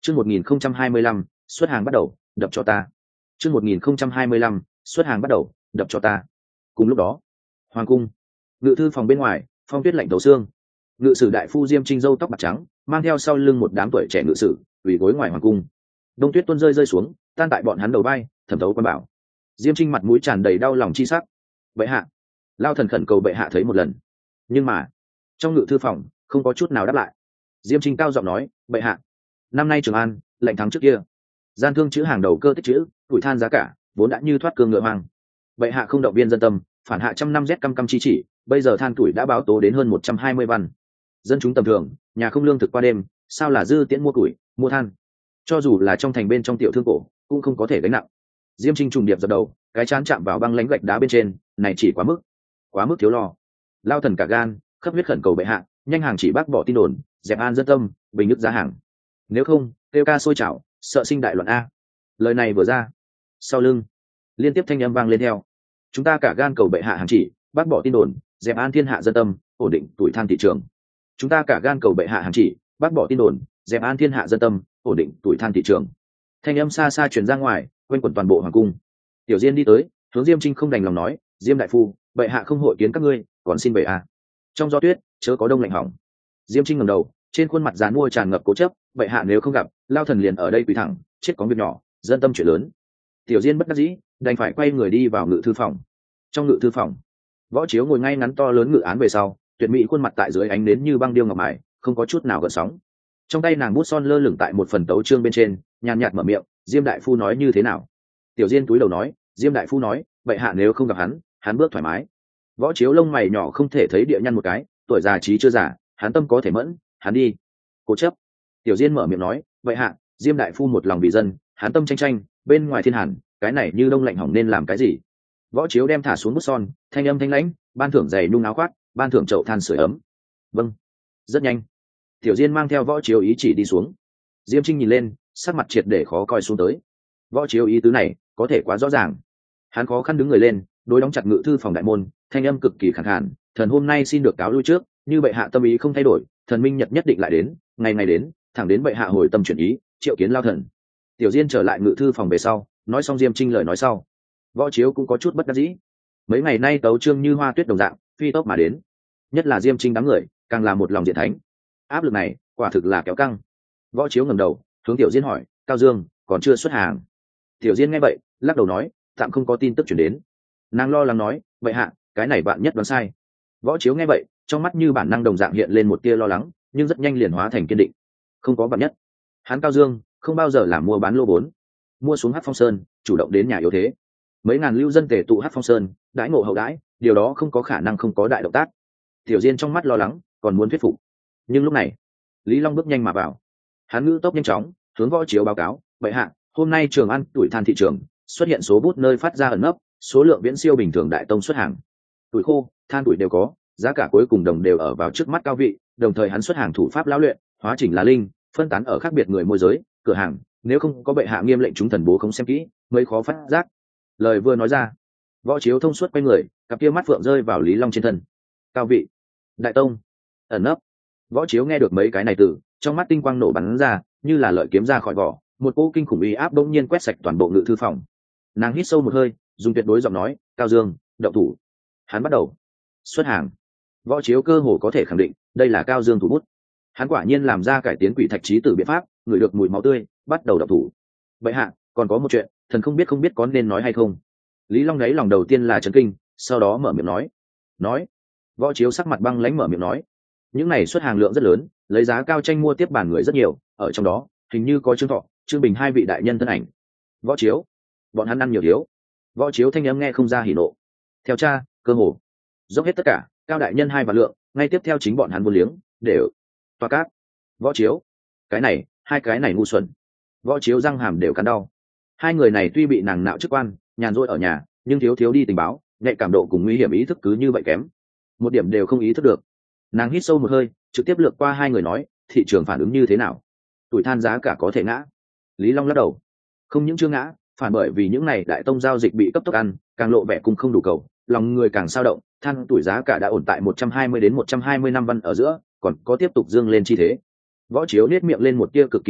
Chương 1025, xuất hàng bắt đầu, đập cho ta. Chương 1025, xuất hàng bắt đầu, đập cho ta. Cùng lúc đó, hoàng cung, ngự thư phòng bên ngoài, phong tuyết lạnh thấu xương. Ngự sử đại phu Diêm Trinh râu tóc bạc trắng, mang theo sau lưng một đám tuổi trẻ ngự sử, quỳ gối ngoài hoàng cung. Đông tuyết tuôn rơi xuống, tan tại bọn hắn đầu vai, thẩm thấu quan bảo. Diêm Trinh mặt mũi tràn đầy đau lòng chi sắc. Bệ hạ, lao thần khẩn cầu bệ hạ thấy một lần. Nhưng mà, trong ngự thư phòng không có chút nào đáp lại. Diêm Trinh cao giọng nói, bệ hạ, năm nay Trường An lạnh thắng trước kia, gian thương chữ hàng đầu cơ tích chữ, tuổi than giá cả vốn đã như thoát cương ngựa hoang. Bệ hạ không động viên dân tâm, phản hạ trăm năm rét căm căm chi chỉ, bây giờ than tuổi đã báo tố đến hơn 120 văn. Dân chúng tầm thường, nhà không lương thực qua đêm, sao là dư tiễn mua tuổi, mua than. Cho dù là trong thành bên trong tiểu thương cổ, cũng không có thể gánh nặng. Diêm Trinh trùng điệp dập đầu, cái chán chạm vào băng lãnh gạch đá bên trên, này chỉ quá mức thiếu lo. Lao thần cả gan, khắp huyết khẩn cầu bệ hạ, nhanh hàng chỉ bác bỏ tin đồn, dẹp an dân tâm, bình ức giá hàng. Nếu không, kêu ca sôi trào, sợ sinh đại loạn a. Lời này vừa ra, sau lưng liên tiếp thanh âm vang lên theo. Chúng ta cả gan cầu bệ hạ hàng chỉ, bác bỏ tin đồn, dẹp an thiên hạ dân tâm, ổn định tuổi than thị trường. Chúng ta cả gan cầu bệ hạ hàng chỉ, bác bỏ tin đồn, dẹp an thiên hạ dân tâm, ổn định tuổi than thị trường. Thanh âm xa xa truyền ra ngoài, quanh quẩn toàn bộ hoàng cung. Tiểu Diên đi tới, hướng Diêm Trinh không đành lòng nói, Diêm đại phu, bệ hạ không hội kiến các ngươi, còn xin bệ hạ. Trong gió tuyết, chớ có đông lạnh hỏng. Diêm Trinh ngẩng đầu, trên khuôn mặt dán mua tràn ngập cố chấp, bệ hạ nếu không gặp, lao thần liền ở đây quỳ thẳng, chết có việc nhỏ, dân tâm chuyện lớn. Tiểu Diên bất đắc dĩ, đành phải quay người đi vào ngự thư phòng. Trong ngự thư phòng, Võ Chiếu ngồi ngay ngắn to lớn ngự án về sau, tuyệt mỹ khuôn mặt tại dưới ánh nến như băng điêu ngọc mài, không có chút nào gợn sóng. Trong tay nàng bút son lơ lửng tại một phần tấu chương bên trên, nhàn nhạt mở miệng, Diêm đại phu nói như thế nào? Tiểu Diên túi đầu nói, Diêm đại phu nói, bệ hạ nếu không gặp hắn bước thoải mái. Võ Chiếu lông mày nhỏ không thể thấy địa nhăn một cái, tuổi già trí chưa già, hắn tâm có thể mẫn, hắn đi. Cố chấp. Tiểu Diên mở miệng nói, bệ hạ, Diêm đại phu một lòng vì dân, hắn tâm tranh, bên ngoài thiên hàn, cái này như đông lạnh hỏng nên làm cái gì? Võ Chiếu đem thả xuống bút son, thanh âm thanh lãnh, ban thưởng giày nung áo khoác, ban thưởng chậu than sưởi ấm. Vâng. Rất nhanh. Tiểu Diên mang theo Võ Chiếu ý chỉ đi xuống. Diêm Trinh nhìn lên, sắc mặt triệt để khó coi xuống tới. Võ Chiếu ý tứ này có thể quá rõ ràng. Hắn khó khăn đứng người lên, đối đóng chặt ngự thư phòng đại môn, thanh âm cực kỳ khàn khàn, thần hôm nay xin được cáo lui trước, như bệ hạ tâm ý không thay đổi, thần minh nhật nhất định lại đến, ngày ngày đến, thẳng đến bệ hạ hồi tâm chuyển ý, triệu kiến lao thần. Tiểu Diên trở lại ngự thư phòng về sau, nói xong Diêm Trinh lời nói sau. Võ Chiếu cũng có chút bất đắc dĩ. Mấy ngày nay tấu chương như hoa tuyết đồng dạng, phi tốc mà đến. Nhất là Diêm Trinh đám người, càng là một lòng diện thánh. Áp lực này, quả thực là kéo căng. Võ Chiếu ngẩng đầu, hướng Tiểu Diên hỏi, Cao Dương, còn chưa xuất hàng? Tiểu Diên nghe vậy, lắc đầu nói, tạm không có tin tức chuyển đến. Nàng lo lắng nói, bệ hạ, cái này bạn nhất đoán sai. Võ Chiếu nghe vậy, trong mắt như bản năng đồng dạng hiện lên một tia lo lắng, nhưng rất nhanh liền hóa thành kiên định. Không có bạn nhất. Hắn Cao Dương không bao giờ làm mua bán lô vốn, mua xuống Hắc Phong Sơn, chủ động đến nhà yếu thế. Mấy ngàn lưu dân tề tụ Hắc Phong Sơn, đãi ngộ hậu đãi, điều đó không có khả năng không có đại động tác. Tiểu Diên trong mắt lo lắng, còn muốn thuyết phục. Nhưng lúc này, Lý Long bước nhanh mà vào. Hắn ngữ tốc nhanh chóng, hướng Võ Chiếu báo cáo, bệ hạ, hôm nay Trường An tuổi than thị trường xuất hiện số bút nơi phát ra ẩn nấp, số lượng viễn siêu bình thường đại tông xuất hàng. Tuổi khô, than tuổi đều có, giá cả cuối cùng đồng đều ở vào trước mắt cao vị, đồng thời hắn xuất hàng thủ pháp lão luyện, hóa chỉnh là linh, phân tán ở khác biệt người môi giới, cửa hàng, nếu không có bệ hạ nghiêm lệnh chúng thần bố không xem kỹ, mới khó phát giác. Lời vừa nói ra, Võ Chiếu thông suốt quay người, cặp kia mắt phượng rơi vào Lý Long trên thân. Cao vị, đại tông, ẩn nấp. Võ Chiếu nghe được mấy cái này từ, trong mắt tinh quang nổ bắn ra, như là lợi kiếm ra khỏi vỏ, một cỗ kinh khủng uy áp bỗng nhiên quét sạch toàn bộ ngự thư phòng. Nàng hít sâu một hơi, dùng tuyệt đối giọng nói, Cao Dương, động thủ. Hắn bắt đầu xuất hàng. Võ Chiếu cơ hồ có thể khẳng định, đây là Cao Dương thủ bút. Hắn quả nhiên làm ra cải tiến quỷ thạch trí tử biện pháp, ngửi được mùi máu tươi, bắt đầu động thủ. Bệ hạ, còn có một chuyện, thần không biết có nên nói hay không. Lý Long đấy lòng đầu tiên là chấn kinh, sau đó mở miệng nói. Võ Chiếu sắc mặt băng lãnh mở miệng nói, những này xuất hàng lượng rất lớn, lấy giá cao tranh mua tiếp bàn người rất nhiều, ở trong đó hình như có Trương Thọ, Trương Bình hai vị đại nhân thân ảnh. Võ Chiếu, bọn hắn ăn nhiều thiếu. Võ Chiếu thanh âm nghe không ra hỉ nộ. Theo cha, cơ hồ dốc hết tất cả, cao đại nhân 2 vạn lượng, ngay tiếp theo chính bọn hắn buôn liếng, đều toa cát. Võ Chiếu, hai cái này ngu xuẩn. Võ Chiếu răng hàm đều cắn đau. Hai người này tuy bị nàng nạo chức quan, nhàn rỗi ở nhà, nhưng thiếu đi tình báo, nhạy cảm độ cùng nguy hiểm ý thức cứ như vậy kém, một điểm đều không ý thức được. Nàng hít sâu một hơi, trực tiếp lược qua hai người nói, thị trường phản ứng như thế nào? Tuổi than giá cả có thể ngã. Lý Long lắc đầu, không những chưa ngã, phản bởi vì những này đại tông giao dịch bị cấp tốc ăn, càng lộ vẻ cung không đủ cầu, lòng người càng sao động, than tuổi giá cả đã ổn tại 120 đến 125 văn ở giữa, còn có tiếp tục dương lên chi thế. Võ Chiếu nét miệng lên một tia cực kỳ nhạt,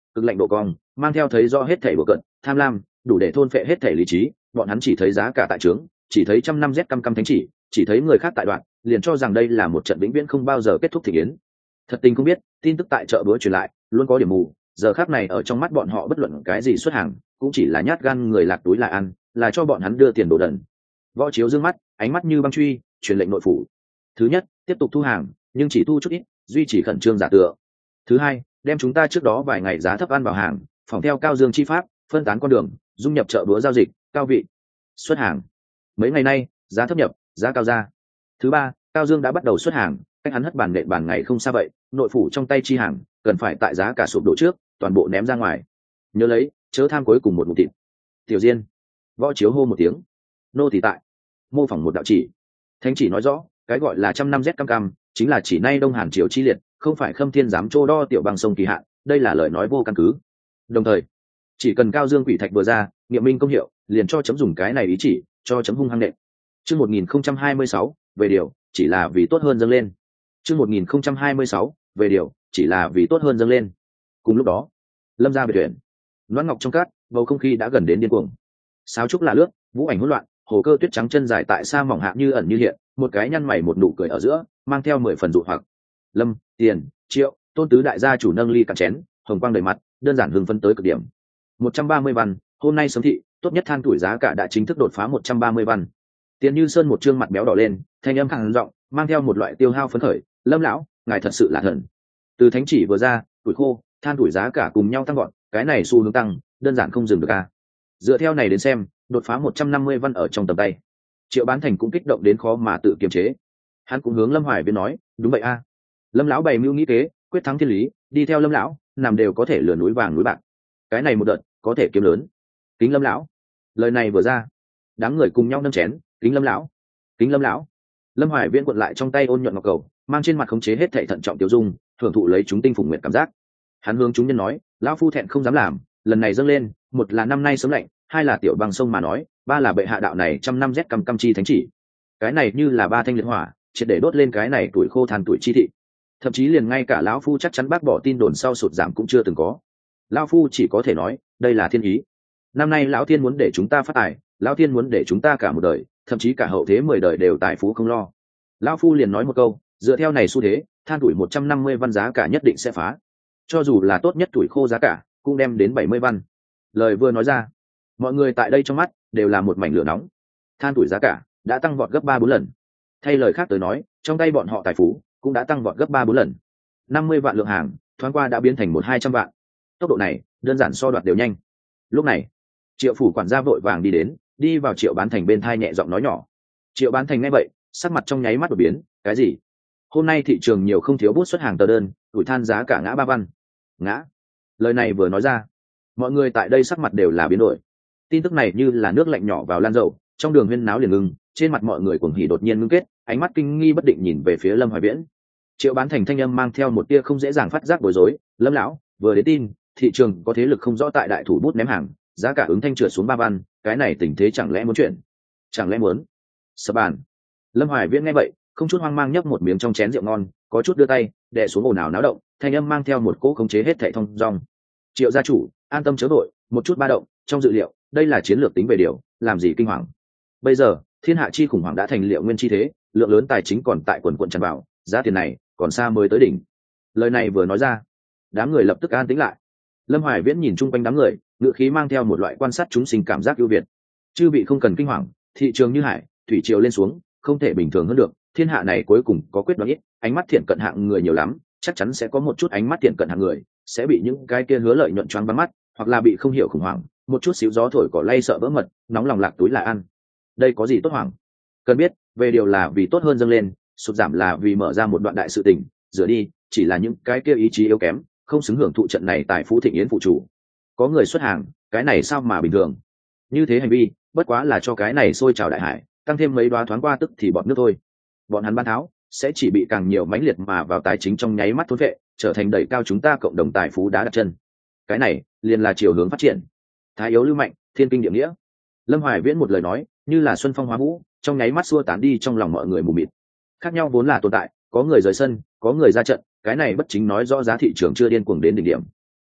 cực lạnh độ cong mang theo thấy rõ hết thể bừa cận tham lam đủ để thôn phệ hết thể lý trí. Bọn hắn chỉ thấy giá cả tại trướng, chỉ thấy trăm năm rét căm căm thánh chỉ thấy người khác tại đoạn, liền cho rằng đây là một trận vĩnh viễn không bao giờ kết thúc thị kiến. Thật tình không biết, tin tức tại chợ búa truyền lại luôn có điểm mù, giờ khác này ở trong mắt bọn họ bất luận cái gì xuất hàng cũng chỉ là nhát gan người lạc túi là ăn, là cho bọn hắn đưa tiền đồ đần. Võ Chiếu dương mắt, ánh mắt như băng truy, truyền lệnh nội phủ. Thứ nhất, tiếp tục thu hàng, nhưng chỉ thu chút ít, duy trì khẩn trương giả tựa. Thứ hai, đem chúng ta trước đó vài ngày giá thấp ăn vào hàng, phòng theo cao dương chi pháp, phân tán con đường, dung nhập chợ búa giao dịch, cao vị xuất hàng. Mấy ngày nay, giá thấp nhập, giá cao ra. Thứ ba, cao dương đã bắt đầu xuất hàng, cách hắn hất bàn nện bàn ngày không xa vậy, nội phủ trong tay chi hàng cần phải tại giá cả sụp đổ trước toàn bộ ném ra ngoài. Nhớ lấy, chớ tham cuối cùng một ngụm thịt. Tiểu Diên. Võ Chiếu hô một tiếng. Nô tỳ tại. Mô phỏng một đạo chỉ. Thánh chỉ nói rõ, cái gọi là trăm năm rét cam cam chính là chỉ nay đông hàn triều chi liệt, không phải Khâm Thiên dám trô đo tiểu bằng sông kỳ hạn, đây là lời nói vô căn cứ. Đồng thời, chỉ cần cao dương quỷ thạch vừa ra, nghiệm minh công hiệu, liền cho chấm dùng cái này ý chỉ, cho chấm hung hăng nện. Chương 1026, về điều, chỉ là vì tốt hơn dâng lên. Chương 1026, về điều, chỉ là vì tốt hơn dâng lên. Cùng lúc đó, Lâm gia biệt tuyển, loan ngọc trong cát, bầu không khí đã gần đến điên cuồng. Sáo trúc là lướt, vũ ảnh hỗn loạn, hồ cơ tuyết trắng chân dài tại xa mỏng hạ như ẩn như hiện, một cái nhăn mày một nụ cười ở giữa, mang theo 10 phần dụ hoặc. Lâm, Tiền, Triệu, Tôn tứ đại gia chủ nâng ly cạn chén, hồng quang đầy mặt, đơn giản hưng phấn tới cực điểm. 130 văn, hôm nay sớm thị, tốt nhất than tuổi giá cả đã chính thức đột phá 130 văn. Tiền Như Sơn một trương mặt béo đỏ lên, thanh âm khàn giọng, mang theo một loại tiêu hao phấn khởi. Lâm lão, ngài thật sự là thần. Từ thánh chỉ vừa ra, tuổi khô, than tuổi giá cả cùng nhau tăng gọn, cái này xu hướng tăng, đơn giản không dừng được a. Dựa theo này đến xem, đột phá 150 văn ở trong tầm tay. Triệu Bán Thành cũng kích động đến khó mà tự kiềm chế. Hắn cũng hướng Lâm Hoài Viễn nói, đúng vậy a. Lâm lão bày mưu nghĩ kế, quyết thắng thiên lý, đi theo Lâm lão, nằm đều có thể lừa núi vàng núi bạc. Cái này một đợt, có thể kiếm lớn. Kính Lâm lão. Lời này vừa ra, đám người cùng nhau nâng chén, kính Lâm lão, kính Lâm lão. Lâm Hoài Viễn cuộn lại trong tay ôn nhuận ngọc cầu, mang trên mặt khống chế hết thảy thận trọng tiêu dung, thưởng thụ lấy chúng tinh phùng nguyện cảm giác. Hắn hướng chúng nhân nói, lão phu thẹn không dám làm, lần này dâng lên, một là năm nay sớm lạnh, hai là tiểu bằng sông mà nói, ba là bệ hạ đạo này trăm năm rét căm căm chi thánh chỉ. Cái này như là ba thanh liệt hỏa, triệt để đốt lên cái này tuổi khô than tuổi chi thị. Thậm chí liền ngay cả lão phu chắc chắn bác bỏ tin đồn sau sụt giảm cũng chưa từng có. Lão phu chỉ có thể nói, đây là thiên ý. Năm nay lão thiên muốn để chúng ta phát tài, lão thiên muốn để chúng ta cả một đời, thậm chí cả hậu thế 10 đời đều tài phú không lo. Lão phu liền nói một câu, dựa theo này xu thế, than tuổi 150 văn giá cả nhất định sẽ phá. Cho dù là tốt nhất tuổi khô giá cả, cũng đem đến 70 văn. Lời vừa nói ra, mọi người tại đây trong mắt đều là một mảnh lửa nóng. Than tuổi giá cả đã tăng vọt gấp 3-4 lần. Thay lời khác tới nói, trong tay bọn họ tài phú cũng đã tăng vọt gấp 3-4 lần. 50 vạn lượng hàng, thoáng qua đã biến thành 100-200 vạn. Tốc độ này, đơn giản so đoạt đều nhanh. Lúc này, Triệu phủ quản gia vội vàng đi đến, đi vào Triệu Bán Thành bên thai nhẹ giọng nói nhỏ. Triệu Bán Thành nghe vậy, sắc mặt trong nháy mắt đổi biến, cái gì? Hôm nay thị trường nhiều không thiếu bút xuất hàng tờ đơn, tuổi than giá cả ngã 3 văn. Ngã. Lời này vừa nói ra, mọi người tại đây sắc mặt đều là biến đổi. Tin tức này như là nước lạnh nhỏ vào lan dầu, trong đường huyên náo liền ngưng, trên mặt mọi người cuồng hỉ đột nhiên ngưng kết, ánh mắt kinh nghi bất định nhìn về phía Lâm Hoài Viễn. Triệu Bán Thành thanh âm mang theo một tia không dễ dàng phát giác bối rối, Lâm lão, vừa đến tin, thị trường có thế lực không rõ tại đại thủ bút ném hàng, giá cả ứng thanh trượt xuống 3 văn, cái này tình thế chẳng lẽ muốn chuyện? Chẳng lẽ muốn? Sập bàn. Lâm Hoài Viễn nghe vậy, không chút hoang mang nhấp một miếng trong chén rượu ngon, có chút đưa tay, đè xuống ồn ào náo động, thanh âm mang theo một cỗ khống chế hết thảy thông dong. Triệu gia chủ, an tâm chớ vội, một chút ba động, trong dự liệu, đây là chiến lược tính về điều, làm gì kinh hoàng. Bây giờ, thiên hạ chi khủng hoảng đã thành liệu nguyên chi thế, lượng lớn tài chính còn tại quần quần tràn vào, giá tiền này còn xa mới tới đỉnh. Lời này vừa nói ra, đám người lập tức an tĩnh lại. Lâm Hoài Viễn nhìn chung quanh đám người, ngữ khí mang theo một loại quan sát chúng sinh cảm giác ưu việt. Chư vị không cần kinh hoàng, thị trường như hải, thủy triều lên xuống, không thể bình thường hơn được. Thiên hạ này cuối cùng có quyết đoán ít, ánh mắt thiện cận hạng người nhiều lắm, chắc chắn sẽ có một chút ánh mắt thiện cận hạng người sẽ bị những cái kia hứa lợi nhuận choáng váng mắt, hoặc là bị không hiểu khủng hoảng, một chút xíu gió thổi cỏ lay sợ vỡ mật, nóng lòng lạc túi là ăn. Đây có gì tốt hoảng? Cần biết, về điều là vì tốt hơn dâng lên, sụt giảm là vì mở ra một đoạn đại sự tình, rửa đi chỉ là những cái kia ý chí yếu kém, không xứng hưởng thụ trận này tại phú thịnh yến phụ chủ. Có người xuất hàng, cái này sao mà bình thường? Như thế hành vi, bất quá là cho cái này sôi trào đại hải, tăng thêm mấy đoá thoáng qua tức thì bọt nước thôi. Bọn hắn ban tháo sẽ chỉ bị càng nhiều mãnh liệt mà vào tài chính trong nháy mắt thốn vệ, trở thành đẩy cao chúng ta cộng đồng tài phú đá đặt chân. Cái này liền là chiều hướng phát triển. Thái yếu lưu mạnh, thiên kinh địa nghĩa. Lâm Hoài Viễn một lời nói, như là xuân phong hóa vũ, trong nháy mắt xua tán đi trong lòng mọi người mù mịt. Khác nhau vốn là tồn tại, có người rời sân, có người ra trận, cái này bất chính nói rõ giá thị trường chưa điên cuồng đến đỉnh điểm.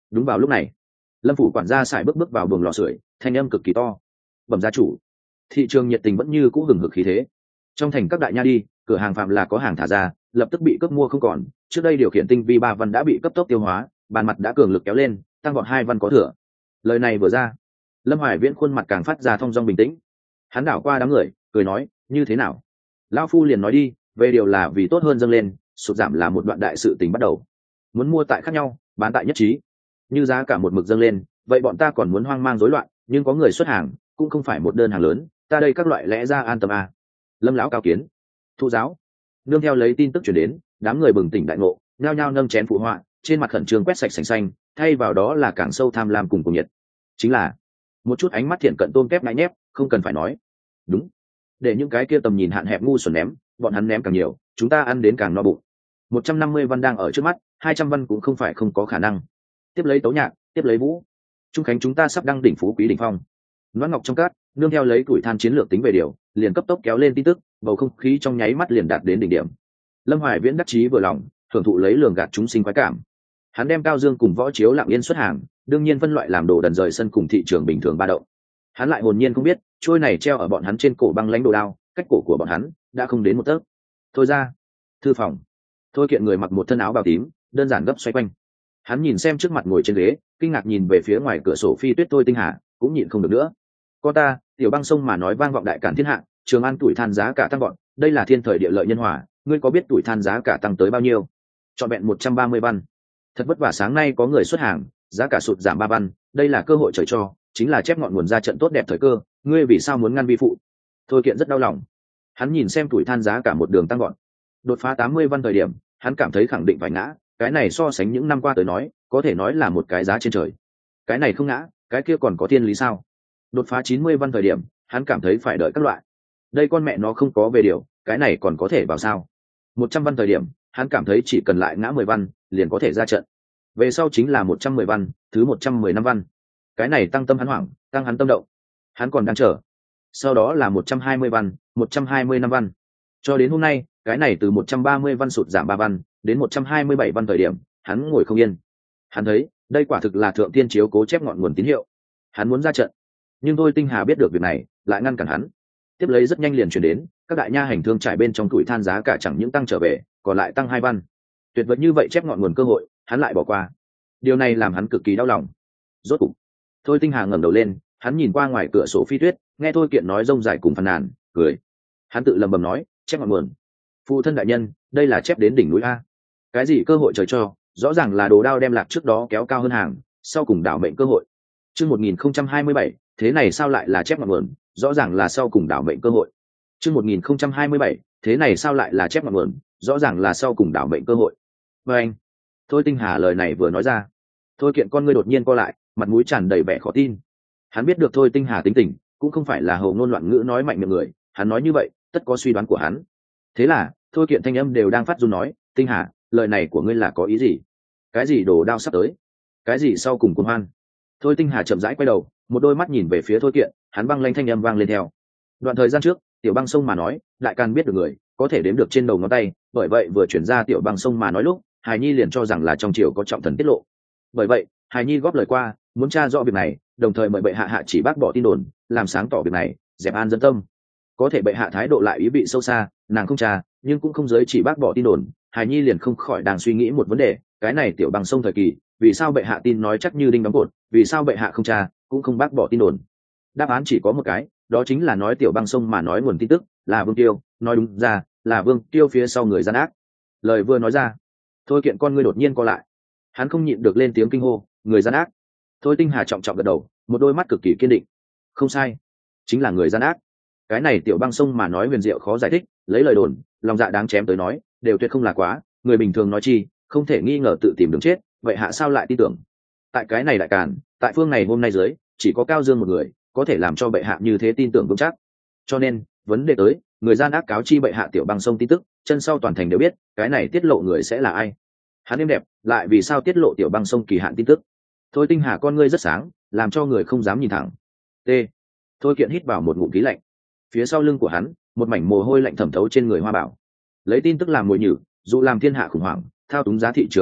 Đúng vào lúc này, Lâm phủ quản gia xài bước vào buồng lò sưởi, thanh âm cực kỳ to. Bẩm gia chủ, thị trường nhiệt tình vẫn như cũ hừng hực khí thế. Trong thành các đại nha đi, cửa hàng phạm là có hàng thả ra, lập tức bị cướp mua không còn. Trước đây điều khiển tinh vi 3 văn đã bị cấp tốc tiêu hóa, bàn mặt đã cường lực kéo lên, tăng vọt 2 văn có thừa. Lời này vừa ra, Lâm Hoài Viễn khuôn mặt càng phát ra thong dong bình tĩnh. Hắn đảo qua đám người, cười nói, như thế nào? Lão phu liền nói đi, về điều là vì tốt hơn dâng lên, sụt giảm là một đoạn đại sự tình bắt đầu. Muốn mua tại khác nhau, bán tại nhất trí. Như giá cả một mực dâng lên, vậy bọn ta còn muốn hoang mang rối loạn, nhưng có người xuất hàng, cũng không phải một đơn hàng lớn, ta đây các loại lẽ ra an tâm à. Lâm lão cao kiến. Thụ giáo. Nương theo lấy tin tức chuyển đến, đám người bừng tỉnh đại ngộ, nhao nhao nâng chén phụ họa, trên mặt khẩn trương quét sạch sành xanh, thay vào đó là càng sâu tham lam cùng cuồng nhiệt. Chính là một chút ánh mắt thiện cận tôm kép ngại nhép, không cần phải nói. Đúng. Để những cái kia tầm nhìn hạn hẹp ngu xuẩn ném, bọn hắn ném càng nhiều, chúng ta ăn đến càng no bụng. 150 văn đang ở trước mắt, 200 văn cũng không phải không có khả năng. Tiếp lấy tấu nhạc, tiếp lấy vũ. Trung khánh chúng ta sắp đăng đỉnh phú quý đỉnh phong. Loan ngọc trong cát, nương theo lấy tuổi than chiến lược tính về điều, liền cấp tốc kéo lên tin tức, bầu không khí trong nháy mắt liền đạt đến đỉnh điểm. Lâm Hoài Viễn đắc chí vừa lòng, thưởng thụ lấy lường gạt chúng sinh khoái cảm. Hắn đem Cao Dương cùng Võ Chiếu lặng yên xuất hàng, đương nhiên phân loại làm đồ đần rời sân cùng thị trường bình thường ba động. Hắn lại hồn nhiên không biết, trôi này treo ở bọn hắn trên cổ băng lãnh đồ đao, cách cổ của bọn hắn đã không đến một tấc. Thôi ra, thư phòng. Thôi kiện người mặc một thân áo bào tím, đơn giản gấp xoay quanh. Hắn nhìn xem trước mặt ngồi trên ghế, kinh ngạc nhìn về phía ngoài cửa sổ Phi Tuyết Thôi Tinh Hà, cũng nhịn không được nữa. Có ta, tiểu băng sông mà nói vang vọng đại cản thiên hạ, Trường An tuổi than giá cả tăng gọn, đây là thiên thời địa lợi nhân hòa, ngươi có biết tuổi than giá cả tăng tới bao nhiêu? Chọn vẹn 130 văn. Thật vất vả sáng nay có người xuất hàng, giá cả sụt giảm 3 văn, đây là cơ hội trời cho, chính là chép ngọn nguồn ra trận tốt đẹp thời cơ, ngươi vì sao muốn ngăn vi phụ? Thôi kiện rất đau lòng. Hắn nhìn xem tuổi than giá cả một đường tăng gọn, đột phá 80 văn thời điểm, hắn cảm thấy khẳng định phải ngã, cái này so sánh những năm qua tới nói, có thể nói là một cái giá trên trời. Cái này không ngã, cái kia còn có thiên lý sao? Đột phá 90 văn thời điểm, hắn cảm thấy phải đợi các loại. Đây con mẹ nó không có về điều, cái này còn có thể vào sao? 100 văn thời điểm, hắn cảm thấy chỉ cần lại ngã 10 văn, liền có thể ra trận. Về sau chính là 110 văn, thứ 115 văn. Cái này tăng tâm hắn hoảng, tăng hắn tâm động. Hắn còn đang chờ. Sau đó là 120 văn, 125 văn. Cho đến hôm nay, cái này từ 130 văn sụt giảm 3 văn, đến 127 văn thời điểm, hắn ngồi không yên. Hắn thấy, đây quả thực là thượng tiên chiếu cố chép ngọn nguồn tín hiệu. Hắn muốn ra trận. Nhưng Thôi Tinh Hà biết được việc này, lại ngăn cản hắn. Tiếp lấy rất nhanh liền chuyển đến, các đại nha hành thương trải bên trong tuổi than giá cả chẳng những tăng trở về, còn lại tăng 2 văn. Tuyệt vật như vậy chép ngọn nguồn cơ hội, hắn lại bỏ qua. Điều này làm hắn cực kỳ đau lòng. Rốt cục, Thôi Tinh Hà ngẩng đầu lên, hắn nhìn qua ngoài cửa sổ Phi Tuyết, nghe Thôi Kiện nói rông dài cùng phàn nàn, cười. Hắn tự lẩm bẩm nói, chép ngọn nguồn. Phụ thân đại nhân, đây là chép đến đỉnh núi a. Cái gì cơ hội trời cho, rõ ràng là đồ đao đem lạc trước đó kéo cao hơn hàng, sau cùng đảo mệnh cơ hội. Chương 1027, thế này sao lại là chép ngọn nguồn, rõ ràng là sau cùng đảo mệnh cơ hội. Chương 1027, thế này sao lại là chép ngọn nguồn, rõ ràng là sau cùng đảo mệnh cơ hội. Và anh, Thôi Tinh Hà lời này vừa nói ra, Thôi Kiện con ngươi đột nhiên co lại, mặt mũi tràn đầy vẻ khó tin. Hắn biết được Thôi Tinh Hà tính tình, cũng không phải là hầu ngôn loạn ngữ nói mạnh miệng người, hắn nói như vậy, tất có suy đoán của hắn. Thế là, Thôi Kiện thanh âm đều đang phát run nói, Tinh Hà, lời này của ngươi là có ý gì? Cái gì đồ đao sắp tới? Cái gì sau cùng cuồng hoan? Thôi Tinh Hà chậm rãi quay đầu, một đôi mắt nhìn về phía Thôi Kiện, hắn băng lanh thanh âm vang lên theo. Đoạn thời gian trước, tiểu băng sông mà nói, đại can biết được người, có thể đếm được trên đầu ngón tay, bởi vậy vừa chuyển ra tiểu băng sông mà nói lúc, Hải Nhi liền cho rằng là trong triều có trọng thần tiết lộ. Bởi vậy, Hải Nhi góp lời qua, muốn tra rõ việc này, đồng thời mời bệ hạ hạ chỉ bác bỏ tin đồn, làm sáng tỏ việc này, dẹp an dân tâm. Có thể bệ hạ thái độ lại ý vị sâu xa, nàng không tra, nhưng cũng không giới chỉ bác bỏ tin đồn, Hải Nhi liền không khỏi đang suy nghĩ một vấn đề, cái này tiểu băng sông thời kỳ, vì sao bệ hạ tin nói chắc như đinh đóng cột, vì sao bệ hạ không tra, cũng không bác bỏ tin đồn? Đáp án chỉ có một cái, đó chính là nói tiểu băng sông mà nói nguồn tin tức là Vương Tiêu, nói đúng ra là Vương Tiêu phía sau người gian ác. Lời vừa nói ra, Thôi Kiện con ngươi đột nhiên co lại, hắn không nhịn được lên tiếng kinh hô, người gian ác. Thôi Tinh Hà trọng trọng gật đầu, một đôi mắt cực kỳ kiên định. Không sai, chính là người gian ác. Cái này tiểu băng sông mà nói huyền diệu khó giải thích, lấy lời đồn, lòng dạ đáng chém tới nói, đều tuyệt không là quá, người bình thường nói chi, không thể nghi ngờ tự tìm đường chết, vậy hạ sao lại tin tưởng? Tại cái này đại càn, tại phương này hôm nay dưới, chỉ có Cao Dương một người có thể làm cho bệ hạ như thế tin tưởng vững chắc. Cho nên, vấn đề tới, người gian ác cáo chi bệ hạ tiểu băng sông tin tức, chân sau toàn thành đều biết, cái này tiết lộ người sẽ là ai? Hắn êm đẹp, lại vì sao tiết lộ tiểu băng sông kỳ hạn tin tức? Thôi Tinh Hà con ngươi rất sáng, làm cho người không dám nhìn thẳng. T. Thôi Kiện hít vào một ngụm khí lạnh. Phía sau lưng của hắn, một mảnh mồ hôi lạnh thẩm thấu trên người Hoa Bảo. Lấy tin tức làm mồi nhử, dù làm thiên hạ khủng hoảng, thao túng giá thị trường tăng gọn,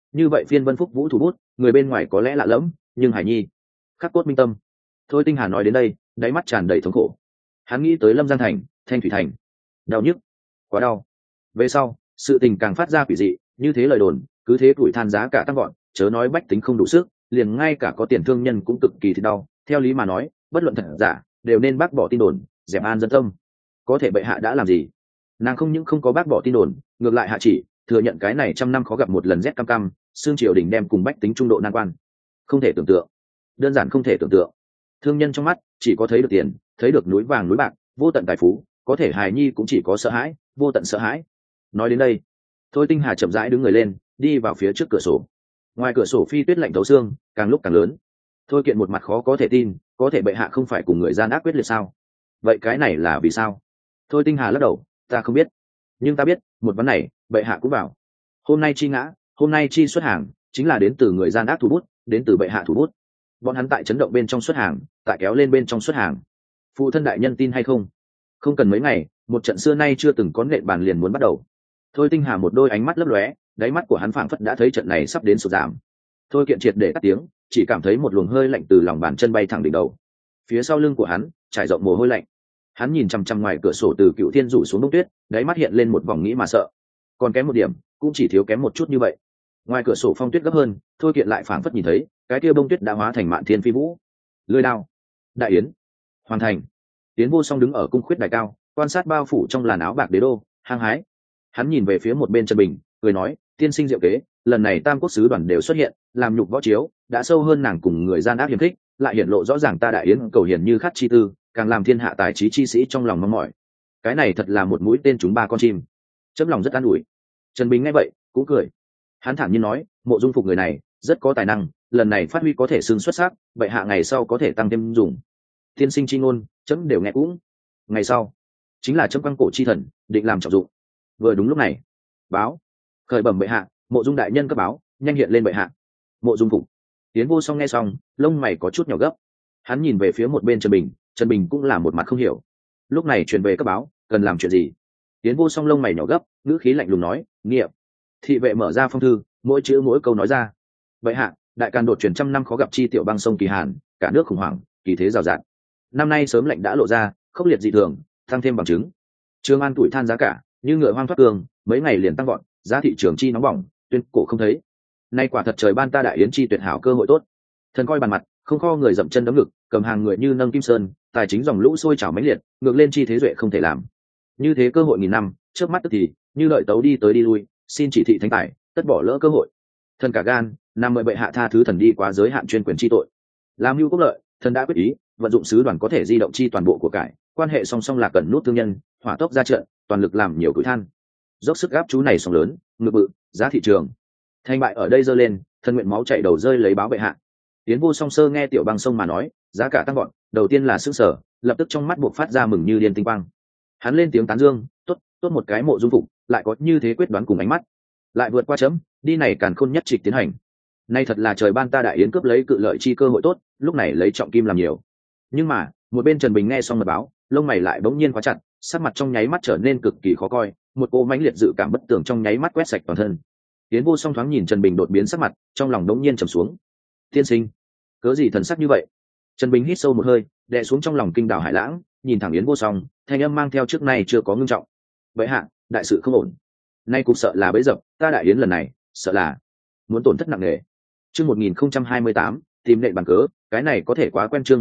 như vậy phiên Vân Phúc Vũ thủ bút, người bên ngoài có lẽ lạ lẫm, nhưng Hải Nhi khắc cốt minh tâm. Thôi Tinh Hà nói đến đây, đáy mắt tràn đầy thống khổ. Hắn nghĩ tới Lâm Giang Thành, Thanh Thủy Thành, đau nhức, quá đau. Về sau, sự tình càng phát ra quỷ dị, như thế lời đồn, cứ thế tuổi than giá cả tăng gọn, chớ nói bách tính không đủ sức, liền ngay cả có tiền thương nhân cũng cực kỳ thì đau. Theo lý mà nói, bất luận thật giả, đều nên bác bỏ tin đồn, dẹp an dân tâm. Có thể bệ hạ đã làm gì? Nàng không những không có bác bỏ tin đồn, ngược lại hạ chỉ thừa nhận cái này trăm năm khó gặp một lần rét cam cam, xương triều đình đem cùng bách tính trung độ nan quan. Không thể tưởng tượng, đơn giản không thể tưởng tượng. Thương nhân trong mắt chỉ có thấy được tiền, thấy được núi vàng núi bạc, vô tận tài phú, có thể hài nhi cũng chỉ có sợ hãi, vô tận sợ hãi. Nói đến đây, Thôi Tinh Hà chậm rãi đứng người lên, đi vào phía trước cửa sổ. Ngoài cửa sổ phi tuyết lạnh thấu xương, càng lúc càng lớn. Thôi Kiện một mặt khó có thể tin, có thể bệ hạ không phải cùng người gian ác quyết liệt sao? Vậy cái này là vì sao? Thôi Tinh Hà lắc đầu, ta không biết, nhưng ta biết một vấn này bệ hạ cũng bảo hôm nay chi ngã, hôm nay chi xuất hàng, chính là đến từ người gian ác thủ bút, đến từ bệ hạ thủ bút. Bọn hắn tại chấn động bên trong xuất hàng, tại kéo lên bên trong xuất hàng. Phụ thân đại nhân tin hay không? Không cần mấy ngày, một trận xưa nay chưa từng có nện bàn liền muốn bắt đầu. Thôi Tinh Hà một đôi ánh mắt lấp lóe, đáy mắt của hắn phảng phất đã thấy trận này sắp đến sụt giảm. Thôi Kiện triệt để cắt tiếng, chỉ cảm thấy một luồng hơi lạnh từ lòng bàn chân bay thẳng đỉnh đầu. Phía sau lưng của hắn trải rộng mồ hôi lạnh. Hắn nhìn chằm chằm ngoài cửa sổ từ Cựu Thiên rủ xuống bông tuyết, đáy mắt hiện lên một vòng nghĩ mà sợ. Còn kém một điểm, cũng chỉ thiếu kém một chút như vậy. Ngoài cửa sổ phong tuyết gấp hơn, Thôi Kiện lại phảng phất nhìn thấy cái kia bông tuyết đã hóa thành mạn thiên phi vũ. Lưỡi đao, đại yến, hoàn thành. Tiến Vô Song đứng ở cung khuyết đài cao, quan sát bao phủ trong làn áo bạc đế đô, hăng hái. Hắn nhìn về phía một bên Trần Bình, cười nói, tiên sinh diệu kế, lần này Tam Quốc sứ đoàn đều xuất hiện, làm nhục võ chiếu, đã sâu hơn nàng cùng người gian ác hiểm khích, lại hiển lộ rõ ràng ta đại yến cầu hiền như khát chi tư, càng làm thiên hạ tài trí chi sĩ trong lòng mong mỏi. Cái này thật là một mũi tên trúng ba con chim. Chấm lòng rất an ủi. Trần Bình nghe vậy cũng cười. Hắn thản nhiên nói, Mộ Dung Phục người này rất có tài năng, lần này phát huy có thể xưng xuất sắc, bệ hạ ngày sau có thể tăng thêm dùng. Tiên sinh chi ngôn, chấm đều nghe cũng. Ngày sau chính là chấm quang cổ chi thần, định làm trọng dụng. Vừa đúng lúc này, báo khởi bẩm bệ hạ, Mộ Dung đại nhân cấp báo, nhanh hiện lên bệ hạ. Mộ Dung Phục. Tiến Vô Song nghe xong, lông mày có chút nhỏ gấp. Hắn nhìn về phía một bên Trần Bình, Trần Bình cũng là một mặt không hiểu. Lúc này truyền về cấp báo, cần làm chuyện gì? Tiến Vô Song lông mày nhỏ gấp, ngữ khí lạnh lùng nói, nghiệm. Thị vệ mở ra phong thư, mỗi chữ mỗi câu nói ra. Bệ hạ, đại càn đột truyền trăm năm khó gặp chi tiểu băng sông kỳ hàn, cả nước khủng hoảng, kỳ thế rào rạt. Năm nay sớm lệnh đã lộ ra, khốc liệt dị thường, tăng thêm bằng chứng. Trường An tuổi than giá cả, như ngựa hoang thoát cương, mấy ngày liền tăng gọn, giá thị trường chi nóng bỏng, tuyên cổ không thấy. Nay quả thật trời ban ta đại yến chi tuyệt hảo cơ hội tốt. Thần coi bàn mặt, không kho người dậm chân đấm ngực, cầm hàng người như nâng kim sơn, tài chính dòng lũ sôi trào mãnh liệt, ngược lên chi thế duệ không thể làm. Như thế cơ hội nghìn năm, trước mắt tức thì, như lợi tấu đi tới đi lui, xin chỉ thị thánh tài, tất bỏ lỡ cơ hội. Thần cả gan, nam mời bệ hạ tha thứ thần đi quá giới hạn chuyên quyền chi tội. Làm mưu quốc lợi, thần đã quyết ý, vận dụng sứ đoàn có thể di động chi toàn bộ của cải, quan hệ song song là cần nút thương nhân, hỏa tốc ra trận, toàn lực làm nhiều củi than. Dốc sức gáp chú này song lớn, ngự bự, giá thị trường. Thành bại ở đây dơ lên, thần nguyện máu chảy đầu rơi lấy báo bệ hạ. Tiến Vô Song sơ nghe tiểu băng sông mà nói, giá cả tăng gọn, đầu tiên là sững sờ, lập tức trong mắt buộc phát ra mừng như điên tinh quang. Hắn lên tiếng tán dương, tốt, tốt một cái Mộ Dung Phục, lại có như thế quyết đoán cùng ánh mắt, lại vượt qua chấm, đi này càn khôn nhất trịch tiến hành. Nay thật là trời ban ta đại yến cướp lấy cự lợi chi cơ hội tốt, lúc này lấy trọng kim làm nhiều. Nhưng mà, một bên Trần Bình nghe xong mật báo, lông mày lại bỗng nhiên khóa chặt, sắc mặt trong nháy mắt trở nên cực kỳ khó coi, một cỗ mãnh liệt dự cảm bất tường trong nháy mắt quét sạch toàn thân. Tiến Vô Song thoáng nhìn Trần Bình đột biến sắc mặt, trong lòng đống nhiên trầm xuống. Tiên sinh, cớ gì thần sắc như vậy? Trần Bình hít sâu một hơi, đè xuống trong lòng kinh đảo hải lãng, nhìn thẳng Yến Vô Song, thanh âm mang theo trước nay chưa có ngưng trọng. Vậy hạ, đại sự không ổn. Nay cũng sợ là bấy dập, ta đại yến lần này, sợ là muốn tổn thất nặng nề. Chương 1028, tìm nện bàn cớ, cái này có thể quá quen. Chương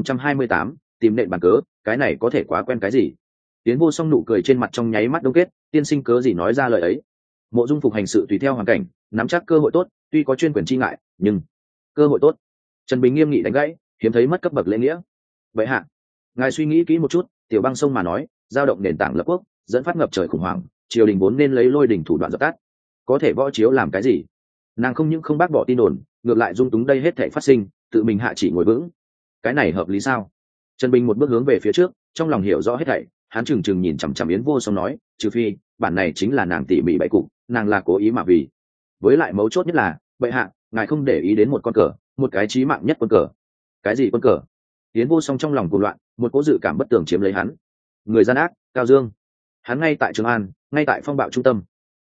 1028, tìm nện bàn cớ, cái này có thể quá quen cái gì? Yến Vô Song nụ cười trên mặt trong nháy mắt đông kết, tiên sinh cớ gì nói ra lời ấy? Mộ Dung Phục hành sự tùy theo hoàn cảnh, nắm chắc cơ hội tốt, tuy có chuyên quyền chi ngại, nhưng cơ hội tốt. Trần Bình nghiêm nghị đánh gãy, hiếm thấy mất cấp bậc lễ nghĩa. Vậy hạ, ngài suy nghĩ kỹ một chút, tiểu băng sông mà nói, giao động nền tảng lập quốc, dẫn phát ngập trời khủng hoảng, triều đình vốn nên lấy lôi đỉnh thủ đoạn dập tắt, có thể võ chiếu làm cái gì? Nàng không những không bác bỏ tin đồn, ngược lại dung túng đây hết thảy phát sinh, tự mình hạ chỉ ngồi vững. Cái này hợp lý sao? Trần Bình một bước hướng về phía trước, trong lòng hiểu rõ hết thảy, hắn trừng trừng nhìn chằm chằm Yến Vô Song nói, trừ phi bản này chính là nàng tỉ mỉ bày cục, nàng là cố ý mà vì. Với lại mấu chốt nhất là, bệ hạ, ngài không để ý đến một con cờ, một cái chí mạng nhất quân cờ. Cái gì quân cờ? Yến Vô Song trong lòng cuồng loạn, một cỗ dự cảm bất tường chiếm lấy hắn. Người gian ác, Cao Dương. Hắn ngay tại Trường An, ngay tại phong bạo trung tâm.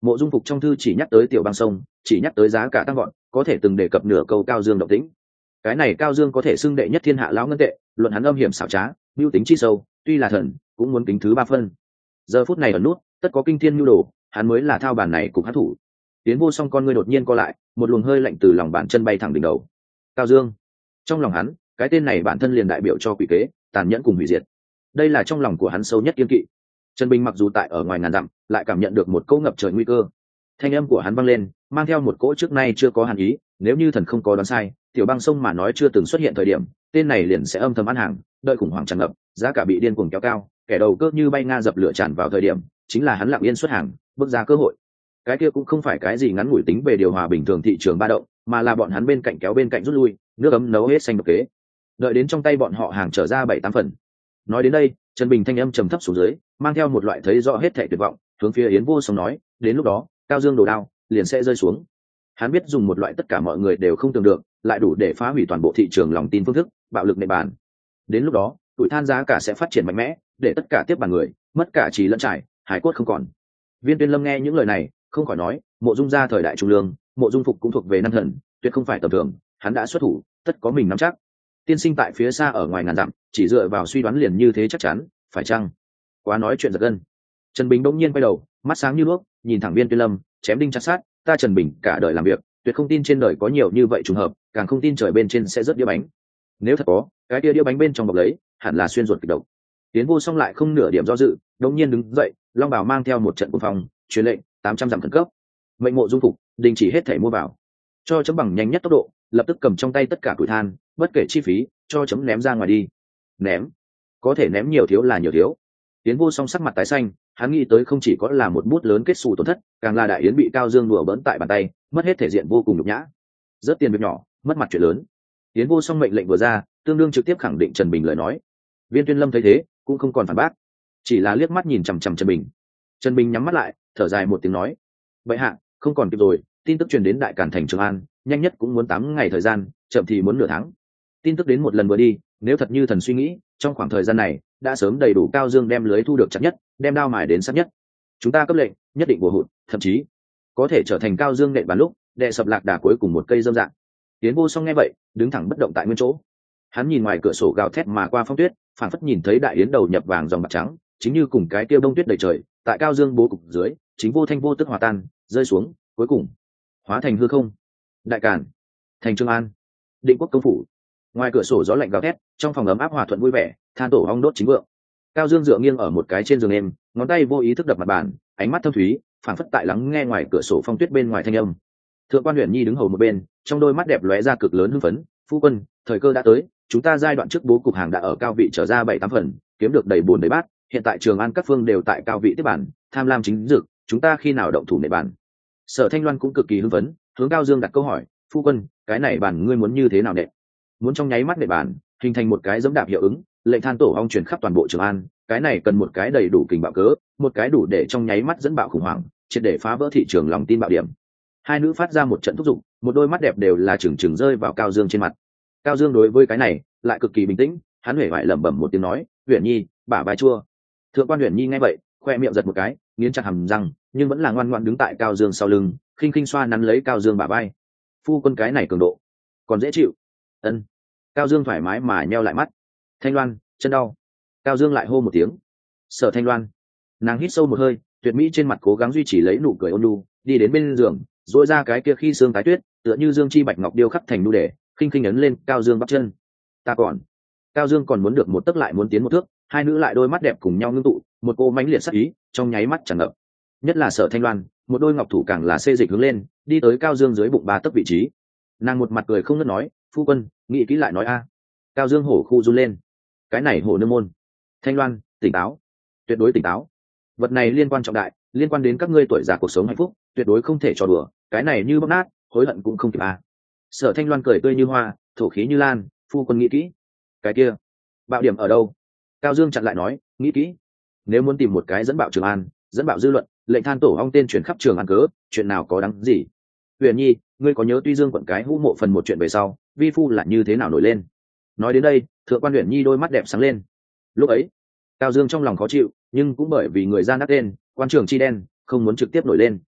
Mộ Dung Phục trong thư chỉ nhắc tới Tiểu Băng Sông, chỉ nhắc tới giá cả tăng gọn, có thể từng đề cập nửa câu Cao Dương động tĩnh. Cái này Cao Dương có thể xưng đệ nhất thiên hạ lão ngân tệ, luận hắn âm hiểm xảo trá, mưu tính chi sâu, tuy là thần, cũng muốn kính thứ 3 phân. Giờ phút này ở nút, tất có kinh thiên nhu đồ, hắn mới là thao bản này cùng hắn thủ. Tiến Vô Song con ngươi đột nhiên co lại, một luồng hơi lạnh từ lòng bàn chân bay thẳng đỉnh đầu. Cao Dương, trong lòng hắn, cái tên này bản thân liền đại biểu cho quỷ kế, tàn nhẫn cùng hủy diệt. Đây là trong lòng của hắn sâu nhất kiên kỵ. Trần Bình mặc dù tại ở ngoài ngàn dặm, lại cảm nhận được một cỗ ngập trời nguy cơ. Thanh âm của hắn vang lên, mang theo một cỗ trước nay chưa có hàn ý, nếu như thần không có đoán sai, Tiểu Băng Sông mà nói chưa từng xuất hiện thời điểm, tên này liền sẽ âm thầm ăn hàng, đợi khủng hoảng tràn ngập, giá cả bị điên cuồng kéo cao, kẻ đầu cơ như bay nga dập lửa tràn vào thời điểm, chính là hắn lặng yên xuất hàng, bước ra cơ hội. Cái kia cũng không phải cái gì ngắn ngủi tính về điều hòa bình thường thị trường ba động, mà là bọn hắn bên cạnh kéo bên cạnh rút lui, nước ấm nấu hết xanh độc kế. Đợi đến trong tay bọn họ hàng trở ra 7-8 phần. Nói đến đây, Trần Bình thanh âm trầm thấp xuống dưới, mang theo một loại thấy rõ hết thảy tuyệt vọng, hướng phía Yến Vô Song nói, đến lúc đó, Cao Dương đồ đao liền sẽ rơi xuống. Hắn biết dùng một loại tất cả mọi người đều không tưởng được, lại đủ để phá hủy toàn bộ thị trường lòng tin phương thức, bạo lực nền bàn. Đến lúc đó, tuổi than giá cả sẽ phát triển mạnh mẽ, để tất cả tiếp bàn người, mất cả trí lẫn trải, hải cốt không còn. Viên Tuyên Lâm nghe những lời này, không khỏi nói, Mộ Dung gia thời đại trung lương, Mộ Dung Phục cũng thuộc về năm thần, tuyệt không phải tầm thường, hắn đã xuất thủ, tất có mình nắm chắc. Tiên sinh tại phía xa ở ngoài ngàn dặm, chỉ dựa vào suy đoán liền như thế chắc chắn, phải chăng? Quá nói chuyện giật gân. Trần Bình đông nhiên quay đầu, mắt sáng như đuốc, nhìn thẳng Viên Tuyên Lâm, chém đinh chặt sát, ta Trần Bình cả đời làm việc, tuyệt không tin trên đời có nhiều như vậy trùng hợp, càng không tin trời bên trên sẽ rớt đĩa bánh. Nếu thật có, cái kia đĩa bánh bên trong bọc lấy, hẳn là xuyên ruột kịch độc. Tiến Vô Song lại không nửa điểm do dự, đống nhiên đứng dậy, long bào mang theo một trận cuồng phong, truyền lệnh 800 dặm khẩn cấp. Mệnh Mộ Dung Phục đình chỉ hết thảy mua vào, cho chấm bằng nhanh nhất tốc độ, lập tức cầm trong tay tất cả củi than, bất kể chi phí, cho chấm ném ra ngoài đi. Ném? Có thể ném nhiều thiếu là nhiều thiếu. Tiến Vô Song sắc mặt tái xanh, hắn nghĩ tới không chỉ có là một bút lớn kết xù tổn thất, càng là đại yến bị Cao Dương đùa bỡn tại bàn tay, mất hết thể diện vô cùng nhục nhã. Rất tiền việc nhỏ, mất mặt chuyện lớn. Tiến Vô Song mệnh lệnh vừa ra, tương đương trực tiếp khẳng định Trần Bình lời nói. Viên Tuyên Lâm thấy thế, cũng không còn phản bác, chỉ là liếc mắt nhìn chằm chằm Trần Bình. Trần Bình nhắm mắt lại, thở dài một tiếng nói: "Bệ hạ, không còn kịp rồi, tin tức truyền đến Đại Càn thành Trường An, nhanh nhất cũng muốn 8 ngày thời gian, chậm thì muốn nửa tháng. Tin tức đến một lần vừa đi, nếu thật như thần suy nghĩ, trong khoảng thời gian này, đã sớm đầy đủ Cao Dương đem lưới thu được chặt nhất, đem đao mài đến sắc nhất. Chúng ta cấp lệnh, nhất định bổ hụt, thậm chí có thể trở thành Cao Dương nện bàn lúc, đệ sập lạc đà cuối cùng một cây dâm dạng." Tiến Vô Song nghe vậy, đứng thẳng bất động tại nguyên chỗ. Hắn nhìn ngoài cửa sổ gào thét mà qua phong tuyết, phảng phất nhìn thấy đại yến đầu nhập vàng dòng bạc trắng, chính như cùng cái tiêu bông tuyết đầy trời, tại Cao Dương bố cục dưới, chính vô thanh vô tức hòa tan, rơi xuống, cuối cùng hóa thành hư không. Đại Càn, thành Trường An, Định Quốc công phủ. Ngoài cửa sổ gió lạnh gào thét, trong phòng ấm áp hòa thuận vui vẻ, than tổ ong đốt chính vượng. Cao Dương dựa nghiêng ở một cái trên giường êm, ngón tay vô ý thức đập mặt bàn, ánh mắt thâm thúy, phảng phất tại lắng nghe ngoài cửa sổ phong tuyết bên ngoài thanh âm. Thượng quan Uyển Nhi đứng hầu một bên, trong đôi mắt đẹp lóe ra cực lớn hưng phấn, "Phu quân, thời cơ đã tới, chúng ta giai đoạn trước bố cục hàng đã ở cao vị trở ra 7-8 phần, kiếm được đầy bùn đầy bát, hiện tại Trường An các phương đều tại cao vị tiếp bản, tham lam chính dực, chúng ta khi nào động thủ nệ bản?" Sở Thanh Loan cũng cực kỳ hưng phấn, hướng Cao Dương đặt câu hỏi, "Phu quân, cái này bản ngươi muốn như thế nào nệ?" Muốn trong nháy mắt nệ bản, hình thành một cái dẫm đạp hiệu ứng, lệnh than tổ ong truyền khắp toàn bộ Trường An, cái này cần một cái đầy đủ kình bạo cớ, một cái đủ để trong nháy mắt dẫn bạo khủng hoảng, triệt để phá vỡ thị trường lòng tin bạo điểm. Hai nữ phát ra một trận thúc giục, một đôi mắt đẹp đều là trừng trừng rơi vào Cao Dương trên mặt. Cao Dương đối với cái này lại cực kỳ bình tĩnh, hắn huệ vải lẩm bẩm một tiếng nói, "Uyển Nhi, bả vai chua." Thượng quan Uyển Nhi nghe vậy, khoe miệng giật một cái, nghiến chặt hàm răng, nhưng vẫn là ngoan ngoãn đứng tại Cao Dương sau lưng, khinh khinh xoa nắn lấy Cao Dương bả vai. "Phu quân cái này cường độ, còn dễ chịu." Ân. Cao Dương thoải mái mà nheo lại mắt. "Thanh Loan, chân đau." Cao Dương lại hô một tiếng. Sở Thanh Loan. Nàng hít sâu một hơi, tuyệt mỹ trên mặt cố gắng duy trì lấy nụ cười ôn nhu, đi đến bên giường, duỗi ra cái kia khi xương tái tuyết, tựa như dương chi bạch ngọc điêu khắc thành nu đề, khinh khinh ấn lên Cao Dương bắp chân. "Ta còn." Cao Dương còn muốn được một tấc lại muốn tiến một thước, hai nữ lại đôi mắt đẹp cùng nhau ngưng tụ, một cô mãnh liệt sắc ý trong nháy mắt tràn ngập. Nhất là Sở Thanh Loan, một đôi ngọc thủ càng là xê dịch hướng lên, đi tới Cao Dương dưới bụng 3 tấc vị trí. Nàng một mặt cười không ngớt nói, "Phu quân, nghĩ kỹ lại nói a." Cao Dương hổ khu run lên. Cái này hổ nương môn. "Thanh Loan, tỉnh táo, tuyệt đối tỉnh táo. Vật này liên quan trọng đại, liên quan đến các ngươi tuổi già cuộc sống hạnh phúc, tuyệt đối không thể trò đùa, cái này như bóc nát, hối hận cũng không kịp a." Sở Thanh Loan cười tươi như hoa, thổ khí như lan, "Phu quân nghĩ kỹ." "Cái kia, bạo điểm ở đâu?" Cao Dương chặn lại nói, "Nghĩ kỹ. Nếu muốn tìm một cái dẫn bạo Trường An, dẫn bạo dư luận, lệnh than tổ ong tên truyền khắp Trường An cớ, chuyện nào có đáng gì. Huyền Nhi, ngươi có nhớ Tuy Dương quận cái hũ mộ phần một chuyện về sau, vi phu là như thế nào nổi lên?" Nói đến đây, Thượng quan Huyền Nhi đôi mắt đẹp sáng lên. Lúc ấy, Cao Dương trong lòng khó chịu, nhưng cũng bởi vì người gian đắc tên, quan trường chi đen, không muốn trực tiếp nổi lên.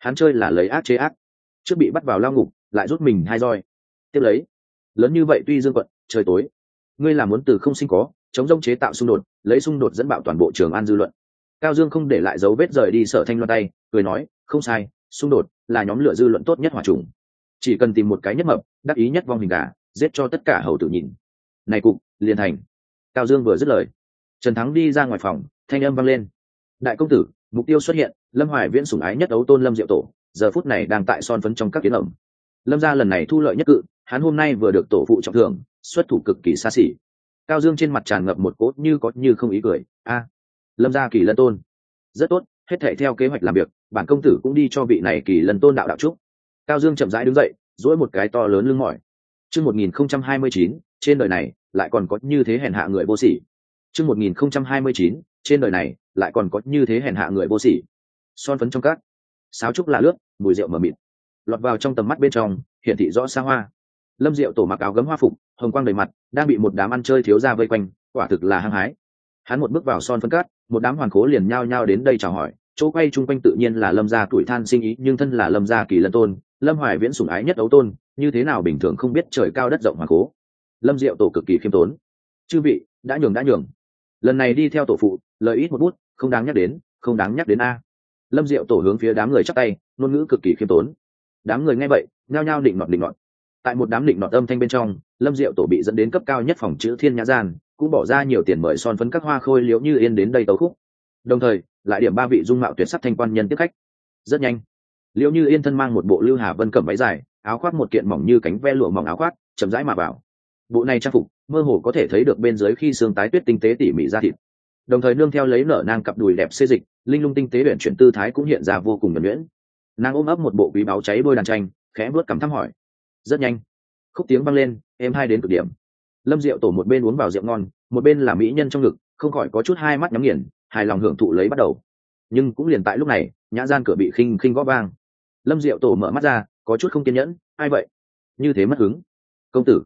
Hắn chơi là lấy ác chế ác, trước bị bắt vào lao ngục lại rút mình 2 roi, tiếp lấy lớn như vậy tuy dương quận trời tối, ngươi là muốn từ không sinh có chống rông chế tạo xung đột, lấy xung đột dẫn bạo toàn bộ Trường An dư luận. Cao Dương không để lại dấu vết rời đi Sở Thanh Loan tay, cười nói, không sai, xung đột là nhóm lửa dư luận tốt nhất hỏa trùng, chỉ cần tìm một cái nhất mập đắc ý nhất vong hình gà, giết cho tất cả hầu tử nhìn, này cục liền thành. Cao Dương vừa dứt lời, Trần Thắng đi ra ngoài phòng, thanh âm vang lên, đại công tử, mục tiêu xuất hiện, Lâm Hoài Viễn sủng ái nhất ấu tôn Lâm Diệu Tổ giờ phút này đang tại son phấn trong các kiến ẩm. Lâm gia lần này thu lợi nhất cự, hắn hôm nay vừa được tổ phụ trọng thưởng, xuất thủ cực kỳ xa xỉ. Cao Dương trên mặt tràn ngập một cốt như có như không ý cười, a, Lâm gia Kỳ Lân tôn, rất tốt, hết thảy theo kế hoạch làm việc, bản công tử cũng đi cho vị này Kỳ Lân tôn đạo đạo chúc. Cao Dương chậm rãi đứng dậy, duỗi một cái to lớn lưng mỏi. Chương 1029, trên đời này lại còn có như thế hèn hạ người vô sỉ. Chương 1029, trên đời này lại còn có như thế hèn hạ người vô sỉ. Son phấn trong các, sáo trúc là lướt, mùi rượu mờ mịt, lọt vào trong tầm mắt bên trong, hiển thị rõ xa hoa. Lâm Diệu Tổ mặc áo gấm hoa phục, hồng quang đầy mặt, đang bị một đám ăn chơi thiếu gia vây quanh, quả thực là hăng hái. Hắn một bước vào son phấn cát, một đám hoàn khố liền nhao nhao đến đây chào hỏi, chỗ quay chung quanh tự nhiên là Lâm gia tuổi than sinh ý, nhưng thân là Lâm gia Kỳ Lân tôn, Lâm Hoài Viễn sủng ái nhất ấu tôn, như thế nào bình thường không biết trời cao đất rộng hoàn khố. Lâm Diệu Tổ cực kỳ khiêm tốn, chư vị đã nhường, lần này đi theo tổ phụ, lời ít một bút, không đáng nhắc đến, không đáng nhắc đến a. Lâm Diệu Tổ hướng phía đám người chắp tay, ngôn ngữ cực kỳ khiêm tốn. Đám người nghe vậy nhao nhao định nọt. Tại một đám định nọt âm thanh bên trong, Lâm Diệu Tổ bị dẫn đến cấp cao nhất phòng chữ Thiên Nhã Gian, cũng bỏ ra nhiều tiền mời son phấn các hoa khôi Liễu Như Yên đến đây tấu khúc, đồng thời lại điểm 3 vị dung mạo tuyệt sắc thanh quan nhân tiếp khách. Rất nhanh, Liễu Như Yên thân mang một bộ Lưu Hà Vân cẩm váy dài, áo khoác một kiện mỏng như cánh ve lụa mỏng áo khoác, chậm rãi mà vào. Bộ này trang phục mơ hồ có thể thấy được bên dưới khi xương tái tuyết tinh tế tỉ mỉ da thịt, đồng thời nương theo lấy nở nang cặp đùi đẹp xê dịch, linh lung tinh tế uyển chuyển tư thái cũng hiện ra vô cùng nhuần nhuyễn. Nàng ôm ấp một bộ quý báu cháy đôi đàn tranh, khẽ vuốt cằm thăm hỏi. Rất nhanh, khúc tiếng vang lên, êm hai đến cực điểm. Lâm Diệu Tổ một bên uống vào rượu ngon, một bên là mỹ nhân trong ngực, không khỏi có chút hai mắt nhắm nghiền, hài lòng hưởng thụ lấy bắt đầu. Nhưng cũng liền tại lúc này, Nhã Gian cửa bị khinh khinh gõ vang. Lâm Diệu Tổ mở mắt ra, có chút không kiên nhẫn, ai vậy? Như thế mất hứng. Công tử,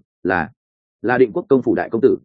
là Định Quốc công phủ đại công tử,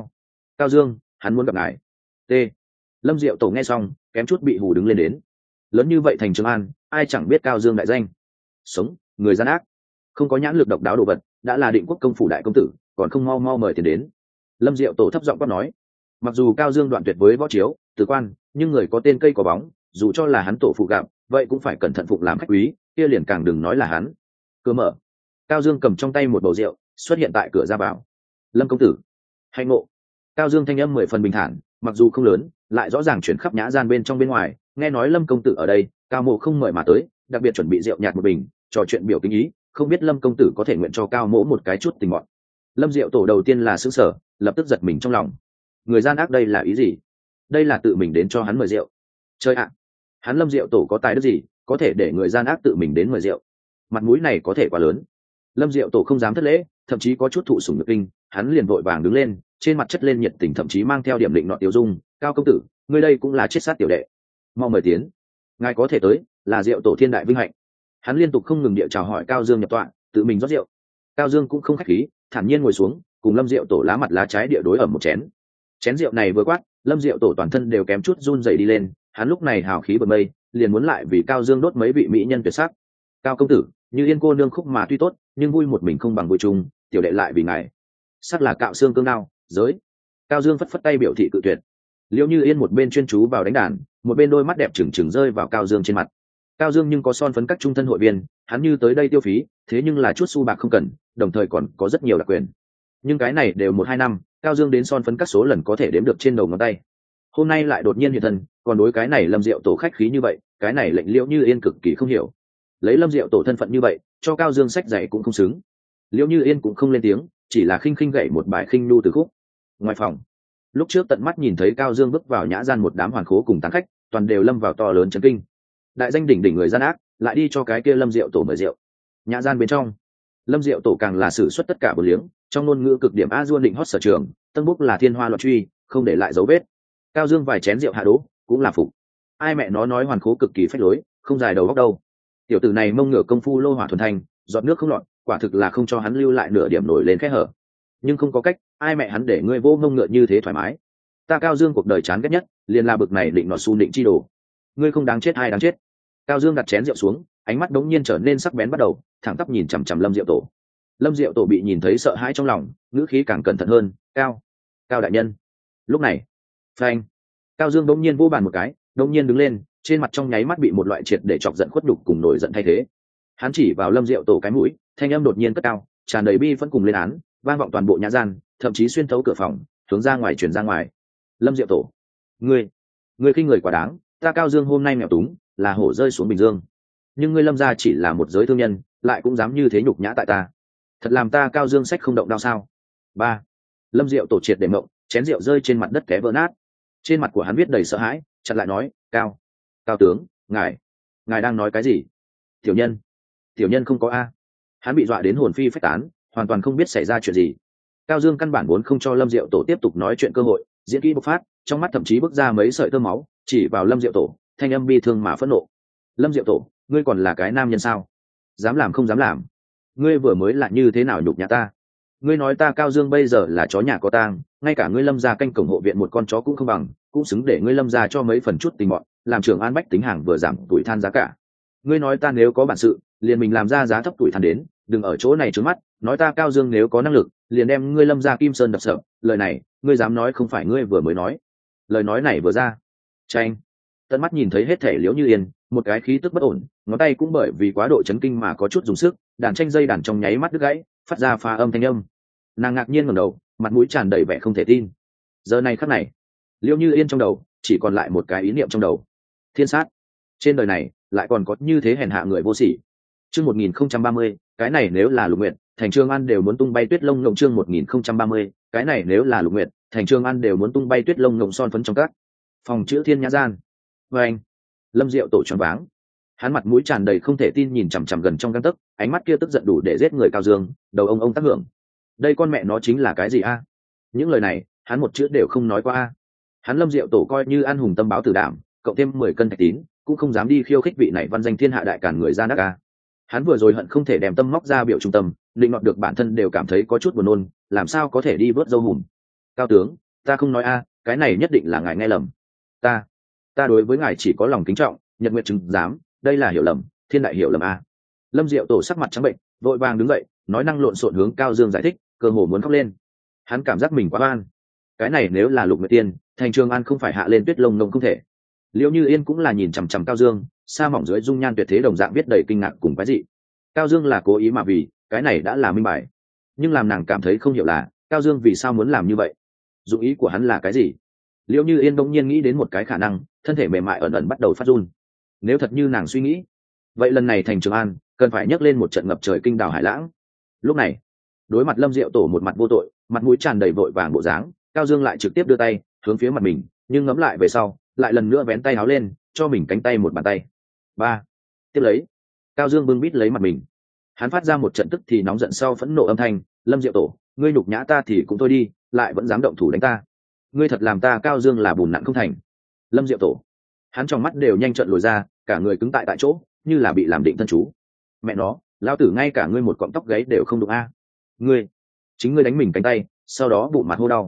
Cao Dương, hắn muốn gặp ngài. T. Lâm Diệu Tổ nghe xong, kém chút bị hù đứng lên đến. Lớn như vậy thành Trường An, ai chẳng biết Cao Dương đại danh. Sống, người gian ác, không có nhãn lực độc đáo đồ vật, đã là Định Quốc công phủ đại công tử, còn không mau mau mời tiền đến. Lâm Diệu Tổ thấp giọng quát nói. Mặc dù Cao Dương đoạn tuyệt với võ chiếu, tử quan, nhưng người có tên cây có bóng, dù cho là hắn tổ phụ gặp, vậy cũng phải cẩn thận phụng làm khách quý, kia liền càng đừng nói là hắn. Cửa mở, Cao Dương cầm trong tay một bầu rượu, xuất hiện tại cửa ra vào. Lâm công tử, hạnh ngộ. Cao Dương thanh âm 10 phần bình thản, mặc dù không lớn, lại rõ ràng chuyển khắp Nhã Gian bên trong bên ngoài. Nghe nói Lâm công tử ở đây, Cao Mộ không mời mà tới, đặc biệt chuẩn bị rượu nhạt một bình, trò chuyện biểu kính ý, không biết Lâm công tử có thể nguyện cho Cao Mộ một cái chút tình mọn. Lâm Diệu Tổ đầu tiên là sững sờ, lập tức giật mình trong lòng. Người gian ác đây là ý gì? Đây là tự mình đến cho hắn mời rượu. Chơi ạ, hắn Lâm Diệu Tổ có tài đức gì, có thể để người gian ác tự mình đến mời rượu? Mặt mũi này có thể quá lớn. Lâm Diệu Tổ không dám thất lễ, thậm chí có chút thụ sủng nhược kinh, hắn liền vội vàng đứng lên, trên mặt chất lên nhiệt tình, thậm chí mang theo điểm định nọ tiêu dung. Cao công tử, ngươi đây cũng là chết sát tiểu đệ, mau mời tiến. Ngài có thể tới, là Diệu Tổ thiên đại vinh hạnh. Hắn liên tục không ngừng địa chào hỏi Cao Dương nhập tọa, tự mình rót rượu. Cao Dương cũng không khách khí, thản nhiên ngồi xuống, cùng Lâm Diệu Tổ lá mặt lá trái địa đối ở một chén. Chén rượu này vừa quát, Lâm Diệu Tổ toàn thân đều kém chút run rẩy đi lên, hắn lúc này hào khí bật mây, liền muốn lại vì Cao Dương đốt mấy vị mỹ nhân tuyệt sắc. Cao công tử, Như Yên cô nương khúc mà tuy tốt, nhưng vui một mình không bằng vui chung, tiểu đệ lại vì ngài sắc là cạo xương cương đao giới. Cao Dương phất phất tay biểu thị cự tuyệt. Liễu Như Yên một bên chuyên chú vào đánh đàn, một bên đôi mắt đẹp trừng trừng rơi vào Cao Dương trên mặt. Cao Dương nhưng có son phấn các trung thân hội viên, hắn như tới đây tiêu phí, thế nhưng là chút xu bạc không cần, đồng thời còn có rất nhiều đặc quyền. Nhưng cái này đều 1-2 năm, Cao Dương đến son phấn các số lần có thể đếm được trên đầu ngón tay. Hôm nay lại đột nhiên hiện thân, còn đối cái này Lâm Diệu Tổ khách khí như vậy, cái này lệnh Liễu Như Yên cực kỳ không hiểu. Lấy Lâm Diệu Tổ thân phận như vậy, cho Cao Dương sách dạy cũng không xứng. Liễu Như Yên cũng không lên tiếng, chỉ là khinh khinh gậy một bài khinh nu từ khúc. Ngoài phòng, lúc trước tận mắt nhìn thấy Cao Dương bước vào Nhã Gian, một đám hoàn khố cùng tán khách, toàn đều lâm vào to lớn chấn kinh. Đại danh đỉnh đỉnh người gian ác, lại đi cho cái kia Lâm Diệu Tổ mời rượu. Nhã Gian bên trong, Lâm Diệu Tổ càng là sử xuất tất cả bờ liếng, trong ngôn ngữ cực điểm a duôn định hót sở trường, tân búc là thiên hoa loạn truy, không để lại dấu vết. Cao Dương vài chén rượu hạ đố, cũng là phục. Ai mẹ nó nói hoàn khố cực kỳ phách lối, không dài đầu góc đâu. Tiểu tử này mông ngựa công phu lô hỏa thuần thanh, giọt nước không lọt, quả thực là không cho hắn lưu lại nửa điểm nổi lên kẽ hở. Nhưng không có cách, ai mẹ hắn để ngươi vô mông ngựa như thế thoải mái. Ta Cao Dương cuộc đời chán ghét nhất, liền là bực này định nọ su định chi đồ. Ngươi không đáng chết ai đáng chết. Cao Dương đặt chén rượu xuống, ánh mắt đống nhiên trở nên sắc bén bắt đầu, thẳng tắp nhìn chằm chằm Lâm Diệu Tổ. Lâm Diệu Tổ bị nhìn thấy sợ hãi trong lòng, ngữ khí càng cẩn thận hơn. Cao đại nhân. Lúc này, phanh, Cao Dương đống nhiên vỗ bàn một cái, đống nhiên đứng lên, trên mặt trong nháy mắt bị một loại triệt để chọc giận khuất nhục cùng nổi giận thay thế. Hắn chỉ vào Lâm Diệu Tổ cái mũi, thanh âm đột nhiên cất cao, tràn đầy bi phẫn cùng lên án, vang vọng toàn bộ nhã gian, thậm chí xuyên thấu cửa phòng, hướng ra ngoài truyền ra ngoài. Lâm Diệu Tổ, ngươi khinh người quá đáng, ta Cao Dương hôm nay nghèo túng, là hổ rơi xuống Bình Dương, nhưng ngươi Lâm gia chỉ là một giới thương nhân, lại cũng dám như thế nhục nhã tại ta, thật làm ta Cao Dương sách không động đao sao? Ba. Lâm Diệu Tổ triệt để mộng, chén rượu rơi trên mặt đất té vỡ nát. Trên mặt của hắn viết đầy sợ hãi, chặn lại nói, cao tướng, ngài đang nói cái gì? Tiểu nhân không có a. Hắn bị dọa đến hồn phi phách tán, hoàn toàn không biết xảy ra chuyện gì. Cao Dương căn bản vốn không cho Lâm Diệu Tổ tiếp tục nói chuyện cơ hội, diễn kỹ bộc phát, trong mắt thậm chí bứt ra mấy sợi tơ máu, chỉ vào Lâm Diệu Tổ, thanh âm bi thương mà phẫn nộ. Lâm Diệu Tổ, ngươi còn là cái nam nhân sao? Dám làm không dám làm? Ngươi vừa mới là như thế nào nhục nhã ta? Ngươi nói ta Cao Dương bây giờ là chó nhà có tang, ngay cả ngươi Lâm gia canh cổng hộ viện một con chó cũng không bằng, cũng xứng để ngươi Lâm gia cho mấy phần chút tình bọn, làm trưởng an bách tính hàng vừa giảm tuổi than giá cả. Ngươi nói ta nếu có bản sự, liền mình làm ra giá thấp tuổi than đến, đừng ở chỗ này trướng mắt, nói ta Cao Dương nếu có năng lực, liền đem ngươi Lâm gia Kim Sơn đập sập. Lời này, ngươi dám nói không phải ngươi vừa mới nói? Lời nói này vừa ra, tranh tận mắt nhìn thấy hết thể Liễu Như Yên, một cái khí tức bất ổn, ngón tay cũng bởi vì quá độ chấn kinh mà có chút dùng sức, đàn tranh dây đàn trong nháy mắt đứt gãy, phát ra pha âm thanh âm. Nàng ngạc nhiên ngẩng đầu, mặt mũi tràn đầy vẻ không thể tin. Giờ này khắc này, Liễu Như Yên trong đầu chỉ còn lại một cái ý niệm trong đầu: thiên sát. Trên đời này lại còn có như thế hèn hạ người vô sỉ. Chương 1030, cái này nếu là Lục Nguyệt, thành Trường An đều muốn tung bay tuyết lông ngộng. Chương 1030, cái này nếu là Lục Nguyệt, thành Trường An đều muốn tung bay tuyết lông ngộng son phấn trong các phòng chữ Thiên Nhã gian. Và anh, Lâm Diệu Tổ choáng váng, hắn mặt mũi tràn đầy không thể tin nhìn chằm chằm gần trong gang tấc, ánh mắt kia tức giận đủ để giết người Cao Dương, đầu ông tác hưởng. Đây con mẹ nó chính là cái gì a? Những lời này hắn một chữ đều không nói qua a. Hắn Lâm Diệu Tổ coi như an hùng tâm báo tử đảm, cộng thêm 10 cân thạch tín, cũng không dám đi khiêu khích vị này văn danh thiên hạ đại càn người gian đắc a. Hắn vừa rồi hận không thể đem tâm móc ra biểu trung tâm, định nọt được bản thân đều cảm thấy có chút buồn nôn, làm sao có thể đi vớt dâu hùm. Cao tướng, ta không nói a, cái này nhất định là ngài nghe lầm. Ta đối với ngài chỉ có lòng kính trọng, nhật nguyệt chứng giám, đây là hiểu lầm, thiên đại hiểu lầm a. Lâm Diệu Tổ sắc mặt trắng bệnh, vội vàng đứng dậy, nói năng lộn xộn hướng Cao Dương giải thích, cơ hồ muốn khóc lên. Hắn cảm giác mình quá oan. Cái này nếu là Lục Nguyệt Tiên, thành Trường An không phải hạ lên tuyết lông ngông không thể. Liễu Như Yên cũng là nhìn chằm chằm Cao Dương, sa mỏng dưới dung nhan tuyệt thế đồng dạng viết đầy kinh ngạc cùng quái dị. Cao Dương là cố ý mà vì, cái này đã là minh bài. Nhưng làm nàng cảm thấy không hiểu là, Cao Dương vì sao muốn làm như vậy? Dụng ý của hắn là cái gì? Liễu Như Yên bỗng nhiên nghĩ đến một cái khả năng, thân thể mềm mại ẩn ẩn bắt đầu phát run. Nếu thật như nàng suy nghĩ, vậy lần này thành Trường An cần phải nhấc lên một trận ngập trời kinh đảo hải lãng. Lúc này, đối mặt Lâm Diệu Tổ một mặt vô tội, mặt mũi tràn đầy vội vàng bộ dáng, Cao Dương lại trực tiếp đưa tay hướng phía mặt mình, nhưng ngấm lại về sau, lại lần nữa vén tay áo lên, cho mình cánh tay một bàn tay. Ba. Tiếp lấy, Cao Dương bưng bít lấy mặt mình, hắn phát ra một trận tức thì nóng giận sau phẫn nộ âm thanh: Lâm Diệu Tổ, ngươi nhục nhã ta thì cũng thôi đi, lại vẫn dám động thủ đánh ta. Ngươi thật làm ta Cao Dương là bùn nặn không thành. Lâm Diệu Tổ, hắn trong mắt đều nhanh trận lồi ra, cả người cứng tại chỗ, như là bị làm định thân chú. Mẹ nó, lão tử ngay cả ngươi một cọng tóc gáy đều không đụng a. Chính ngươi đánh mình cánh tay, sau đó bụng mặt hô đau.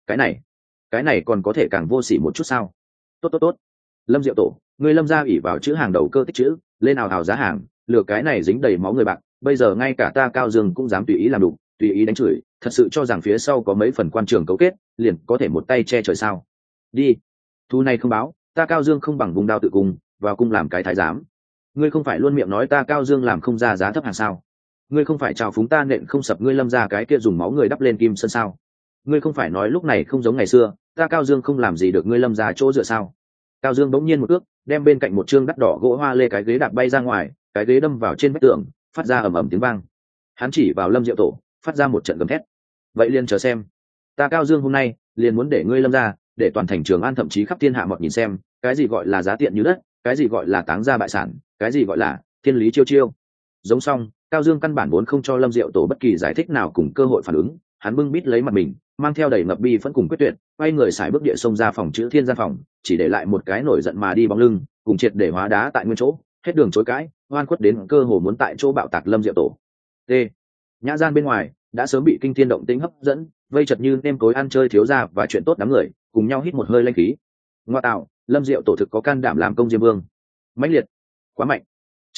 Cái này còn có thể càng vô sỉ một chút sao? Tốt. Lâm Diệu Tổ, ngươi Lâm gia ỷ vào chữ hàng đầu cơ tích chữ, lên ào ào giá hàng, lừa cái này dính đầy máu người bạc, bây giờ ngay cả ta Cao Dương cũng dám tùy ý làm đủ, tùy ý đánh chửi, thật sự cho rằng phía sau có mấy phần quan trường cấu kết, liền có thể một tay che trời sao? Đi, thu này không báo, ta Cao Dương không bằng vùng đao tự cung, vào cung làm cái thái giám. Ngươi không phải luôn miệng nói ta Cao Dương làm không ra giá thấp hàng sao? Ngươi không phải chào phúng ta nện không sập ngươi Lâm gia cái kia dùng máu người đắp lên kim sơn sao? Ngươi không phải nói lúc này không giống ngày xưa, ta Cao Dương không làm gì được ngươi Lâm gia chỗ dựa sao? Cao Dương bỗng nhiên một ước, đem bên cạnh một trương đắt đỏ gỗ hoa lê cái ghế đạp bay ra ngoài, cái ghế đâm vào trên vách tường, phát ra ầm ầm tiếng vang. Hắn chỉ vào Lâm Diệu Tổ, phát ra một trận gầm thét. Vậy liền chờ xem, ta Cao Dương hôm nay liền muốn để ngươi Lâm gia, để toàn thành Trường An thậm chí khắp thiên hạ mọi nhìn xem, cái gì gọi là giá tiện như đất, cái gì gọi là táng gia bại sản, cái gì gọi là thiên lý chiêu chiêu. Giống xong, Cao Dương căn bản vốn không cho Lâm Diệu Tổ bất kỳ giải thích nào cùng cơ hội phản ứng, hắn bưng bít lấy mặt mình, mang theo đầy ngập bi vẫn cùng quyết tuyệt, quay người xài bước địa xông ra phòng chữ Thiên gian phòng, chỉ để lại một cái nổi giận mà đi bóng lưng, cùng triệt để hóa đá tại nguyên chỗ, hết đường chối cãi, oan khuất đến cơ hồ muốn tại chỗ bạo tạc Lâm Diệu Tổ. T. Nhã gian bên ngoài đã sớm bị kinh thiên động tĩnh hấp dẫn, vây chật như nêm cối ăn chơi thiếu gia và chuyện tốt đám người, cùng nhau hít một hơi lanh khí. Ngoa tạo, Lâm Diệu Tổ thực có can đảm làm công Diêm Vương. Mãnh liệt, quá mạnh.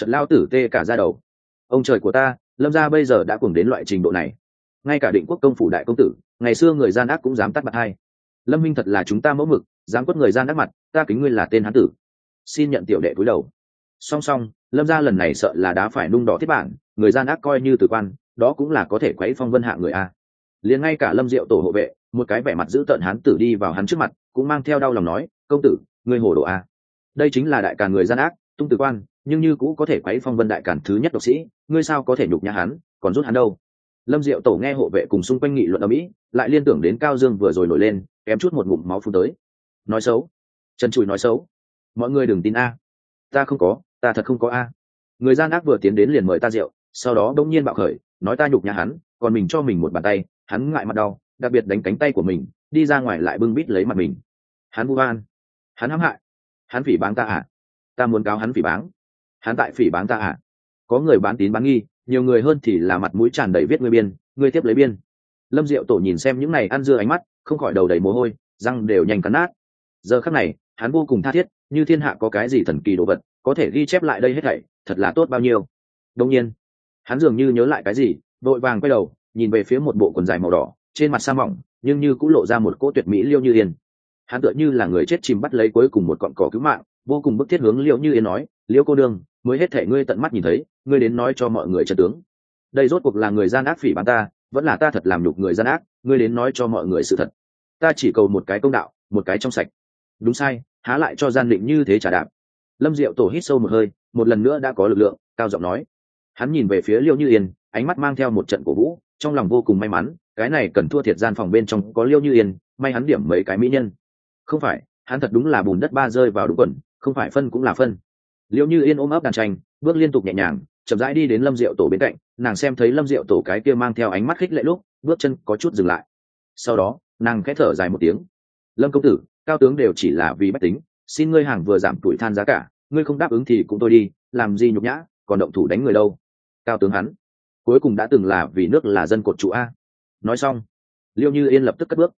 trận lao tử tê cả ra đầu. Ông trời của ta, Lâm gia bây giờ đã cuồng đến loại trình độ này. Ngay cả Định Quốc công phủ đại công tử, ngày xưa người gian ác cũng dám tắt mặt hai. Lâm minh thật là chúng ta mẫu mực, dám quất người gian ác mặt, ta kính ngươi là tên hán tử. Xin nhận tiểu đệ cúi đầu. Song song, Lâm gia lần này sợ là đá phải nung đỏ thiết bản, người gian ác coi như từ quan, đó cũng là có thể quấy phong vân hạ người a. Liền ngay cả Lâm Diệu tổ hộ vệ, một cái vẻ mặt dữ tợn hán tử đi vào hắn trước mặt, cũng mang theo đau lòng nói, công tử, ngươi hồ đồ a. Đây chính là đại càn người gian ác, tung từ quan, nhưng như cũ có thể quấy phong vân đại càn thứ nhất độc sĩ, ngươi sao có thể nhục nhã hắn, còn rút hắn đâu. Lâm Diệu tổ nghe hộ vệ cùng xung quanh nghị luận ở mỹ, lại liên tưởng đến Cao Dương vừa rồi nổi lên, kém chút một ngụm máu phun tới. Nói xấu, trần trụi nói xấu, mọi người đừng tin a. Ta không có, ta thật không có a. Người gian ác vừa tiến đến liền mời ta rượu, sau đó đông nhiên bạo khởi, nói ta nhục nhã hắn, còn mình cho mình một bàn tay, hắn ngại mặt đau, đặc biệt đánh cánh tay của mình, đi ra ngoài lại bưng bít lấy mặt mình. Hắn vu oan, hắn hãm hại, hắn phỉ báng ta à? Ta muốn cáo hắn phỉ báng. Hắn tại phỉ báng ta à? Có người bán tín bán nghi, nhiều người hơn thì là mặt mũi tràn đầy viết ngươi biên, ngươi tiếp lấy biên. Lâm Diệu tổ nhìn xem những này ăn dưa ánh mắt, không khỏi đầu đầy mồ hôi, răng đều nhanh cắn nát. Giờ khắc này, hắn vô cùng tha thiết, như thiên hạ có cái gì thần kỳ đồ vật, có thể ghi chép lại đây hết thảy, thật là tốt bao nhiêu. Đương nhiên, hắn dường như nhớ lại cái gì, vội vàng quay đầu, nhìn về phía một bộ quần dài màu đỏ, trên mặt sa mỏng, nhưng như cũng lộ ra một cỗ tuyệt mỹ Liêu Như Yên. Hắn tựa như là người chết chìm bắt lấy cuối cùng một cọn cỏ cứu mạng, vô cùng bức thiết hướng Liêu Như Yên nói, Liêu cô đương, mới hết thảy ngươi tận mắt nhìn thấy, ngươi đến nói cho mọi người chân tướng. Đây rốt cuộc là người gian ác phỉ báng ta, vẫn là ta thật làm nhục người gian ác, ngươi đến nói cho mọi người sự thật. Ta chỉ cầu một cái công đạo, một cái trong sạch. Đúng sai, há lại cho gian định như thế trả đạp. Lâm Diệu tổ hít sâu một hơi, một lần nữa đã có lực lượng, cao giọng nói. Hắn nhìn về phía Liêu Như Yên, ánh mắt mang theo một trận cổ vũ, trong lòng vô cùng may mắn, cái này cần thua thiệt gian phòng bên trong có Liêu Như Yên, may hắn điểm mấy cái mỹ nhân. Không phải, hắn thật đúng là bùn đất ba rơi vào đúng quần, không phải phân cũng là phân. Liêu Như Yên ôm ấp đàn tranh, bước liên tục nhẹ nhàng, chậm rãi đi đến Lâm Diệu tổ bên cạnh, nàng xem thấy Lâm Diệu tổ cái kia mang theo ánh mắt khích lệ lúc, bước chân có chút dừng lại. Sau đó, nàng khẽ thở dài một tiếng. Lâm công tử, cao tướng đều chỉ là vì bách tính, xin ngươi hàng vừa giảm tuổi than giá cả, ngươi không đáp ứng thì cũng thôi đi, làm gì nhục nhã, còn động thủ đánh người đâu. Cao tướng hắn, cuối cùng đã từng là vì nước là dân cột trụ a. Nói xong, Liêu Như Yên lập tức cất bước.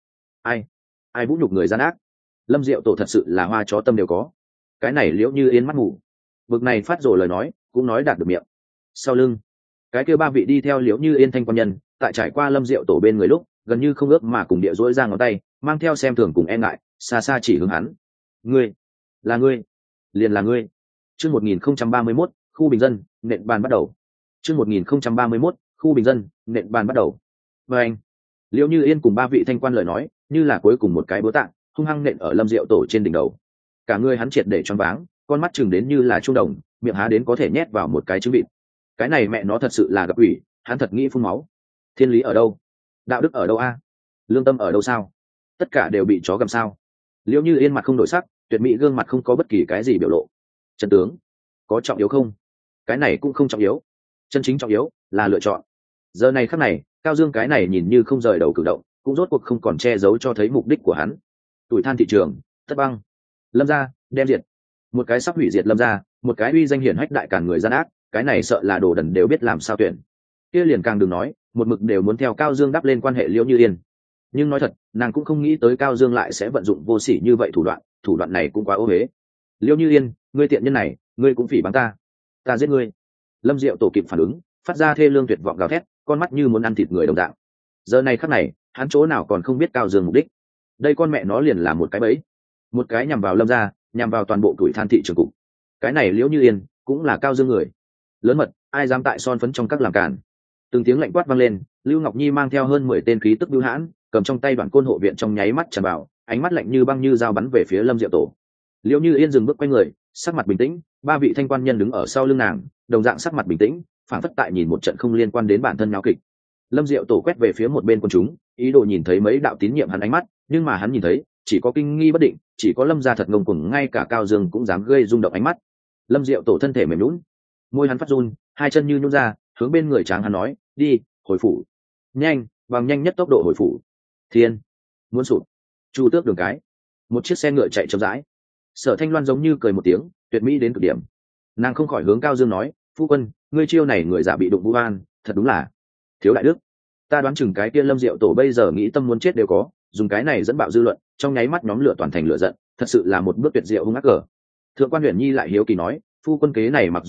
Ai vũ nhục người gian ác. Lâm Diệu tổ thật sự là hoa chó tâm đều có. Cái này Liễu Như Yên mắt ngủ, bực này phát rồi lời nói cũng nói đạt được miệng. Sau lưng cái kia ba vị đi theo Liễu Như Yên thanh quan nhân, tại trải qua Lâm Diệu tổ bên người lúc gần như không ước mà cùng địa dỗi ra ngón tay, mang theo xem thường cùng e ngại, xa xa chỉ hướng hắn. Ngươi là ngươi, liền là ngươi. Chương 1031, khu bình dân, nện bàn bắt đầu. Chương 1031, khu bình dân, nện bàn bắt đầu. Và anh, Liễu Như Yên cùng ba vị thanh quan lời nói như là cuối cùng một cái búa tạ, hung hăng nện ở Lâm Diệu tổ trên đỉnh đầu. Cả người hắn triệt để choáng váng, con mắt chừng đến như là trung đồng, miệng há đến có thể nhét vào một cái trứng vịt. Cái này mẹ nó thật sự là gặp ủy, hắn thật nghĩ phun máu. Thiên lý ở đâu? Đạo đức ở đâu a? Lương tâm ở đâu sao? Tất cả đều bị chó gầm sao? Liễu Như Yên mặt không đổi sắc, tuyệt mỹ gương mặt không có bất kỳ cái gì biểu lộ. Trần tướng, có trọng yếu không? Cái này cũng không trọng yếu. Chân chính trọng yếu là lựa chọn. Giờ này khắc này, Cao Dương cái này nhìn như không rời đầu cử động, cũng rốt cuộc không còn che giấu cho thấy mục đích của hắn. Tuổi than thị trường, tất băng. Lâm gia đem diệt. Một cái sắp hủy diệt Lâm gia, một cái uy danh hiển hách đại càn người gian ác, cái này sợ là đồ đần đều biết làm sao tuyển. Kia liền càng đừng nói, một mực đều muốn theo Cao Dương đắp lên quan hệ Liễu Như Yên. Nhưng nói thật, nàng cũng không nghĩ tới Cao Dương lại sẽ vận dụng vô sỉ như vậy thủ đoạn này cũng quá ô uế. Liễu Như Yên, ngươi tiện nhân này, ngươi cũng phỉ báng ta, ta giết ngươi. Lâm Diệu tổ kịp phản ứng, phát ra thê lương tuyệt vọng gào thét, con mắt như muốn ăn thịt người đồng dạng. Giờ này khắc này, hắn chỗ nào còn không biết Cao Dương mục đích. Đây con mẹ nó liền là một cái bẫy, một cái nhằm vào Lâm gia, nhằm vào toàn bộ tuổi than thị trường cục. Cái này Liễu Như Yên cũng là Cao Dương người. Lớn mật, ai dám tại son phấn trong các làm cản. Từng tiếng lạnh quát vang lên, Lưu Ngọc Nhi mang theo hơn 10 tên khí tức bưu hãn, cầm trong tay đoạn côn hộ viện trong nháy mắt tràn vào, ánh mắt lạnh như băng như dao bắn về phía Lâm Diệu tổ. Liễu Như Yên dừng bước quay người, sắc mặt bình tĩnh, ba vị thanh quan nhân đứng ở sau lưng nàng, đồng dạng sắc mặt bình tĩnh, phản phất tại nhìn một trận không liên quan đến bản thân náo kịch. Lâm Diệu tổ quét về phía một bên quân chúng, ý đồ nhìn thấy mấy đạo tín nhiệm hắn ánh mắt, nhưng mà hắn nhìn thấy chỉ có kinh nghi bất định, chỉ có Lâm gia thật ngông cuồng, ngay cả Cao Dương cũng dám gây rung động ánh mắt. Lâm Diệu tổ thân thể mềm nhũn, môi hắn phát run, hai chân như nhũn ra, hướng bên người Tráng hắn nói, đi, hồi phủ, nhanh, bằng nhanh nhất tốc độ hồi phủ. Thiên muốn sụp. Chu Tước đường cái, một chiếc xe ngựa chạy chậm rãi. Sở Thanh Loan giống như cười một tiếng, tuyệt mỹ đến cực điểm. Nàng không khỏi hướng Cao Dương nói, phu quân, ngươi chiêu này người giả bị đụng vu oan, thật đúng là thiếu đại đức. Ta đoán chừng cái kia Lâm Diệu tổ bây giờ nghĩ tâm muốn chết đều có, dùng cái này dẫn bạo dư luận, trong nháy mắt nhóm lửa toàn thành lửa giận, thật sự là một bước tuyệt diệu hung ác cờ. Thượng quan Huyền Nhi lại hiếu kỳ nói, phu quân kế này mặc dù diệu,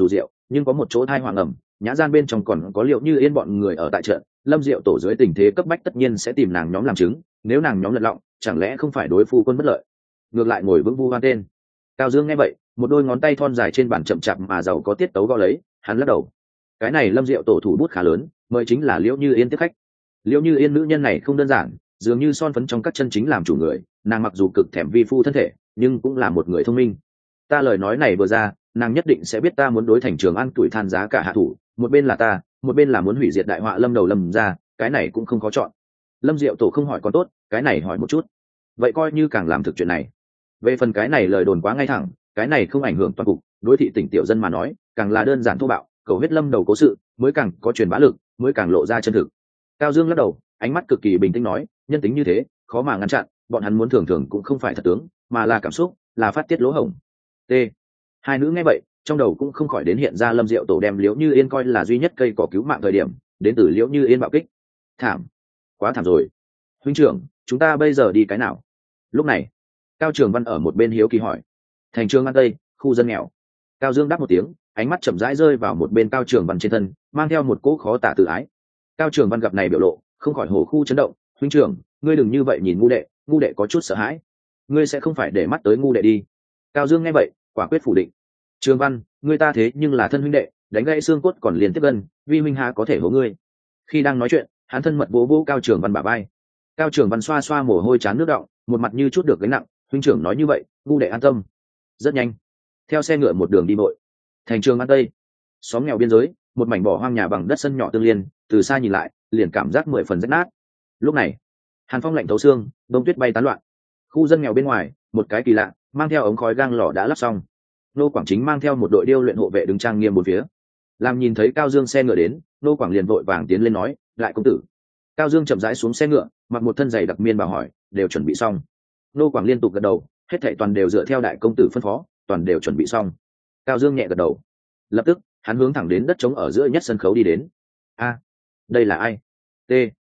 nhưng có một chỗ thai hoàng ẩm, nhã gian bên trong còn có Liệu Như Yên bọn người ở tại trận. Lâm Diệu Tổ dưới tình thế cấp bách tất nhiên sẽ tìm nàng nhóm làm chứng, nếu nàng nhóm lật lọng chẳng lẽ không phải đối phu quân bất lợi, ngược lại ngồi vững vu hoan tên. Cao Dương nghe vậy, một đôi ngón tay thon dài trên bàn chậm chạp mà giàu có tiết tấu gõ lấy, hắn lắc đầu. Cái này Lâm Diệu Tổ thủ bút khá lớn, mời chính là Liễu Như Yên tiếp khách. Liễu Như Yên nữ nhân này không đơn giản, dường như son phấn trong các chân chính làm chủ người, nàng mặc dù cực thèm vi phu thân thể, nhưng cũng là một người thông minh. Ta lời nói này vừa ra, nàng nhất định sẽ biết ta muốn đối thành Trường An tuổi than giá cả hạ thủ, một bên là ta, một bên là muốn hủy diệt đại họa Lâm đầu Lâm ra, cái này cũng không khó chọn. Lâm Diệu Tổ không hỏi còn tốt, cái này hỏi một chút, vậy coi như càng làm thực chuyện này. Về phần cái này lời đồn quá ngay thẳng, cái này không ảnh hưởng toàn cục, đối thị tỉnh tiểu dân mà nói, càng là đơn giản thô bạo, cầu huyết Lâm đầu cố sự, mới càng có truyền bá lực, mới càng lộ ra chân thực. Cao Dương lắc đầu, ánh mắt cực kỳ bình tĩnh nói, nhân tính như thế, khó mà ngăn chặn, bọn hắn muốn thường thường cũng không phải thật tướng, mà là cảm xúc, là phát tiết lỗ hổng. T. Hai nữ nghe vậy, trong đầu cũng không khỏi đến hiện ra Lâm Diệu Tổ đem Liễu Như Yên coi là duy nhất cây cỏ cứu mạng thời điểm, đến từ Liễu Như Yên bạo kích. Thảm, quá thảm rồi. Huynh trưởng, chúng ta bây giờ đi cái nào? Lúc này, Cao Trường Văn ở một bên hiếu kỳ hỏi. Thành Trường An Tây, khu dân nghèo. Cao Dương đáp một tiếng, ánh mắt chậm rãi rơi vào một bên Cao Trường Văn trên thân, mang theo một cỗ khó tả tự ái. Cao Trường Văn gặp này biểu lộ, không khỏi hổ khu chấn động. Huynh trưởng, ngươi đừng như vậy nhìn ngu đệ có chút sợ hãi. Ngươi sẽ không phải để mắt tới ngu đệ đi. Cao Dương nghe vậy, quả quyết phủ định. Trường Văn, ngươi ta thế nhưng là thân huynh đệ, đánh gãy xương cốt còn liền tiếp gần, vi huynh há có thể hố ngươi. Khi đang nói chuyện, hắn thân mật vỗ vỗ Cao Trường Văn bả vai. Cao Trường Văn xoa xoa mồ hôi trán nước đọng, một mặt như chút được gánh nặng. Huynh trưởng nói như vậy, ngu đệ an tâm. Rất nhanh, theo xe ngựa một đường đi vội. Thành Trường An Tây, xóm nghèo biên giới, một mảnh bỏ hoang nhà bằng đất sân nhỏ tương liên, từ xa nhìn lại, liền cảm giác 10 phần rách nát. Lúc này, hàn phong lạnh thấu xương, đông tuyết bay tán loạn. Khu dân nghèo bên ngoài, một cái kỳ lạ, mang theo ống khói gang lò đã lắp xong. Nô Quảng Chính mang theo một đội điêu luyện hộ vệ đứng trang nghiêm bốn phía. Làm nhìn thấy Cao Dương xe ngựa đến, Nô Quảng liền vội vàng tiến lên nói, lại công tử. Cao Dương chậm rãi xuống xe ngựa, mặc một thân giày đặc miên bảo hỏi, đều chuẩn bị xong. Nô Quảng liên tục gật đầu, hết thảy toàn đều dựa theo đại công tử phân phó, toàn đều chuẩn bị xong. Cao Dương nhẹ gật đầu. Lập tức, hắn hướng thẳng đến đất trống ở giữa nhất sân khấu đi đến. A, đây là ai? T,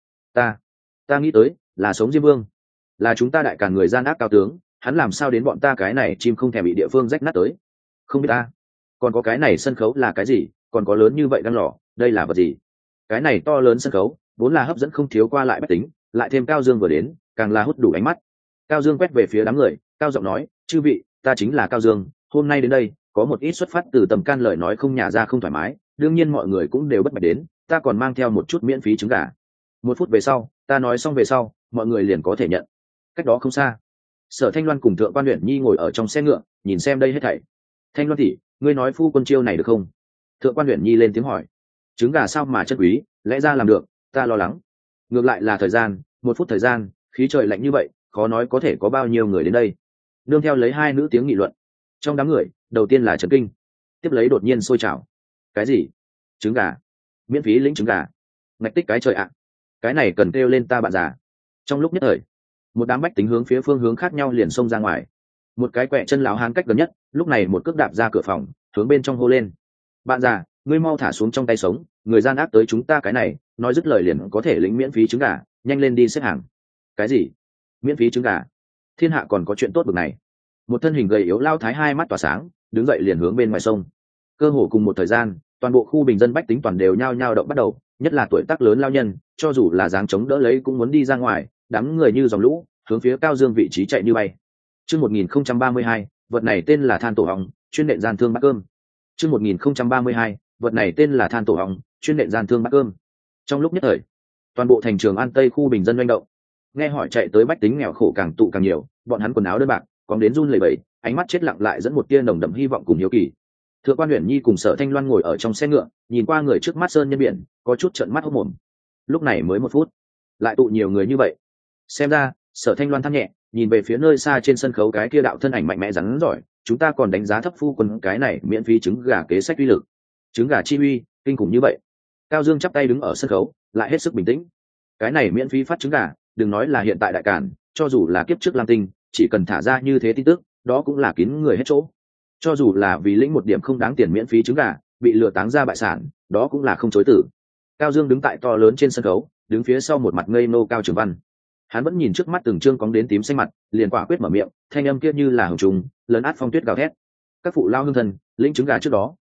ta nghĩ tới, là Sống Diêm Vương, là chúng ta đại càn người gian ác cao tướng, hắn làm sao đến bọn ta cái này chim không thèm bị địa phương rách nát tới? Không biết ta. Còn có cái này sân khấu là cái gì? Còn có lớn như vậy đang lò, đây là vật gì? Cái này to lớn sân khấu, vốn là hấp dẫn không thiếu qua lại bách tính, lại thêm Cao Dương vừa đến, càng là hút đủ ánh mắt. Cao Dương quét về phía đám người, cao giọng nói, chư vị, ta chính là Cao Dương, hôm nay đến đây, có một ít xuất phát từ tầm can lời nói không nhả ra không thoải mái, đương nhiên mọi người cũng đều bất bạch đến, ta còn mang theo một chút miễn phí trứng gà. 1 phút về sau, ta nói xong về sau, mọi người liền có thể nhận. Cách đó không xa, Sở Thanh Loan cùng Thượng Quan Uyển Nhi ngồi ở trong xe ngựa, nhìn xem đây hết thảy. Thanh Loan tỷ, ngươi nói phu quân chiêu này được không? Thượng Quan Uyển Nhi lên tiếng hỏi. Trứng gà sao mà chân quý, lẽ ra làm được, ta lo lắng. Ngược lại là thời gian, 1 phút thời gian, khí trời lạnh như vậy, khó nói có thể có bao nhiêu người đến đây. Nương theo lấy hai nữ tiếng nghị luận. Trong đám người, đầu tiên là Trần Kinh, tiếp lấy đột nhiên sôi trào. Cái gì? Trứng gà? Miễn phí lĩnh trứng gà? Ngạch tích cái trời ạ! Cái này cần kêu lên ta bạn già. Trong lúc nhất thời, một đám bách tính hướng phía phương hướng khác nhau liền xông ra ngoài. Một cái quẹ chân lão hán cách gần nhất, lúc này một cước đạp ra cửa phòng, hướng bên trong hô lên: bạn già, ngươi mau thả xuống trong tay sống, người gian ác tới chúng ta cái này, nói dứt lời liền có thể lĩnh miễn phí trứng gà, nhanh lên đi xếp hàng. Cái gì? Miễn phí trứng gà? Thiên hạ còn có chuyện tốt bực này? Một thân hình gầy yếu lao thái hai mắt tỏa sáng, đứng dậy liền hướng bên ngoài sông. Cơ hồ cùng một thời gian, toàn bộ khu bình dân bách tính toàn đều nhao nhao động bắt đầu, nhất là tuổi tác lớn lao nhân, cho dù là dáng chống đỡ lấy cũng muốn đi ra ngoài, đám người như dòng lũ hướng phía Cao Dương vị trí chạy như bay. Chương 1032, vật này tên là than tổ hong, chuyên nện gian thương bát cơm. Chương 1032, vật này tên là than tổ hong, chuyên nện gian thương bát cơm. Trong lúc nhất thời, toàn bộ thành Trường An Tây khu bình dân manh động. Nghe hỏi chạy tới bách tính nghèo khổ càng tụ càng nhiều, bọn hắn quần áo đơn bạc, còn đến run lẩy bẩy, ánh mắt chết lặng lại dẫn một tia nồng đậm hy vọng cùng hiếu kỳ. Thượng Quan Uyển Nhi cùng Sở Thanh Loan ngồi ở trong xe ngựa, nhìn qua người trước mắt sơn nhân biển, có chút trợn mắt hốt mồm. Lúc này mới 1 phút, lại tụ nhiều người như vậy. Xem ra, Sở Thanh Loan than nhẹ, nhìn về phía nơi xa trên sân khấu cái kia đạo thân ảnh mạnh mẽ rắn giỏi, chúng ta còn đánh giá thấp phu quân cái này miễn phí trứng gà kế sách uy lực. Trứng gà chi uy, kinh khủng như vậy. Cao Dương chắp tay đứng ở sân khấu, lại hết sức bình tĩnh. Cái này miễn phí phát trứng gà, đừng nói là hiện tại đại càn, cho dù là kiếp trước Lam Tinh, chỉ cần thả ra như thế tin tức, đó cũng là kín người hết chỗ. Cho dù là vì lĩnh một điểm không đáng tiền miễn phí trứng gà, bị lừa táng ra bại sản, đó cũng là không chối từ. Cao Dương đứng tại to lớn trên sân khấu, đứng phía sau một mặt ngây nô Cao Trường Văn. Hắn vẫn nhìn trước mắt từng trương cóng đến tím xanh mặt, liền quả quyết mở miệng, thanh âm kia như là hồng trùng, lớn át phong tuyết gào thét. Các phụ lao hương thần, lĩnh trứng gà trước đó,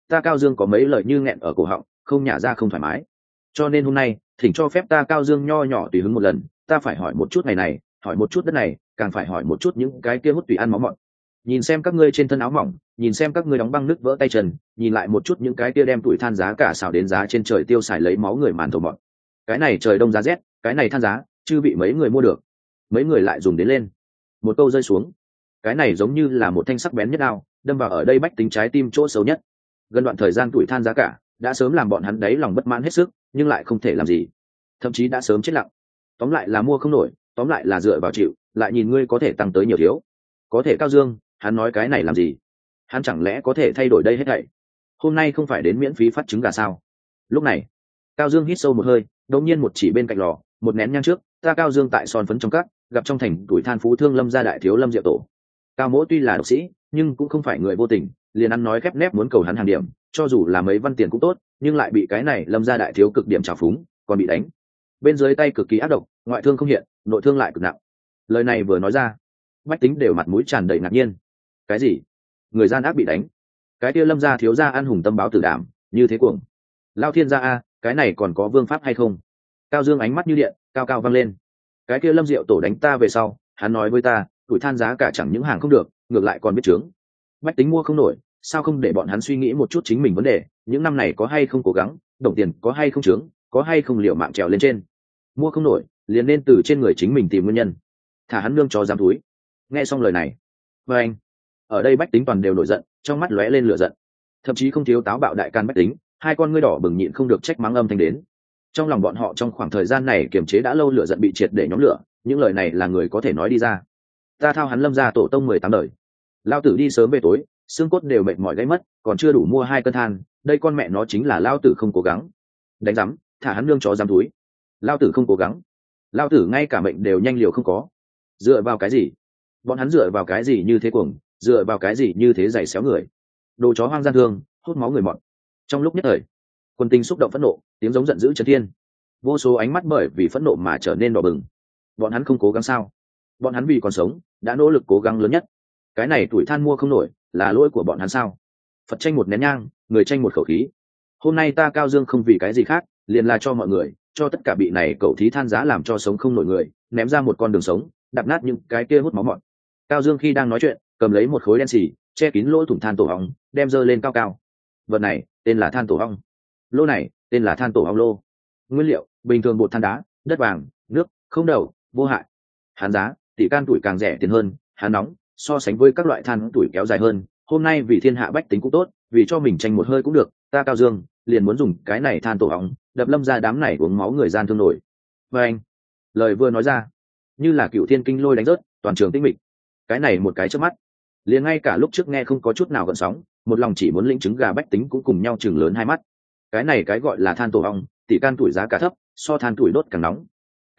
ta Cao Dương có mấy lời như nghẹn ở cổ họng, không nhả ra không thoải mái. Cho nên hôm nay thỉnh cho phép ta Cao Dương nho nhỏ tùy hứng một lần, ta phải hỏi một chút ngày này, hỏi một chút đất này, càng phải hỏi một chút những cái kia hút tùy ăn máu mọn. Nhìn xem các ngươi trên thân áo mỏng, nhìn xem các ngươi đóng băng nứt vỡ tay chân, nhìn lại một chút những cái kia đem tuổi than giá cả xào đến giá trên trời tiêu xài lấy máu người màn thầu mọn. Cái này trời đông giá rét, cái này than giá chưa bị mấy người mua được, mấy người lại dùng đến lên. Một câu rơi xuống, cái này giống như là một thanh sắc bén nhất đao, đâm vào ở đây bách tính trái tim chỗ xấu nhất. Gần đoạn thời gian tuổi than giá cả đã sớm làm bọn hắn đáy lòng bất mãn hết sức, nhưng lại không thể làm gì, thậm chí đã sớm chết lặng. Tóm lại là mua không nổi, tóm lại là dựa vào chịu, lại nhìn ngươi có thể tăng tới nhiều thiếu. Có thể Cao Dương, hắn nói cái này làm gì? Hắn chẳng lẽ có thể thay đổi đây hết thảy? Hôm nay không phải đến miễn phí phát trứng gà sao? Lúc này, Cao Dương hít sâu một hơi, đột nhiên một chỉ bên cạnh lò, một nén nhang trước, ta Cao Dương tại son phấn trong các, gặp trong thành tuổi than phú thương Lâm gia đại thiếu Lâm Diệu Tổ. Cao Mỗ tuy là độc sĩ, nhưng cũng không phải người vô tình, liền ăn nói khép nép muốn cầu hắn hàng điểm, cho dù là mấy văn tiền cũng tốt, nhưng lại bị cái này Lâm gia đại thiếu cực điểm trào phúng, còn bị đánh. Bên dưới tay cực kỳ ác độc, ngoại thương không hiện, nội thương lại cực nặng. Lời này vừa nói ra, bách tính đều mặt mũi tràn đầy ngạc nhiên. Cái gì? Người gian ác bị đánh? Cái kia Lâm gia thiếu gia ăn hùng tâm báo tử đảm, như thế cuồng. Lao thiên gia a, cái này còn có vương pháp hay không? Cao Dương ánh mắt như điện, cao cao vang lên. Cái kia Lâm Diệu Tổ đánh ta về sau, hắn nói với ta, tuổi than giá cả chẳng những hàng không được, ngược lại còn biết trướng. Bách tính mua không nổi, sao không để bọn hắn suy nghĩ một chút chính mình vấn đề, những năm này có hay không cố gắng, đồng tiền có hay không trướng, có hay không liều mạng trèo lên trên. Mua không nổi, liền nên từ trên người chính mình tìm nguyên nhân. Thả hắn nương cho dám túi. Nghe xong lời này, và anh, ở đây bách tính toàn đều nổi giận, trong mắt lóe lên lửa giận, thậm chí không thiếu táo bạo đại can bách tính, hai con ngươi đỏ bừng nhịn không được trách mắng âm thanh đến. Trong lòng bọn họ trong khoảng thời gian này kiềm chế đã lâu, lửa giận bị triệt để nhóm lửa, những lời này là người có thể nói đi ra. Ta thao hắn Lâm gia tổ tông 18 đời, lao tử đi sớm về tối, xương cốt đều mệt mỏi gãy mất, còn chưa đủ mua 2 cân than, đây con mẹ nó chính là lao tử không cố gắng. Đánh rắm, thả hắn nương chó dám túi. Lao tử không cố gắng, lao tử ngay cả mệnh đều nhanh liều không có. Dựa vào cái gì? Bọn hắn dựa vào cái gì như thế cuồng, dựa vào cái gì như thế giày xéo người? Đồ chó hoang gian thương, hút máu người mọn. Trong lúc nhất thời, quân tinh xúc động phẫn nộ, tiếng giống giận dữ chấn thiên. Vô số ánh mắt bởi vì phẫn nộ mà trở nên đỏ bừng. Bọn hắn không cố gắng sao? Bọn hắn vì còn sống đã nỗ lực cố gắng lớn nhất, cái này tuổi than mua không nổi là lỗi của bọn hắn sao? Phật tranh một nén nhang, người tranh một khẩu khí. Hôm nay ta Cao Dương không vì cái gì khác, liền là cho mọi người, cho tất cả bị này cậu thí than giá làm cho sống không nổi người, ném ra một con đường sống, đập nát những cái kia hút máu mọn. Cao Dương khi đang nói chuyện, cầm lấy một khối đen xì, che kín lỗ thủng than tổ ong, đem dơ lên cao cao. Vật này tên là than tổ ong, lô này tên là than tổ ong lô. Nguyên liệu bình thường bột than đá, đất vàng, nước, không đầu, vô hại. Hán giá tỷ can tuổi càng rẻ tiền hơn, hán nóng so sánh với các loại than tuổi kéo dài hơn. Hôm nay vì thiên hạ bách tính cũng tốt, vì cho mình tranh một hơi cũng được, ta Cao Dương liền muốn dùng cái này than tổ ong đập Lâm ra đám này uống máu người gian thương nổi. Và anh, lời vừa nói ra, như là cựu thiên kinh lôi đánh rớt toàn trường tĩnh mịch. Cái này một cái trước mắt, liền ngay cả lúc trước nghe không có chút nào gợn sóng, một lòng chỉ muốn lĩnh trứng gà bách tính cũng cùng nhau chừng lớn hai mắt. Cái này cái gọi là than tổ ong, tỷ can tuổi giá cả thấp, so than tuổi đốt càng nóng.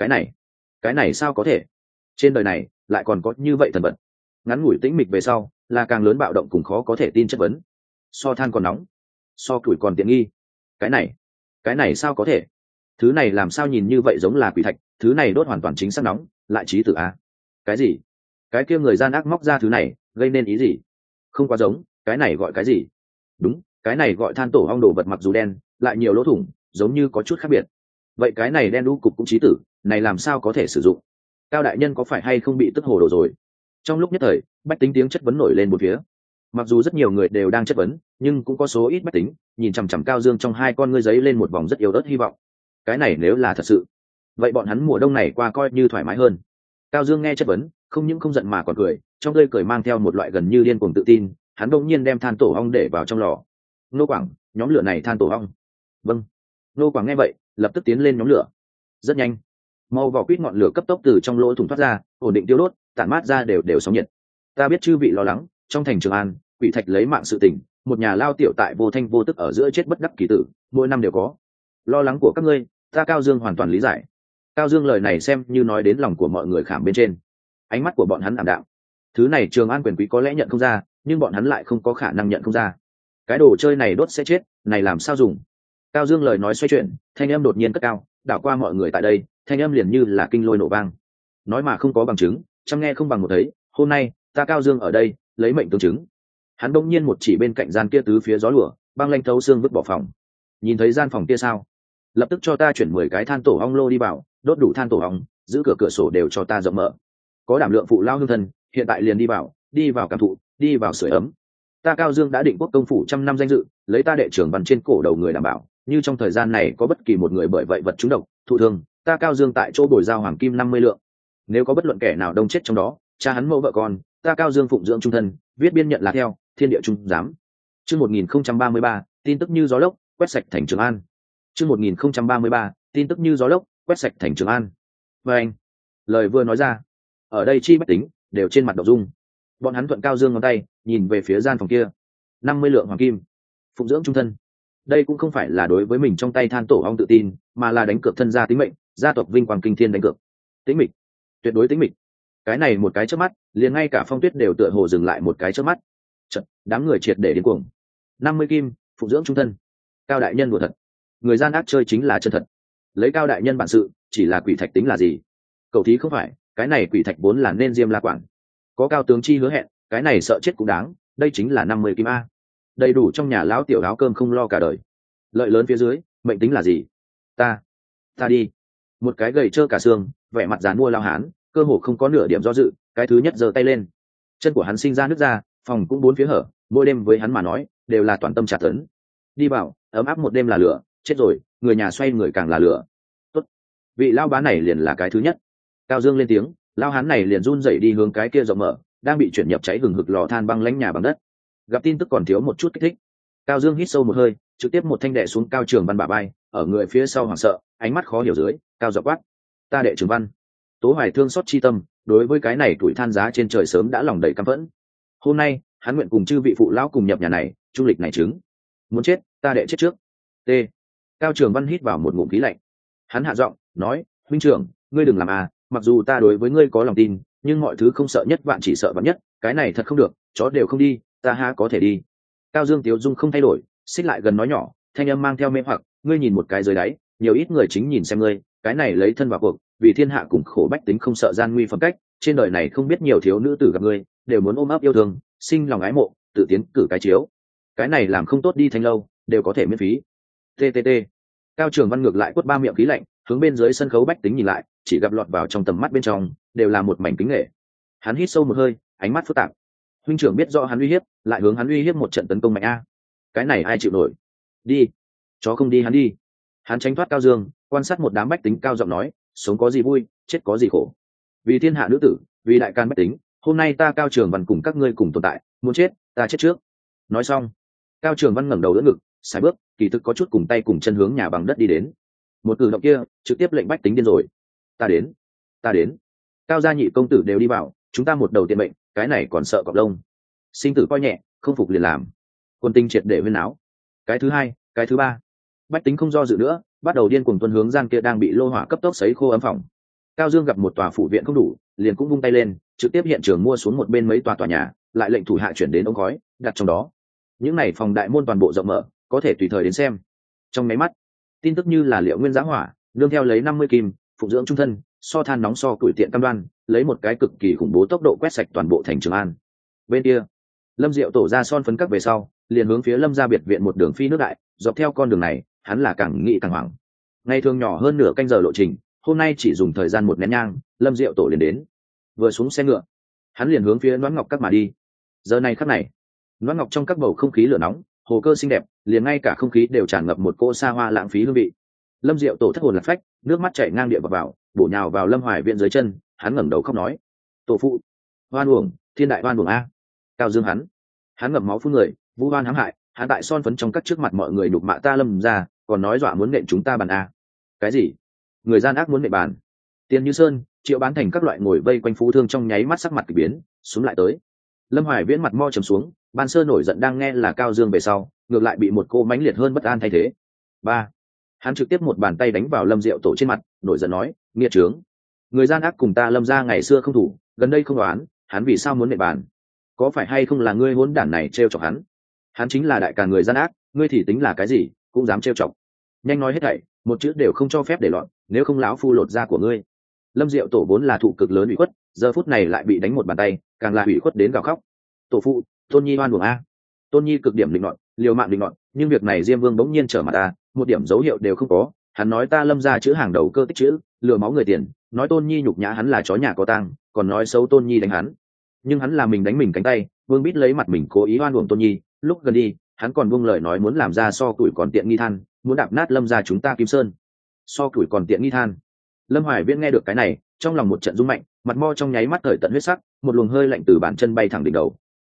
Cái này sao có thể? Trên đời này lại còn có như vậy thần vật. Ngắn ngủi tĩnh mịch về sau, là càng lớn bạo động cùng khó có thể tin chất vấn. So than còn nóng, so tuổi còn tiện nghi. Cái này sao có thể? Thứ này làm sao nhìn như vậy giống là quỷ thạch, thứ này đốt hoàn toàn chính xác nóng, lại trí tử a. Cái gì? Cái kia người gian ác móc ra thứ này, gây nên ý gì? Không quá giống, cái này gọi cái gì? Đúng, cái này gọi than tổ ong, đồ vật mặc dù đen, lại nhiều lỗ thủng, giống như có chút khác biệt. Vậy cái này đen đu cục cũng trí tử, này làm sao có thể sử dụng? Cao đại nhân có phải hay không bị tức hồ đồ rồi? Trong lúc nhất thời, bách tính tiếng chất vấn nổi lên một phía. Mặc dù rất nhiều người đều đang chất vấn, nhưng cũng có số ít bách tính nhìn chằm chằm Cao Dương trong hai con ngươi giấy lên một vòng rất yếu ớt hy vọng. Cái này nếu là thật sự, vậy bọn hắn mùa đông này qua coi như thoải mái hơn. Cao Dương nghe chất vấn, không những không giận mà còn cười, trong tươi cười mang theo một loại gần như điên cuồng tự tin. Hắn đột nhiên đem than tổ ong để vào trong lò. Nô Quảng, nhóm lửa này than tổ ong. Vâng. Nô Quảng nghe vậy, lập tức tiến lên nhóm lửa. Rất nhanh, màu vỏ quýt ngọn lửa cấp tốc từ trong lỗ thủng thoát ra, ổn định tiêu đốt, tản mát ra đều sóng nhiệt. Ta biết chư vị lo lắng, trong thành Trường An, quỷ thạch lấy mạng sự tình, một nhà lao tiểu tại vô thanh vô tức ở giữa chết bất đắc kỳ tử, mỗi năm đều có. Lo lắng của các ngươi, ta Cao Dương hoàn toàn lý giải. Cao Dương lời này xem như nói đến lòng của mọi người khảm bên trên. Ánh mắt của bọn hắn ảm đạm. Thứ này Trường An quyền quý có lẽ nhận không ra, nhưng bọn hắn lại không có khả năng nhận không ra. Cái đồ chơi này đốt sẽ chết, này làm sao dùng? Cao Dương lời nói xoay chuyển, thanh âm đột nhiên cất cao, đảo qua mọi người tại đây, thanh âm liền như là kinh lôi nổ vang. Nói mà không có bằng chứng, chăm nghe không bằng một thấy, hôm nay ta Cao Dương ở đây lấy mệnh tương chứng. Hắn đông nhiên một chỉ bên cạnh gian kia tứ phía gió lửa, băng lanh thấu xương vứt bỏ phòng. Nhìn thấy gian phòng kia sao? Lập tức cho ta chuyển 10 cái than tổ ong lô đi vào, đốt đủ than tổ ong, giữ cửa cửa sổ đều cho ta rộng mở. Có đảm lượng phụ lao hương thân, hiện tại liền đi vào cảm thụ, đi vào sưởi ấm. Ta Cao Dương đã định quốc công phủ trăm năm danh dự, lấy ta đệ trưởng văn trên cổ đầu người đảm bảo, như trong thời gian này có bất kỳ một người bởi vậy vật trúng độc, thụ thương, ta Cao Dương tại chỗ bồi giao hoàng kim 50 lượng. Nếu có bất luận kẻ nào đông chết trong đó, cha hắn mẫu vợ con, ta Cao Dương phụng dưỡng trung thân, viết biên nhận là theo, thiên địa trung giám. Chương 1033, tin tức như gió lốc, quét sạch thành Trường An. Chương 1033, tin tức như gió lốc, quét sạch thành Trường An. Và anh, lời vừa nói ra, ở đây chi bách tính đều trên mặt động dung. Bọn hắn thuận Cao Dương ngón tay, nhìn về phía gian phòng kia. 50 lượng hoàng kim, phụng dưỡng trung thân. Đây cũng không phải là đối với mình trong tay than tổ ong tự tin, mà là đánh cược thân gia tính mệnh, gia tộc vinh quang kinh thiên đánh cược. Tĩnh mịch, tuyệt đối tĩnh mịch. Cái này một cái chớp mắt, liền ngay cả Phong Tuyết đều tựa hồ dừng lại một cái chớp mắt. Chợt, đám người triệt để điên cuồng. 50 kim, phụng dưỡng trung thân. Cao đại nhân đùa thật. Người gian ác chơi chính là chân thật. Lấy Cao đại nhân bản sự, chỉ là quỷ thạch tính là gì? Cậu thí không phải, cái này quỷ thạch vốn là nên diêm la quản. Có Cao tướng chi hứa hẹn, cái này sợ chết cũng đáng, đây chính là 50 kim a. Đầy đủ trong nhà lão tiểu áo cơm không lo cả đời. Lợi lớn phía dưới, mệnh tính là gì? Ta đi. Một cái gầy trơ cả xương, vẻ mặt dàn mua lao hán, cơ hồ không có nửa điểm do dự, cái thứ nhất giơ tay lên. Chân của hắn sinh ra nước ra, phòng cũng bốn phía hở, mỗi đêm với hắn mà nói đều là toàn tâm trả tấn. Đi vào, ấm áp một đêm là lửa, chết rồi, người nhà xoay người càng là lửa. Tốt, vị lao bá này liền là cái thứ nhất. Cao Dương lên tiếng, lao hán này liền run rẩy đi hướng cái kia rộng mở, đang bị chuyển nhập cháy hừng hực lò than băng lãnh nhà bằng đất. Gặp tin tức còn thiếu một chút kích thích. Cao Dương hít sâu một hơi, trực tiếp một thanh đệ xuống Cao Trường Văn bả vai, ở người phía sau hoảng sợ, ánh mắt khó hiểu dưới, cao giọng quát: "Ta đệ Trường Văn." Tố Hoài thương xót chi tâm, đối với cái này tuổi than giá trên trời sớm đã lòng đầy căm phẫn. Hôm nay, hắn nguyện cùng chư vị phụ lão cùng nhập nhà này, trung lịch này chứng. Muốn chết, ta đệ chết trước. T. Cao Trường Văn hít vào một ngụm khí lạnh. Hắn hạ giọng, nói: "Huynh trưởng, ngươi đừng làm à, mặc dù ta đối với ngươi có lòng tin, nhưng mọi thứ không sợ nhất vạn chỉ sợ vạn nhất, cái này thật không được, chó đều không đi, ta há có thể đi." Cao Dương Tiếu Dung không thay đổi, xích lại gần nói nhỏ, thanh âm mang theo mê hoặc: "Ngươi nhìn một cái dưới đáy, nhiều ít người chính nhìn xem ngươi, cái này lấy thân vào cuộc, vì thiên hạ cùng khổ bách tính không sợ gian nguy phẩm cách, trên đời này không biết nhiều thiếu nữ tử gặp ngươi, đều muốn ôm ấp yêu thương, sinh lòng ái mộ, tự tiến cử cái chiếu. Cái này làm không tốt đi thanh lâu, đều có thể miễn phí." TTT. Cao Trường Văn ngược lại quất ba miệng khí lạnh, hướng bên dưới sân khấu bách tính nhìn lại, chỉ gặp lọt vào trong tầm mắt bên trong, đều là một mảnh kính nể. Hắn hít sâu một hơi, ánh mắt phức tạp. Huynh trưởng biết rõ hắn uy hiếp, lại hướng hắn uy hiếp một trận tấn công mạnh a. Cái này ai chịu nổi? Đi, chó không đi hắn đi. Hắn tránh thoát Cao Dương, quan sát một đám bách tính, cao giọng nói: "Sống có gì vui, chết có gì khổ. Vì thiên hạ nữ tử, vì đại can bách tính, hôm nay ta Cao Trường Văn cùng các ngươi cùng tồn tại, muốn chết, ta chết trước." Nói xong, Cao Trường Văn ngẩng đầu đỡ ngực, sải bước, kỳ thực có chút cùng tay cùng chân hướng nhà bằng đất đi đến. Một cử động kia, trực tiếp lệnh bách tính điên rồi. Ta đến. Cao gia nhị công tử đều đi vào, chúng ta một đầu tiện mệnh, cái này còn sợ cọp lông. Sinh tử coi nhẹ, không phục liền làm. Quân tinh triệt để huyên áo. Cái thứ hai, cái thứ ba. Bách tính không do dự nữa, bắt đầu điên cuồng tuân hướng gian kia đang bị lô hỏa cấp tốc sấy khô ấm phòng. Cao Dương gặp một tòa phủ viện không đủ, liền cũng vung tay lên, trực tiếp hiện trường mua xuống một bên mấy tòa nhà, lại lệnh thủ hạ chuyển đến ống khói, đặt trong đó. Những này phòng đại môn toàn bộ rộng mở, có thể tùy thời đến xem. Trong máy mắt, tin tức như là liệu nguyên giá hỏa, nương theo lấy 50 kim, phụng dưỡng trung thân, so than nóng so tuổi tiện cam đoan, lấy một cái cực kỳ khủng bố tốc độ quét sạch toàn bộ thành Trường An. Bên kia, Lâm Diệu tổ ra son phấn các về sau, liền hướng phía Lâm gia biệt viện một đường phi nước đại, dọc theo con đường này, hắn là càng nghĩ càng hoảng. Ngày thường nhỏ hơn nửa canh giờ lộ trình, hôm nay chỉ dùng thời gian một nén nhang, Lâm Diệu tổ liền đến. Vừa xuống xe ngựa, hắn liền hướng phía Noãn Ngọc các mà đi. Giờ này khắc này, Noãn Ngọc trong các bầu không khí lửa nóng, hồ cơ xinh đẹp, liền ngay cả không khí đều tràn ngập một cỗ xa hoa lãng phí hương vị. Lâm Diệu tổ thất hồn lạc phách, nước mắt chảy ngang địa vào, bổ nhào vào Lâm Hoài Viễn dưới chân, hắn ngẩng đầu khóc nói: "Tổ phụ, oan uổng, thiên đại oan uổng a!" Cao Dương hắn ngậm máu phun người, vu oan hãm hại, hắn tại son phấn trong các trước mặt mọi người đục mạ ta Lâm gia, còn nói dọa muốn nện chúng ta bàn a. Cái gì? Người gian ác muốn nện bàn? Tiền Như Sơn, Triệu Bán Thành các loại ngồi vây quanh phú thương trong nháy mắt sắc mặt kỳ biến, xuống lại tới. Lâm Hoài Viễn mặt mo trầm xuống, Ban Sơ nổi giận đang nghe là Cao Dương về sau, ngược lại bị một cô mãnh liệt hơn bất an thay thế. Ba, hắn trực tiếp một bàn tay đánh vào Lâm Diệu tổ trên mặt, nổi giận nói: "Nghiệt trướng, người gian ác cùng ta Lâm gia ngày xưa không thủ, gần đây không đoán, hắn vì sao muốn nện bàn? Có phải hay không là ngươi hỗn đản này trêu chọc hắn? Hắn chính là đại ca người gian ác, ngươi thì tính là cái gì, cũng dám trêu chọc. Nhanh nói hết thảy, một chữ đều không cho phép để loạn, nếu không lão phu lột da của ngươi." Lâm Diệu tổ vốn là thụ cực lớn ủy khuất, giờ phút này lại bị đánh một bàn tay, càng là ủy khuất đến gào khóc. "Tổ phụ, Tôn Nhi oan uổng a." Tôn Nhi cực điểm định nọt, liều mạng định nọt, nhưng việc này diêm vương bỗng nhiên trở mặt ta, một điểm dấu hiệu đều không có. Hắn nói ta Lâm gia chữ hàng đầu cơ tích chữ, lừa máu người tiền, nói Tôn Nhi nhục nhã hắn là chó nhà có tang, còn nói xấu Tôn Nhi đánh hắn. Nhưng hắn là mình đánh mình cánh tay, Vương Bít lấy mặt mình cố ý oan uổng Tôn Nhi, lúc gần đi hắn còn buông lời nói muốn làm ra so tuổi còn tiện nghi than, muốn đạp nát Lâm gia chúng ta Kim Sơn. So tuổi còn tiện nghi than. Lâm Hoài Viễn nghe được cái này, trong lòng một trận rung mạnh, mặt mo trong nháy mắt thời tận huyết sắc, một luồng hơi lạnh từ bàn chân bay thẳng đỉnh đầu.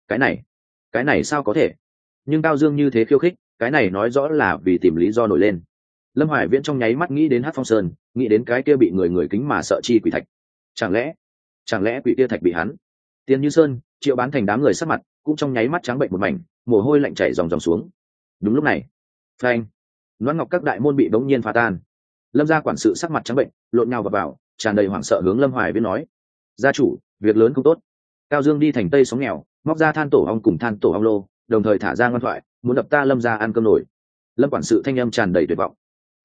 Cái này sao có thể? Nhưng Cao Dương như thế khiêu khích, cái này nói rõ là vì tìm lý do nổi lên. Lâm Hoài Viễn trong nháy mắt nghĩ đến Hắc Phong Sơn, nghĩ đến cái kia bị người kính mà sợ chi quỷ thạch. Chẳng lẽ quỷ kia thạch bị hắn? Tiền Như Sơn, Triệu Bán Thành đám người sắc mặt cũng trong nháy mắt trắng bệnh một mảnh, mồ hôi lạnh chảy ròng xuống. Đúng lúc này, phanh, Loan Ngọc các đại môn bị bỗng nhiên phá tan. Lâm gia quản sự sắc mặt trắng bệnh, lộn nhào vào, tràn đầy hoảng sợ hướng Lâm Hoài Viễn nói: "Gia chủ, việc lớn không tốt." Cao Dương đi thành tây sóng nghèo, móc ra than tổ ong cùng than tổ ong lô, đồng thời thả ra ngoan thoại, muốn đập ta Lâm gia ăn cơm nổi. Lâm quản sự thanh âm tràn đầy tuyệt vọng.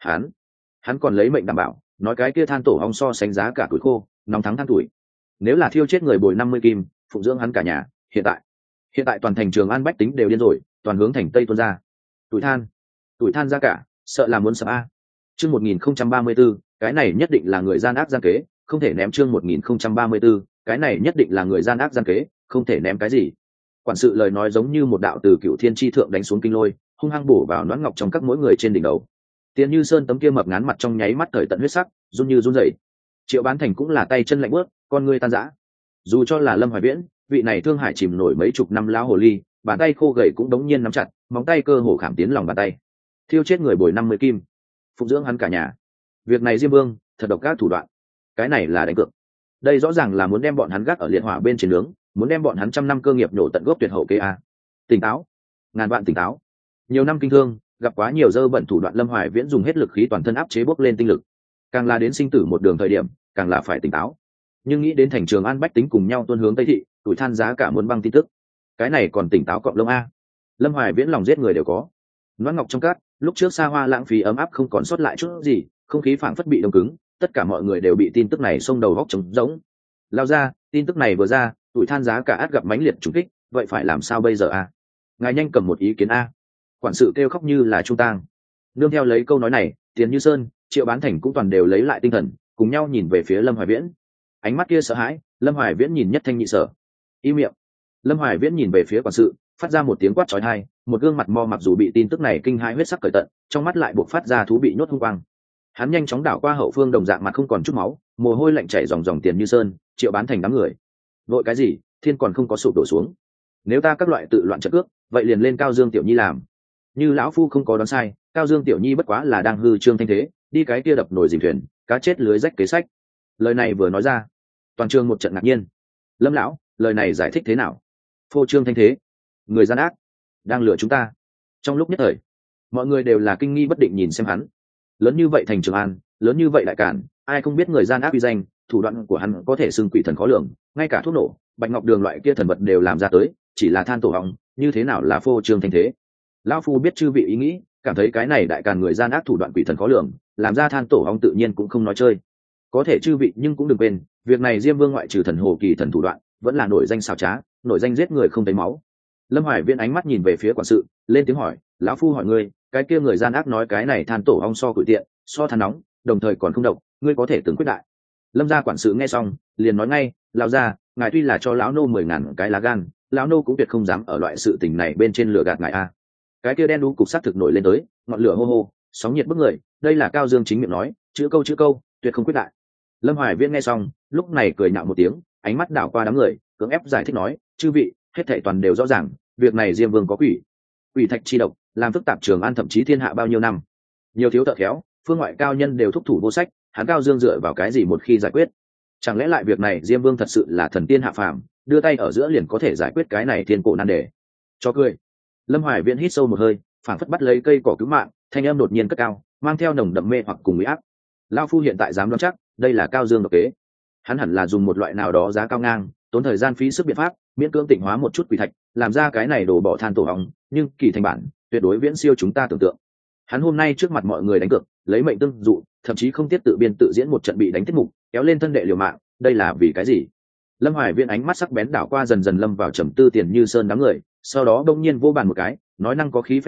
Hắn còn lấy mệnh đảm bảo, nói cái kia than tổ ong so sánh giá cả tuổi khô, nóng thắng than tuổi. Nếu là thiêu chết người bồi 50 kim, phụng dưỡng hắn cả nhà. Hiện tại toàn thành Trường An bách tính đều điên rồi, toàn hướng thành tây tuôn ra. Tuổi than giá cả, sợ là muốn sập a. Chương 1034, cái này nhất định là người gian ác gian kế, không thể ném. Chương 1034, cái này nhất định là người gian ác gian kế, không thể ném cái gì. Quản sự lời nói giống như một đạo từ cựu thiên chi thượng đánh xuống kinh lôi, hung hăng bổ vào Noãn Ngọc trong các mỗi người trên đỉnh đầu. Tiền Như Sơn tấm kia mập ngán mặt trong nháy mắt thời tận huyết sắc, run như run rẩy. Triệu Bán Thành cũng là tay chân lạnh bước, con ngươi tan rã. Dù cho là Lâm Hoài Viễn, vị này thương hải chìm nổi mấy chục năm lão hồ ly, bàn tay khô gầy cũng đống nhiên nắm chặt, móng tay cơ hồ khảm tiến lòng bàn tay. Thiêu chết người bồi 50 kim, phụng dưỡng hắn cả nhà. Việc này Diêm Vương thật độc ác thủ đoạn, cái này là đánh cược. Đây rõ ràng là muốn đem bọn hắn gác ở liệt hỏa bên trên nướng, muốn đem bọn hắn trăm năm cơ nghiệp nhổ tận gốc tuyệt hậu kế a. Tỉnh táo, ngàn vạn tỉnh táo. Nhiều năm kinh thương, gặp quá nhiều dơ bẩn thủ đoạn, Lâm Hoài Viễn dùng hết lực khí toàn thân áp chế bốc lên tinh lực. Càng là đến sinh tử một đường thời điểm, càng là phải tỉnh táo. Nhưng nghĩ đến thành Trường An bách tính cùng nhau tuôn hướng Tây thị, tuổi than giá cả muốn băng tin tức, cái này còn tỉnh táo cộng lông a. Lâm Hoài Viễn lòng giết người đều có. Noãn Ngọc trong cát, lúc trước xa hoa lãng phí ấm áp không còn sót lại chút gì, không khí phảng phất bị đông cứng, tất cả mọi người đều bị tin tức này xông đầu góc trống rỗng. Lao ra, tin tức này vừa ra, tuổi than giá cả át gặp mãnh liệt trùng kích, vậy phải làm sao bây giờ a? Ngài nhanh cầm một ý kiến a. Quản sự kêu khóc như là trung tang. Nương theo lấy câu nói này, Tiền Như Sơn, Triệu Bán Thành cũng toàn đều lấy lại tinh thần, cùng nhau nhìn về phía Lâm Hoài Viễn. Ánh mắt kia sợ hãi, Lâm Hoài Viễn nhìn nhất thanh nhị sở. Im miệng. Lâm Hoài Viễn nhìn về phía quản sự, phát ra một tiếng quát chói tai, một gương mặt mo mặc dù bị tin tức này kinh hãi huyết sắc cởi tận, trong mắt lại buộc phát ra thú bị nhốt hung quang. Hắn nhanh chóng đảo qua hậu phương đồng dạng mặt không còn chút máu, mồ hôi lạnh chảy ròng ròng. Tiền Như Sơn, Triệu Bán Thành đám người. Vội cái gì, thiên còn không có sụp đổ xuống. Nếu ta các loại tự loạn trận cước, vậy liền lên Cao Dương Tiểu Nhi làm. Như lão phu không có đoán sai, Cao Dương Tiểu Nhi bất quá là đang hư trương thanh thế, đi cái kia đập nồi dìm thuyền, cá chết lưới rách kế sách. Lời này vừa nói ra, toàn trường một trận ngạc nhiên. Lâm lão, lời này giải thích thế nào? Phô trương thanh thế, người gian ác, đang lừa chúng ta. Trong lúc nhất thời, mọi người đều là kinh nghi bất định nhìn xem hắn. Lớn như vậy thành Trường An, lớn như vậy đại cản, ai không biết người gian ác uy danh, thủ đoạn của hắn có thể xưng quỷ thần khó lường, ngay cả thuốc nổ, bạch ngọc đường loại kia thần vật đều làm ra tới, chỉ là than tổ hong, như thế nào là phô trương thanh thế? Lão phu biết chư vị ý nghĩ, cảm thấy cái này đại càn người gian ác thủ đoạn quỷ thần khó lường, làm ra than tổ hong tự nhiên cũng không nói chơi. Có thể chư vị nhưng cũng đừng quên, việc này Diêm Vương ngoại trừ thần hồ kỳ thần thủ đoạn, vẫn là nổi danh xảo trá, nổi danh giết người không thấy máu. Lâm Hoài Viễn ánh mắt nhìn về phía quản sự, lên tiếng hỏi: lão phu hỏi ngươi, cái kia người gian ác nói cái này than tổ ong so củi tiện, so than nóng, đồng thời còn không độc, ngươi có thể tưởng quyết đại. Lâm gia quản sự nghe xong, liền nói ngay: lão gia, ngài tuy là cho lão nô 10.000 cái lá gan, lão nô cũng tuyệt không dám ở loại sự tình này bên trên lửa gạt ngài a. Cái kia đen đu cục sắc thực nổi lên tới, ngọn lửa hô hô, sóng nhiệt bức người, đây là Cao Dương chính miệng nói, chữ câu, tuyệt không quyết đại. Lâm Hoài Viễn nghe xong, lúc này cười nhạo một tiếng, ánh mắt đảo qua đám người, cưỡng ép giải thích nói: chư vị, hết thảy toàn đều rõ ràng, việc này Diêm Vương có quỷ thạch chi độc, làm phức tạp Trường An thậm chí thiên hạ bao nhiêu năm. Nhiều thiếu thợ khéo, phương ngoại cao nhân đều thúc thủ vô sách, hắn Cao Dương dựa vào cái gì một khi giải quyết? Chẳng lẽ lại việc này Diêm Vương thật sự là thần tiên hạ phàm, đưa tay ở giữa liền có thể giải quyết cái này thiên cổ nan đề? Cho cười. Lâm Hoài Viễn hít sâu một hơi, phảng phất bắt lấy cây cỏ cứu mạng, thanh âm đột nhiên cất cao, mang theo nồng đậm mê hoặc cùng uy áp. Lão phu hiện tại dám đoán chắc, đây là Cao Dương độc kế. Hắn hẳn là dùng một loại nào đó giá cao ngang, tốn thời gian phí sức biện pháp, miễn cưỡng tịnh hóa một chút quỷ thạch, làm ra cái này đổ bỏ than tổ hong, nhưng kỳ thành bản tuyệt đối viễn siêu chúng ta tưởng tượng. Hắn hôm nay trước mặt mọi người đánh cược, lấy mệnh tương dụ, thậm chí không tiếc tự biên tự diễn một trận bị đánh tiết mục, kéo lên thân đệ liều mạng, đây là vì cái gì? Lâm Hoài Viễn ánh mắt sắc bén đảo qua dần dần lâm vào trầm tư Tiền Như Sơn đám người, sau đó đông nhiên vô bàn một cái, nói năng có khí phách nói: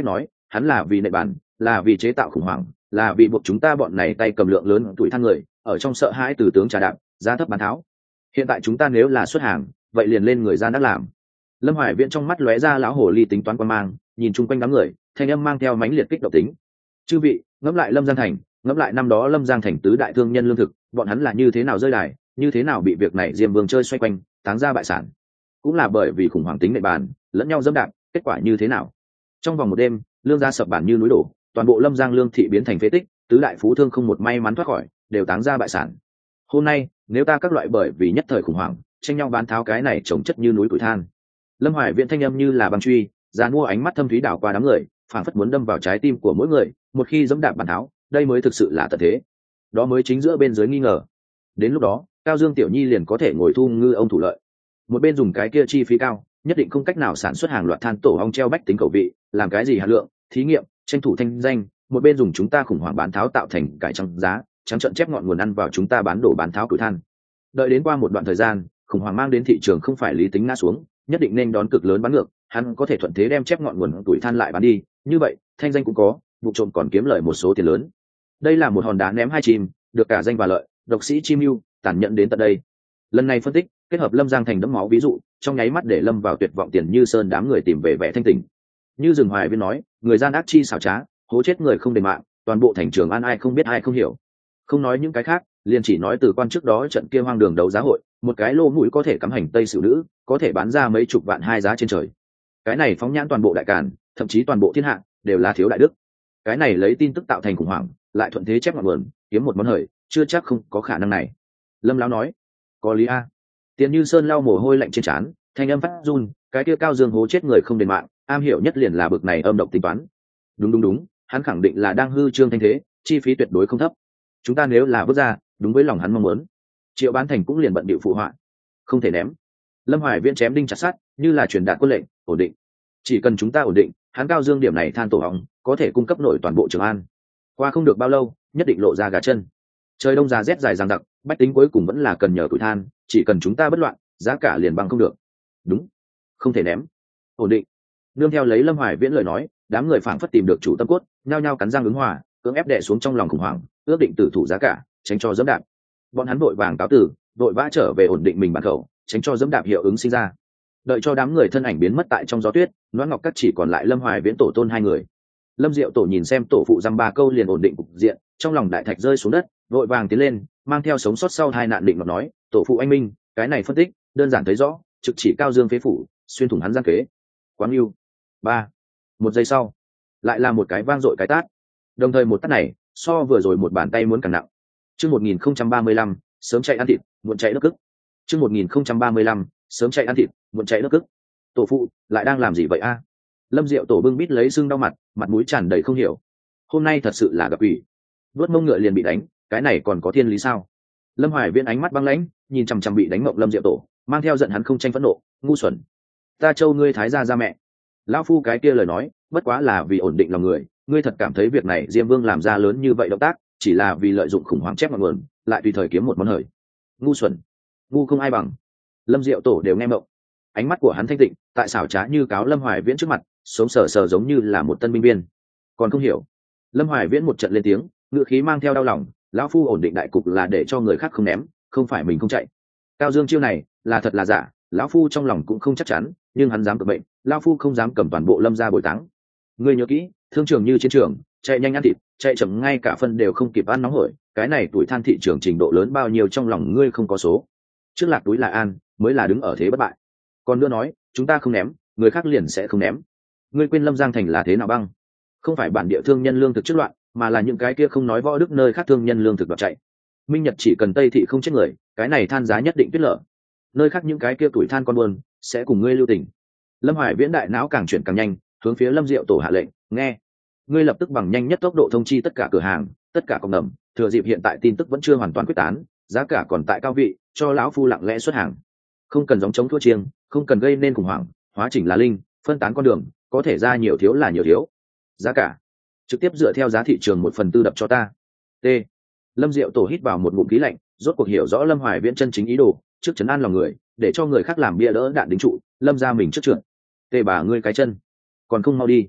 hắn là vì nệ bản, là vì chế tạo khủng hoảng, là vì buộc chúng ta bọn này tay cầm lượng lớn tuổi than người ở trong sợ hãi từ tướng trà đạp giá thấp bán tháo. Hiện tại chúng ta nếu là xuất hàng, vậy liền lên người gian đắc làm. Lâm Hoài Viễn trong mắt lóe ra lão hồ ly tính toán quan mang, nhìn chung quanh đám người, thanh âm mang theo mãnh liệt kích động tính. Chư vị, ngẫm lại Lâm Giang Thành, ngẫm lại năm đó Lâm Giang Thành tứ đại thương nhân lương thực, bọn hắn là như thế nào rơi đài, như thế nào bị việc này Diêm Vương chơi xoay quanh, táng ra bại sản. Cũng là bởi vì khủng hoảng tính nệ bàn, lẫn nhau dẫm đạp, kết quả như thế nào? Trong vòng một đêm, lương gia sập bản như núi đổ, toàn bộ Lâm Giang lương thị biến thành phế tích, tứ đại phú thương không một may mắn thoát khỏi, đều táng ra bại sản. Hôm nay, nếu ta các loại bởi vì nhất thời khủng hoảng, tranh nhau bán tháo cái này trồng chất như núi củi than. Lâm Hoài Viễn thanh âm như là băng truy, giàn mua ánh mắt thâm thúy đảo qua đám người, phảng phất muốn đâm vào trái tim của mỗi người, một khi dẫm đạp bàn tháo, đây mới thực sự là tận thế. Đó mới chính giữa bên dưới nghi ngờ. Đến lúc đó, Cao Dương Tiểu Nhi liền có thể ngồi thu ngư ông thủ lợi. Một bên dùng cái kia chi phí cao, nhất định không cách nào sản xuất hàng loạt than tổ ong treo bách tính khẩu vị, làm cái gì hạt lượng, thí nghiệm, tranh thủ thanh danh, một bên dùng chúng ta khủng hoảng bán tháo tạo thành cải trắng giá, trắng trợn chép ngọn nguồn ăn vào chúng ta bán đổ bán tháo củi than. Đợi đến qua một đoạn thời gian, khủng hoảng mang đến thị trường không phải lý tính ngã xuống, nhất định nên đón cực lớn bán ngược, hắn có thể thuận thế đem chép ngọn nguồn tuổi than lại bán đi, như vậy thanh danh cũng có, vụ trộm còn kiếm lời một số tiền lớn. Đây là một hòn đá ném hai chim, được cả danh và lợi, độc sĩ chim mưu tàn nhẫn đến tận đây. Lần này phân tích kết hợp Lâm Giang Thành đẫm máu ví dụ, trong nháy mắt để lâm vào tuyệt vọng tiền như sơn đám người tìm về vẻ thanh tỉnh. Như rừng Hoài Viên nói, người gian ác chi xảo trá, hố chết người không đền mạng, toàn bộ thành Trường An ai không biết ai không hiểu. Không nói những cái khác, liền chỉ nói từ quan trước đó trận kia hoang đường đấu giá hội, một cái lô mũi có thể cắm hành tây xử nữ, có thể bán ra mấy chục vạn hai giá trên trời. Cái này phóng nhãn toàn bộ đại càn, thậm chí toàn bộ thiên hạ, đều là thiếu đại đức. Cái này lấy tin tức tạo thành khủng hoảng, lại thuận thế chép ngọn nguồn, kiếm một món hời, chưa chắc không có khả năng này. Lâm lão nói, có lý a. Tiền Như Sơn lau mồ hôi lạnh trên trán, thanh âm phát run, cái kia Cao Dương hố chết người không đền mạng, am hiểu nhất liền là bực này âm độc tính toán. Đúng, hắn khẳng định là đang hư trương thanh thế, chi phí tuyệt đối không thấp. Chúng ta nếu là bước ra, đúng với lòng hắn mong muốn, Triệu Bán Thành cũng liền bận bịu phụ họa, không thể ném. Lâm Hoài Viễn chém đinh chặt sắt, như là truyền đạt quân lệnh, ổn định. Chỉ cần chúng ta ổn định, hắn Cao Dương điểm này than tổ hóng, có thể cung cấp nổi toàn bộ Trường An. Qua không được bao lâu, nhất định lộ ra gà chân. Trời đông giá rét dài dằng dặc, bách tính cuối cùng vẫn là cần nhờ tuổi than, chỉ cần chúng ta bất loạn, giá cả liền bằng không được. Đúng, không thể ném, ổn định. Nương theo lấy Lâm Hoài Viễn lời nói, đám người phảng phất tìm được chủ tâm cốt, nhao nhao cắn răng ứng hòa, cưỡng ép đè xuống trong lòng khủng hoảng, ước định tử thủ giá cả, tránh cho dẫm đạp. Bọn hắn vội vàng cáo tử, vội vã trở về ổn định mình bản khẩu, tránh cho dẫm đạp hiệu ứng sinh ra. Đợi cho đám người thân ảnh biến mất tại trong gió tuyết, Noãn Ngọc Cát chỉ còn lại Lâm Hoài Viễn tổ tôn hai người. Lâm Diệu Tổ nhìn xem tổ phụ dăm ba câu liền ổn định cục diện, trong lòng đại thạch rơi xuống đất, vội vàng tiến lên, mang theo sống sót sau hai nạn định mà nói, tổ phụ anh minh, cái này phân tích đơn giản thấy rõ, trực chỉ Cao Dương phế phủ, xuyên thủng hắn gian kế. Quán yêu. Ba. Một giây sau, lại là một cái vang dội cái tát. Đồng thời một tát này, so vừa rồi một bàn tay muốn càng nặng. Chương 1035, sớm chạy ăn thịt, muộn chạy nước cức. Chương 1035, sớm chạy ăn thịt, muộn chạy nước cức. Tổ phụ, lại đang làm gì vậy a? Lâm Diệu Tổ bưng bít lấy sưng đau mặt, mặt mũi tràn đầy không hiểu. Hôm nay thật sự là gặp ủy. Vuốt mông ngựa liền bị đánh, cái này còn có thiên lý sao? Lâm Hoài Viễn ánh mắt băng lãnh, nhìn chằm chằm bị đánh mộng Lâm Diệu Tổ, mang theo giận hắn không tranh phẫn nộ, ngu xuẩn. Ta châu ngươi thái gia ra mẹ. Lão phu cái kia lời nói, bất quá là vì ổn định lòng người, ngươi thật cảm thấy việc này Diêm Vương làm ra lớn như vậy động tác, chỉ là vì lợi dụng khủng hoảng chép ngọn nguồn, lại tùy thời kiếm một món hời. Ngu xuẩn, ngu không ai bằng. Lâm Diệu Tổ đều nghe mộng. Ánh mắt của hắn thanh tịnh, tại xảo trá như cáo Lâm Hoài Viễn trước mặt, sống sờ sờ giống như là một tân binh viên. Còn không hiểu. Lâm Hoài Viễn một trận lên tiếng, ngựa khí mang theo đau lòng, lão phu ổn định đại cục là để cho người khác không ném, không phải mình không chạy. Cao Dương chiêu này là thật là giả, lão phu trong lòng cũng không chắc chắn, nhưng hắn dám cược bệnh, lão phu không dám cầm toàn bộ Lâm ra bồi táng. Ngươi nhớ kỹ, thương trường như chiến trường, chạy nhanh ăn thịt, chạy chậm ngay cả phân đều không kịp ăn nóng hổi, cái này tuổi than thị trường trình độ lớn bao nhiêu trong lòng ngươi không có số. Trước lạc túi là an, mới là đứng ở thế bất bại. Còn nữa nói, chúng ta không ném, người khác liền sẽ không ném. Ngươi quên Lâm Giang Thành là thế nào băng? Không phải bản địa thương nhân lương thực trước loạn, mà là những cái kia không nói võ đức nơi khác thương nhân lương thực đoạt chạy. Minh Nhật chỉ cần Tây thị không chết người, cái này than giá nhất định tuyết lở. Nơi khác những cái kia tuổi than con buồn sẽ cùng ngươi lưu tình. Lâm Hoài Viễn đại não càng chuyển càng nhanh, hướng phía Lâm Diệu Tổ hạ lệnh, nghe, ngươi lập tức bằng nhanh nhất tốc độ thông chi tất cả cửa hàng, tất cả cộng đồng, thừa dịp hiện tại tin tức vẫn chưa hoàn toàn quyết tán, giá cả còn tại cao vị, cho lão phu lặng lẽ xuất hàng. Không cần gióng chống thua chiêng, không cần gây nên khủng hoảng, hóa chỉnh là linh, phân tán con đường, có thể ra nhiều thiếu là nhiều thiếu. Giá cả trực tiếp dựa theo giá thị trường 1/4 đập cho ta. T. Lâm Diệu Tổ hít vào một ngụm khí lạnh, rốt cuộc hiểu rõ Lâm Hoài Viễn chân chính ý đồ, trước trấn an lòng người, để cho người khác làm bia đỡ đạn đính trụ, Lâm ra mình trước trượt. Tê bà ngươi cái chân, còn không mau đi.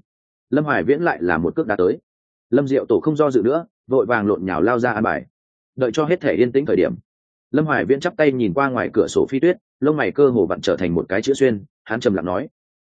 Lâm Hoài Viễn lại là một cước đá tới. Lâm Diệu Tổ không do dự nữa, vội vàng lộn nhào lao ra an bài. Đợi cho hết thể yên tĩnh thời điểm, Lâm Hoài Viễn chắp tay nhìn qua ngoài cửa sổ phi tuyết, lông mày cơ hồ vặn trở thành một cái chữ xuyên, hắn trầm lặng nói: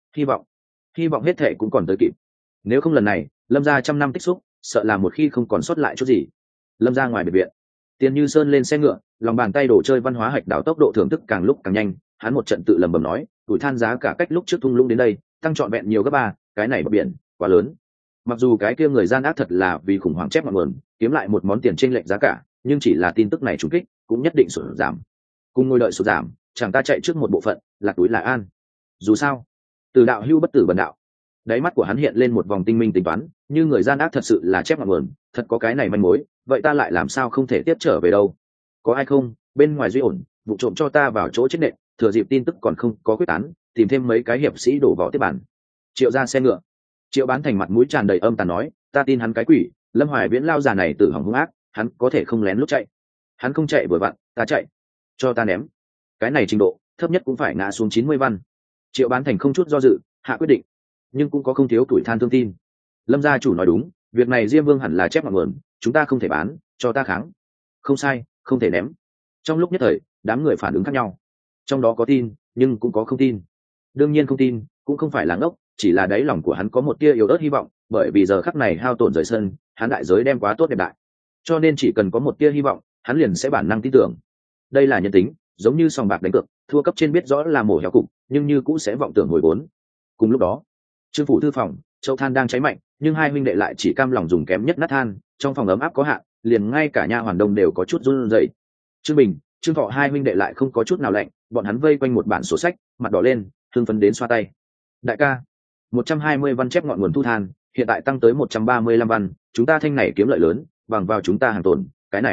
hy vọng hết thể cũng còn tới kịp. Nếu không lần này, Lâm gia trăm năm tích xúc, sợ là một khi không còn sót lại chút gì. Lâm gia ngoài biệt viện, Tiền Như Sơn lên xe ngựa, lòng bàn tay đồ chơi văn hóa hạch đảo tốc độ thưởng thức càng lúc càng nhanh, hắn một trận tự lẩm bẩm nói: tuổi than giá cả cách lúc trước thung lũng đến đây, tăng trọn vẹn nhiều gấp ba, cái này bờ biển quá lớn. Mặc dù cái kia người gian ác thật là vì khủng hoảng chép ngọn nguồn, kiếm lại một món tiền chênh lệch giá cả, nhưng chỉ là tin tức này trùng kích, cũng nhất định sụt giảm. Cùng ngồi đợi sụt giảm, chẳng ta chạy trước một bộ phận, lạc túi là an. Dù sao, từ đạo hưu bất tử bần đạo. Đáy mắt của hắn hiện lên một vòng tinh minh tính toán, như người gian ác thật sự là chép ngọn nguồn, thật có cái này manh mối, vậy ta lại làm sao không thể tiếp trở về đâu? Có ai không? Bên ngoài duy ổn, vụ trộm cho ta vào chỗ chết nện, thừa dịp tin tức còn không có quyết tán, tìm thêm mấy cái hiệp sĩ đổ võ tiếp bản. Triệu ra xe ngựa. Triệu Bán Thành mặt mũi tràn đầy âm tàn nói: ta tin hắn cái quỷ, Lâm Hoài Viễn lao già này tử hỏng hung ác, hắn có thể không lén lúc chạy. Hắn không chạy vừa vặn, ta chạy. Cho ta ném. Cái này trình độ, thấp nhất cũng phải ngã xuống 90 văn. Triệu Bán Thành không chút do dự, hạ quyết định. Nhưng cũng có không thiếu tuổi than thương tin. Lâm gia chủ nói đúng, việc này Diêm Vương hẳn là chép ngọn nguồn, chúng ta không thể bán, cho ta kháng. Không sai, không thể ném. Trong lúc nhất thời, đám người phản ứng khác nhau. Trong đó có tin, nhưng cũng có không tin. Đương nhiên không tin, cũng không phải là ngốc, chỉ là đáy lòng của hắn có một tia yếu ớt hy vọng, bởi vì giờ khắc này hao tổn rời sân, hắn đại giới đem quá tốt đẹp đại. Cho nên chỉ cần có một tia hy vọng, hắn liền sẽ bản năng tin tưởng. Đây là nhân tính, giống như sòng bạc đánh cược, thua cấp trên biết rõ là mổ héo cục, nhưng như cũng sẽ vọng tưởng hồi vốn. Cùng lúc đó, Trương phủ thư phòng, Châu than đang cháy mạnh, nhưng hai huynh đệ lại chỉ cam lòng dùng kém nhất nát than, trong phòng ấm áp có hạn, liền ngay cả nha hoàn đông đều có chút run rẩy. Trương Bình, Trương Thọ hai huynh đệ lại không có chút nào lạnh, bọn hắn vây quanh một bản sổ sách, mặt đỏ lên, hưng phấn đến xoa tay. Đại ca, 120 văn chép ngọn nguồn thu than, hiện tại tăng tới 135 văn, chúng ta thanh này kiếm lợi lớn, bằng vào chúng ta hàng tồn,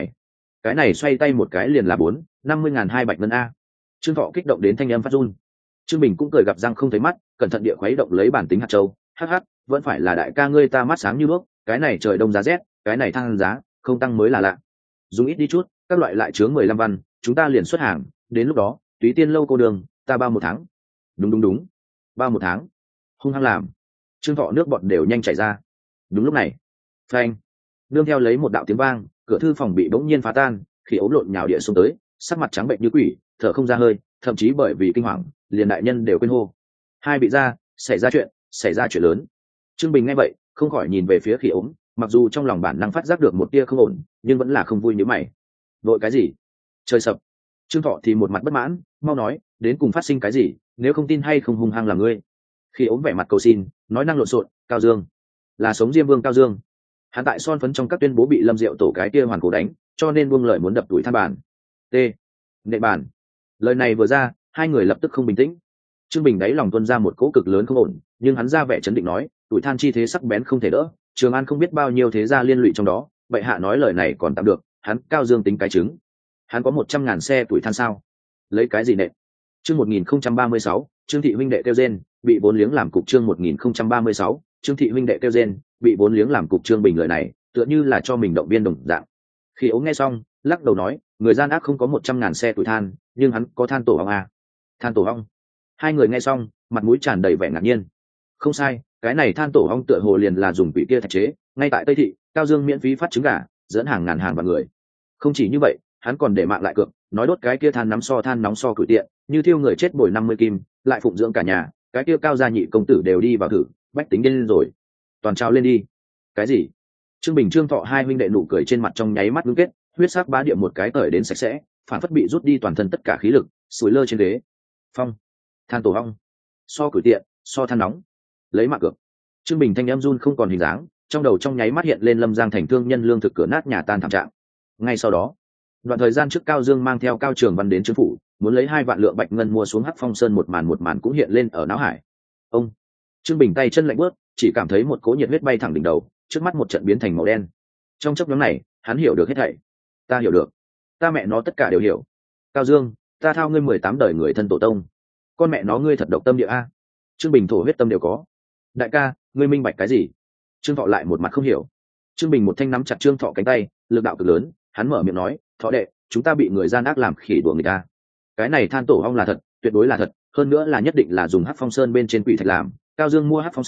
cái này xoay tay một cái liền là 50.000 hai bạch ngân a. Trương Thọ kích động đến thanh âm phát run. Trương Bình cũng cười gặp răng không thấy mắt, cẩn thận địa khuấy động lấy bản tính hạt châu, hắc hắc, vẫn phải là đại ca ngươi ta mắt sáng như đuốc, cái này trời đông giá rét, cái này thăng giá, không tăng mới là lạ. Dùng ít đi chút, các loại lại chướng 15 văn, chúng ta liền xuất hàng, đến lúc đó, Túy Tiên lâu cô đường, ta bao một tháng. Đúng, bao một tháng. Hung hăng làm. Trương Thọ nước bọt đều nhanh chảy ra. Đúng lúc này, phanh, nương theo lấy một đạo tiếng vang, cửa thư phòng bị bỗng nhiên phá tan, khi ốm lộn nhào địa xuống tới, sắc mặt trắng bệnh như quỷ, thở không ra hơi, thậm chí bởi vì kinh hoàng, liền đại nhân đều quên hô. Hai bị ra, xảy ra chuyện lớn. Trương Bình nghe vậy, không khỏi nhìn về phía khi ốm, mặc dù trong lòng bản năng phát giác được một tia không ổn, nhưng vẫn là không vui như mày. Vội cái gì? Trời sập. Trương Thọ thì một mặt bất mãn, mau nói, đến cùng phát sinh cái gì, nếu không tin hay không hung hăng là ngươi. Khi ốm vẻ mặt cầu xin, nói năng lộn xộn, Cao Dương, là sống Diêm Vương Cao Dương. Hắn tại son phấn trong các tuyên bố bị Lâm Diệu Tổ cái kia hoàn cổ đánh, cho nên buông lời muốn đập tuổi than bàn. T. Nệ bàn. Lời này vừa ra, hai người lập tức không bình tĩnh. Trương Bình đáy lòng tuôn ra một cỗ cực lớn không ổn, nhưng hắn ra vẻ chấn định nói, tuổi than chi thế sắc bén không thể đỡ, Trường An không biết bao nhiêu thế gia liên lụy trong đó, bệ hạ nói lời này còn tạm được, hắn Cao Dương tính cái trứng. Hắn có 100.000 xe tuổi than sao? Lấy cái gì nệ? Chương 1036, Trương thị huynh đệ kêu rên, bị vốn liếng làm cục. Chương 1036, Trương thị huynh đệ kêu rên, bị vốn liếng làm cục. Trương Bình lời này, tựa như là cho mình động viên đồng dạng. Khi ống nghe xong, lắc đầu nói, người gian ác không có 100.000 xe tuổi than, nhưng hắn có than tổ ong à? Than tổ ong? Hai người nghe xong, mặt mũi tràn đầy vẻ ngạc nhiên. Không sai, cái này than tổ ong tựa hồ liền là dùng quỷ kia thạch chế, ngay tại Tây thị, Cao Dương miễn phí phát trứng gà, dẫn hàng ngàn hàng vào người. Không chỉ như vậy, hắn còn để mạng lại cược, nói đốt cái kia than nóng so cử tiện, như thiêu người chết bồi 50 kim, lại phụng dưỡng cả nhà, cái kia Cao gia nhị công tử đều đi vào thử, bách tính lên rồi. Toàn trao lên đi. Cái gì? Trương Bình Trương Thọ hai huynh đệ nụ cười trên mặt trong nháy mắt ngưng kết, huyết sắc bá địa một cái tởi đến sạch sẽ, phản phất bị rút đi toàn thân tất cả khí lực, sủi lơ trên ghế. Phong, than tổ ong, so cử tiện, so than nóng, lấy mạng cược. Trương Bình thanh em run không còn hình dáng, trong đầu trong nháy mắt hiện lên Lâm Giang thành thương nhân lương thực cửa nát nhà tan thảm trạng. Ngay sau đó, đoạn thời gian trước Cao Dương mang theo Cao Trường Văn đến Trương phủ, muốn lấy 2 vạn lượng bạch ngân mua xuống Hắc Phong Sơn, một màn cũng hiện lên ở não hải. Ông Trương Bình tay chân lạnh bước, chỉ cảm thấy một cỗ nhiệt huyết bay thẳng đỉnh đầu, trước mắt một trận biến thành màu đen. Trong chốc ngắn này, hắn hiểu được hết thảy. Ta hiểu được, ta mẹ nó tất cả đều hiểu. Cao Dương, ta thao ngươi 18 đời người thân tổ tông, con mẹ nó ngươi thật độc tâm địa a. Trương Bình thổ huyết tâm đều có. Đại ca, ngươi minh bạch cái gì? Trương Thọ lại một mặt không hiểu. Trương Bình một thanh nắm chặt Trương Thọ cánh tay, lực đạo cực lớn, hắn mở miệng nói, Thọ đệ, chúng ta bị người gian ác làm khỉ đùa người ta. Cái này than tổ ong là thật, tuyệt đối là thật, hơn nữa là nhất định là dùng Hắc Phong Sơn bên trên quỷ thạch làm. Cao Dương mua Hắc Phong Sơn,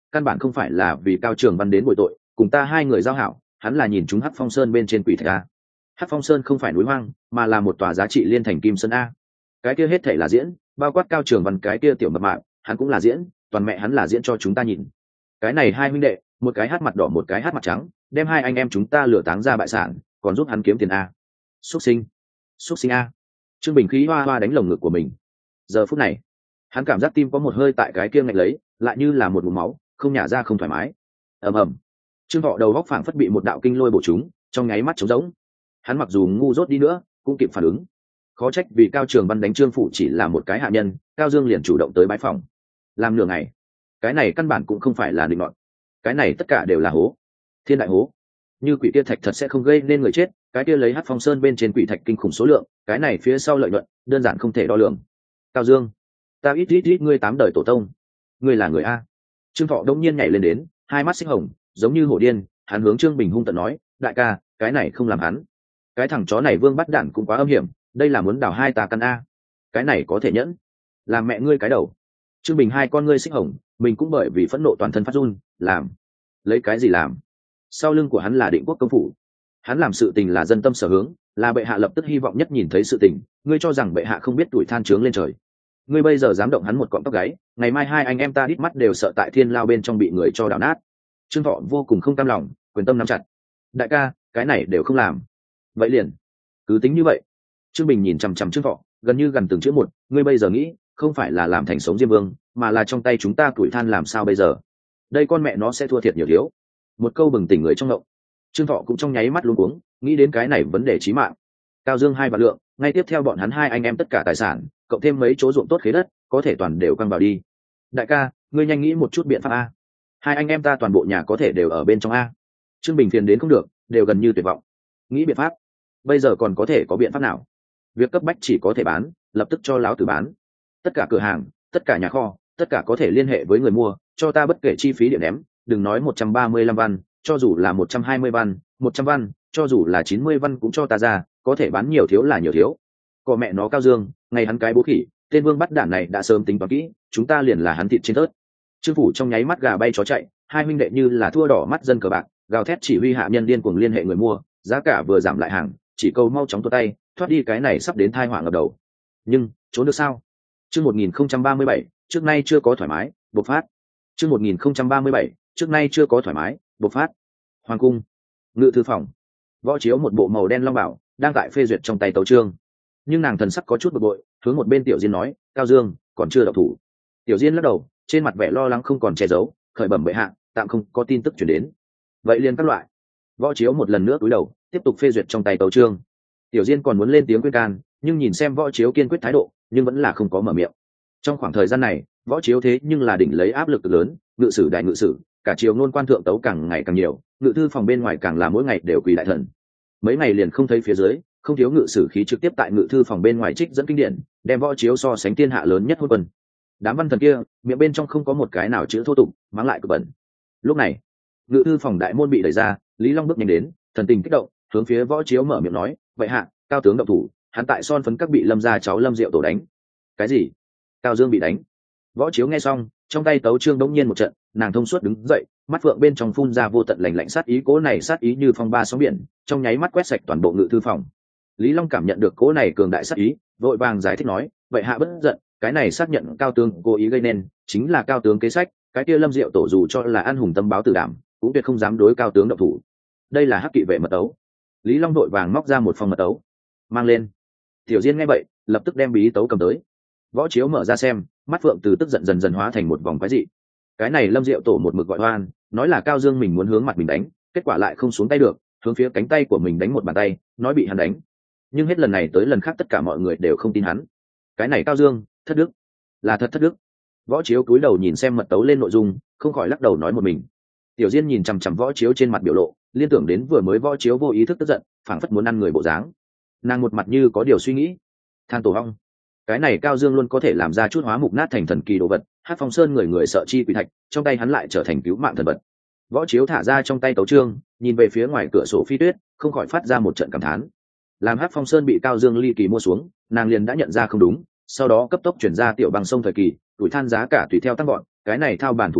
căn bản không phải là vì Cao Trường Văn đến bồi tội cùng ta hai người giao hảo, hắn là nhìn chúng Hắc Phong Sơn bên trên quỷ thạch a. Hắc Phong Sơn không phải núi hoang mà là một tòa giá trị liên thành kim sơn a. Cái kia hết thảy là diễn, bao quát Cao Trường Văn cái kia tiểu mập mạp hắn cũng là diễn, toàn mẹ hắn là diễn cho chúng ta nhìn. Cái này hai huynh đệ, một cái hát mặt đỏ một cái hát mặt trắng, đem hai anh em chúng ta lừa táng ra bại sản, còn giúp hắn kiếm tiền a. Xuất sinh a. Trương Bình khí hoa hoa đánh lồng ngực của mình. Giờ phút này hắn cảm giác tim có một hơi tại cái kia ngạch lấy, lại như là một ngụm máu không nhả ra không thoải mái. Ầm ầm. Trương Thọ đầu góc phảng phất bị một đạo kinh lôi bổ trúng, trong nháy mắt trống rỗng. Hắn mặc dù ngu dốt đi nữa cũng kịp phản ứng. Khó trách vì Cao Trường Văn đánh Trương Phụ chỉ là một cái hạ nhân, Cao Dương liền chủ động tới bái phòng. Làm nửa ngày, cái này căn bản cũng không phải là định luận, cái này tất cả đều là hố, thiên đại hố. Như quỷ kia thạch thật sẽ không gây nên người chết, cái kia lấy Hắc Phong Sơn bên trên quỷ thạch kinh khủng số lượng, cái này phía sau lợi nhuận đơn giản không thể đo lường. Cao Dương, ta ít ngươi 8 đời tổ tông, ngươi là người a. Trương Thọ đông nhiên nhảy lên đến, hai mắt xích hồng giống như hổ điên, hắn hướng Trương Bình hung tợn nói, đại ca, cái này không làm hắn, cái thằng chó này Vương Bắt Đản cũng quá âm hiểm, đây là muốn đào hai ta căn a. Cái này có thể nhẫn, làm mẹ ngươi cái đầu. Trương Bình hai con ngươi xích hồng, mình cũng bởi vì phẫn nộ toàn thân phát run. Làm? Lấy cái gì làm? Sau lưng của hắn là Định Quốc công phủ, hắn làm sự tình là dân tâm sở hướng, là bệ hạ lập tức hy vọng nhất nhìn thấy sự tình. Ngươi cho rằng bệ hạ không biết tuổi than trướng lên trời? Ngươi bây giờ dám động hắn một cọng tóc gáy, ngày mai hai anh em ta đít mắt đều sợ tại thiên lao bên trong bị người cho đảo nát. Trương Thọ vô cùng không cam lòng, quyền tâm nắm chặt. Đại ca, cái này đều không làm, vậy liền cứ tính như vậy. Trương Bình nhìn chằm chằm Trương Thọ, gần như gần từng chữ một. Ngươi bây giờ nghĩ, không phải là làm thành sống Diêm Vương, mà là trong tay chúng ta tuổi than làm sao bây giờ? Đây con mẹ nó sẽ thua thiệt nhiều thiếu. Một câu bừng tỉnh người trong ngộng. Trương Thọ cũng trong nháy mắt luống cuống, nghĩ đến cái này vấn đề chí mạng. Cao Dương 2 vạn lượng, ngay tiếp theo bọn hắn hai anh em tất cả tài sản, cộng thêm mấy chỗ ruộng tốt khế đất, có thể toàn đều quăng vào đi. Đại ca, ngươi nhanh nghĩ một chút biện pháp a. Hai anh em ta toàn bộ nhà có thể đều ở bên trong a. Trương Bình phiền đến không được, đều gần như tuyệt vọng. Nghĩ biện pháp? Bây giờ còn có thể có biện pháp nào? Việc cấp bách chỉ có thể bán, lập tức cho láo tử bán. Tất cả cửa hàng, tất cả nhà kho, tất cả có thể liên hệ với người mua, cho ta bất kể chi phí điện ném, đừng nói 135 văn, cho dù là 120 văn, 100 văn, cho dù là 90 văn cũng cho ta ra, có thể bán nhiều thiếu là nhiều thiếu. Có mẹ nó Cao Dương, ngày hắn cái bố khỉ, tên Vương Bắt Đản này đã sớm tính toán kỹ, chúng ta liền là hắn thịt trên tớt. Trương phủ trong nháy mắt gà bay chó chạy, hai huynh đệ như là thua đỏ mắt dân cờ bạc, gào thét chỉ huy hạ nhân điên cuồng liên hệ người mua, giá cả vừa giảm lại hàng, chỉ cầu mau chóng tuột tay, thoát đi cái này sắp đến tai họa ngập đầu. Nhưng trốn được sao? Chương 1037, trước nay chưa có thoải mái, bộc phát. Chương 1037, trước nay chưa có thoải mái, bộc phát. Hoàng cung, ngự thư phòng. Võ Chiếu một bộ màu đen long bảo, đang tại phê duyệt trong tay tấu chương. Nhưng nàng thần sắc có chút bực bội, hướng một bên Tiểu Diên nói, Cao Dương, còn chưa động thủ. Tiểu Diên lắc đầu, trên mặt vẻ lo lắng không còn che giấu, khởi bẩm bệ hạ, tạm không có tin tức truyền đến. Vậy liền các loại. Võ Chiếu một lần nữa cúi đầu, tiếp tục phê duyệt trong tay tấu chương. Tiểu Diên còn muốn lên tiếng khuyên can, nhưng nhìn xem Võ Chiếu kiên quyết thái độ, nhưng vẫn là không có mở miệng. Trong khoảng thời gian này, Võ Chiếu thế nhưng là đỉnh lấy áp lực lớn, ngự sử đại ngự sử, cả triều ngôn quan thượng tấu càng ngày càng nhiều, ngự thư phòng bên ngoài càng là mỗi ngày đều quỳ đại thần. Mấy ngày liền không thấy phía dưới, không thiếu ngự sử khí trực tiếp tại ngự thư phòng bên ngoài trích dẫn kinh điển, đem Võ Chiếu so sánh thiên hạ lớn nhất hôn quân. Đám văn thần kia, miệng bên trong không có một cái nào chữ thô tục, mắng lại cực bẩn. Lúc này, ngự thư phòng đại môn bị đẩy ra, Lý Long bước nhanh đến, thần tình kích động, hướng phía Võ Chiếu mở miệng nói, vậy hạ, Cao tướng động thủ, hắn tại son phấn các bị Lâm gia cháu Lâm Diệu tổ đánh. Cái gì? Cao Dương bị đánh? Võ Chiếu nghe xong, trong tay tấu chương đống nhiên một trận, nàng thông suốt đứng dậy, mắt phượng bên trong phun ra vô tận lạnh lạnh sát ý, cố này sát ý như phong ba sóng biển, trong nháy mắt quét sạch toàn bộ ngự thư phòng. Lý Long cảm nhận được cố này cường đại sát ý, vội vàng giải thích nói, vậy hạ bất giận, cái này xác nhận Cao tướng cố ý gây nên, chính là Cao tướng kế sách, cái kia Lâm Diệu tổ dù cho là an hùng tâm báo tử đảm, cũng tuyệt không dám đối Cao tướng động thủ. Đây là hắc kỵ vệ mật tấu. Lý Long vội vàng móc ra một phong mật tấu, mang lên. Tiểu Diên nghe vậy, lập tức đem bí tấu cầm tới. Võ Chiếu mở ra xem, mắt phượng từ tức giận dần dần hóa thành một vòng quái dị. Cái này Lâm Diệu tổ một mực gọi oan, nói là Cao Dương mình muốn hướng mặt mình đánh, kết quả lại không xuống tay được, hướng phía cánh tay của mình đánh một bàn tay, nói bị hắn đánh. Nhưng hết lần này tới lần khác tất cả mọi người đều không tin hắn. Cái này Cao Dương, thất đức, là thật thất đức. Võ Chiếu cúi đầu nhìn xem mật tấu lên nội dung, không khỏi lắc đầu nói một mình. Tiểu Diên nhìn chằm chằm Võ Chiếu trên mặt biểu lộ, liên tưởng đến vừa mới Võ Chiếu vô ý thức tức giận, phảng phất muốn ăn người bộ dáng. Nàng một mặt như có điều suy nghĩ. Than tổ hong, cái này Cao Dương luôn có thể làm ra chút hóa mục nát thành thần kỳ đồ vật, Hát Phong Sơn người người sợ chi quỷ thạch, trong tay hắn lại trở thành cứu mạng thần vật. Võ Chiếu thả ra trong tay tấu chương, nhìn về phía ngoài cửa sổ phi tuyết, không khỏi phát ra một trận cảm thán. Làm Hát Phong Sơn bị Cao Dương ly kỳ mua xuống, nàng liền đã nhận ra không đúng, sau đó cấp tốc chuyển ra tiểu bằng sông thời kỳ, tuổi than giá cả tùy theo tăng gọn, cái này thao bản thủ pháp,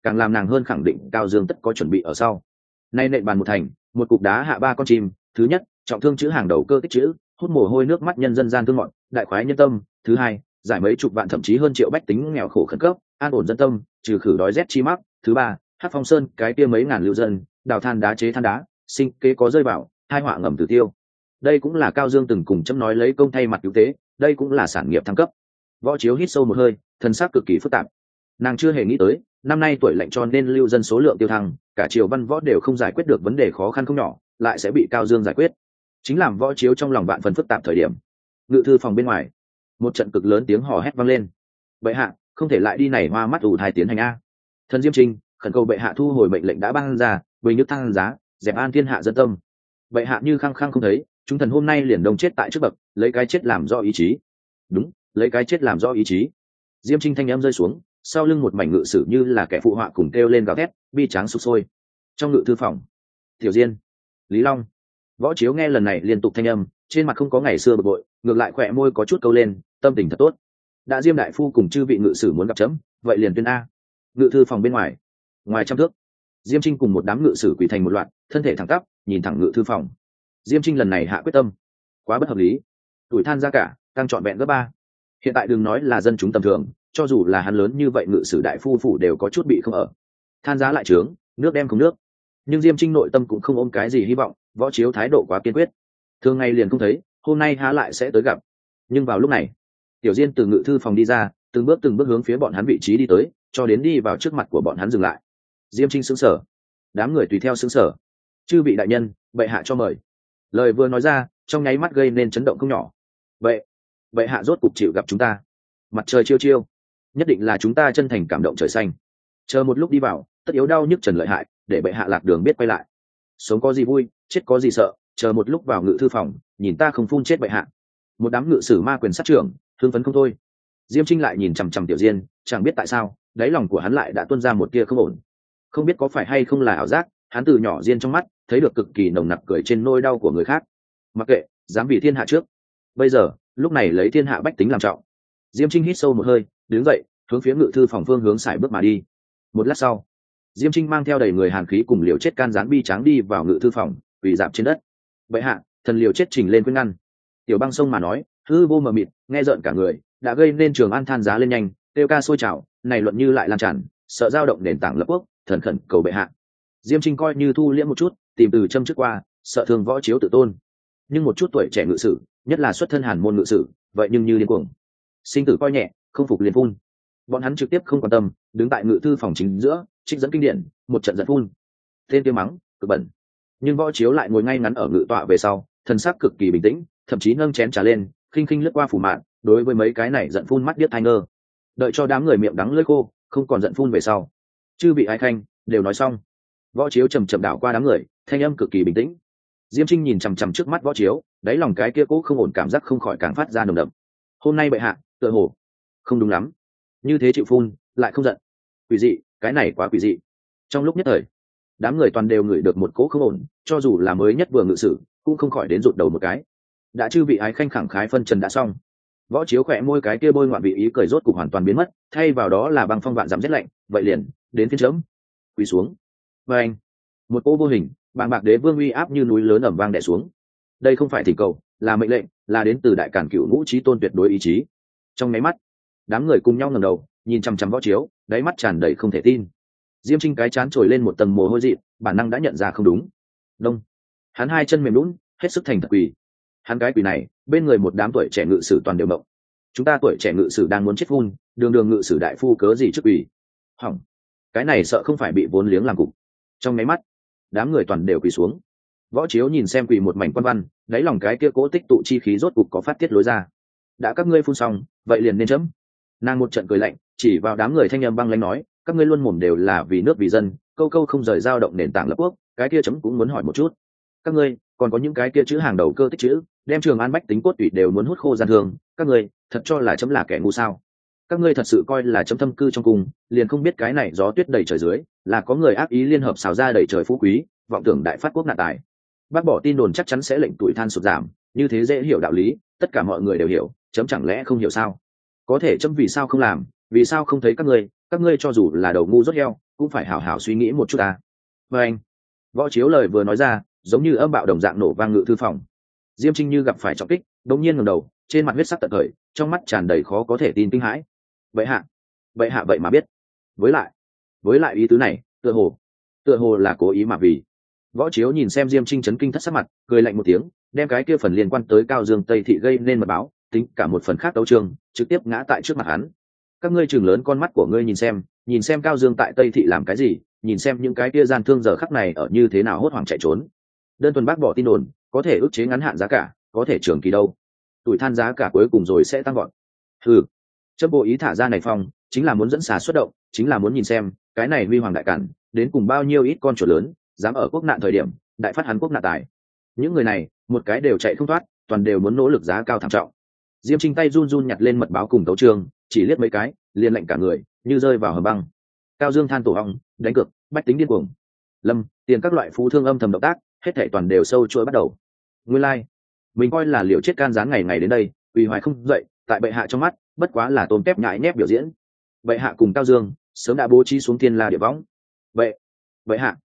càng làm nàng hơn khẳng định Cao Dương tất có chuẩn bị ở sau. Nay nện bàn một thành, một cục đá hạ ba con chim. Thứ nhất, trọng thương chữ hàng đầu cơ tích chữ, hút mồ hôi nước mắt nhân dân gian thương ngọn, đại khoái nhân tâm. Thứ hai, giải mấy chục vạn thậm chí hơn triệu bách tính nghèo khổ khẩn cấp, an ổn dân tâm, trừ khử đói rét chi mắc. Thứ ba, Hắc Phong Sơn cái kia mấy ngàn lưu dân, đào than đá chế than đá, sinh kế có rơi vào, hai họa ngầm tử tiêu. Đây cũng là Cao Dương từng cùng chấm nói lấy công thay mặt cứu tế, đây cũng là sản nghiệp thăng cấp. Võ Chiếu hít sâu một hơi, thân xác cực kỳ phức tạp. Nàng chưa hề nghĩ tới, năm nay tuổi lạnh cho nên lưu dân số lượng tiêu thăng, cả triều văn võ đều không giải quyết được vấn đề khó khăn không nhỏ, lại sẽ bị Cao Dương giải quyết. Chính làm Võ Chiếu trong lòng vạn phần phức tạp thời điểm. Ngự thư phòng bên ngoài, một trận cực lớn tiếng hò hét vang lên. Bệ hạ, không thể lại đi này hoa mắt ủ thai tiến hành a. Thần Diêm Trinh khẩn cầu bệ hạ thu hồi mệnh lệnh đã ban ra, bình nước thăng giá, dẹp an thiên hạ dân tâm. Bệ hạ như khăng khăng không thấy, chúng thần hôm nay liền đông chết tại trước bậc, lấy cái chết làm do ý chí. Đúng, lấy cái chết làm do ý chí. Diêm Trinh thanh âm rơi xuống, sau lưng một mảnh ngự sử như là kẻ phụ họa cùng kêu lên gào thét, bi tráng sục sôi. Trong ngự thư phòng, Tiểu Diên, Lý Long, Võ Chiếu nghe lần này liên tục thanh âm, trên mặt không có ngày xưa bực bội, ngược lại khỏe môi có chút câu lên, tâm tình thật tốt. Đã Diêm đại phu cùng chư vị ngự sử muốn gặp chấm, vậy liền tuyên a. Ngự thư phòng bên ngoài, ngoài trăm thước, Diêm Trinh cùng một đám ngự sử quỳ thành một loạt, thân thể thẳng tắp, nhìn thẳng ngự thư phòng. Diêm Trinh lần này hạ quyết tâm, quá bất hợp lý, tuổi than giá cả tăng trọn vẹn gấp ba. Hiện tại đừng nói là dân chúng tầm thường, cho dù là hắn lớn như vậy ngự sử đại phu phủ đều có chút bị không ở. Than giá lại trướng, nước đem không nước. Nhưng Diêm Trinh nội tâm cũng không ôm cái gì hy vọng, Võ Chiếu thái độ quá kiên quyết. Thường ngày liền không thấy, hôm nay há lại sẽ tới gặp. Nhưng vào lúc này, Tiểu Diên từ ngự thư phòng đi ra, từng bước hướng phía bọn hắn vị trí đi tới, cho đến đi vào trước mặt của bọn hắn dừng lại. Diêm Trinh sững sờ, đám người tùy theo sững sờ. Chư vị đại nhân, bệ hạ cho mời. Lời vừa nói ra, trong nháy mắt gây nên chấn động không nhỏ. Bệ hạ rốt cục chịu gặp chúng ta. Mặt trời chiêu chiêu, nhất định là chúng ta chân thành cảm động trời xanh. Chờ một lúc đi vào, tất yếu đau nhức trần lợi hại, để bệ hạ lạc đường biết quay lại. Sống có gì vui, chết có gì sợ, chờ một lúc vào ngự thư phòng, nhìn ta không phun chết bệ hạ. Một đám ngự sử ma quyền sát trưởng, hưng phấn không thôi. Diêm Trinh lại nhìn chằm chằm Tiểu Diên, chẳng biết tại sao, đáy lòng của hắn lại đã tuôn ra một tia không ổn. Không biết có phải hay không là ảo giác, hắn từ nhỏ Diên trong mắt thấy được cực kỳ nồng nặc cười trên nỗi đau của người khác. Mặc kệ, dám vì thiên hạ trước. Bây giờ, lúc này lấy thiên hạ bách tính làm trọng. Diêm Trinh hít sâu một hơi, đứng dậy, hướng phía ngự thư phòng phương hướng sải bước mà đi. Một lát sau, Diêm Trinh mang theo đầy người hàn khí cùng liều chết can gián bi tráng đi vào ngự thư phòng, quỳ dạp trên đất. Bệ hạ, thần liều chết trình lên khuyên ngăn. Tiểu Băng Sông mà nói, hư vô mờ mịt, nghe rợn cả người, đã gây nên Trường An than giá lên nhanh, kêu ca sôi trào, này luận như lại lan tràn, sợ dao động nền tảng lập quốc, thần khẩn cầu bệ hạ. Diêm Trinh coi như thu liễm một chút, tìm từ châm trước qua, sợ thương Võ Chiếu tự tôn. Nhưng một chút tuổi trẻ ngự sử, nhất là xuất thân hàn môn ngự sử, vậy nhưng như điên cuồng. Sinh tử coi nhẹ, không phục liền phun. Bọn hắn trực tiếp không quan tâm, đứng tại ngự thư phòng chính giữa, trích dẫn kinh điển, một trận giận phun. Tên kia mắng, cực bẩn. Nhưng Võ Chiếu lại ngồi ngay ngắn ở ngự tọa về sau, thần sắc cực kỳ bình tĩnh, thậm chí nâng chén trà lên, khinh khinh lướt qua phủ mạn, đối với mấy cái này giận phun mắt điếc tai ngơ. Đợi cho đám người miệng đắng lưỡi khô, không còn giận phun về sau. Chư vị ai khanh, đều nói xong. Võ Chiếu chầm chậm đảo qua đám người, thanh âm cực kỳ bình tĩnh. Diêm Trinh nhìn chằm chằm trước mắt Võ Chiếu, đáy lòng cái kia cố không ổn cảm giác không khỏi càng phát ra nồng đậm. Hôm nay bệ hạ, tựa hồ không đúng lắm, như thế chịu phun, lại không giận. Quỷ dị, cái này quá quỷ dị. Trong lúc nhất thời, đám người toàn đều ngửi được một cỗ không ổn, cho dù là mới nhất vừa ngự sử, cũng không khỏi đến rụt đầu một cái. Đã chư vị ái khanh khẳng khái phân trần đã xong. Võ Chiếu khỏe môi cái kia bôi ngoạn vị ý cười rốt cục hoàn toàn biến mất, thay vào đó là băng phong vạn dặm rét lạnh. Vậy liền đến phiên chấm, quỳ xuống. Và anh, một cỗ vô hình bàng bạc đế vương uy áp như núi lớn ẩm vang đè xuống. Đây không phải thỉnh cầu, là mệnh lệnh, là đến từ đại cản cửu ngũ chí tôn tuyệt đối ý chí. Trong máy mắt, đám người cùng nhau ngẩng đầu, nhìn chăm chăm Võ Chiếu, đáy mắt tràn đầy không thể tin. Diêm Trinh cái chán trồi lên một tầng mồ hôi dị, bản năng đã nhận ra không đúng. Đông, hắn hai chân mềm lún, hết sức thành thật quỳ. Hắn cái quỳ này, bên người một đám tuổi trẻ ngự sử toàn đều mộng. Chúng ta tuổi trẻ ngự sử đang muốn chết phun, đường đường ngự sử đại phu cớ gì trước quỳ? Hỏng, cái này sợ không phải bị vốn liếng làm cục. Trong máy mắt, đám người toàn đều quỳ xuống. Võ Chiếu nhìn xem quỳ một mảnh quan văn, đáy lòng cái kia cố tích tụ chi khí rốt cục có phát tiết lối ra. Đã các ngươi phun xong, vậy liền nên chấm. Nàng một trận cười lạnh, chỉ vào đám người thanh âm băng lãnh nói, các ngươi luôn mồm đều là vì nước vì dân, câu câu không rời dao động nền tảng lập quốc, cái kia chấm cũng muốn hỏi một chút. Các ngươi còn có những cái kia chữ hàng đầu cơ tích chữ, đem Trường An bách tính cốt tủy đều muốn hút khô gian thương, các ngươi thật cho là chấm là kẻ ngu sao? Các ngươi thật sự coi là chấm thâm cư trong cung, liền không biết cái này gió tuyết đầy trời dưới, là có người ác ý liên hợp xào ra đầy trời phú quý, vọng tưởng đại phát quốc nạn tài. Bác bỏ tin đồn chắc chắn sẽ lệnh tuổi than sụt giảm, như thế dễ hiểu đạo lý, tất cả mọi người đều hiểu, chấm chẳng lẽ không hiểu sao? Có thể chấm vì sao không làm, vì sao không thấy các ngươi cho dù là đầu ngu rốt heo, cũng phải hảo hảo suy nghĩ một chút ta. Và anh, võ chiếu lời vừa nói ra giống như âm bạo đồng dạng nổ vang ngự thư phòng. Diêm Trinh như gặp phải trọng kích, đột nhiên ngẩng đầu, trên mặt huyết sắc tận khởi, trong mắt tràn đầy khó có thể tin kinh hãi. Vậy hạ vậy mà biết. Với lại ý tứ này, tựa hồ là cố ý mà vì. Võ Chiếu nhìn xem Diêm Trinh chấn kinh thất sắc mặt, cười lạnh một tiếng, đem cái kia phần liên quan tới Cao Dương Tây thị gây nên mật báo, tính cả một phần khác đấu trường, trực tiếp ngã tại trước mặt hắn. Các ngươi chừng lớn con mắt của ngươi nhìn xem Cao Dương tại Tây thị làm cái gì, nhìn xem những cái kia gian thương giờ khắc này ở như thế nào hốt hoảng chạy trốn. Đơn thuần bác bỏ tin đồn, có thể ức chế ngắn hạn giá cả, có thể trường kỳ đâu. Tuổi than giá cả cuối cùng rồi sẽ tăng gọn. Chấm bộ ý thả ra này phong, chính là muốn dẫn xà xuất động, chính là muốn nhìn xem cái này huy hoàng đại cản đến cùng bao nhiêu ít con chuột lớn dám ở quốc nạn thời điểm đại phát hắn quốc nạn tài. Những người này một cái đều chạy không thoát, toàn đều muốn nỗ lực giá cao thảm trọng. Diêm Trinh tay run run nhặt lên mật báo cùng tấu trường, chỉ liếc mấy cái liền lệnh cả người như rơi vào hầm băng. Cao Dương than tổ hong, đánh cược, bách tính điên cuồng, lâm tiền các loại phú thương âm thầm động tác, hết thảy toàn đều sâu chuỗi bắt đầu. Nguyên lai, mình coi là liều chết can gián ngày ngày đến đây, uy hoài không dậy, tại bệ hạ trong mắt bất quá là tôm tép nhãi nhép biểu diễn. Bệ hạ cùng Cao Dương sớm đã bố trí xuống thiên la địa võng. Bệ hạ,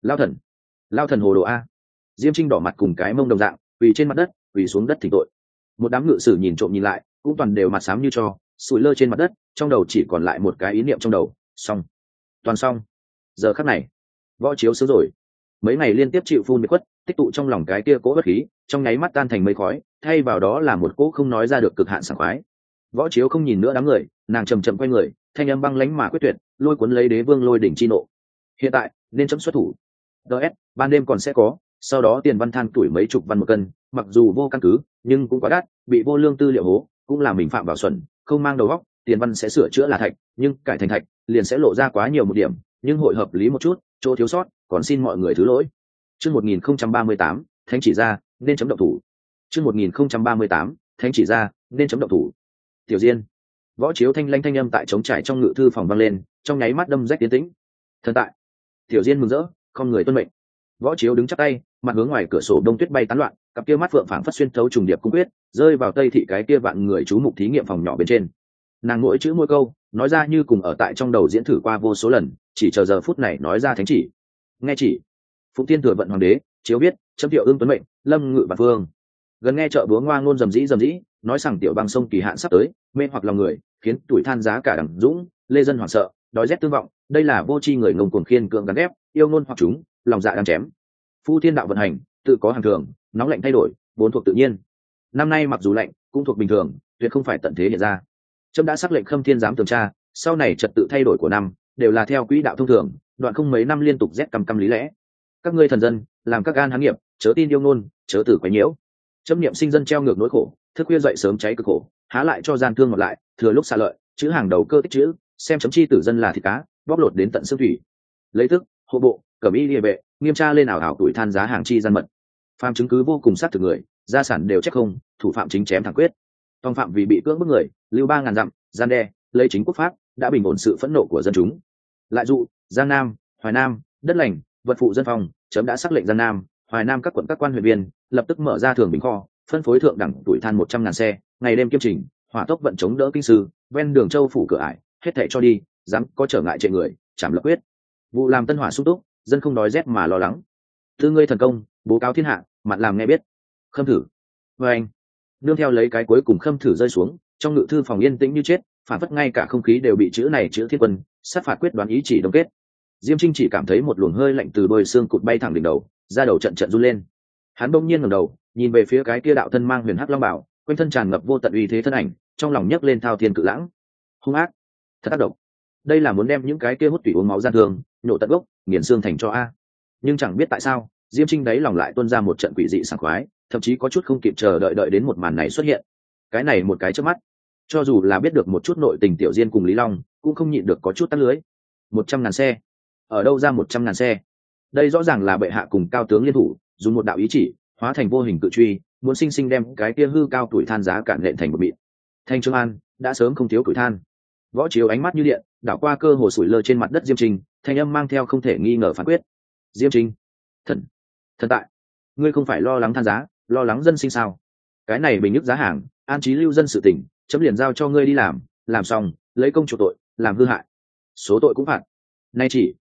lao thần hồ đồ a. Diêm Trinh đỏ mặt cùng cái mông đồng dạng, quỳ trên mặt đất, quỳ xuống đất thỉnh tội. Một đám ngự sử nhìn trộm nhìn lại, cũng toàn đều mặt xám như tro, sủi lơ trên mặt đất, trong đầu chỉ còn lại một cái ý niệm trong đầu, xong, toàn xong. Giờ khắc này, Võ Chiếu sớm rồi. Mấy ngày liên tiếp chịu phun bị quất, tích tụ trong lòng cái kia cố bất khí, trong nháy mắt tan thành mây khói, thay vào đó là một cỗ không nói ra được cực hạn sảng khoái. Võ Chiếu không nhìn nữa đám người, nàng chậm chậm quay người, thanh âm băng lãnh mà quyết tuyệt, lôi cuốn lấy Đế Vương Lôi đỉnh chi nộ. Hiện tại nên chấm xuất thủ. DS, ban đêm còn sẽ có, sau đó tiền văn than tuổi mấy chục văn một cân, mặc dù vô căn cứ, nhưng cũng quá đắt, bị vô lương tư liệu hố, cũng là mình phạm vào xuẩn, không mang đầu óc, tiền văn sẽ sửa chữa là thạch, nhưng cải thành thạch, liền sẽ lộ ra quá nhiều một điểm, nhưng hội hợp lý một chút, chỗ thiếu sót, còn xin mọi người thứ lỗi. Chương 1038, Thánh chỉ ra, nên chấm động thủ. Chương 1038, Thánh chỉ ra, nên chấm động thủ. Tiểu Diên. Võ Chiếu thanh lanh thanh âm tại trống trải trong ngự thư phòng vang lên, trong nháy mắt đâm rách tiến tĩnh. Thần tại. Tiểu Diên mừng rỡ, không người tuân mệnh. Võ Chiếu đứng chắp tay, mặt hướng ngoài cửa sổ đông tuyết bay tán loạn, cặp kia mắt phượng phảng phất xuyên thấu trùng điệp cung quyết, rơi vào Tây thị cái kia vạn người chú mục thí nghiệm phòng nhỏ bên trên. Nàng mỗi chữ mỗi câu nói ra như cùng ở tại trong đầu diễn thử qua vô số lần, chỉ chờ giờ phút này nói ra thánh chỉ. Nghe chỉ. Phụng Thiên Thừa vận hoàng đế, Chiếu biết, chấm Thiệu ưng tuấn mệnh, lâm ngự bạt vương. Gần nghe chợ búa ngoa ngôn rầm rĩ, nói rằng tiểu băng sông kỳ hạn sắp tới, mê hoặc lòng người, khiến tuổi than giá cả đằng dũng, lê dân hoảng sợ, đói rét tương vọng, đây là vô tri người ngông cuồng khiên cưỡng gắn ép, yêu ngôn hoặc chúng, lòng dạ đang chém. Phu thiên đạo vận hành, tự có hàng thường, nóng lạnh thay đổi, bốn thuộc tự nhiên. Năm nay mặc dù lạnh, cũng thuộc bình thường, tuyệt không phải tận thế hiện ra. Trâm đã sắc lệnh Khâm Thiên giám tường tra, sau này trật tự thay đổi của năm đều là theo quỹ đạo thông thường, đoạn không mấy năm liên tục rét căm lý lẽ. Các ngươi thần dân, làm các gan hán nghiệp, chớ tin yêu ngôn, chớ tử quấy nhiễu. Châm niệm sinh dân treo ngược nỗi khổ, thức khuya dậy sớm cháy cực khổ, há lại cho gian thương ngọt lại, thừa lúc xa lợi, chữ hàng đầu cơ tích chữ, xem chấm chi tử dân là thịt cá, bóc lột đến tận xương thủy. Lấy thức, hộ bộ, cẩm y địa vệ, nghiêm tra lên ảo ảo tuổi than giá hàng chi gian mật. Phàm chứng cứ vô cùng sát thực người, gia sản đều chép không, thủ phạm chính chém thẳng quyết. Tòng phạm vì bị cưỡng bức người, lưu 3000 dặm, gian đe, lấy chính quốc pháp, đã bình ổn sự phẫn nộ của dân chúng. Lại dụ, Giang Nam, Hoài Nam, đất lành, vật phụ dân phòng, chấm đã sắc lệnh Giang Nam, Hoài Nam các quận các quan huyện viên lập tức mở ra thường bình kho, phân phối thượng đẳng tuổi than 100.000 xe, ngày đêm kiêm trình, hỏa tốc vận chống đỡ kinh sư, ven đường châu phủ cửa ải, hết thảy cho đi, dám có trở ngại trệ người, chảm lập quyết. Vụ làm tân hỏa sung túc, dân không đói rét mà lo lắng. Tư ngươi thần công, bố cáo thiên hạ, mặt làm nghe biết. Khâm thử. Và anh, nương theo lấy cái cuối cùng khâm thử rơi xuống, trong ngự thư phòng yên tĩnh như chết, phản phất ngay cả không khí đều bị chữ này chữ thiên quân, sát phạt quyết đoán ý chỉ đồng kết. Diêm Trinh chỉ cảm thấy một luồng hơi lạnh từ đôi xương cụt bay thẳng đỉnh đầu, da đầu trận trận run lên. Hắn bỗng nhiên ngẩng đầu, nhìn về phía cái kia đạo thân mang huyền hắc long bảo, quanh thân tràn ngập vô tận uy thế thân ảnh, trong lòng nhấc lên thao thiên cự lãng. Hung ác, thật ác độc. Đây là muốn đem những cái kia hút tủy uống máu gian thương, nhổ tận gốc, nghiền xương thành cho a. Nhưng chẳng biết tại sao, Diêm Trinh đấy lòng lại tuôn ra một trận quỷ dị sảng khoái, thậm chí có chút không kịp chờ đợi đến một màn này xuất hiện. Cái này một cái chớp mắt, cho dù là biết được một chút nội tình Tiểu Diên cùng Lý Long, cũng không nhịn được có chút tắt lưới. 100.000 xe, ở đâu ra 100.000 xe? Đây rõ ràng là bệ hạ cùng cao tướng liên thủ, dùng một đạo ý chỉ, hóa thành vô hình cự truy, muốn sinh sinh đem cái kia hư cao tuổi than giá cản lệnh thành một mịn. Thanh Trương An đã sớm không thiếu tuổi than. Võ Chiếu ánh mắt như điện, đảo qua cơ hồ sủi lơ trên mặt đất Diêm Trinh, thanh âm mang theo không thể nghi ngờ phán quyết. Diêm Trinh, thần tại, ngươi không phải lo lắng than giá, lo lắng dân sinh sao? Cái này bình nhức giá hàng, an trí lưu dân sự tỉnh, chấm liền giao cho ngươi đi làm xong lấy công chủ tội, làm hư hại, số tội cũng phạt. Nay chỉ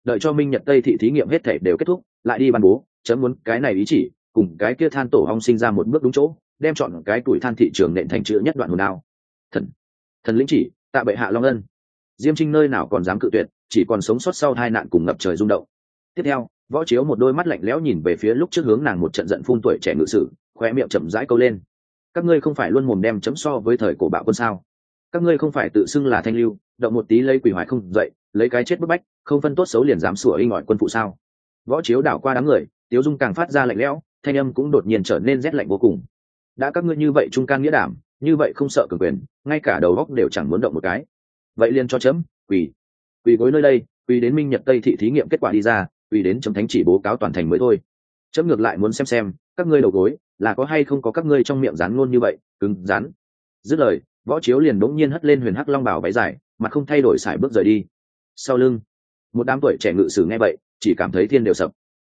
đợi cho minh nhật tây thị thí nghiệm hết thể đều kết thúc lại đi ban bố chấm muốn cái này ý chỉ cùng cái kia than tổ ong sinh ra một bước đúng chỗ, đem chọn cái tuổi than thị trường nện thành chữ nhất đoạn hồn đao. Thần lĩnh chỉ, tạ bệ hạ long ân. Diêm Trinh nơi nào còn dám cự tuyệt, chỉ còn sống sót sau hai nạn cùng ngập trời rung động. Tiếp theo, Võ Chiếu một đôi mắt lạnh lẽo nhìn về phía lúc trước hướng nàng một trận giận phun tuổi trẻ ngự sử, khóe miệng chậm rãi câu lên. Các ngươi không phải luôn mồm đem chấm so với thời cổ bạo quân sao? Các ngươi không phải tự xưng là thanh lưu, động một tí lấy quỷ hoài không dậy, lấy cái chết bức bách, không phân tốt xấu liền dám sủa inh ỏi quân phụ sao? Võ Chiếu đảo qua đám người, Tiếu Dung càng phát ra lạnh lẽo, thanh âm cũng đột nhiên trở nên rét lạnh vô cùng. Đã các ngươi như vậy trung can nghĩa đảm, như vậy không sợ cường quyền, ngay cả đầu óc đều chẳng muốn động một cái. Vậy liền cho chấm quỳ gối nơi đây, quỳ đến minh nhật tây thị thí nghiệm kết quả đi ra, quỳ đến chấm thánh chỉ bố cáo toàn thành mới thôi. Chấm ngược lại muốn xem các ngươi đầu gối là có hay không có các ngươi trong miệng rán ngôn như vậy cứng rắn. Dứt lời, Võ Chiếu liền bỗng nhiên hất lên huyền hắc long bào váy dài, mặt không thay đổi sải bước rời đi. Sau lưng một đám tuổi trẻ ngự sử nghe vậy chỉ cảm thấy thiên đều sập.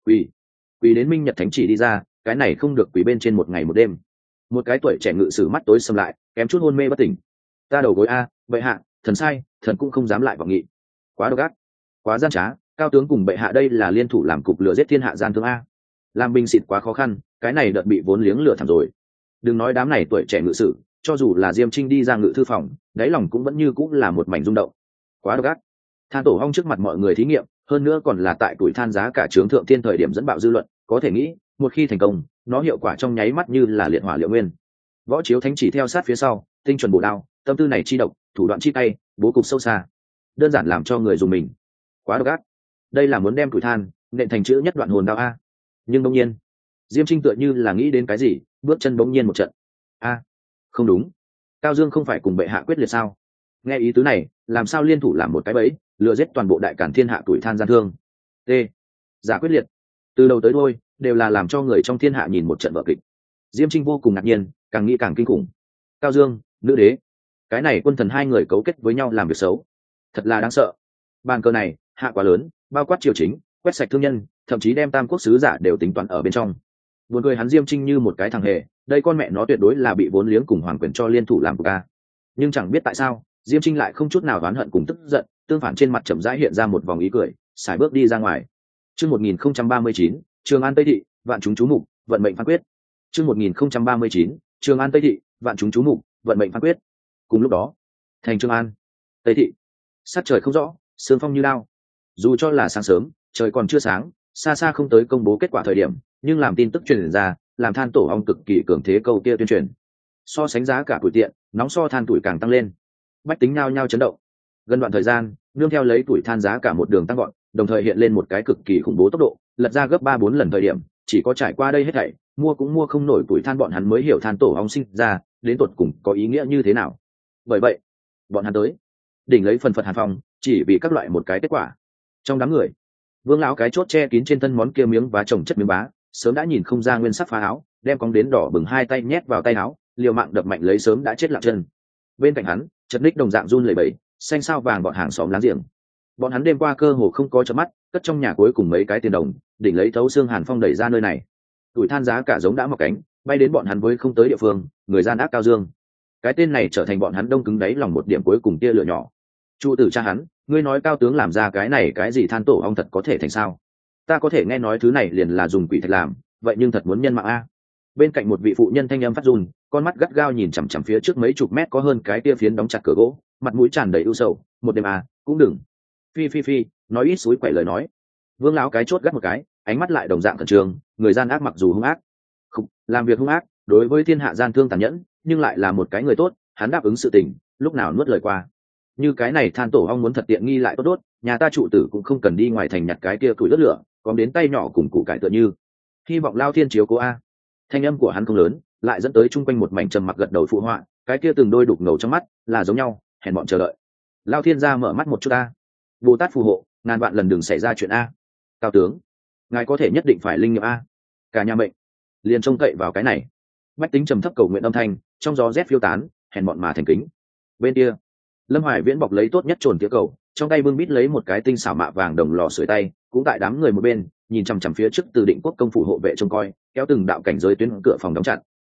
Quỳ đến minh nhật thánh chỉ đi ra, cái này không được quỳ bên trên một ngày một đêm. Một cái tuổi trẻ ngự sử mắt tối sầm lại, kém chút hôn mê bất tỉnh. Ta đầu gối a, bệ hạ, thần sai, thần cũng không dám lại vọng nghị. Quá độc ác, quá gian trá, cao tướng cùng bệ hạ đây là liên thủ làm cục lừa giết thiên hạ gian thương a. Làm binh xịt quá khó khăn, cái này đợt bị vốn liếng lửa thảm rồi. Đừng nói đám này tuổi trẻ ngự sử, cho dù là Diêm Trinh đi ra ngự thư phòng, đáy lòng cũng vẫn như cũng là một mảnh rung động. Quá độc ác. Than tổ ong trước mặt mọi người thí nghiệm, hơn nữa còn là tại tuổi than giá cả trướng thượng thiên thời điểm dẫn bạo dư luận, có thể nghĩ, một khi thành công, nó hiệu quả trong nháy mắt như là liệt hỏa liệu nguyên. Võ Chiếu thánh chỉ theo sát phía sau, tinh chuẩn bổ đao, tâm tư này chi độc, thủ đoạn chi tay, bố cục sâu xa, đơn giản làm cho người dùng mình. Quá độc ác. Đây là muốn đem tuổi than nện thành chữ nhất đoạn hồn đao a. Nhưng đột nhiên, Diêm Trinh tựa như là nghĩ đến cái gì, bước chân bỗng nhiên một trận. A, không đúng, Cao Dương không phải cùng bệ hạ quyết liệt sao? Nghe ý tứ này, làm sao liên thủ làm một cái bẫy, lừa giết toàn bộ đại cản thiên hạ tuổi than gian thương? T. Giả quyết liệt. Từ đầu tới đuôi đều là làm cho người trong thiên hạ nhìn một trận vở kịch. Diêm Trinh vô cùng ngạc nhiên, càng nghĩ càng kinh khủng. Cao Dương, nữ đế, cái này quân thần hai người cấu kết với nhau làm việc xấu, thật là đáng sợ. Bàn cờ này hạ quá lớn, bao quát triều chính, quét sạch thương nhân, thậm chí đem tam quốc sứ giả đều tính toán ở bên trong. Buồn cười hắn Diêm Trinh như một cái thằng hề, đây con mẹ nó tuyệt đối là bị vốn liếng cùng hoàng quyền cho liên thủ làm của ca. Nhưng chẳng biết tại sao, Diêm Trinh lại không chút nào oán hận cùng tức giận, tương phản trên mặt chậm rãi hiện ra một vòng ý cười, xài bước đi ra ngoài. Chương 1039, Trường An Tây Thị, vạn chúng chú mục, vận mệnh phán quyết. Chương 1039, Trường An Tây Thị, vạn chúng chú mục, vận mệnh phán quyết. Cùng lúc đó, thành Trường An, Tây Thị, sát trời không rõ, sương phong như lao. Dù cho là sáng sớm, trời còn chưa sáng, xa xa không tới công bố kết quả thời điểm, nhưng làm tin tức truyền ra, làm than tổ ong cực kỳ cường thế câu kia tuyên truyền. So sánh giá cả tuổi tiện, nóng so than tuổi càng tăng lên. Bách tính nhao nhao chấn động. Gần đoạn thời gian, nương theo lấy tuổi than giá cả một đường tăng gọn, đồng thời hiện lên một cái cực kỳ khủng bố tốc độ, lật ra gấp 3-4 lần thời điểm, chỉ có trải qua đây hết thảy, mua cũng mua không nổi tuổi than bọn hắn mới hiểu than tổ ong sinh ra, đến tột cùng có ý nghĩa như thế nào. Bởi vậy, bọn hắn tới, đỉnh lấy phần phật hàn phong, chỉ vì các loại một cái kết quả. Trong đám người, Vương lão cái chốt che kín trên thân món kia miếng vá trồng chất miếng vá, sớm đã nhìn không ra nguyên sắc phá áo, đem cong đến đỏ bừng hai tay nhét vào tay áo, liều mạng đập mạnh lấy sớm đã chết lặng chân. Bên cạnh hắn, chật ních đồng dạng run lẩy bẩy, xanh sao vàng bọn hàng xóm láng giềng. Bọn hắn đêm qua cơ hồ không có chớp mắt, cất trong nhà cuối cùng mấy cái tiền đồng, đỉnh lấy thấu xương hàn phong đẩy ra nơi này. Tuổi than giá cả giống đã mọc cánh, bay đến bọn hắn với không tới địa phương, người gian ác Cao Dương. Cái tên này trở thành bọn hắn đông cứng đáy lòng một điểm cuối cùng tia lửa nhỏ. Chu tử cha hắn, ngươi nói Cao tướng làm ra cái này cái gì than tổ ong thật có thể thành sao? Ta có thể nghe nói thứ này liền là dùng quỷ thạch làm, vậy nhưng thật muốn nhân mạng a. Bên cạnh một vị phụ nhân thanh âm phát run, con mắt gắt gao nhìn chằm chằm phía trước mấy chục mét có hơn cái tia phiến đóng chặt cửa gỗ, mặt mũi tràn đầy ưu sầu. Một đêm à, cũng đừng. Phi, nói ít suối quậy lời nói. Vương lão cái chốt gắt một cái, ánh mắt lại đồng dạng khẩn trương, người gian ác mặc dù hung ác, không, làm việc hung ác, đối với thiên hạ gian thương tàn nhẫn, nhưng lại là một cái người tốt, hắn đáp ứng sự tình, lúc nào nuốt lời qua. Như cái này than tổ ong muốn thật tiện nghi lại tốt đốt, nhà ta trụ tử cũng không cần đi ngoài thành nhặt cái kia củi đốt lửa, còn đến tay nhỏ cùng củ cải tựa như. Hy vọng lao thiên chiếu cố a. Thanh âm của hắn không lớn, lại dẫn tới chung quanh một mảnh trầm mặc gật đầu phụ họa, cái kia từng đôi đục ngầu trong mắt là giống nhau, hèn bọn chờ đợi. Lao thiên ra mở mắt một chút a. Bồ Tát phù hộ, ngàn vạn lần đừng xảy ra chuyện a. Cao tướng, ngài có thể nhất định phải linh nghiệm a. Cả nhà mệnh liền trông cậy vào cái này. Bách tính trầm thấp cầu nguyện âm thanh, trong gió rét phiêu tán, hèn bọn mà thành kính. Bên kia, Lâm Hoài Viễn bọc lấy tốt nhất trồn tía cầu, trong tay bưng bít lấy một cái tinh xảo mạ vàng đồng lò sưởi tay, cũng tại đám người một bên, nhìn chằm chằm phía trước từ Định Quốc công phủ hộ vệ trông coi, kéo từng đạo cảnh giới tuyến cửa phòng đóng chặt.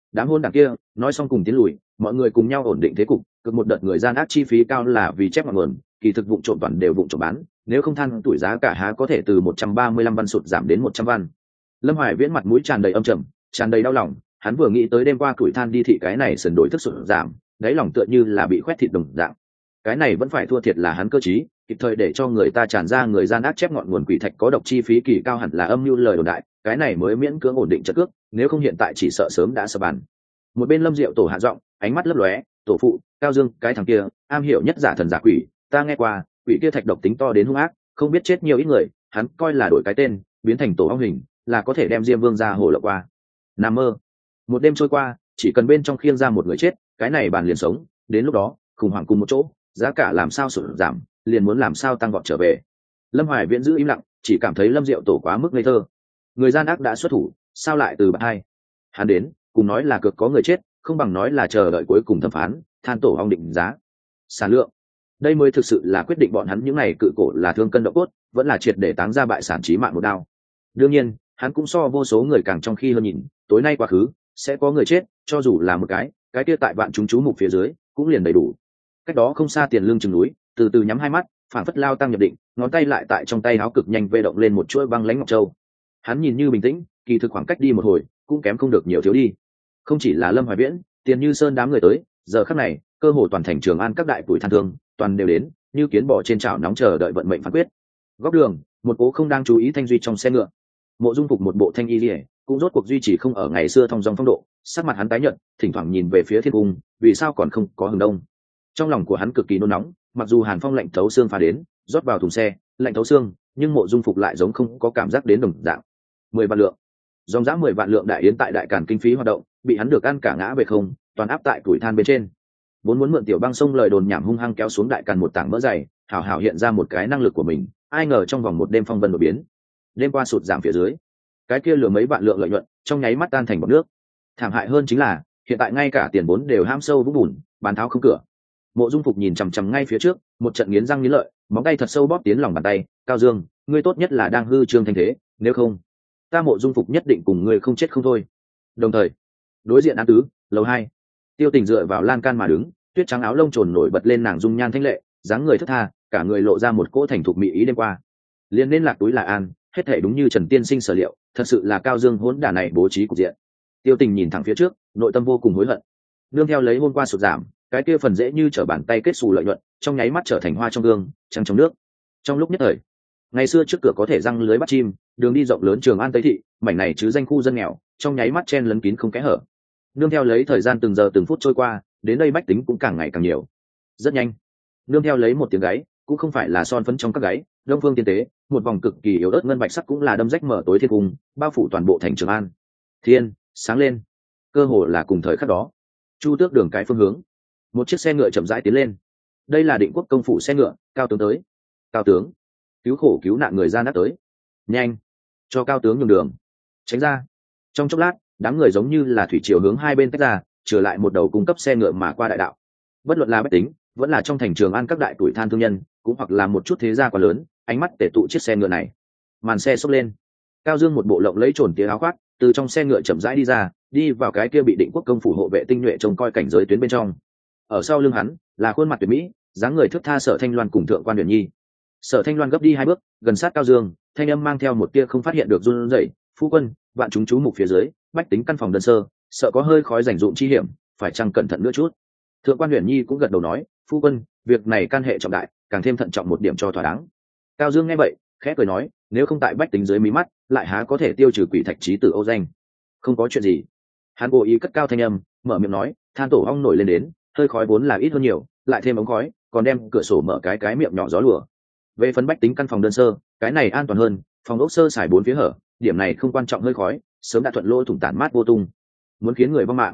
đám hôn đảng kia nói xong cùng tiến lùi, mọi người cùng nhau ổn định thế cục. Cực một đợt người gian ác chi phí cao là vì chép ngọn nguồn, kỳ thực vụ trộm toàn đều vụ trộm bán, nếu không than tuổi giá cả há có thể từ 135 văn sụt giảm đến 100 văn. Lâm Hoài Viễn mặt mũi tràn đầy âm trầm, tràn đầy đau lòng, hắn vừa nghĩ tới đêm qua tuổi than đi thị cái này sần đổi thức sụt giảm, đáy lòng tựa như là bị khoét thịt đồng dạng. Cái này vẫn phải thua thiệt là hắn cơ trí, kịp thời để cho người ta tràn ra người gian ác chép ngọn nguồn quỷ thạch có độc chi phí kỳ cao hẳn là âm mưu lời đồn đại, cái này mới miễn cưỡng ổn định trận cước, nếu không hiện tại chỉ sợ sớm đã sập bàn. Một bên Lâm Diệu Tổ hạ giọng, ánh mắt lấp lóe, "Tổ phụ, Cao Dương, cái thằng kia, am hiểu nhất giả thần giả quỷ, ta nghe qua, quỷ kia thạch độc tính to đến hung ác, không biết chết nhiều ít người, hắn coi là đổi cái tên, biến thành tổ ong hình, là có thể đem Diêm Vương ra hồ lộng qua." Nằm mơ. Một đêm trôi qua, chỉ cần bên trong khiêng ra một người chết, cái này bàn liền sống, đến lúc đó, khủng hoảng cùng một chỗ, giá cả làm sao sụt giảm, liền muốn làm sao tăng vọt trở về. Lâm Hoài Viễn giữ im lặng, chỉ cảm thấy Lâm Diệu Tổ quá mức ngây thơ. Người gian ác đã xuất thủ, sao lại từ bạc hai? Hắn đến, cùng nói là cực có người chết, không bằng nói là chờ đợi cuối cùng thẩm phán, than tổ ong định giá, sản lượng. Đây mới thực sự là quyết định bọn hắn những này cự cổ là thương cân độ cốt, vẫn là triệt để táng ra bại sản chí mạng một đao. Đương nhiên, hắn cũng so vô số người càng trong khi hơn nhìn, tối nay quá khứ sẽ có người chết, cho dù là một cái kia tại vạn chúng chú mục phía dưới cũng liền đầy đủ. Cách đó không xa Tiền Lương chừng núi, từ từ nhắm hai mắt, phản phất lao tăng nhập định, ngón tay lại tại trong tay áo cực nhanh vê động lên một chuỗi băng lãnh ngọc châu. Hắn nhìn như bình tĩnh, kỳ thực khoảng cách đi một hồi cũng kém không được nhiều thiếu đi. Không chỉ là Lâm Hoài Viễn, Tiền Như Sơn đám người tới, giờ khắc này cơ hồ toàn thành Trường An các đại tuổi than thương toàn đều đến, như kiến bò trên chảo nóng chờ đợi vận mệnh phán quyết. Góc đường, một cố không đang chú ý thanh duy trong xe ngựa. Mộ Dung Phục một bộ thanh y liễu, cũng rốt cuộc duy trì không ở ngày xưa thong dong phong độ, sắc mặt hắn tái nhợt, thỉnh thoảng nhìn về phía thiên cung, vì sao còn không có hừng đông. Trong lòng của hắn cực kỳ nôn nóng, mặc dù hàn phong lạnh thấu xương phá đến, rót vào thùng xe, lạnh thấu xương, nhưng Mộ Dung Phục lại giống không có cảm giác đến đồng dạng. 10 vạn lượng, dòng dã 10 vạn lượng đại yến tại đại càn kinh phí hoạt động, bị hắn được ăn cả ngã về không, toàn áp tại tuổi than bên trên. Vốn muốn mượn Tiểu Băng sông lời đồn nhảm hung hăng kéo xuống đại càn một tảng mỡ dày, hảo hảo hiện ra một cái năng lực của mình, ai ngờ trong vòng một đêm phong vân đột biến. Đêm qua sụt giảm phía dưới, cái kia lừa mấy vạn lượng lợi nhuận, trong nháy mắt tan thành bọt nước. Thảm hại hơn chính là, hiện tại ngay cả tiền vốn đều ham sâu vũng bùn, bán tháo không cửa. Mộ Dung Phục nhìn chằm chằm ngay phía trước, một trận nghiến răng nghiến lợi, móng tay thật sâu bóp tiến lòng bàn tay, "Cao Dương, ngươi tốt nhất là đang hư trương thanh thế, nếu không, ta Mộ Dung Phục nhất định cùng ngươi không chết không thôi." Đồng thời, đối diện án tứ, lầu 2, Tiêu Tình dựa vào lan can mà đứng, tuyết trắng áo lông trồn nổi bật lên nàng dung nhan thanh lệ, dáng người thướt tha, cả người lộ ra một cỗ thành thục mỹ ý đêm qua. Liên nên lạc túi là an, hết thể đúng như Trần Tiên Sinh sở liệu, thật sự là Cao Dương hỗn đả này bố trí cục diện. Tiêu Tình nhìn thẳng phía trước, nội tâm vô cùng hối hận. Nương theo lấy hôm qua sụt giảm, cái kia phần dễ như trở bàn tay kết xù lợi nhuận, trong nháy mắt trở thành hoa trong gương, trăng trong nước. Trong lúc nhất thời, ngày xưa trước cửa có thể răng lưới bắt chim, đường đi rộng lớn Trường An Tây thị, mảnh này chứ danh khu dân nghèo, trong nháy mắt chen lấn kín không kẽ hở. Nương theo lấy thời gian từng giờ từng phút trôi qua, đến đây bách tính cũng càng ngày càng nhiều. Rất nhanh, nương theo lấy một tiếng gáy, cũng không phải là son phấn trong các gáy, đông phương tiên tế, một vòng cực kỳ yếu ớt ngân bạch sắc cũng là đâm rách mở tối thiên cung, bao phủ toàn bộ thành Trường An. Thiên sáng lên, cơ hồ là cùng thời khắc đó, Chu Tước đường cái phương hướng, một chiếc xe ngựa chậm rãi tiến lên. Đây là Định Quốc công phủ xe ngựa, Cao tướng tới. Cao tướng, cứu khổ cứu nạn người gian ác tới. Nhanh, cho Cao tướng nhường đường, tránh ra. Trong chốc lát, đám người giống như là thủy triều hướng hai bên tách ra, trở lại một đầu cung cấp xe ngựa mà qua đại đạo. Bất luận là bách tính, vẫn là trong thành Trường An các đại tuổi than thương nhân, cũng hoặc là một chút thế gia quá lớn, ánh mắt tể tụ chiếc xe ngựa này. Màn xe xốc lên, Cao Dương một bộ lộng lấy trồn tía áo khoác, từ trong xe ngựa chậm rãi đi ra, đi vào cái kia bị Định Quốc công phủ hộ vệ tinh nhuệ trông coi cảnh giới tuyến bên trong. Ở sau lưng hắn là khuôn mặt tuyệt mỹ, dáng người thướt tha Sở Thanh Loan cùng Thượng quan Uyển Nhi. Sở Thanh Loan gấp đi 2 bước, gần sát Cao Dương, thanh âm mang theo một tia không phát hiện được run rẩy, "Phu quân, vạn chúng chú mục phía dưới, bách tính căn phòng đơn sơ, sợ có hơi khói rảnh rụng chi hiểm, phải chăng cẩn thận nữa chút." Thượng quan Uyển Nhi cũng gật đầu nói, "Phu quân, việc này can hệ trọng đại, càng thêm thận trọng một điểm cho thỏa đáng." Cao Dương nghe vậy, khẽ cười nói, "Nếu không tại bách tính dưới mí mắt, lại há có thể tiêu trừ quỷ thạch trí tử Âu danh." "Không có chuyện gì." Hắn cố ý cất cao thanh âm, mở miệng nói, "Than tổ ong nổi lên đến, hơi khói vốn là ít hơn nhiều, lại thêm ống khói, còn đem cửa sổ mở cái miệng nhỏ gió lùa. Về phần bách tính căn phòng đơn sơ, cái này an toàn hơn, phòng ốc sơ xài 4 phía hở, điểm này không quan trọng hơi khói, sớm đã thuận lỗ thủng tản mát vô tung. Muốn khiến người vong mạng,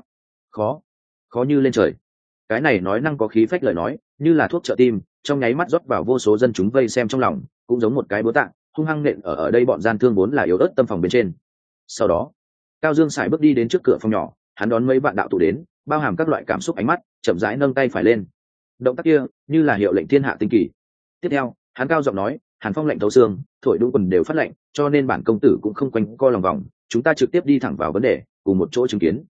khó như lên trời." Cái này nói năng có khí phách lời nói, như là thuốc trợ tim, trong nháy mắt rót vào vô số dân chúng vây xem trong lòng, cũng giống một cái búa tạ, hung hăng nện ở đây bọn gian thương vốn là yếu ớt tâm phòng bên trên. Sau đó, Cao Dương sải bước đi đến trước cửa phòng nhỏ, hắn đón mấy vạn đạo tụ đến, bao hàm các loại cảm xúc ánh mắt, chậm rãi nâng tay phải lên. Động tác kia như là hiệu lệnh thiên hạ tinh kỳ. Tiếp theo, hắn cao giọng nói, "Hàn phong lạnh thấu xương, thổi đúng quần đều phát lạnh, cho nên bản công tử cũng không quanh co lòng vòng, chúng ta trực tiếp đi thẳng vào vấn đề, cùng một chỗ chứng kiến."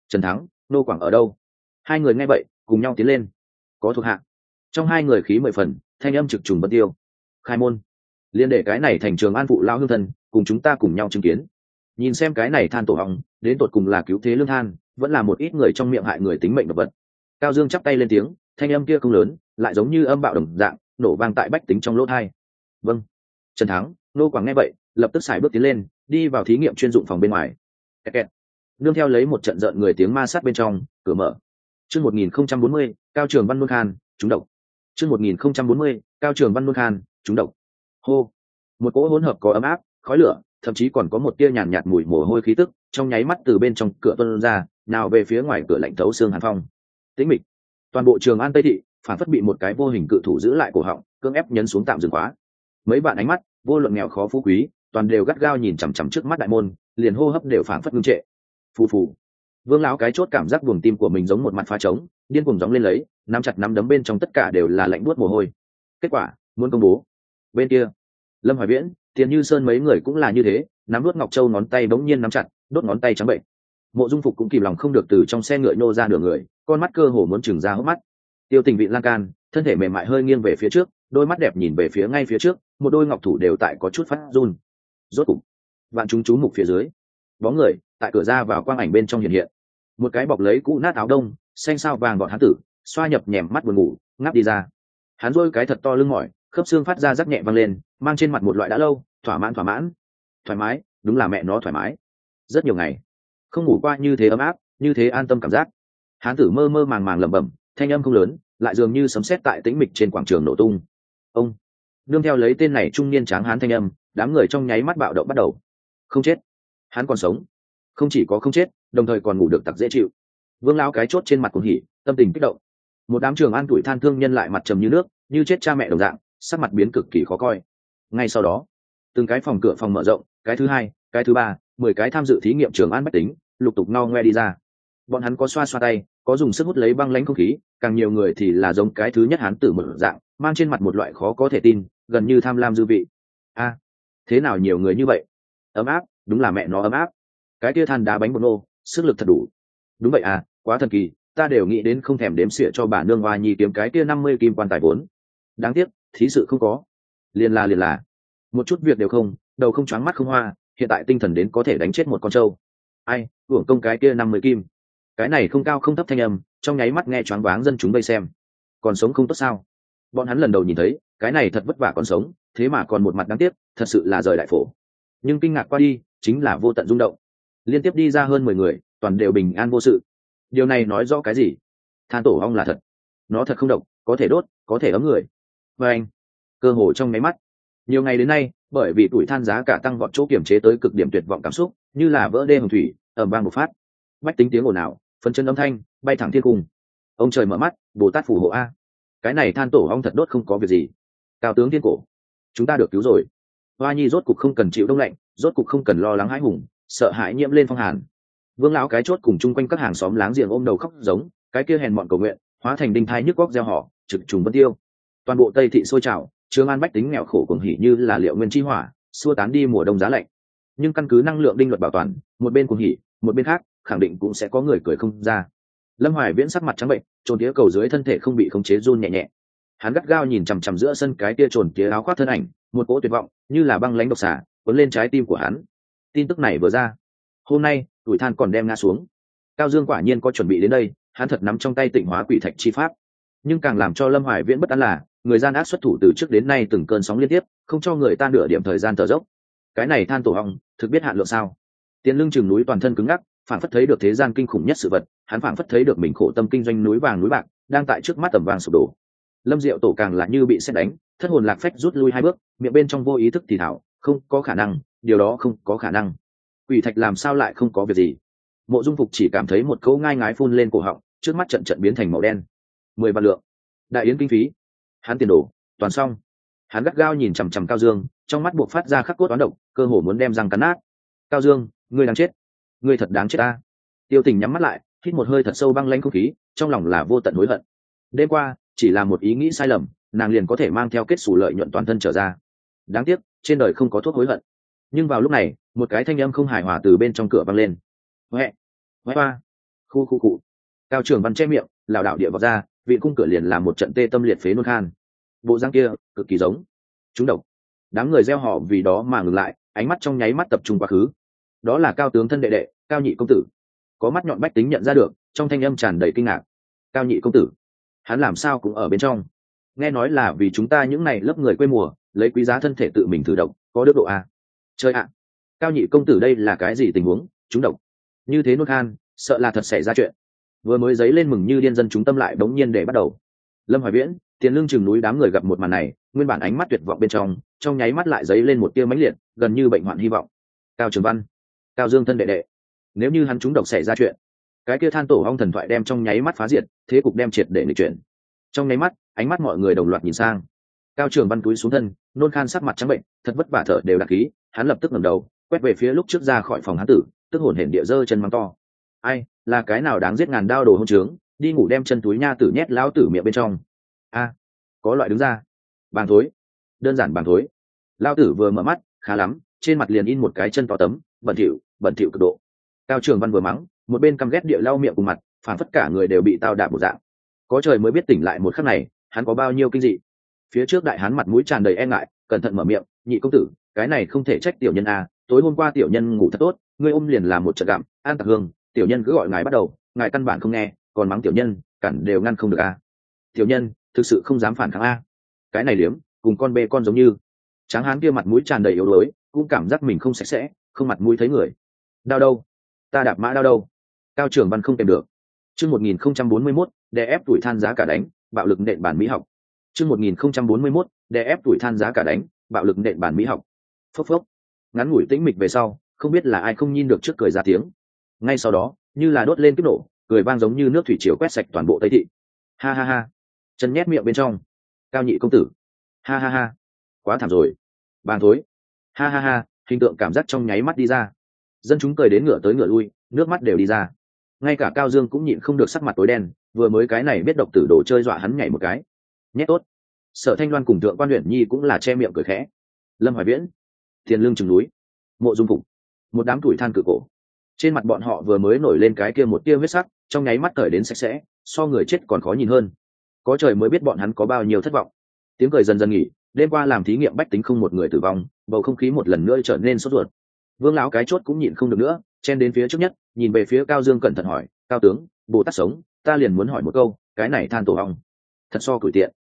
Trần Thắng, Nô Quảng ở đâu? Hai người nghe vậy cùng nhau tiến lên. Có thuộc hạ. Trong hai người khí 10 phần, thanh âm trực trùng bất tiêu. Khai môn. Liên để cái này thành Trường An phụ lao hương thân cùng chúng ta cùng nhau chứng kiến, nhìn xem cái này than tổ hong đến tột cùng là cứu thế lương than, vẫn là một ít người trong miệng hại người tính mệnh độc vật. Cao Dương chắp tay lên tiếng, thanh âm kia không lớn, lại giống như âm bạo đồng dạng nổ vang tại bách tính trong lỗ tai. Vâng. Trần Thắng, Nô Quảng nghe vậy lập tức xài bước tiến lên, đi vào thí nghiệm chuyên dụng phòng bên ngoài. Kẹt kẹt. Nương theo lấy một trận rợn người tiếng ma sát bên trong, cửa mở. Chương 1040, Cao Trường Văn Luân Khan, trúng độc. Chương 1040, Cao Trường Văn Luân Khan, trúng độc. Hô. Một cỗ hỗn hợp có ấm áp, khói lửa, thậm chí còn có một tia nhàn nhạt mùi mồ hôi khí tức, trong nháy mắt từ bên trong cửa tuôn ra, nào về phía ngoài cửa lạnh thấu xương hàn phong. Tĩnh mịch. Toàn bộ Trường An Tây thị, phản phất bị một cái vô hình cự thủ giữ lại cổ họng, cưỡng ép nhấn xuống tạm dừng khóa. Mấy bạn ánh mắt, vô luận nghèo khó phú quý, toàn đều gắt gao nhìn chằm chằm trước mắt đại môn, liền hô hấp đều phản phất ngưng trệ. Phù phù. Vương lão cái chốt cảm giác buồng tim của mình giống một mặt phá trống, điên cuồng gióng lên lấy, nắm chặt nắm đấm bên trong tất cả đều là lạnh buốt mồ hôi. Kết quả muốn công bố. Bên kia, Lâm Hoài Viễn, Tiền Như Sơn mấy người cũng là như thế, nắm nuốt ngọc châu ngón tay bỗng nhiên nắm chặt, đốt ngón tay trắng bệnh. Mộ Dung Phục cũng kìm lòng không được từ trong xe ngựa nô ra nửa người, con mắt cơ hồ muốn trừng ra hốc mắt. Tiêu Tình Vịn lan can, thân thể mềm mại hơi nghiêng về phía trước, đôi mắt đẹp nhìn về phía ngay phía trước, một đôi ngọc thủ đều tại có chút phát run. Rốt cục, vạn chúng chú mục phía dưới, bóng người tại cửa ra vào quang ảnh bên trong hiện hiện. Một cái bọc lấy cũ nát áo đông, xanh sao vàng gọn hán tử, xoa nhập nhèm mắt buồn ngủ, ngáp đi ra. Hắn rôi cái thật to lưng mỏi, khớp xương phát ra rắc nhẹ vang lên, mang trên mặt một loại đã lâu, thỏa mãn, thoải mái, đúng là mẹ nó thoải mái. Rất nhiều ngày không ngủ qua như thế ấm áp, như thế an tâm cảm giác. Hán tử mơ mơ màng màng lẩm bẩm, thanh âm không lớn, lại dường như sấm sét tại tĩnh mịch trên quảng trường nổ tung. Ông nương theo lấy tên này trung niên tráng hán thanh âm, đám người trong nháy mắt bạo động bắt đầu. Không chết, hắn còn sống. Không chỉ có không chết, đồng thời còn ngủ được tặc dễ chịu. Vương lão cái chốt trên mặt cuồng hỉ, tâm tình kích động. Một đám Trường An tuổi than thương nhân lại mặt trầm như nước, như chết cha mẹ đồng dạng, sắc mặt biến cực kỳ khó coi. Ngay sau đó, từng cái phòng cửa phòng mở rộng, cái thứ hai, cái thứ ba, 10 cái tham dự thí nghiệm Trường An bách tính lục tục no ngoe đi ra. Bọn hắn có xoa xoa tay, có dùng sức hút lấy băng lãnh không khí, càng nhiều người thì là giống cái thứ nhất hán tử mở dạng, mang trên mặt một loại khó có thể tin, gần như tham lam dư vị. A, thế nào nhiều người như vậy? Ấm áp, đúng là mẹ nó ấm áp. Cái kia than đá bánh bột nô, sức lực thật đủ. Đúng vậy à, quá thần kỳ, ta đều nghĩ đến không thèm đếm xỉa cho bà nương Hoa Nhi kiếm cái kia 50 kim quan tài vốn. Đáng tiếc, thí sự không có. Liền là một chút việc đều không, đầu không choáng mắt không hoa, hiện tại tinh thần đến có thể đánh chết một con trâu. Ai, uổng công cái kia 50 kim. Cái này không cao không thấp thanh âm, trong nháy mắt nghe choáng váng dân chúng vây xem. Còn sống không tốt sao? Bọn hắn lần đầu nhìn thấy, cái này thật vất vả còn sống, thế mà còn một mặt đáng tiếc, thật sự là rời đại phổ. Nhưng kinh ngạc qua đi, chính là vô tận rung động. Liên tiếp đi ra hơn 10 người, toàn đều bình an vô sự. Điều này nói rõ cái gì? Than tổ ong là thật, nó thật không độc, có thể đốt, có thể ấm người. Và anh, cơ hồ trong máy mắt, nhiều ngày đến nay, bởi vì tuổi than giá cả tăng vọt, chỗ kiểm chế tới cực điểm tuyệt vọng cảm xúc, như là vỡ đê hồng thủy, ầm vang một phát. Bách tính tiếng ồn ào, phân chân âm thanh, bay thẳng thiên cung. Ông trời mở mắt, Bồ Tát phù hộ a. Cái này than tổ ong thật đốt không có việc gì. Cao tướng thiên cổ, chúng ta được cứu rồi. Hoa Nhi rốt cục không cần chịu đông lạnh, rốt cục không cần lo lắng hãi hùng, sợ hãi nhiễm lên phong hàn. Vương lão cái chốt cùng chung quanh các hàng xóm láng giềng ôm đầu khóc giống, cái kia hèn mọn cầu nguyện hóa thành đinh thai nhức góc gieo họ, trực trùng vân tiêu. Toàn bộ Tây thị sôi trào, Trường An bách tính nghèo khổ cuồng hỉ như là liệu nguyên chi hỏa, xua tán đi mùa đông giá lạnh. Nhưng căn cứ năng lượng đinh luật bảo toàn, một bên cuồng hỉ, một bên khác khẳng định cũng sẽ có người cười không ra. Lâm Hoài Viễn sắc mặt trắng bệnh, trồn tía cầu dưới thân thể không bị khống chế run nhẹ nhẹ. Hắn gắt gao nhìn chằm chằm giữa sân cái kia trồn tía áo khoác thân ảnh, một cỗ tuyệt vọng như là băng lãnh độc xà cuốn lên trái tim của hắn. Tin tức này vừa ra, hôm nay tuổi than còn đem ngã xuống. Cao Dương quả nhiên có chuẩn bị đến đây, hắn thật nắm trong tay Tịnh Hóa Quỷ Thạch chi pháp. Nhưng càng làm cho Lâm Hoài Viễn bất an là, người gian ác xuất thủ từ trước đến nay từng cơn sóng liên tiếp, không cho người ta nửa điểm thời gian thở dốc. Cái này than tổ ong, thực biết hạn lượng sao? Tiền Lưng chừng núi toàn thân cứng ngắc, phản phất thấy được thế gian kinh khủng nhất sự vật, hắn phản phất thấy được mình khổ tâm kinh doanh núi vàng núi bạc, đang tại trước mắt tầm vàng sụp đổ. Lâm Diệu Tổ càng là như bị sét đánh, thất hồn lạc phách rút lui 2 bước, miệng bên trong vô ý thức thì thảo, không có khả năng, điều đó không có khả năng. Quỷ thạch làm sao lại không có việc gì? Mộ Dung Phục chỉ cảm thấy một cỗ ngai ngái phun lên cổ họng, trước mắt trận trận biến thành màu đen. 10 vạn lượng, đại yến kinh phí, hắn tiền đổ, toàn xong. Hắn gắt gao nhìn chằm chằm Cao Dương, trong mắt buộc phát ra khắc cốt oán độc, cơ hồ muốn đem răng cắn nát. Cao Dương, ngươi đáng chết, ngươi thật đáng chết ta. Tiêu Tình nhắm mắt lại, hít một hơi thật sâu băng lãnh không khí, trong lòng là vô tận hối hận. Đêm qua, chỉ là một ý nghĩ sai lầm, nàng liền có thể mang theo kết sủ lợi nhuận toàn thân trở ra. Đáng tiếc, trên đời không có thuốc hối hận. Nhưng vào lúc này, một cái thanh âm không hài hòa từ bên trong cửa vang lên. Huệ, huệ hoa, Khu khu cụ. Cao Trường Văn che miệng, lảo đảo địa vào ra, vị cung cửa liền làm một trận tê tâm liệt phế nôn khan. Bộ răng kia cực kỳ giống chúng độc. Đám người reo hò vì đó mà ngừng lại, ánh mắt trong nháy mắt tập trung quá khứ. Đó là Cao tướng thân đệ đệ, Cao nhị công tử. Có mắt nhọn bách tính nhận ra được, trong thanh âm tràn đầy kinh ngạc. Cao nhị công tử, hắn làm sao cũng ở bên trong? Nghe nói là vì chúng ta những này lớp người quê mùa, lấy quý giá thân thể tự mình thử độc, có đức độ a. Chơi ạ, Cao nhị công tử đây là cái gì tình huống? Chúng độc như thế nôn khan, sợ là thật xảy ra chuyện. Vừa mới giấy lên mừng như điên dân chúng tâm lại bỗng nhiên để bắt đầu. Lâm Hoài Viễn, Tiền Lương chừng núi đám người gặp một màn này, nguyên bản ánh mắt tuyệt vọng bên trong nháy mắt lại giấy lên một tia mãnh liệt, gần như bệnh hoạn hy vọng. Cao Trường Văn, Cao Dương thân đệ đệ, nếu như hắn trúng độc xảy ra chuyện, cái kia than tổ ong thần thoại đem trong nháy mắt phá diệt, thế cục đem triệt để nghịch chuyển. Trong nháy mắt, ánh mắt mọi người đồng loạt nhìn sang. Cao Trường Văn cúi xuống thân, nôn khan sắc mặt trắng bệnh, thật vất vả thở đều đặc khí, hắn lập tức ngẩng đầu, quét về phía lúc trước ra khỏi phòng hắn tử, tức hồn hển địa giơ chân mắng to. Ai, là cái nào đáng giết ngàn đao đồ hỗn trướng, đi ngủ đem chân túi nha tử nhét lão tử miệng bên trong. A, có loại đứng ra. Bàng thối, đơn giản bàng thối. Lão tử vừa mở mắt, khá lắm, trên mặt liền in một cái chân to tấm, bẩn thỉu cực độ. Cao Trường Văn vừa mắng, một bên căm ghét địa lau miệng cùng mặt, phản phất cả người đều bị tao đạp một dạng. Có trời mới biết tỉnh lại một khắc này, hắn có bao nhiêu kinh dị. Phía trước đại hán mặt mũi tràn đầy e ngại, cẩn thận mở miệng, nhị công tử, cái này không thể trách tiểu nhân a, tối hôm qua tiểu nhân ngủ thật tốt, ngươi ôm liền làm một trận gặm, an tạc hương, tiểu nhân cứ gọi ngài bắt đầu, ngài căn bản không nghe, còn mắng tiểu nhân, cản đều ngăn không được a. Tiểu nhân thực sự không dám phản kháng a. Cái này liếm, cùng con bê con giống như. Tráng hán kia mặt mũi tràn đầy yếu đuối, cũng cảm giác mình không sạch sẽ, không mặt mũi thấy người. Đau đâu? Ta đạp mã đau đâu? Cao Trường Văn không kèm được. Chương 1041, đè ép tuổi than giá cả đánh, bạo lực nện bản mỹ học. Chương 1041, đè ép tuổi than giá cả đánh, bạo lực nện bản mỹ học. Phốc phốc. Ngắn ngủi tĩnh mịch về sau, không biết là ai không nhìn được trước cười ra tiếng. Ngay sau đó, như là đốt lên kiếp nổ, cười vang giống như nước thủy triều quét sạch toàn bộ Tây thị. Ha ha ha. Chân nhét miệng bên trong. Cao nhị công tử. Ha ha ha. Quá thảm rồi. Bàng thối. Ha ha ha, hình tượng cảm giác trong nháy mắt đi ra. Dân chúng cười đến ngửa tới ngửa lui, nước mắt đều đi ra. Ngay cả Cao Dương cũng nhịn không được sắc mặt tối đen, vừa mới cái này biết độc tử đồ chơi dọa hắn nhảy một cái. Nhét tốt. Sở Thanh Loan cùng Thượng Quan Uyển Nhi cũng là che miệng cười khẽ. Lâm Hoài Viễn, Tiền Lương chừng núi, Mộ Dung Phục, một đám tuổi than cự cổ. Trên mặt bọn họ vừa mới nổi lên cái kia một tia huyết sắc, trong nháy mắt cởi đến sạch sẽ, so người chết còn khó nhìn hơn. Có trời mới biết bọn hắn có bao nhiêu thất vọng. Tiếng cười dần dần nghỉ, đêm qua làm thí nghiệm bách tính không một người tử vong, bầu không khí một lần nữa trở nên sốt ruột. Vương lão cái chốt cũng nhịn không được nữa, chen đến phía trước nhất, nhìn về phía Cao Dương cẩn thận hỏi, Cao tướng, Bồ Tát sống, ta liền muốn hỏi một câu, cái này than tổ ong, thật so củi tiện.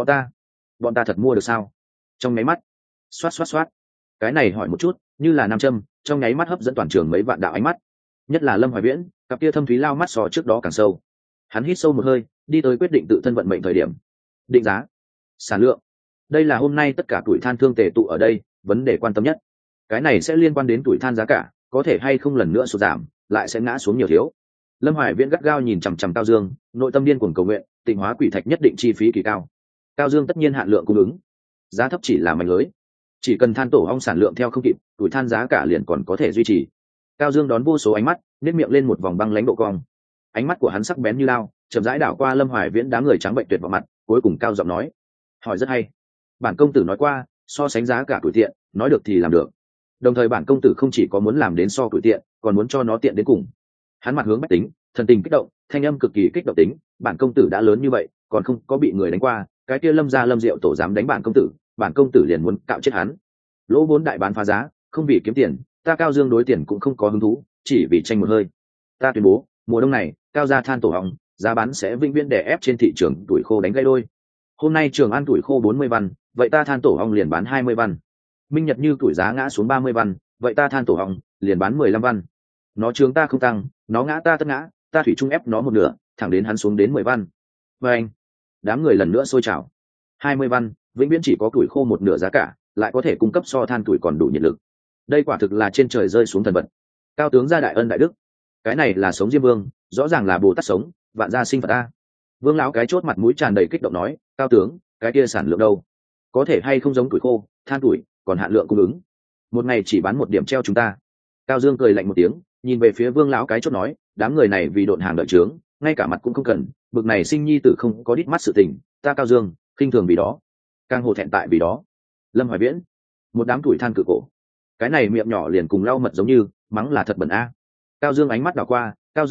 Bọn ta thật mua được sao? Trong nháy mắt, xoát, cái này hỏi một chút, như là nam châm, trong nháy mắt hấp dẫn toàn trường mấy vạn đạo ánh mắt. Nhất là Lâm Hoài Viễn, cặp kia thâm thúy lao mắt so trước đó càng sâu. Hắn hít sâu một hơi, đi tới quyết định tự thân vận mệnh thời điểm. Định giá, sản lượng, đây là hôm nay tất cả tuổi than thương tề tụ ở đây, vấn đề quan tâm nhất. Cái này sẽ liên quan đến tuổi than giá cả, có thể hay không lần nữa sụt giảm, lại sẽ ngã xuống nhiều thiếu. Lâm Hoài Viễn gắt gao nhìn chằm chằm Cao Dương, nội tâm điên cuồng cầu nguyện, tịnh hóa quỷ thạch nhất định chi phí kỳ cao. Cao Dương tất nhiên hạn lượng cung ứng, giá thấp chỉ là mảnh lưới, chỉ cần than tổ ong sản lượng theo không kịp, tuổi than giá cả liền còn có thể duy trì. Cao Dương đón vô số ánh mắt, nếp miệng lên một vòng băng lãnh độ cong. Ánh mắt của hắn sắc bén như lao, chậm rãi đảo qua Lâm Hoài Viễn đám người trắng bệnh tuyệt vào mặt, cuối cùng cao giọng nói: hỏi rất hay. Bản công tử nói qua, so sánh giá cả tuổi tiện, nói được thì làm được. Đồng thời bản công tử không chỉ có muốn làm đến so tuổi tiện, còn muốn cho nó tiện đến cùng. Hắn mặt hướng bách tính, thần tình kích động, thanh âm cực kỳ kích động tính, bản công tử đã lớn như vậy, còn không có bị người đánh qua, cái kia Lâm gia Lâm Diệu tổ dám đánh bản công tử liền muốn cạo chết hắn. Lỗ vốn đại bán phá giá, không vì kiếm tiền, ta Cao Dương đối tiền cũng không có hứng thú, chỉ vì tranh một hơi. Ta tuyên bố, mùa đông này, Cao gia than tổ ong, giá bán sẽ vĩnh viễn đè ép trên thị trường tuổi khô đánh gãy đôi. Hôm nay Trường An tuổi khô 40 văn, vậy ta than tổ ong liền bán 20 văn. Minh Nhật như tuổi giá ngã xuống 30 văn, vậy ta than tổ ong liền bán 15 văn. Nó trường ta không tăng, nó ngã ta tất ngã, ta thủy chung ép nó một nửa, thẳng đến hắn xuống đến 10 văn. Và anh, đám người lần nữa sôi trào. 20 văn, vĩnh viễn chỉ có tuổi khô một nửa giá cả, lại có thể cung cấp so than tuổi còn đủ nhiệt lực. Đây quả thực là trên trời rơi xuống thần vật. Cao tướng gia đại ân đại đức, cái này là sống Diêm Vương, rõ ràng là Bồ Tát sống, vạn gia sinh Phật ta. Vương lão cái chốt mặt mũi tràn đầy kích động nói, Cao tướng, cái kia sản lượng đâu? Có thể hay không giống tuổi khô, than tuổi, còn hạn lượng cung ứng. Một ngày chỉ bán một điểm treo chúng ta. Cao Dương cười lạnh một tiếng, nhìn về phía Vương lão cái chốt nói, đám người này vì độn hàng đợi trướng, ngay cả mặt cũng không cần, bực này sinh nhi tử không có đít mắt sự tình, ta Cao Dương khinh thường vì đó, càng hổ thẹn tại vì đó. Lâm Hoài Viễn, một đám tuổi than cự cổ, cái này miệng nhỏ liền cùng lau mật giống như, mắng là thật bẩn a. Cao Dương ánh mắt đảo qua, cao giọng nói,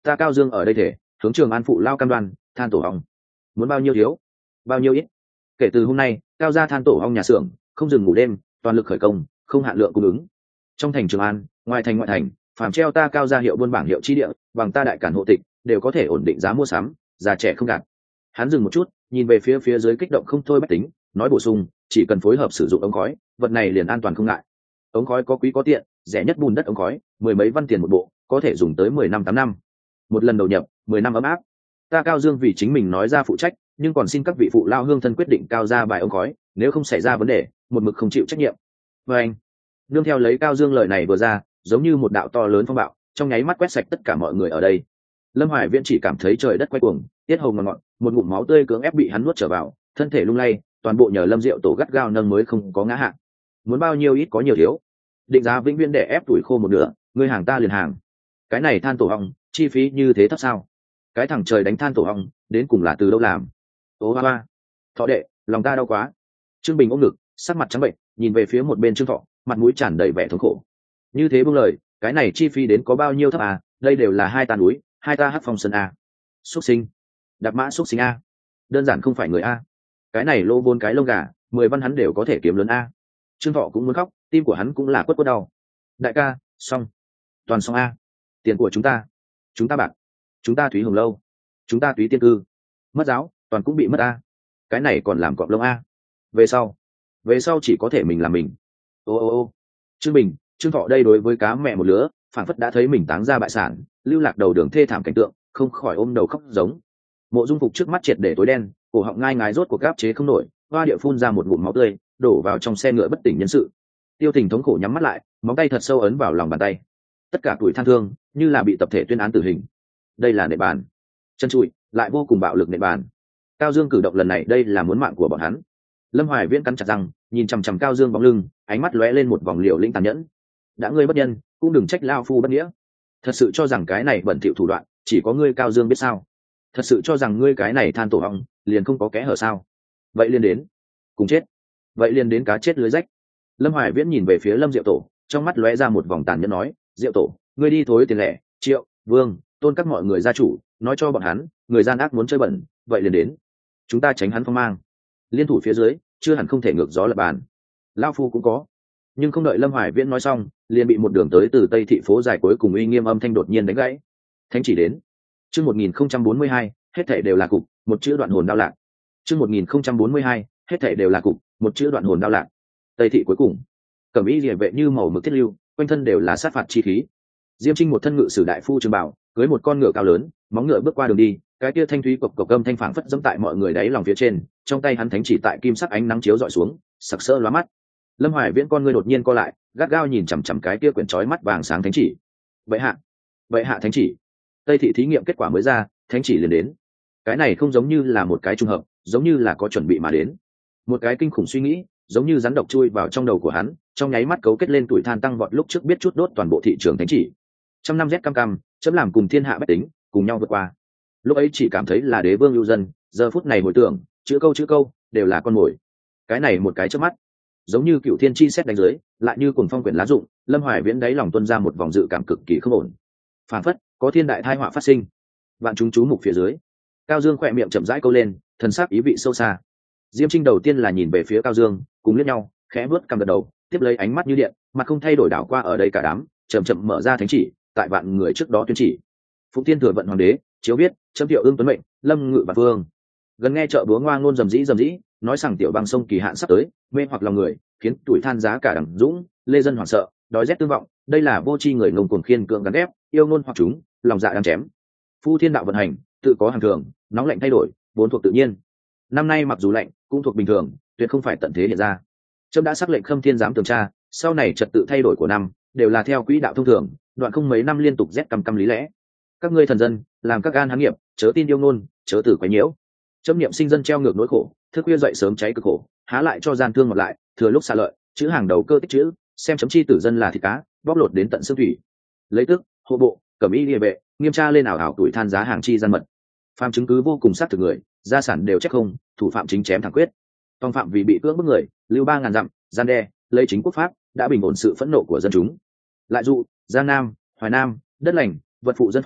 ta Cao Dương ở đây thể hướng Trường An phụ lao cam đoan, than tổ ong muốn bao nhiêu thiếu bao nhiêu ít. Kể từ hôm nay, Cao gia than tổ ong nhà xưởng không dừng ngủ đêm, toàn lực khởi công, không hạn lượng cung ứng. Trong thành Trường An, ngoài thành ngoại thành, phàm treo ta Cao gia hiệu buôn bảng hiệu chi địa, bằng ta đại cản hộ tịch, đều có thể ổn định giá mua sắm, già trẻ không gạt. Hắn dừng một chút, nhìn về phía dưới kích động không thôi bách tính, nói bổ sung, chỉ cần phối hợp sử dụng ống khói, vật này liền an toàn không ngại. Ống khói có quý có tiện, rẻ nhất bùn đất ống khói, 10 mấy văn tiền một bộ, có thể dùng tới 10 năm 8 năm. Một lần đầu nhập, 10 năm ấm áp. Ta Cao Dương vì chính mình nói ra phụ trách, nhưng còn xin các vị phụ lao hương thân quyết định Cao ra bài ống khói, nếu không xảy ra vấn đề, một mực không chịu trách nhiệm. Và anh, nương theo lấy Cao Dương lời này vừa ra, giống như một đạo to lớn phong bạo, trong nháy mắt quét sạch tất cả mọi người ở đây. Lâm Hoài Viễn chỉ cảm thấy trời đất quay cuồng, tiết hầu ngọt ngọt, một ngụm máu tươi cưỡng ép bị hắn nuốt trở vào, thân thể lung lay, toàn bộ nhờ Lâm Diệu Tổ gắt gao nâng mới không có ngã hạ. Muốn bao nhiêu ít có nhiều thiếu, định giá vĩnh viễn để ép tuổi khô một nửa, ngươi hàng ta liền hàng. Cái này than tổ ong, chi phí như thế thấp sao? Cái thằng trời đánh than tổ ong, đến cùng là từ đâu làm? Ô hoa hoa, Thọ đệ, lòng ta đau quá. Trương Bình ôm ngực, sắc mặt trắng bệnh, nhìn về phía một bên Trương Thọ, mặt mũi tràn đầy vẻ thống khổ. Như thế buông lời, cái này chi phí đến có bao nhiêu thấp à? Đây đều là hai ta núi, hai ta hắc phong sơn a. Xuất sinh, đạp mã xuất sinh a, đơn giản không phải người a. Cái này lô vốn cái lông gà, 10 văn hắn đều có thể kiếm lớn a. Trương Thọ cũng muốn khóc, tim của hắn cũng là quất đau. Đại ca, xong, toàn xong a. Tiền của chúng ta bạc, chúng ta Thúy Hồng Lâu, chúng ta Túy Tiên Cư, mất giáo, toàn cũng bị mất a. Cái này còn làm cọp lông a. Về sau chỉ có thể mình làm mình. Ô. Trương Bình, Trương Thọ đây đối với cá mẹ một lứa, phảng phất đã thấy mình táng ra bại sản, lưu lạc đầu đường thê thảm cảnh tượng, không khỏi ôm đầu khóc giống. Mộ Dung Phục trước mắt triệt để tối đen, cổ họng ngai ngái rốt cuộc gáp chế không nổi, hoa địa phun ra một ngụm máu tươi, đổ vào trong xe ngựa bất tỉnh nhân sự. Tiêu Thình thống khổ nhắm mắt lại, móng tay thật sâu ấn vào lòng bàn tay. Tất cả tuổi than thương, như là bị tập thể tuyên án tử hình. Đây là nệ bàn, chân trụi, lại vô cùng bạo lực nệ bàn. Cao Dương cử động lần này, đây là muốn mạng của bọn hắn. Lâm Hoài Viễn cắn chặt răng, nhìn chằm chằm Cao Dương bóng lưng, ánh mắt lóe lên một vòng liều lĩnh tàn nhẫn. Đã ngươi bất nhân, cũng đừng trách lao phu bất nghĩa. Thật sự cho rằng cái này bẩn thỉu thủ đoạn chỉ có ngươi Cao Dương biết sao? Thật sự cho rằng ngươi cái này than tổ ong liền không có kẽ hở sao? Vậy liền đến cùng chết, vậy liền đến cá chết lưới rách. Lâm Hoài Viễn nhìn về phía Lâm Diệu Tổ, trong mắt lóe ra một vòng tàn nhẫn nói, Diệu Tổ, ngươi đi thối tiền lẻ, Triệu, Vương, Tôn các mọi người gia chủ, nói cho bọn hắn, người gian ác muốn chơi bẩn, vậy liền đến, chúng ta tránh hắn phong mang. Liên thủ phía dưới, chưa hẳn không thể ngược gió lập bàn. Lao phu cũng có. Nhưng không đợi Lâm Hoài Viễn nói xong, liền bị một đường tới từ Tây thị phố dài cuối cùng uy nghiêm âm thanh đột nhiên đánh gãy. Thánh chỉ đến. Chương 1042, hết thảy đều là cục, một chữ đoạn hồn đau lạc. Chương 1042, hết thảy đều là cục, một chữ đoạn hồn đau lạc. Tây thị cuối cùng, cẩm y liễu vệ như màu mực thiết lưu, quanh thân đều là sát phạt chi khí. Diêm Trinh một thân ngự sử đại phu trường bảo, cưới một con ngựa cao lớn, móng ngựa bước qua đường đi, cái kia thanh thúy cộc cộc âm thanh phảng phất dẫm tại mọi người đáy lòng phía trên, trong tay hắn thánh chỉ tại kim sắc ánh nắng chiếu dọi xuống, sặc sỡ lóa mắt. Lâm Hoài Viễn con ngươi đột nhiên co lại, gắt gao nhìn chằm chằm cái kia quyển chói mắt vàng sáng thánh chỉ. Vậy hạ thánh chỉ. Tây thị thí nghiệm kết quả mới ra, thánh chỉ liền đến. Cái này không giống như là một cái trùng hợp, giống như là có chuẩn bị mà đến. Một cái kinh khủng suy nghĩ, giống như rắn độc chui vào trong đầu của hắn, trong nháy mắt cấu kết lên tuổi than tăng vọt lúc trước biết chút đốt toàn bộ thị trường thánh chỉ. Trăm năm rét cam cam, chấm làm cùng thiên hạ bách tính, cùng nhau vượt qua. Lúc ấy chỉ cảm thấy là đế vương lưu dân, giờ phút này hồi tưởng, chữ câu đều là con mồi. Cái này một cái chớp mắt, giống như cựu thiên chi xét đánh dưới, lại như cuồng phong quyển lá rụng, Lâm Hoài Viễn đáy lòng tuôn ra một vòng dự cảm cực kỳ không ổn. Phản phất có thiên đại tai họa phát sinh. Vạn chúng chú mục phía dưới, Cao Dương khỏe miệng chậm rãi câu lên, thần sắc ý vị sâu xa. Diêm Trinh đầu tiên là nhìn về phía Cao Dương, cùng liếc nhau, khẽ bước cầm gật đầu, tiếp lấy ánh mắt như điện, mặt không thay đổi đảo qua ở đây cả đám, chậm chậm mở ra thánh chỉ, tại vạn người trước đó tuyên chỉ. Phụng Tiên Thừa vận hoàng đế, chiếu viết, chấm Thiệu Ưng tuấn mệnh, Lâm Ngự và Vương. Gần nghe chợ búa ngoa ngôn rầm rĩ, nói rằng tiểu băng sông kỳ hạn sắp tới, mê hoặc lòng người, khiến tuổi than giá cả đằng dũng, lê dân hoảng sợ, đói rét tương vọng, đây là vô tri người ngông cuồng khiên cưỡng gắn ép, yêu ngôn hoặc chúng, lòng dạ đang chém. Phu thiên đạo vận hành, tự có hàng thường, nóng lạnh thay đổi, vốn thuộc tự nhiên. Năm nay mặc dù lạnh, cũng thuộc bình thường, tuyệt không phải tận thế hiện ra. Trâm đã sắc lệnh Khâm Thiên giám tường tra, sau này trật tự thay đổi của năm, đều là theo quỹ đạo thông thường, đoạn không mấy năm liên tục rét căm lý lẽ. Các ngươi thần dân, làm các gan hán nghiệp, chớ tin yêu ngôn, chớ tử quấy nhiễu. Châm niệm sinh dân treo ngược nỗi khổ, thức khuya dậy sớm cháy cực khổ, há lại cho gian thương ngọt lại, thừa lúc xa lợi, chữ hàng đầu cơ tích chữ, xem chấm chi tử dân là thịt cá, bóc lột đến tận xương thủy. Lấy tức, hộ bộ, cẩm y liề vệ, nghiêm tra lên ảo tuổi than giá hàng chi gian mật. Phàm chứng cứ vô cùng xác thực người, gia sản đều chết không, thủ phạm chính chém thẳng quyết. Tòng phạm vì bị cưỡng bức người, lưu 3000 dặm, gian đe, lấy chính quốc pháp, đã bình ổn sự phẫn nộ của dân chúng. Lại dụ, Giang Nam, Hoài Nam, đất lành, vật phụ dân phòng,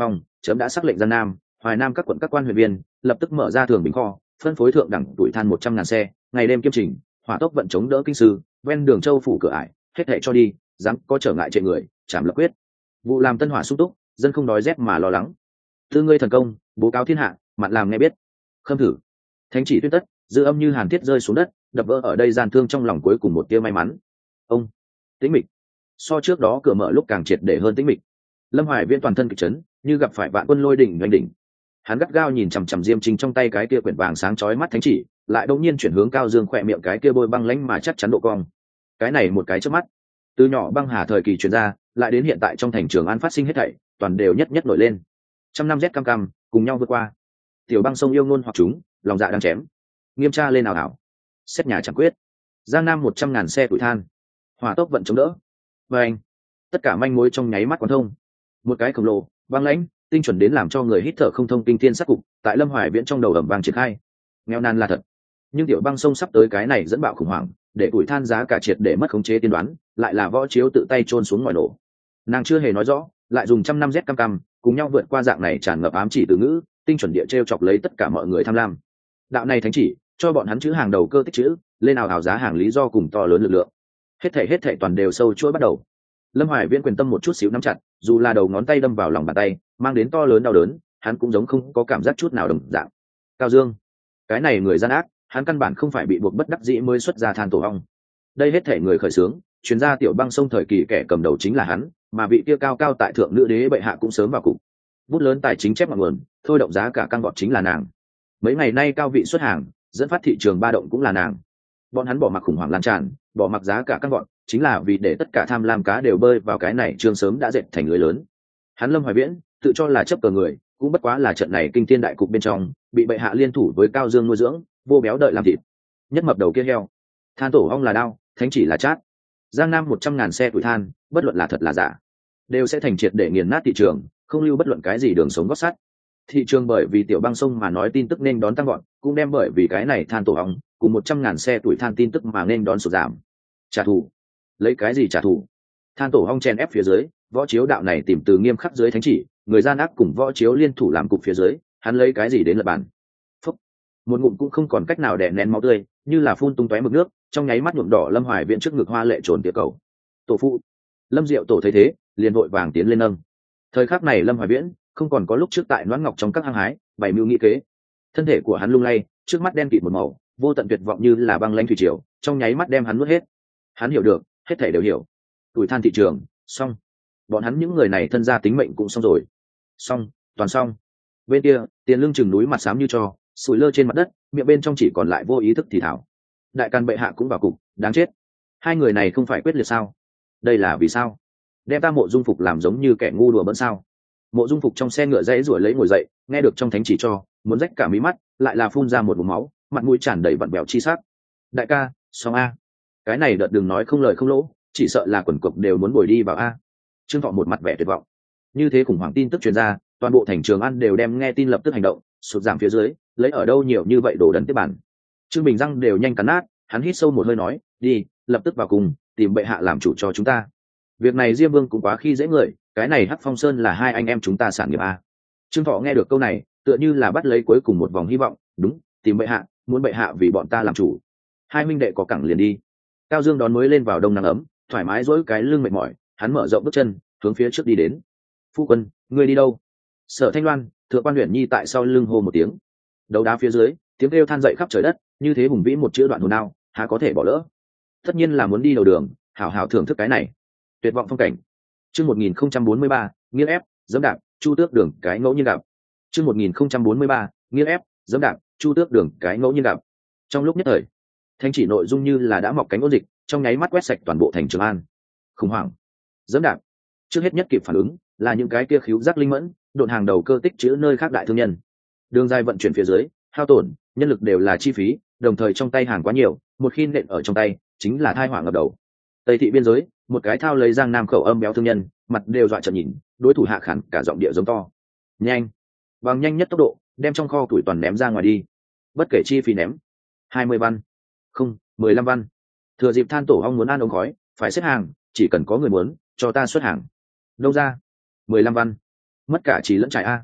chấm đã xác lệnh Giang Nam, Hoài Nam các quận các quan huyện viên lập tức mở ra thường bình kho, phân phối thượng đẳng tuổi than 100.000 xe, ngày đêm kiêm trình, hỏa tốc vận chống đỡ kinh sư, ven đường châu phủ cửa ải, hết thảy cho đi, dám có trở ngại trệ người, chảm lập quyết. Vụ làm tân hỏa sung túc, dân không đói rét mà lo lắng. Tư ngươi thần công, bố cáo thiên hạ, mặt làm nghe biết. Khâm thử. Thánh chỉ tuyên tất, dư âm như hàn thiết rơi xuống đất, đập vỡ ở đây gian thương trong lòng cuối cùng một tia may mắn. Ông. Tĩnh mịch. So trước đó cửa mở lúc càng triệt để hơn tĩnh mịch. Lâm Hoài Viễn toàn thân kịch chấn, như gặp phải vạn quân lôi đỉnh doanh đỉnh. Hắn gắt gao nhìn chằm chằm Diêm Trinh trong tay cái kia quyển vàng sáng chói mắt thánh chỉ, lại đột nhiên chuyển hướng Cao Dương khỏe miệng cái kia bôi băng lãnh mà chắc chắn độ cong. Cái này một cái chớp mắt, từ nhỏ băng hà thời kỳ truyền ra, lại đến hiện tại trong thành Trường An phát sinh hết thảy, toàn đều nhất nhất nổi lên. Trăm năm rét cam cam, cùng nhau vượt qua. Tiểu băng sông yêu ngôn hoặc chúng, lòng dạ đang chém. Nghiêm tra lên ảo ảo. Xét nhà chẳng quyết. Giang Nam 100.000 xe tuổi than. Hỏa tốc vận chống đỡ. Và anh, tất cả manh mối trong nháy mắt quán thông. Một cái khổng lồ, băng lãnh, tinh chuẩn đến làm cho người hít thở không thông kinh thiên sát cục, tại Lâm Hoài Viễn trong đầu ầm vang triển khai. Nghèo nàn là thật, nhưng tiểu băng sông sắp tới cái này dẫn bạo khủng hoảng, để tuổi than giá cả triệt để mất khống chế tiên đoán, lại là Võ Chiếu tự tay chôn xuống ngoài nổ. Nàng chưa hề nói rõ, lại dùng trăm năm rét cam cam, cùng nhau vượt qua dạng này tràn ngập ám chỉ từ ngữ, tinh chuẩn địa treo chọc lấy tất cả mọi người tham lam. Đạo này thánh chỉ, cho bọn hắn chữ hàng đầu cơ tích chữ, lên ảo ảo giá hàng lý do cùng to lớn lực lượng. Hết thảy toàn đều sâu chuỗi bắt đầu. Lâm Hoài Viễn quyền tâm một chút xíu nắm chặt, dù là đầu ngón tay đâm vào lòng bàn tay, mang đến to lớn đau đớn, hắn cũng giống không có cảm giác chút nào đồng dạng. Cao Dương, cái này người gian ác, hắn căn bản không phải bị buộc bất đắc dĩ mới xuất ra than tổ ong. Đây hết thể người khởi xướng, chuyên gia tiểu băng sông thời kỳ kẻ cầm đầu chính là hắn, mà vị kia cao cao tại thượng nữ đế bệ hạ cũng sớm vào cục. Bút lớn tài chính chép ngọn nguồn, thôi động giá cả căng vọt chính là nàng. Mấy ngày nay cao vị xuất hàng, dẫn phát thị trường ba động cũng là nàng. Bọn hắn bỏ mặc khủng hoảng lan tràn, bỏ mặc giá cả căng vọt, chính là vì để tất cả tham lam cá đều bơi vào cái này trương sớm đã dệt thành lưới lớn. Hắn Lâm Hoài Viễn tự cho là chấp cờ người, cũng bất quá là trận này kinh thiên đại cục bên trong bị bệ hạ liên thủ với Cao Dương nuôi dưỡng, vô béo đợi làm thịt. Nhất mập đầu kia heo, than tổ ong là đao, thánh chỉ là chát. Giang Nam 100.000 xe tuổi than, bất luận là thật là giả, đều sẽ thành triệt để nghiền nát thị trường, không lưu bất luận cái gì đường sống gót sắt. Thị trường bởi vì tiểu băng sông mà nói tin tức nên đón tăng gọn, cũng đem bởi vì cái này than tổ ong cùng 100.000 xe tuổi than tin tức mà nên đón sụt giảm. Trả thù? Lấy cái gì trả thù? Than tổ ong chen ép phía dưới, Võ Chiếu đạo này tìm từ nghiêm khắc dưới thánh chỉ, người gian ác cùng Võ Chiếu liên thủ làm cục phía dưới, hắn lấy cái gì đến lật bàn? Phúc. Một ngụm cũng không còn cách nào đè nén máu tươi, như là phun tung tóe mực nước, trong nháy mắt nhuộm đỏ Lâm Hoài Viễn trước ngực hoa lệ trồn tía cầu. Tổ phụ. Lâm Diệu tổ thấy thế, liền vội vàng tiến lên nâng. Thời khắc này Lâm Hoài Viễn không còn có lúc trước tại Noãn Ngọc trong các hang hái, bày mưu nghị kế. Thân thể của hắn lung lay, trước mắt đen kịt một màu, vô tận tuyệt vọng như là băng lãnh thủy triều, trong nháy mắt đem hắn nuốt hết. Hắn hiểu được, hết thảy đều hiểu. Tuổi than thị trường, xong. Bọn hắn những người này thân gia tính mệnh cũng xong rồi. Xong, toàn xong. Bên kia, Tiền Lương chừng núi mặt xám như tro, sủi lơ trên mặt đất, miệng bên trong chỉ còn lại vô ý thức thì thảo. Đại can bệ hạ cũng vào cục, đáng chết. Hai người này không phải quyết liệt sao? Đây là vì sao? Đem ta Mộ Dung Phục làm giống như kẻ ngu đùa bỡn sao? Mộ Dung Phục trong xe ngựa dãy ruổi lấy ngồi dậy, nghe được trong thánh chỉ cho, muốn rách cả mí mắt, lại là phun ra một ngụm máu, mặt mũi tràn đầy vặn vẹo chi sắc. Đại ca, xong a. Cái này đợt đừng nói không lời không lỗ, chỉ sợ là quần cục đều muốn bồi đi vào a. Trương Thọ một mặt vẻ tuyệt vọng. Như thế khủng hoảng tin tức truyền ra, toàn bộ thành Trường An đều đem nghe tin lập tức hành động, sụt giảm phía dưới, lấy ở đâu nhiều như vậy đồ đần tiếp bản. Trương Bình răng đều nhanh cắn nát, hắn hít sâu một hơi nói, đi, lập tức vào cùng, tìm bệ hạ làm chủ cho chúng ta. Việc này Diêm Vương cũng quá khi dễ người, cái này Hắc Phong Sơn là hai anh em chúng ta sản nghiệp a. Trương Thọ nghe được câu này, tựa như là bắt lấy cuối cùng một vòng hy vọng, đúng, tìm bệ hạ, muốn bệ hạ vì bọn ta làm chủ. Hai minh đệ có cẳng liền đi. Cao Dương đón mới lên vào đông nắng ấm, thoải mái dỗi cái lưng mệt mỏi, hắn mở rộng bước chân, hướng phía trước đi đến. Phu quân, ngươi đi đâu? Sở Thanh Loan, Thượng Quan Uyển Nhi tại sau lưng hô một tiếng. Đấu đá phía dưới, tiếng kêu than dậy khắp trời đất, như thế hùng vĩ một chữ đoạn hồn nào, há có thể bỏ lỡ? Tất nhiên là muốn đi đầu đường, hảo hảo thưởng thức cái này. Tuyệt vọng phong cảnh. Chương 1043, nghiêng ép, dẫm đạp, Chu Tước Đường, cái ngẫu nhiên gặp. Chương 1043, nghiêng ép, dẫm đạp, Chu Tước Đường, cái ngẫu nhiên gặp. Trong lúc nhất thời, thánh chỉ nội dung như là đã mọc cánh ôn dịch, trong nháy mắt quét sạch toàn bộ thành Trường An. Khủng hoảng, dẫm đạp. Trước hết nhất kịp phản ứng là những cái kia khíu giác linh mẫn, độn hàng đầu cơ tích chữ nơi khác đại thương nhân. Đường dài vận chuyển phía dưới, hao tổn, nhân lực đều là chi phí, đồng thời trong tay hàng quá nhiều, một khi nện ở trong tay, chính là tai họa ngập đầu. Tây thị biên giới, một cái thao lấy Giang Nam khẩu âm béo thương nhân, mặt đều dọa trợn nhìn, đối thủ hạ khản cả giọng địa giống to. Nhanh, bằng nhanh nhất tốc độ, đem trong kho tuổi toàn ném ra ngoài đi. Bất kể chi phí ném. 20 văn. Không, 15 văn. Thừa dịp than tổ ong muốn ăn ống khói, phải xếp hàng, chỉ cần có người muốn, cho ta xuất hàng. Đâu ra? 15 văn. Mất cả trí lẫn trải a.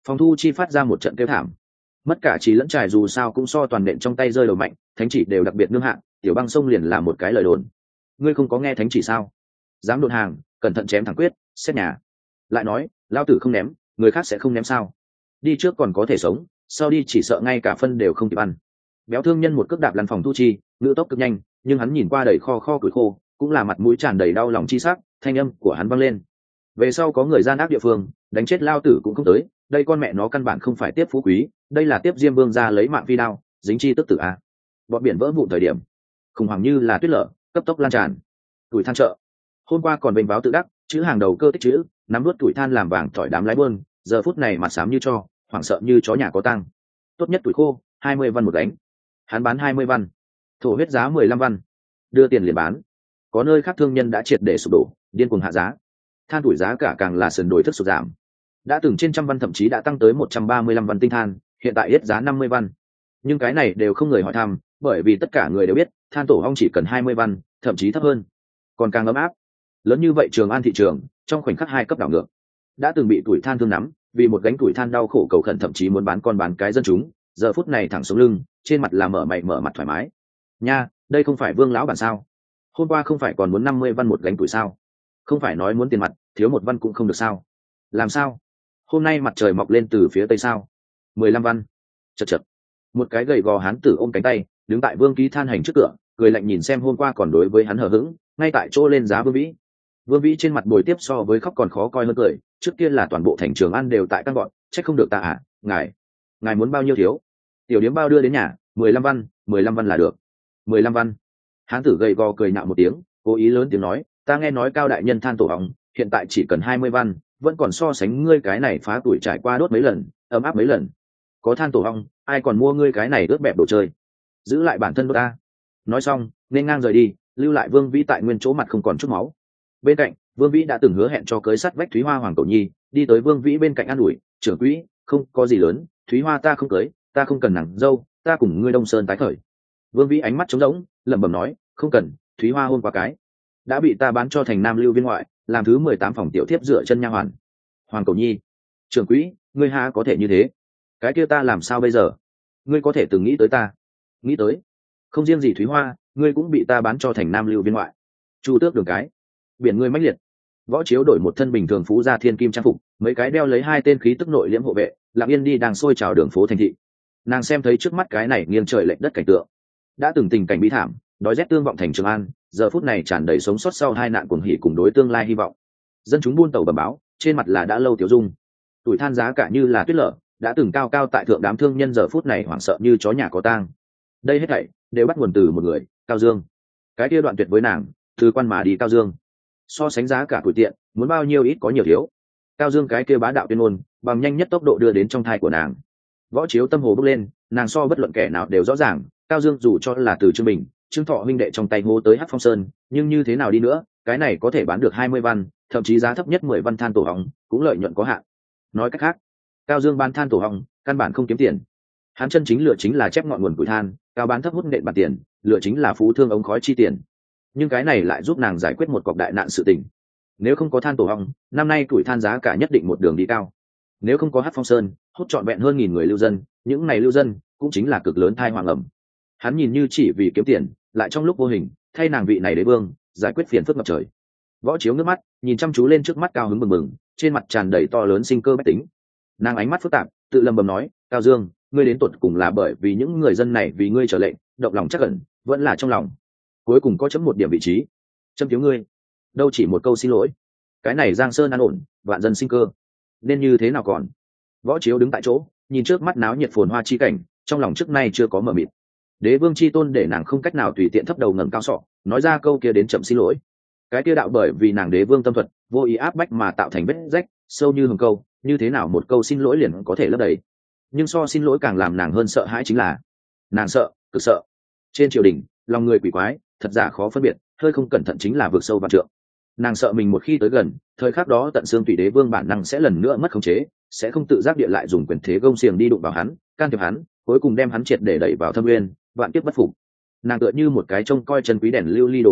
Phòng thu chi phát ra một trận kêu thảm. Mất cả trí lẫn trải dù sao cũng so toàn nện trong tay rơi đầu mạnh, thánh chỉ đều đặc biệt nương hạng, tiểu băng sông liền là một cái lời đồn. Ngươi không có nghe thánh chỉ sao? Dám đột hàng, cẩn thận chém thẳng quyết, xét nhà. Lại nói, lao tử không ném, người khác sẽ không ném sao? Đi trước còn có thể sống, sau đi chỉ sợ ngay cả phân đều không kịp ăn. Béo thương nhân một cước đạp lăn phòng thu chi, ngữ tốc cực nhanh, nhưng hắn nhìn qua đầy kho kho củi khô, cũng là mặt mũi tràn đầy đau lòng chi sắc, thanh âm của hắn vang lên. Về sau có người gian ác địa phương, đánh chết lao tử cũng không tới, đây con mẹ nó căn bản không phải tiếp phú quý, đây là tiếp Diêm Vương ra lấy mạng phi đao, dính chi tức tử a. Bọn biển vỡ vụn thời điểm, khủng hoảng như là tuyết lở, cấp tốc lan tràn. Tuổi than chợ. Hôm qua còn bênh báo tự đắc, chữ hàng đầu cơ tích chữ, nắm nuốt tuổi than làm vàng tỏi đám lái buôn, giờ phút này mặt xám như cho, hoảng sợ như chó nhà có tăng. Tốt nhất tuổi khô, 20 văn một gánh. Hắn bán 20 văn. Thổ huyết giá 15 văn. Đưa tiền liền bán. Có nơi khác thương nhân đã triệt để sụp đổ, điên cuồng hạ giá. Than tuổi giá cả càng là sườn đổi thức sụt giảm. Đã từng trên trăm văn thậm chí đã tăng tới 135 văn tinh than, hiện tại hết giá 50 văn. Nhưng cái này đều không người hỏi thăm, bởi vì tất cả người đều biết, than tổ ong chỉ cần 20 văn, thậm chí thấp hơn. Còn càng ấm áp. Lớn như vậy Trường An thị trường, trong khoảnh khắc 2 cấp đảo ngược. Đã từng bị tuổi than thương nắm, vì một gánh tuổi than đau khổ cầu khẩn thậm chí muốn bán con bán cái dân chúng, giờ phút này thẳng xuống lưng, trên mặt là mở mày mở mặt thoải mái. Nha, đây không phải Vương lão bản sao? Hôm qua không phải còn muốn 50 văn một gánh tuổi sao? Không phải nói muốn tiền mặt, thiếu 1 văn cũng không được sao? Làm sao? Hôm nay mặt trời mọc lên từ phía tây sao? 15 văn. Chậc chậc. Một cái gầy gò hán tử ôm cánh tay, đứng tại Vương Ký than hành trước cửa, cười lạnh nhìn xem hôm qua còn đối với hắn hờ hững, ngay tại chỗ lên giá Vương Vĩ. Vương Vĩ trên mặt bồi tiếp so với khóc còn khó coi hơn cười, trước kia là toàn bộ thành Trường An đều tại căn bọn, trách không được ta à, ngài muốn bao nhiêu thiếu? Tiểu điếm bao đưa đến nhà, 15 văn, 15 văn là được. 15 văn. Hán tử gầy gò cười nhạo một tiếng, cố ý lớn tiếng nói, ta nghe nói Cao đại nhân than tổ hóng, hiện tại chỉ cần 20 văn, vẫn còn so sánh ngươi cái này phá tuổi trải qua đốt mấy lần, ấm áp mấy lần. Có than tổ hong, ai còn mua ngươi cái này ướt bẹp đồ chơi? Giữ lại bản thân đốt ta. Nói xong, nên ngang rời đi, lưu lại Vương Vĩ tại nguyên chỗ mặt không còn chút máu. Bên cạnh, Vương Vĩ đã từng hứa hẹn cho cưới sắt vách Thúy Hoa Hoàng Cầu Nhi, đi tới Vương Vĩ bên cạnh an ủi, trưởng quỹ, không có gì lớn, Thúy Hoa ta không cưới, ta không cần nàng dâu, ta cùng ngươi Đông Sơn tái khởi. Vương Vĩ ánh mắt trống rỗng, lẩm bẩm nói, không cần, Thúy Hoa hôn qua cái, đã bị ta bán cho thành Nam Lưu viên ngoại, làm thứ 18 phòng tiểu thiếp dựa chân nha hoàn. Hoàng Cầu Nhi, trưởng quỹ, ngươi ha có thể như thế? Cái kia ta làm sao bây giờ? Ngươi có thể từng nghĩ tới ta? Nghĩ tới? Không riêng gì Thúy Hoa, ngươi cũng bị ta bán cho thành Nam Lưu viên ngoại. Chu Tước đường cái, biển ngươi mãnh liệt. Võ Chiếu đổi một thân bình thường phú gia thiên kim trang phục, mấy cái đeo lấy 2 tên khí tức nội liễm hộ vệ, lặng yên đi đang xôi trào đường phố thành thị. Nàng xem thấy trước mắt cái này nghiêng trời lệch đất cảnh tượng, đã từng tình cảnh bi thảm, đói rét tương vọng thành Trường An, giờ phút này tràn đầy sống sót sau 2 nạn cuồng hỉ cùng đối tương lai hy vọng. Dân chúng buôn tàu bẩm báo, trên mặt là đã lâu tiểu dung. Tuổi than giá cả như là tuyết lở, đã từng cao cao tại thượng đám thương nhân giờ phút này hoảng sợ như chó nhà có tang. Đây hết thảy đều bắt nguồn từ một người, Cao Dương. Cái kia đoạn tuyệt với nàng, từ quan mà đi Cao Dương. So sánh giá cả tuổi tiện, muốn bao nhiêu ít có nhiều thiếu. Cao Dương cái kia bá đạo tuyên ngôn, bằng nhanh nhất tốc độ đưa đến trong thai của nàng. Võ Chiếu tâm hồ bốc lên, nàng so bất luận kẻ nào đều rõ ràng, Cao Dương dù cho là từ Trương Bình, Trương Thọ huynh đệ trong tay hô tới Hắc Phong Sơn, nhưng như thế nào đi nữa, cái này có thể bán được 20 văn, thậm chí giá thấp nhất 10 văn than tổ hóng, cũng lợi nhuận có hạn. Nói cách khác, Cao Dương bán than tổ hóng, căn bản không kiếm tiền. Hắn chân chính lựa chính là chép ngọn nguồn củi than, cao bán thấp hút nện bạc tiền, lựa chính là phú thương ống khói chi tiền. Nhưng cái này lại giúp nàng giải quyết một cọc đại nạn sự tình. Nếu không có than tổ hong, năm nay củi than giá cả nhất định một đường đi cao. Nếu không có Hắc Phong Sơn, hút trọn vẹn hơn 1000 người lưu dân, những này lưu dân cũng chính là cực lớn thai hoàng ẩm. Hắn nhìn như chỉ vì kiếm tiền, lại trong lúc vô hình thay nàng vị này đế vương giải quyết phiền phức ngập trời. Võ Chiếu nước mắt nhìn chăm chú lên trước mắt cao hứng bừng bừng, trên mặt tràn đầy to lớn sinh cơ bách tính. Nàng ánh mắt phức tạp, tự lầm bầm nói, Cao Dương, ngươi đến tột cùng là bởi vì những người dân này vì ngươi trở lệnh, động lòng chắc ẩn, vẫn là trong lòng. Cuối cùng có chấm một điểm vị trí, chấm thiếu ngươi, đâu chỉ một câu xin lỗi. Cái này Giang Sơn an ổn, vạn dân sinh cơ, nên như thế nào còn? Võ Chiếu đứng tại chỗ, nhìn trước mắt náo nhiệt phồn hoa chi cảnh, trong lòng trước nay chưa có mờ mịt. Đế vương chi tôn để nàng không cách nào tùy tiện thấp đầu ngẩng cao sọ, nói ra câu kia đến chậm xin lỗi. Cái kia đạo bởi vì nàng đế vương tâm thuật vô ý áp bách mà tạo thành vết rách sâu như hừng câu, như thế nào một câu xin lỗi liền có thể lấp đầy. Nhưng so xin lỗi càng làm nàng hơn sợ hãi chính là nàng sợ, cực sợ. Trên triều đình, lòng người quỷ quái, thật giả khó phân biệt, hơi không cẩn thận chính là vượt sâu vạn trượng. Nàng sợ mình một khi tới gần, thời khắc đó tận xương tùy đế vương bản năng sẽ lần nữa mất khống chế, sẽ không tự giác địa lại dùng quyền thế gông xiềng đi đụng vào hắn, can thiệp hắn, cuối cùng đem hắn triệt để đẩy vào thâm nguyên, vạn kiếp bất phục. Nàng tựa như một cái trông coi chân quý đèn lưu ly đồ hèn nhát,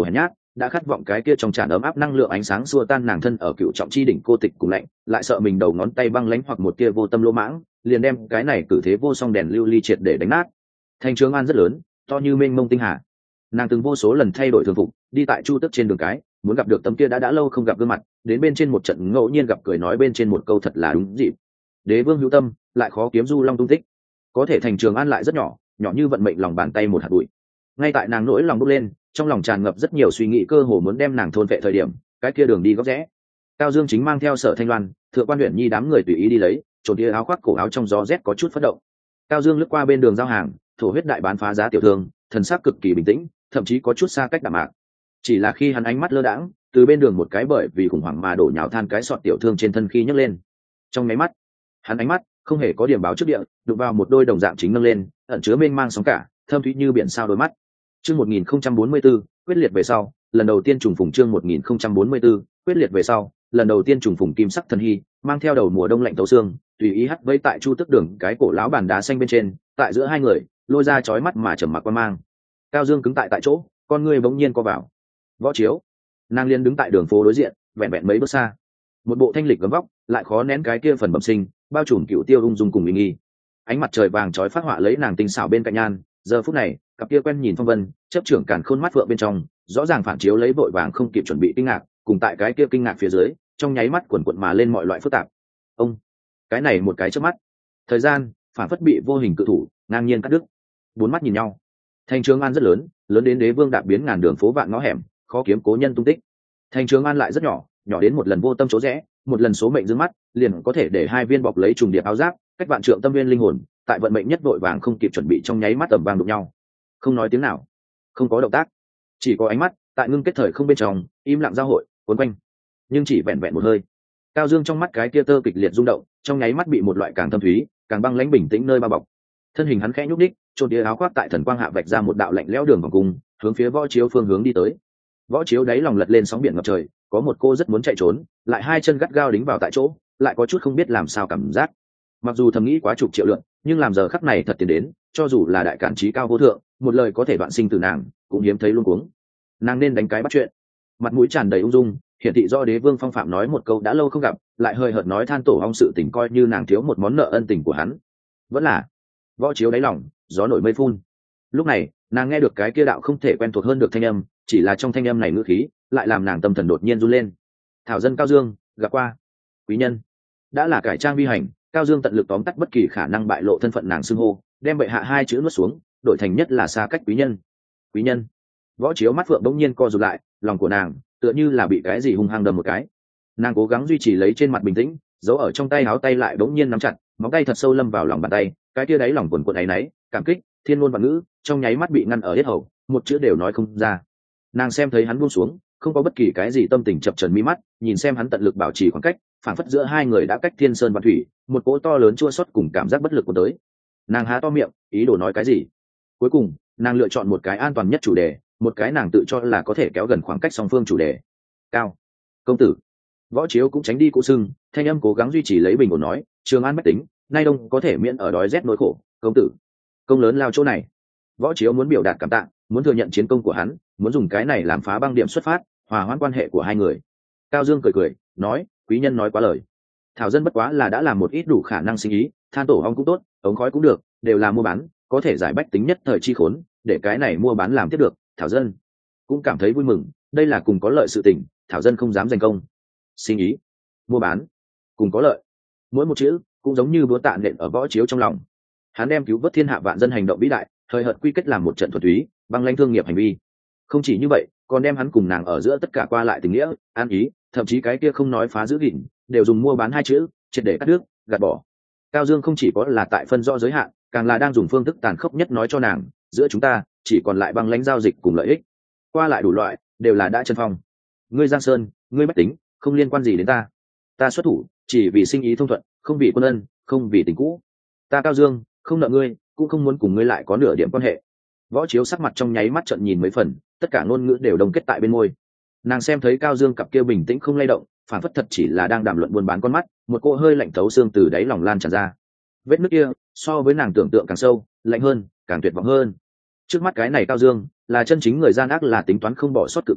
đã khát vọng cái kia trong tràn ấm áp năng lượng ánh sáng xua tan nàng thân ở cựu trọng chi đỉnh cô tịch cùng lạnh, lại sợ mình đầu ngón tay băng lãnh hoặc một tia vô tâm lỗ mãng liền đem cái này cử thế vô song đèn lưu ly triệt để đánh nát. Thành Trường An rất lớn, to như mênh mông tinh hà. Nàng từng vô số lần thay đổi thường phục, đi tại chu tức trên đường cái, muốn gặp được tấm kia đã lâu không gặp gương mặt, đến bên trên một trận ngẫu nhiên gặp cười nói bên trên một câu thật là đúng dịp. Đế vương hữu tâm, lại khó kiếm du long tung tích. Có thể Thành Trường An lại rất nhỏ, nhỏ như vận mệnh lòng bàn tay một hạt bụi. Ngay tại nàng nỗi lòng bốc lên, trong lòng tràn ngập rất nhiều suy nghĩ cơ hồ muốn đem nàng thôn vệ thời điểm, cái kia đường đi góc rẽ. Cao Dương Chính mang theo Sở Thanh Loan, Thượng Quan Uyển Nhi đám người tùy ý đi lấy, trộn tia áo khoác cổ áo trong gió rét có chút phất động. Cao Dương lướt qua bên đường giao hàng, thổ huyết đại bán phá giá tiểu thương, thần sắc cực kỳ bình tĩnh, thậm chí có chút xa cách đạm mạc. Chỉ là khi hắn ánh mắt lơ đãng, từ bên đường một cái bởi vì khủng hoảng mà đổ nhào than cái sọt tiểu thương trên thân khi nhấc lên. Trong máy mắt, hắn ánh mắt không hề có điểm báo trước địa, đụng vào một đôi đồng dạng chính nâng lên, ẩn chứa mênh mang sóng cả, thâm thúy như biển sao đôi mắt. Chương 1044, quyết liệt về sau, lần đầu tiên trùng phùng chương 1044, quyết liệt về sau, lần đầu tiên trùng phùng kim sắc thần hy, mang theo đầu mùa đông lạnh thấu xương, tùy ý hắt vẫy tại chu tức đường cái cổ lão bàn đá xanh bên trên, tại giữa hai người, lôi ra chói mắt mà trầm mặc quan mang. Cao Dương cứng tại chỗ, con người bỗng nhiên co vào. Võ Chiếu, nàng liên đứng tại đường phố đối diện, vẹn vẹn mấy bước xa. Một bộ thanh lịch gấm vóc, lại khó nén cái kia phần bẩm sinh, bao trùm cựu tiêu ung dung cùng uy nghi. Ánh mặt trời vàng chói phát họa lấy nàng tinh xảo bên cạnh nhan, giờ phút này, cặp kia quen nhìn phong vân, chấp trưởng càn khôn mắt vượng bên trong, rõ ràng phản chiếu lấy vội vàng không kịp chuẩn bị kinh ngạc, cùng tại cái kia kinh ngạc phía dưới, trong nháy mắt quần quật mà lên mọi loại phức tạp. Ông, cái này một cái chớp mắt, thời gian phản phất bị vô hình cự thủ ngang nhiên cắt đứt. Bốn mắt nhìn nhau. Thành Trường An rất lớn, lớn đến đế vương đạp biến ngàn đường phố vạn ngõ hẻm, khó kiếm cố nhân tung tích. Thành Trường An lại rất nhỏ, nhỏ đến một lần vô tâm chỗ rẽ, một lần số mệnh dương mắt, liền có thể để hai viên bọc lấy trùng điệp áo giáp, cách vạn trượng tâm viên linh hồn, tại vận mệnh nhất vội vàng không kịp chuẩn bị trong nháy mắt tầm vang đụng nhau. Không nói tiếng nào, không có động tác, chỉ có ánh mắt tại ngưng kết thời không bên trong, im lặng giao hội, cuốn quanh. Nhưng chỉ vẹn vẹn một hơi, Cao Dương trong mắt cái kia tơ kịch liệt rung động, trong nháy mắt bị một loại càng thâm thúy, càng băng lãnh bình tĩnh nơi bao bọc. Thân hình hắn khẽ nhúc nhích, trôn tia áo khoác tại thần quang hạ vạch ra một đạo lạnh lẽo đường vòng cung, hướng phía Võ Chiếu phương hướng đi tới. Võ Chiếu đáy lòng lật lên sóng biển ngập trời, có một cô rất muốn chạy trốn, lại hai chân gắt gao đính vào tại chỗ, lại có chút không biết làm sao cảm giác. Mặc dù thầm nghĩ quá chục triệu lượng, nhưng làm giờ khắc này thật tiền đến, cho dù là đại cản trí cao vô thượng, một lời có thể đoạn sinh từ nàng, cũng hiếm thấy luôn cuống. Nàng nên đánh cái bắt chuyện. Mặt mũi tràn đầy ung dung, hiển thị do đế vương phong phạm nói một câu đã lâu không gặp, lại hơi hợt nói than tổ ong sự tình coi như nàng thiếu một món nợ ân tình của hắn. Vẫn là Võ Chiếu đáy lòng gió nổi mây phun. Lúc này nàng nghe được cái kia đạo không thể quen thuộc hơn được thanh âm, chỉ là trong thanh âm này ngữ khí lại làm nàng tâm thần đột nhiên run lên. Thảo dân Cao Dương gặp qua quý nhân. Đã là cải trang vi hành, Cao Dương tận lực tóm tắt bất kỳ khả năng bại lộ thân phận nàng xưng hô, đem bệ hạ hai chữ nuốt xuống, đổi thành nhất là xa cách quý nhân. Quý nhân. Võ Chiếu mắt phượng bỗng nhiên co rụt lại, lòng của nàng tựa như là bị cái gì hung hăng đâm một cái. Nàng cố gắng duy trì lấy trên mặt bình tĩnh, giấu ở trong tay áo tay lại bỗng nhiên nắm chặt, móng tay thật sâu lâm vào lòng bàn tay, cái kia đáy lòng quần quần áy náy, cảm kích, thiên ngôn vạn ngữ, trong nháy mắt bị ngăn ở hết hầu, một chữ đều nói không ra. Nàng xem thấy hắn buông xuống, không có bất kỳ cái gì tâm tình chập chờn mi mắt, nhìn xem hắn tận lực bảo trì khoảng cách, phảng phất giữa hai người đã cách thiên sơn và thủy, một cỗ to lớn chua xót cùng cảm giác bất lực của tới. Nàng há to miệng, ý đồ nói cái gì. Cuối cùng, nàng lựa chọn một cái an toàn nhất chủ đề, một cái nàng tự cho là có thể kéo gần khoảng cách song phương chủ đề. Cao công tử. Võ Chiếu cũng tránh đi cũ sưng, thanh âm cố gắng duy trì lấy bình ổn nói, Trường An bách tính, nay đông có thể miễn ở đói rét nỗi khổ, công tử công lớn lao chỗ này. Võ Chiếu muốn biểu đạt cảm tạ, muốn thừa nhận chiến công của hắn, muốn dùng cái này làm phá băng điểm xuất phát, hòa hoãn quan hệ của hai người. Cao Dương cười cười nói, quý nhân nói quá lời. Thảo dân bất quá là đã làm một ít đủ khả năng sinh ý, than tổ ong cũng tốt, ống khói cũng được, đều là mua bán, có thể giải bách tính nhất thời chi khốn, để cái này mua bán làm tiếp được. Thảo dân cũng cảm thấy vui mừng, đây là cùng có lợi sự tình, Thảo dân không dám giành công. Sinh ý, mua bán, cùng có lợi, mỗi một chữ cũng giống như búa tạ nện ở Võ Chiếu trong lòng. Hắn đem cứu vớt thiên hạ vạn dân hành động vĩ đại, thời hợt quy kết làm một trận thuần túy băng lãnh thương nghiệp hành vi. Không chỉ như vậy, còn đem hắn cùng nàng ở giữa tất cả qua lại tình nghĩa, an ý, thậm chí cái kia không nói phá giữ gìn, đều dùng mua bán hai chữ triệt để cắt đứt, gạt bỏ. Cao Dương không chỉ có là tại phân rõ giới hạn, càng là đang dùng phương thức tàn khốc nhất nói cho nàng, giữa chúng ta chỉ còn lại băng lãnh giao dịch cùng lợi ích, qua lại đủ loại đều là đã chân phong. Ngươi Giang Sơn, ngươi bách tính, không liên quan gì đến ta. Ta xuất thủ chỉ vì sinh ý thông thuận, không vì quân ân, không vì tình cũ. Ta Cao Dương không nợ ngươi, cũng không muốn cùng ngươi lại có nửa điểm quan hệ. Võ Chiếu sắc mặt trong nháy mắt trợn nhìn mấy phần, tất cả ngôn ngữ đều đồng kết tại bên môi. Nàng xem thấy Cao Dương cặp kia bình tĩnh không lay động, phản phất thật chỉ là đang đàm luận buôn bán con mắt, một cỗ hơi lạnh thấu xương từ đáy lòng lan tràn ra. Vết nứt kia so với nàng tưởng tượng càng sâu, lạnh hơn, càng tuyệt vọng hơn. Trước mắt cái này Cao Dương là chân chính người gian ác, là tính toán không bỏ sót cự cổ,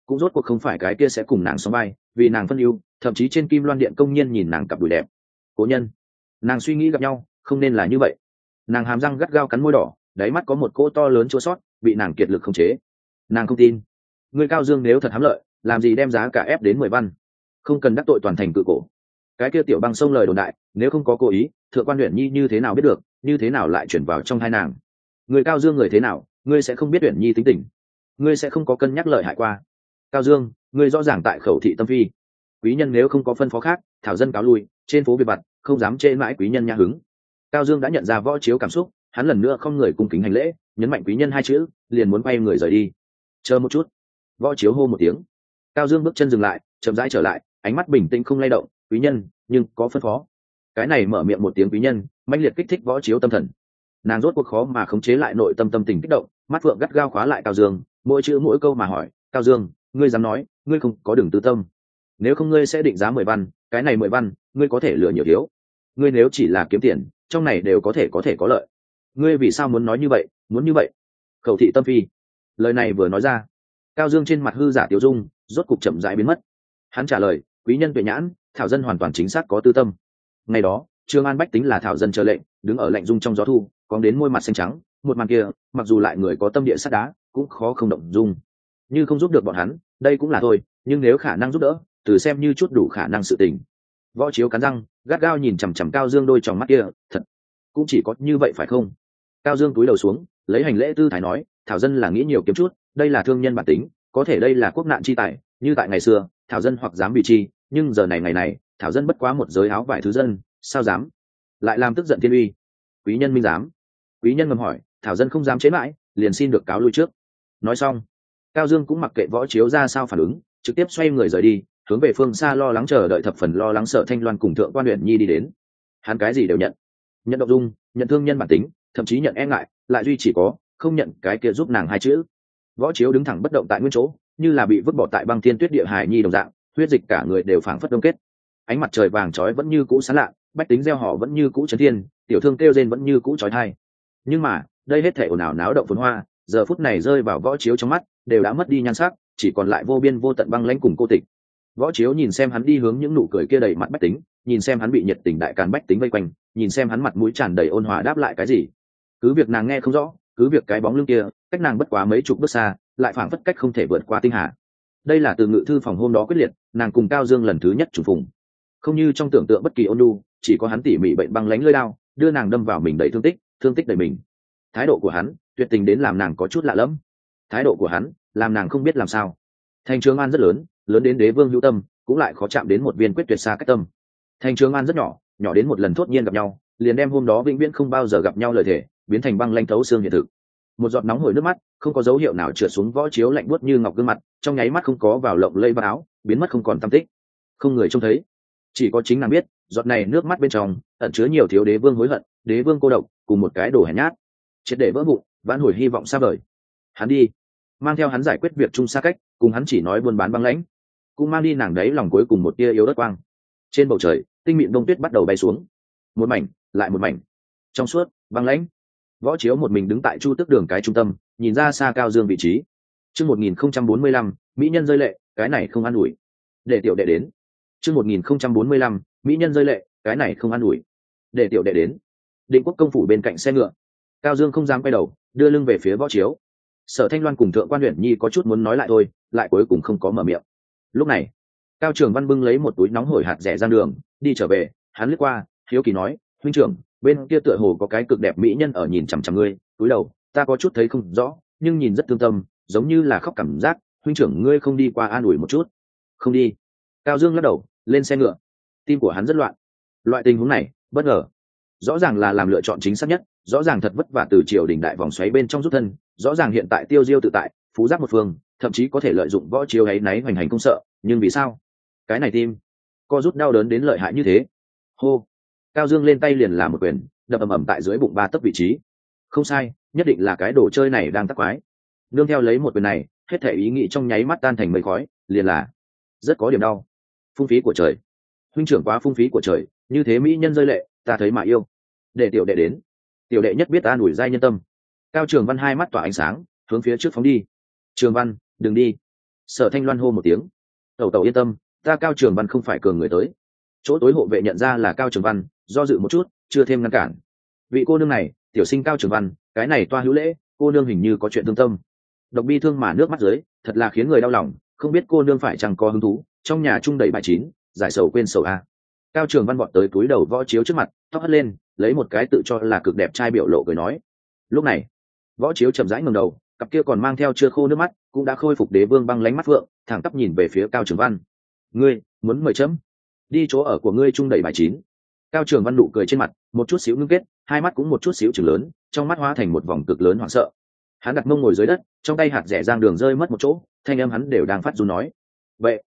cũng rốt cuộc không phải cái kia sẽ cùng nàng sống vai vì nàng phân ưu, thậm chí trên Kim Loan Điện công nhiên nhìn nàng cặp đùi đẹp. Cố nhân, nàng suy nghĩ gặp nhau không nên là như vậy. Nàng hàm răng gắt gao cắn môi đỏ, đáy mắt có một cỗ to lớn chua sót bị nàng kiệt lực khống chế. Nàng không tin. Ngươi Cao Dương nếu thật hám lợi, làm gì đem giá cả ép đến 10 văn? Không cần đắc tội toàn thành cự cổ. Cái kia Tiểu Băng sông lời đồn đại, nếu không có cố ý, Thượng quan Uyển Nhi như thế nào biết được, như thế nào lại chuyển vào trong hai nàng? Người Cao Dương người thế nào, ngươi sẽ không biết Uyển Nhi tính tình, ngươi sẽ không có cân nhắc lợi hại qua. Cao Dương, ngươi rõ ràng tại khẩu thị tâm phi. Quý nhân nếu không có phân phó khác, thảo dân cáo lui, trên phố biệt vặt, không dám chê mãi quý nhân nha hứng. Cao Dương đã nhận ra Võ Chiếu cảm xúc, hắn lần nữa không người cung kính hành lễ, nhấn mạnh quý nhân hai chữ, liền muốn quay người rời đi. Chờ một chút. Võ Chiếu hô một tiếng. Cao Dương bước chân dừng lại, chậm rãi trở lại, ánh mắt bình tĩnh không lay động. Quý nhân, nhưng có phân phó. Cái này mở miệng một tiếng quý nhân, mãnh liệt kích thích Võ Chiếu tâm thần. Nàng rốt cuộc khó mà khống chế lại nội tâm tình kích động, mắt phượng gắt gao khóa lại Cao Dương, mỗi chữ mỗi câu mà hỏi, Cao Dương, ngươi dám nói, ngươi không có đường tư tâm. Nếu không ngươi sẽ định giá 10 văn, cái này 10 văn, ngươi có thể lừa nhiều thiếu. Ngươi nếu chỉ là kiếm tiền, trong này đều có thể có lợi. Ngươi vì sao muốn nói như vậy, muốn như vậy? Khẩu thị tâm phi. Lời này vừa nói ra, Cao Dương trên mặt hư giả tiêu dung, rốt cục chậm rãi biến mất. Hắn trả lời, quý nhân tuệ nhãn, thảo dân hoàn toàn chính xác có tư tâm. Ngày đó, Trương An bách tính là thảo dân chờ lệnh, đứng ở lạnh dung trong gió thu, có đến môi mặt xanh trắng, một màn kia, mặc dù lại người có tâm địa sắt đá, cũng khó không động dung. Như không giúp được bọn hắn, đây cũng là thôi, nhưng nếu khả năng giúp đỡ, từ xem như chút đủ khả năng sự tình. Võ Chiếu cắn răng, gắt gao nhìn chằm chằm Cao Dương đôi tròng mắt kia, thật, cũng chỉ có như vậy phải không? Cao Dương cúi đầu xuống, lấy hành lễ tư thái nói, thảo dân là nghĩ nhiều kiếm chút, đây là thương nhân bản tính, có thể đây là quốc nạn chi tài, như tại ngày xưa, thảo dân hoặc dám bị chi, nhưng giờ này ngày này, thảo dân bất quá một giới áo vải thứ dân, sao dám? Lại làm tức giận thiên uy. Quý nhân minh dám. Quý nhân ngầm hỏi, thảo dân không dám chế mãi, liền xin được cáo lui trước. Nói xong, Cao Dương cũng mặc kệ Võ Chiếu ra sao phản ứng, trực tiếp xoay người rời đi, hướng về phương xa lo lắng chờ đợi thập phần lo lắng Sở Thanh Loan cùng Thượng quan Uyển Nhi đi đến. Hắn cái gì đều nhận, nhận động dung, nhận thương nhân bản tính, thậm chí nhận e ngại, lại duy chỉ có không nhận cái kia giúp nàng hai chữ. Võ Chiếu đứng thẳng bất động tại nguyên chỗ, như là bị vứt bỏ tại băng thiên tuyết địa hải nhi đồng dạng, huyết dịch cả người đều phảng phất đông kết. Ánh mặt trời vàng chói vẫn như cũ sáng lạ, bách tính gieo họ vẫn như cũ chấn thiên, tiểu thương kêu rên vẫn như cũ chói tai. Nhưng mà, đây hết thảy ồn ào náo động phồn hoa, giờ phút này rơi vào Võ Chiếu trong mắt, đều đã mất đi nhan sắc, chỉ còn lại vô biên vô tận băng lãnh cùng cô tịch. Võ Chiếu nhìn xem hắn đi hướng những nụ cười kia đầy mặt bách tính, nhìn xem hắn bị nhiệt tình đại càn bách tính vây quanh, nhìn xem hắn mặt mũi tràn đầy ôn hòa đáp lại cái gì. Cứ việc nàng nghe không rõ, cứ việc cái bóng lưng kia cách nàng bất quá mấy chục bước xa, lại phảng phất cách không thể vượt qua tinh hà. Đây là từ Ngự thư phòng hôm đó quyết liệt, nàng cùng Cao Dương lần thứ nhất trùng phùng. Không như trong tưởng tượng bất kỳ ôn nhu, chỉ có hắn tỉ mỉ bệnh băng lãnh lưỡi đao, đưa nàng đâm vào mình đầy thương tích đầy mình. Thái độ của hắn, tuyệt tình đến làm nàng có chút lạ lẫm. Thái độ của hắn, làm nàng không biết làm sao. Thành Trường An rất lớn, lớn đến đế vương hữu tâm, cũng lại khó chạm đến một viên quyết tuyệt xa cách tâm. Thành Trường An rất nhỏ, nhỏ đến một lần thốt nhiên gặp nhau, liền đem hôm đó vĩnh viễn không bao giờ gặp nhau lời thề, biến thành băng lanh thấu xương hiện thực. Một giọt nóng hổi nước mắt, không có dấu hiệu nào trượt xuống Võ Chiếu lạnh buốt như ngọc gương mặt, trong nháy mắt không có vào lộng lẫy vào áo, biến mất không còn tăm tích. Không người trông thấy, chỉ có chính nàng biết, giọt này nước mắt bên trong ẩn chứa nhiều thiếu đế vương hối hận, đế vương cô độc, cùng một cái đồ hèn nhát, triệt để vỡ vụn, vãn hồi hy vọng xa vời. Hắn đi, mang theo hắn giải quyết việc chung xa cách, cùng hắn chỉ nói buôn bán băng lãnh, cũng mang đi nàng đấy lòng cuối cùng một tia yếu đất quang. Trên bầu trời, tinh mịn đông tuyết bắt đầu bay xuống, một mảnh lại một mảnh, trong suốt, băng lãnh. Võ Chiếu một mình đứng tại Chu Tước đường cái trung tâm, nhìn ra xa Cao Dương vị trí. Chương 1045, mỹ nhân rơi lệ, cái này không an ủi. Để tiểu đệ đến. Chương 1045, mỹ nhân rơi lệ, cái này không an ủi. Để tiểu đệ đến. Định Quốc công phủ bên cạnh xe ngựa. Cao Dương không dám quay đầu, đưa lưng về phía Võ Chiếu. Sở Thanh Loan cùng Thượng quan Uyển Nhi có chút muốn nói lại thôi, lại cuối cùng không có mở miệng. Lúc này, Cao Trường Văn bưng lấy một túi nóng hổi hạt rẻ ra đường, đi trở về, hắn lướt qua, hiếu kỳ nói, huynh trưởng, bên kia tựa hồ có cái cực đẹp mỹ nhân ở nhìn chằm chằm ngươi. Túi đầu, ta có chút thấy không rõ, nhưng nhìn rất thương tâm, giống như là khóc cảm giác, huynh trưởng ngươi không đi qua an ủi một chút? Không đi. Cao Dương lắc đầu, lên xe ngựa. Tim của hắn rất loạn. Loại tình huống này, bất ngờ. Rõ ràng là làm lựa chọn chính xác nhất, rõ ràng thật vất vả từ triều đình đại vòng xoáy bên trong rút thân, rõ ràng hiện tại tiêu diêu tự tại, phú giác một phương, thậm chí có thể lợi dụng Võ Chiếu ấy náy hoành hành không sợ, nhưng vì sao? Cái này tim, co rút đau đớn đến lợi hại như thế. Hô. Cao Dương lên tay liền làm một quyền, đập ầm ầm tại dưới bụng 3 tấc vị trí. Không sai, nhất định là cái đồ chơi này đang tắc quái. Nương theo lấy một quyền này, hết thể ý nghĩ trong nháy mắt tan thành mây khói, liền là rất có điểm đau. Phung phí của trời. Huynh trưởng quá phung phí của trời, như thế mỹ nhân rơi lệ, ta thấy mà yêu. Để tiểu đệ đến. Tiểu đệ nhất biết ta đuổi giai nhân tâm. Cao Trường Văn hai mắt tỏa ánh sáng, hướng phía trước phóng đi. Trường Văn, đừng đi. Sở Thanh Loan hô một tiếng. Tẩu tẩu yên tâm, ta Cao Trường Văn không phải cường người tới. Chỗ tối hộ vệ nhận ra là Cao Trường Văn, do dự một chút, chưa thêm ngăn cản. Vị cô nương này, tiểu sinh Cao Trường Văn, cái này toa hữu lễ, cô nương hình như có chuyện thương tâm. Độc bi thương mà nước mắt dưới, thật là khiến người đau lòng, không biết cô nương phải chẳng có hứng thú, trong nhà trung đầy bài chín, giải sầu quên sầu a. Cao Trường Văn vọt tới túi đầu Võ Chiếu trước mặt, tóc hất lên, lấy một cái tự cho là cực đẹp trai biểu lộ cười nói. Lúc này, Võ Chiếu chậm rãi ngẩng đầu, cặp kia còn mang theo chưa khô nước mắt, cũng đã khôi phục đế vương băng lánh mắt phượng, thẳng tắp nhìn về phía Cao Trường Văn. Ngươi muốn mời chấm đi chỗ ở của ngươi trung đầy bài chín. Cao Trường Văn nụ cười trên mặt một chút xíu ngưng kết, hai mắt cũng một chút xíu chừng lớn, trong mắt hóa thành một vòng cực lớn hoảng sợ. Hắn đặt mông ngồi dưới đất, trong tay hạt rẻ giang đường rơi mất một chỗ, thanh âm hắn đều đang phát run nói. Vậy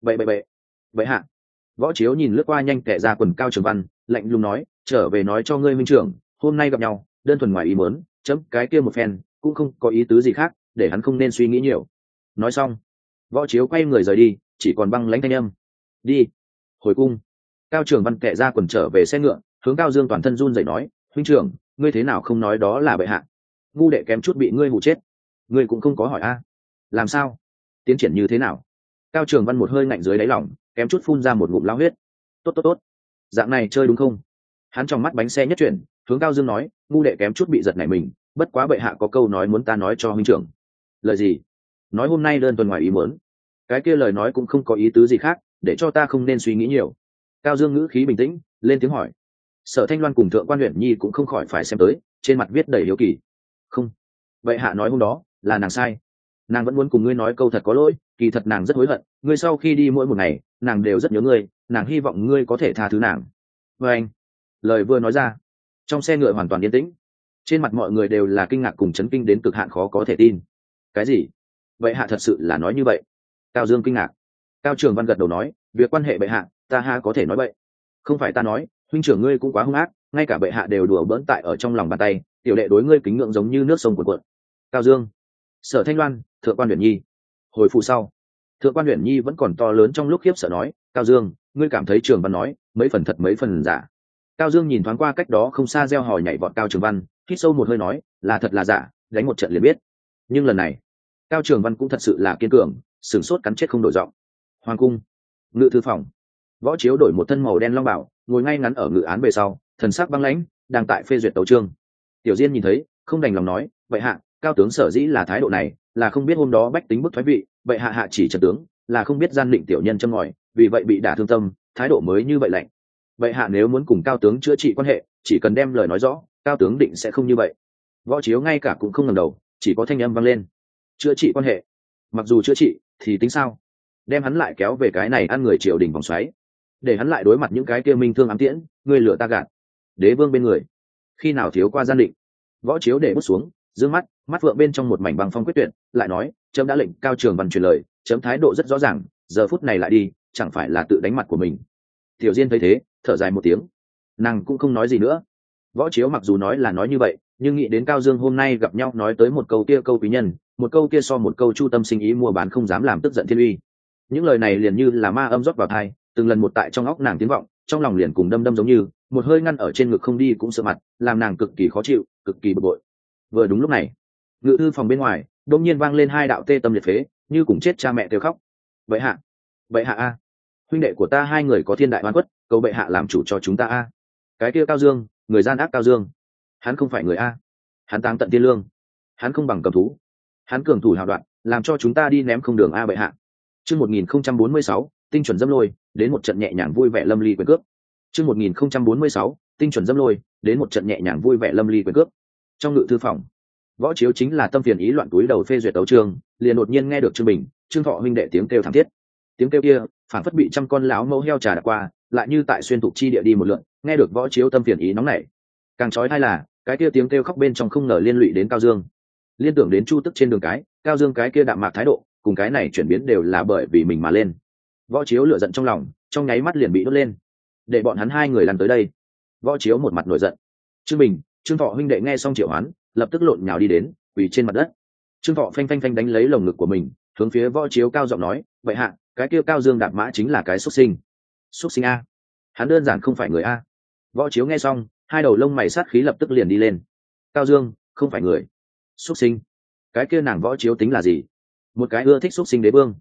vậy hạ. Võ Chiếu nhìn lướt qua nhanh kẻ ra quần Cao Trường Văn, lạnh lùng nói, trở về nói cho ngươi minh trưởng, hôm nay gặp nhau, đơn thuần ngoài ý muốn, chấm cái kia một phen, cũng không có ý tứ gì khác, để hắn không nên suy nghĩ nhiều. Nói xong, Võ Chiếu quay người rời đi, chỉ còn băng lãnh thanh âm. Đi. Hồi cung. Cao Trường Văn kẻ ra quần trở về xe ngựa, hướng Cao Dương toàn thân run rẩy nói, huynh trưởng, ngươi thế nào không nói đó là bệ hạ? Ngu đệ kém chút bị ngươi hù chết. Ngươi cũng không có hỏi a. Làm sao? Tiến triển như thế nào? Cao Trường Văn một hơi ngạnh dưới đáy lòng, kém chút phun ra một ngụm lao huyết. Tốt. Dạng này chơi đúng không? Hắn trong mắt bánh xe nhất chuyển, hướng Cao Dương nói, ngu đệ kém chút bị giật nảy mình, bất quá bệ hạ có câu nói muốn ta nói cho huynh trưởng. Lời gì? Nói hôm nay đơn tuần ngoài ý muốn. Cái kia lời nói cũng không có ý tứ gì khác, để cho ta không nên suy nghĩ nhiều. Cao Dương ngữ khí bình tĩnh, lên tiếng hỏi. Sở Thanh Loan cùng Thượng Quan Uyển Nhi cũng không khỏi phải xem tới, trên mặt viết đầy hiếu kỳ. Không, vậy hạ nói hôm đó là nàng sai, nàng vẫn muốn cùng ngươi nói câu thật có lỗi, kỳ thật nàng rất hối hận, ngươi sau khi đi mỗi một ngày nàng đều rất nhớ ngươi, nàng hy vọng ngươi có thể tha thứ nàng. Và anh, lời vừa nói ra, trong xe ngựa hoàn toàn yên tĩnh, trên mặt mọi người đều là kinh ngạc cùng chấn kinh đến cực hạn khó có thể tin. Cái gì? Vậy hạ thật sự là nói như vậy? Cao Dương kinh ngạc. Cao Trường Văn gật đầu nói, việc quan hệ bệ hạ, ta ha có thể nói vậy. Không phải ta nói, huynh trưởng ngươi cũng quá hung ác, ngay cả bệ hạ đều đùa bỡn tại ở trong lòng bàn tay, tiểu đệ đối ngươi kính ngưỡng giống như nước sông cuồn cuộn. Cao Dương, Sở Thanh Loan, Thượng Quan Uyển Nhi. Hồi phụ sau, Thượng Quan Uyển Nhi vẫn còn to lớn trong lúc khiếp sợ nói, Cao Dương, ngươi cảm thấy Trường Văn nói mấy phần thật mấy phần giả? Cao Dương nhìn thoáng qua cách đó không xa reo hò nhảy vọt Cao Trường Văn, hít sâu một hơi nói, là thật là giả, đánh một trận liền biết. Nhưng lần này, Cao Trường Văn cũng thật sự là kiên cường, sửng sốt cắn chết không đổi giọng. Hoàng cung, ngự thư phòng. Võ Chiếu đổi một thân màu đen long bảo, ngồi ngay ngắn ở ngự án về sau, thần sắc băng lãnh, đang tại phê duyệt tấu chương. Tiểu Diên nhìn thấy, không đành lòng nói, vậy hạ, Cao tướng sở dĩ là thái độ này, là không biết hôm đó bách tính bức thoái vị, vậy hạ hạ chỉ trần tướng, là không biết gian định tiểu nhân châm ngòi, vì vậy bị đả thương tâm, thái độ mới như vậy lạnh. Vậy hạ nếu muốn cùng Cao tướng chữa trị quan hệ, chỉ cần đem lời nói rõ, Cao tướng định sẽ không như vậy. Võ Chiếu ngay cả cũng không ngẩng đầu, chỉ có thanh âm vang lên. Chữa trị quan hệ? Mặc dù chữa trị, thì tính sao? Đem hắn lại kéo về cái này ăn người triều đình vòng xoáy, để hắn lại đối mặt những cái kia minh thương ám tiễn, ngươi lừa ta gạt. Đế vương bên người, khi nào thiếu qua gian định? Võ Chiếu để bút xuống, dương mắt, mắt vượng bên trong một mảnh băng phong quyết tuyệt, lại nói, chấm đã lệnh Cao Trường Văn truyền lời, chấm thái độ rất rõ ràng, giờ phút này lại đi, chẳng phải là tự đánh mặt của mình. Tiểu Diên thấy thế, thở dài một tiếng, nàng cũng không nói gì nữa. Võ Chiếu mặc dù nói là nói như vậy, nhưng nghĩ đến Cao Dương hôm nay gặp nhau nói tới một câu kia câu quý nhân, một câu kia so một câu chu tâm sinh ý mua bán không dám làm tức giận thiên uy. Những lời này liền như là ma âm rót vào tai, từng lần một tại trong óc nàng tiếng vọng, trong lòng liền cùng đâm đâm giống như một hơi ngăn ở trên ngực không đi cũng sợ mặt, làm nàng cực kỳ khó chịu, cực kỳ bực bội. Vừa đúng lúc này, ngự thư phòng bên ngoài đột nhiên vang lên hai đạo tê tâm liệt phế, như cùng chết cha mẹ kêu khóc. Vậy hạ a, huynh đệ của ta hai người có thiên đại oan khuất, cầu bệ hạ làm chủ cho chúng ta a. Cái kia Cao Dương, người gian ác Cao Dương, hắn không phải người a, hắn táng tận thiên lương, hắn không bằng cầm thú, hắn cường thủ hào đoạn, làm cho chúng ta đi ném không đường a bệ hạ. Chương 1046, tinh chuẩn dâm lôi, đến một trận nhẹ nhàng vui vẻ lâm ly quyền cướp. Chương 1046, tinh chuẩn dâm lôi, đến một trận nhẹ nhàng vui vẻ lâm ly quyền cướp. Trong ngự thư phòng, Võ Chiếu chính là tâm phiền ý loạn túi đầu phê duyệt tấu chương, liền đột nhiên nghe được Trương Bình, Trương Thọ huynh đệ tiếng kêu thảm thiết. Tiếng kêu kia, phản phất bị trăm con lão mâu heo trà đạp qua, lại như tại xuyên thục chi địa đi một lượn, nghe được Võ Chiếu tâm phiền ý nóng nảy. Càng chói tai là, cái kia tiếng kêu khóc bên trong không ngờ liên lụy đến Cao Dương. Liên tưởng đến Chu Tức trên đường cái, Cao Dương cái kia đạm mạc thái độ, cùng cái này chuyển biến đều là bởi vì mình mà lên. Võ Chiếu lửa giận trong lòng, trong nháy mắt liền bị đốt lên. Để bọn hắn hai người lăn tới đây. Võ Chiếu một mặt nổi giận. Trương Bình, Trương Thọ huynh đệ nghe xong triệu hoán, lập tức lộn nhào đi đến, quỳ trên mặt đất. Trương Thọ phanh phanh phanh đánh lấy lồng ngực của mình, hướng phía Võ Chiếu cao giọng nói, vậy hạ, cái kia Cao Dương đạp mã chính là cái xuất sinh. Xuất sinh a? Hắn đơn giản không phải người a. Võ Chiếu nghe xong, hai đầu lông mày sát khí lập tức liền đi lên. Cao Dương không phải người. Xuất sinh? Cái kia nàng Võ Chiếu tính là gì? Một cái ưa thích xuất sinh đế vương,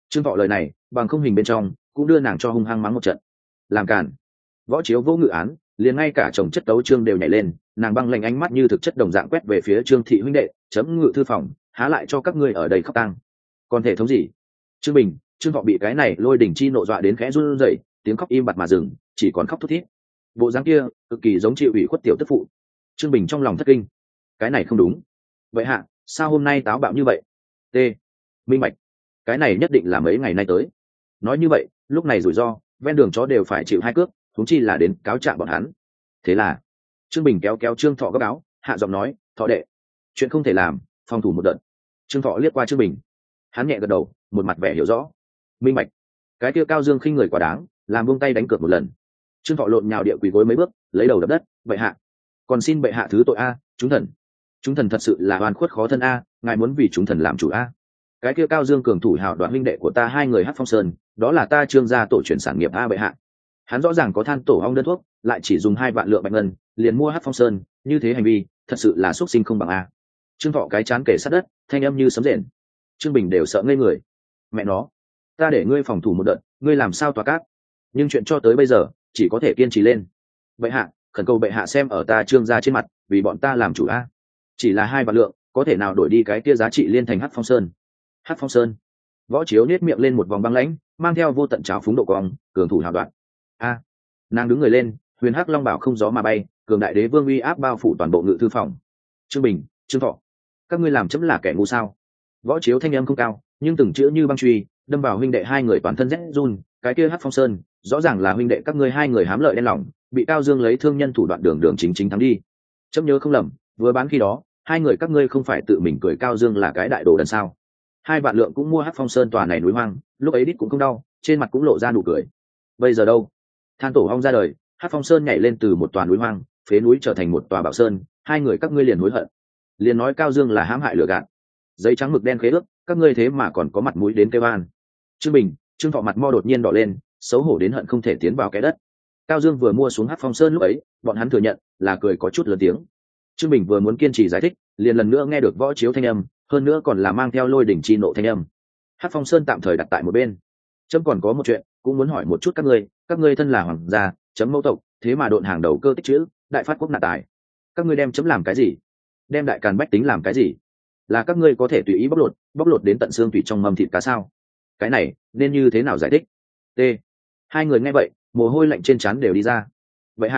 Trương Thọ lời này bằng không hình bên trong cũng đưa nàng cho hung hăng mắng một trận. Làm cản. Võ Chiếu vô ngự án, liền ngay cả chồng chất tấu trương đều nhảy lên, nàng băng lạnh ánh mắt như thực chất đồng dạng quét về phía Trương thị huynh đệ, chấm ngự thư phòng, há lại cho các ngươi ở đây khóc tang. Còn thể thống gì? Trương Bình, Trương Thọ bị cái này lôi đỉnh chi nộ dọa đến khẽ run rẩy, tiếng khóc im bặt mà dừng, chỉ còn khóc thút thít. Bộ dáng kia cực kỳ giống chịu ủy khuất tiểu tức phụ. Trương Bình trong lòng thất kinh, cái này không đúng. Vậy hạ, sao hôm nay táo bạo như vậy? T. Minh bạch, cái này nhất định là mấy ngày nay tới. Nói như vậy, lúc này rủi ro, ven đường chó đều phải chịu hai cước, huống chi là đến cáo trạng bọn hắn. Thế là Trương Bình kéo kéo Trương Thọ gấp áo, hạ giọng nói, Thọ đệ, chuyện không thể làm, phòng thủ một đợt. Trương Thọ liếc qua Trương Bình, hắn nhẹ gật đầu, một mặt vẻ hiểu rõ. Minh bạch, cái kia Cao Dương khinh người quá đáng, làm buông tay đánh cược một lần. Trương Thọ lộn nhào địa quỳ gối mấy bước, lấy đầu đập đất, bệ hạ, còn xin bệ hạ thứ tội a, chúng thần thật sự là oan khuất khó thân a, ngài muốn vì chúng thần làm chủ a. Cái kia Cao Dương cường thủ hào đoạn huynh đệ của ta hai người Hắc Phong Sơn, đó là ta Trương gia tổ truyền sản nghiệp a bệ hạ. Hắn rõ ràng có than tổ ong đơn thuốc, lại chỉ dùng 2 vạn lượng bạch ngân liền mua Hắc Phong Sơn, như thế hành vi thật sự là xuất sinh không bằng a. Trương Thọ cái chán kể sát đất, thanh âm như sấm rền. Trương Bình đều sợ ngây người. Mẹ nó, ta để ngươi phòng thủ một đợt, ngươi làm sao tòa cát? Nhưng chuyện cho tới bây giờ chỉ có thể kiên trì lên. Bệ hạ, khẩn cầu bệ hạ xem ở ta Trương gia trên mặt, vì bọn ta làm chủ a. Chỉ là 2 vạn lượng, có thể nào đổi đi cái kia giá trị liên thành Hắc Phong Sơn? Hắc Phong Sơn. Võ Chiếu nết miệng lên một vòng băng lãnh, mang theo vô tận trào phúng độ cong, cường thủ hào đoạn. A. Nàng đứng người lên, huyền hắc long bảo không gió mà bay, cường đại đế vương uy áp bao phủ toàn bộ ngự thư phòng. Trương Bình, Trương Thọ, các ngươi làm chấm là kẻ ngu sao? Võ Chiếu thanh âm không cao, nhưng từng chữ như băng truy, đâm vào huynh đệ hai người toàn thân rét run. Cái kia Hắc Phong Sơn, rõ ràng là huynh đệ các ngươi hai người hám lợi đen lòng, bị Cao Dương lấy thương nhân thủ đoạn đường đường chính chính thắng đi. Chấm nhớ không lầm, vừa bán khi đó, hai người các ngươi không phải tự mình cười Cao Dương là cái đại đồ đần sao? 2 vạn lượng cũng mua Hắc Phong Sơn tòa này núi hoang, lúc ấy đít cũng không đau, trên mặt cũng lộ ra nụ cười. Bây giờ đâu? Than tổ ong ra đời, Hắc Phong Sơn nhảy lên từ một tòa núi hoang, phế núi trở thành một tòa bảo sơn, hai người các ngươi liền hối hận, liền nói Cao Dương là hãm hại lừa gạt. Giấy trắng mực đen khế ước, các ngươi thế mà còn có mặt mũi đến kêu an. Trương Bình, Trương Thọ mặt mo đột nhiên đỏ lên, xấu hổ đến hận không thể tiến vào cái đất. Cao Dương vừa mua xuống Hắc Phong Sơn lúc ấy, bọn hắn thừa nhận là cười có chút lớn tiếng. Trương Bình vừa muốn kiên trì giải thích, liền lần nữa nghe được Võ Chiếu thanh âm, hơn nữa còn là mang theo lôi đỉnh chi nộ thanh âm. Hắc Phong Sơn tạm thời đặt tại một bên. Chấm còn có một chuyện, cũng muốn hỏi một chút các ngươi thân là hoàng gia, chấm mẫu tộc, thế mà độn hàng đầu cơ tích chữ, đại phát quốc nạn tài. Các ngươi đem chấm làm cái gì? Đem đại càn bách tính làm cái gì? Là các ngươi có thể tùy ý bóc lột đến tận xương thủy trong mầm thịt cá sao? Cái này nên như thế nào giải thích? T. Hai người nghe vậy, mồ hôi lạnh trên trán đều đi ra. Vậy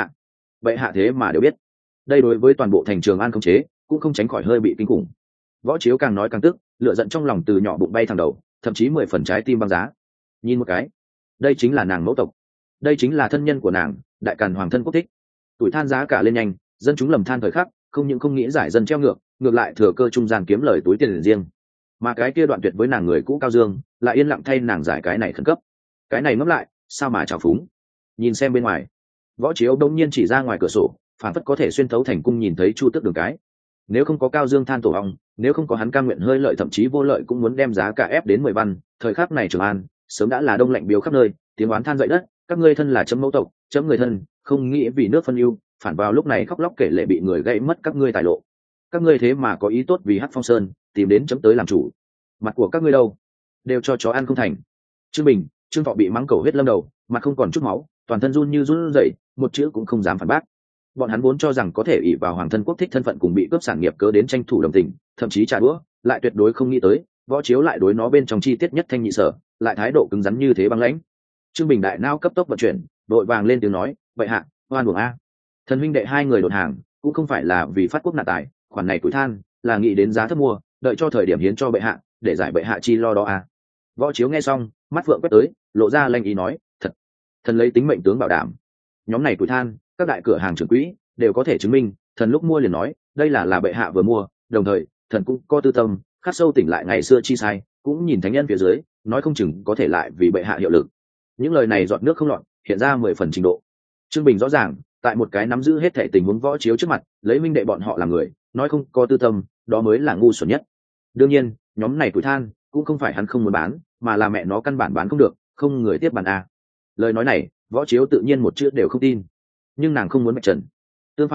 hạ thế mà đều biết. Đây đối với toàn bộ thành Trường An khống chế, cũng không tránh khỏi hơi bị kinh khủng. Võ Chiếu càng nói càng tức, lửa giận trong lòng từ nhỏ bụng bay thẳng đầu, thậm chí 10 phần trái tim băng giá. Nhìn một cái, đây chính là nàng mẫu tộc, đây chính là thân nhân của nàng, đại càn hoàng thân quốc thích. Tuổi than giá cả lên nhanh, dân chúng lầm than thời khắc, không những không nghĩ giải dân treo ngược lại thừa cơ trung gian kiếm lời túi tiền riêng. Mà cái kia đoạn tuyệt với nàng người cũ Cao Dương, lại yên lặng thay nàng giải cái này khẩn cấp. Cái này ngẫm lại, sao mà trào phúng. Nhìn xem bên ngoài, Võ Chiếu đông nhiên chỉ ra ngoài cửa sổ, phản phất có thể xuyên thấu thành cung nhìn thấy Chu Tước đường cái. Nếu không có Cao Dương than tổ ong, nếu không có hắn cam nguyện hơi lợi thậm chí vô lợi cũng muốn đem giá cả ép đến 10 văn, thời khắc này Trường An sớm đã là đông lạnh biếu khắp nơi, tiếng oán than dậy đất. Các ngươi thân là chấm mẫu tộc, chấm người thân, không nghĩ vì nước phân ưu, phản vào lúc này khóc lóc kể lệ bị người gãy mất các ngươi tài lộ. Các ngươi thế mà có ý tốt vì Hắc Phong Sơn, tìm đến chấm tới làm chủ. Mặt của các ngươi đâu? Đều cho chó ăn không thành. Trương Bình, Trương Thọ bị mắng cầu huyết lâm đầu, mặt không còn chút máu, toàn thân run như run rẩy, một chữ cũng không dám phản bác. Bọn hắn vốn cho rằng có thể ỷ vào hoàng thân quốc thích thân phận cùng bị cướp sản nghiệp cớ đến tranh thủ đồng tình, thậm chí trả đũa, lại tuyệt đối không nghĩ tới Võ Chiếu lại đối nó bên trong chi tiết nhất thanh nhị sở, lại thái độ cứng rắn như thế băng lãnh. Trương Bình đại nao cấp tốc vận chuyển, đội vàng lên tiếng nói, vậy hạ, oan uổng a. Thần huynh đệ hai người đột hàng, cũng không phải là vì phát quốc nạn tài, khoản này tuổi than là nghĩ đến giá thấp mua, đợi cho thời điểm hiến cho bệ hạ, để giải bệ hạ chi lo đó a. Võ Chiếu nghe xong, mắt phượng quét tới, lộ ra lanh ý nói, thật, thần lấy tính mệnh tướng bảo đảm. Nhóm này tuổi than, các đại cửa hàng trưởng quỹ đều có thể chứng minh, thần lúc mua liền nói, đây là bệ hạ vừa mua, đồng thời, thần cũng có tư tâm, khắc sâu tỉnh lại ngày xưa chi sai, cũng nhìn thánh nhân phía dưới, nói không chừng có thể lại vì bệ hạ hiệu lực. Những lời này giọt nước không lọt, hiện ra 10 phần trình độ. Trương Bình rõ ràng, tại một cái nắm giữ hết thể tình huống Võ Chiếu trước mặt, lấy minh đệ bọn họ làm người, nói không có tư tâm, đó mới là ngu xuẩn nhất. Đương nhiên, nhóm này tuổi than cũng không phải hắn không muốn bán, mà là mẹ nó căn bản bán không được, không người tiếp bàn a. Lời nói này, Võ Chiếu tự nhiên một chữ đều không tin, nhưng nàng không muốn mạch trần. Tương phản,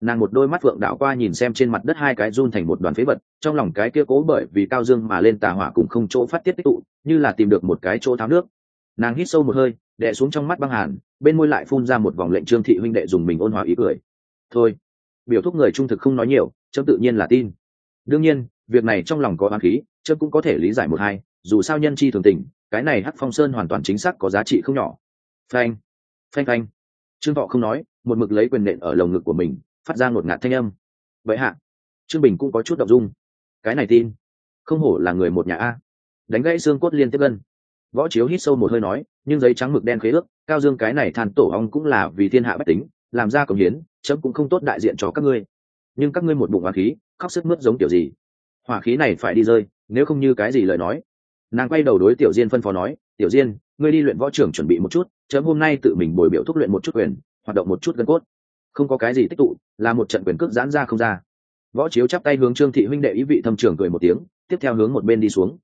Nàng một đôi mắt phượng đảo qua nhìn xem trên mặt đất hai cái run thành một đoàn phế vật, trong lòng cái kia cố bởi vì cao dương mà lên tà hỏa cùng không chỗ phát tiết tích tụ, như là tìm được một cái chỗ tháo nước. Nàng hít sâu một hơi, đè xuống trong mắt băng hàn, bên môi lại phun ra một vòng lệnh Trương thị huynh đệ dùng mình ôn hòa ý cười. Thôi, biểu thúc người trung thực không nói nhiều, chấm tự nhiên là tin. Đương nhiên, việc này trong lòng có oán khí, chấm cũng có thể lý giải một hai, dù sao nhân chi thường tình, cái này Hắc Phong Sơn hoàn toàn chính xác có giá trị không nhỏ. Phanh, phanh phanh. Trương Thọ không nói, một mực lấy quyền nện ở lồng ngực của mình, phát ra ngột ngạt thanh âm. Vậy hạ, Trương Bình cũng có chút động dung. Cái này tin, không hổ là người một nhà a. Đánh gãy xương cốt liên tiếp gân. Võ Chiếu hít sâu một hơi nói, nhưng giấy trắng mực đen khế ước, Cao Dương cái này than tổ ong cũng là vì thiên hạ bách tính, làm ra công hiến, chấm cũng không tốt đại diện cho các ngươi. Nhưng các ngươi một bụng oán khí, khóc sức mướt giống kiểu gì? Hỏa khí này phải đi rơi, nếu không như cái gì lời nói. Nàng quay đầu đối Tiểu Diên phân phó nói, Tiểu Diên, ngươi đi luyện võ trưởng chuẩn bị một chút, chấm hôm nay tự mình bồi biểu thúc luyện một chút quyền, hoạt động một chút gân cốt. Không có cái gì tích tụ, là một trận quyền cước giãn ra không ra. Võ Chiếu chắp tay hướng Trương thị huynh đệ ý vị thâm trưởng cười một tiếng, tiếp theo hướng một bên đi xuống.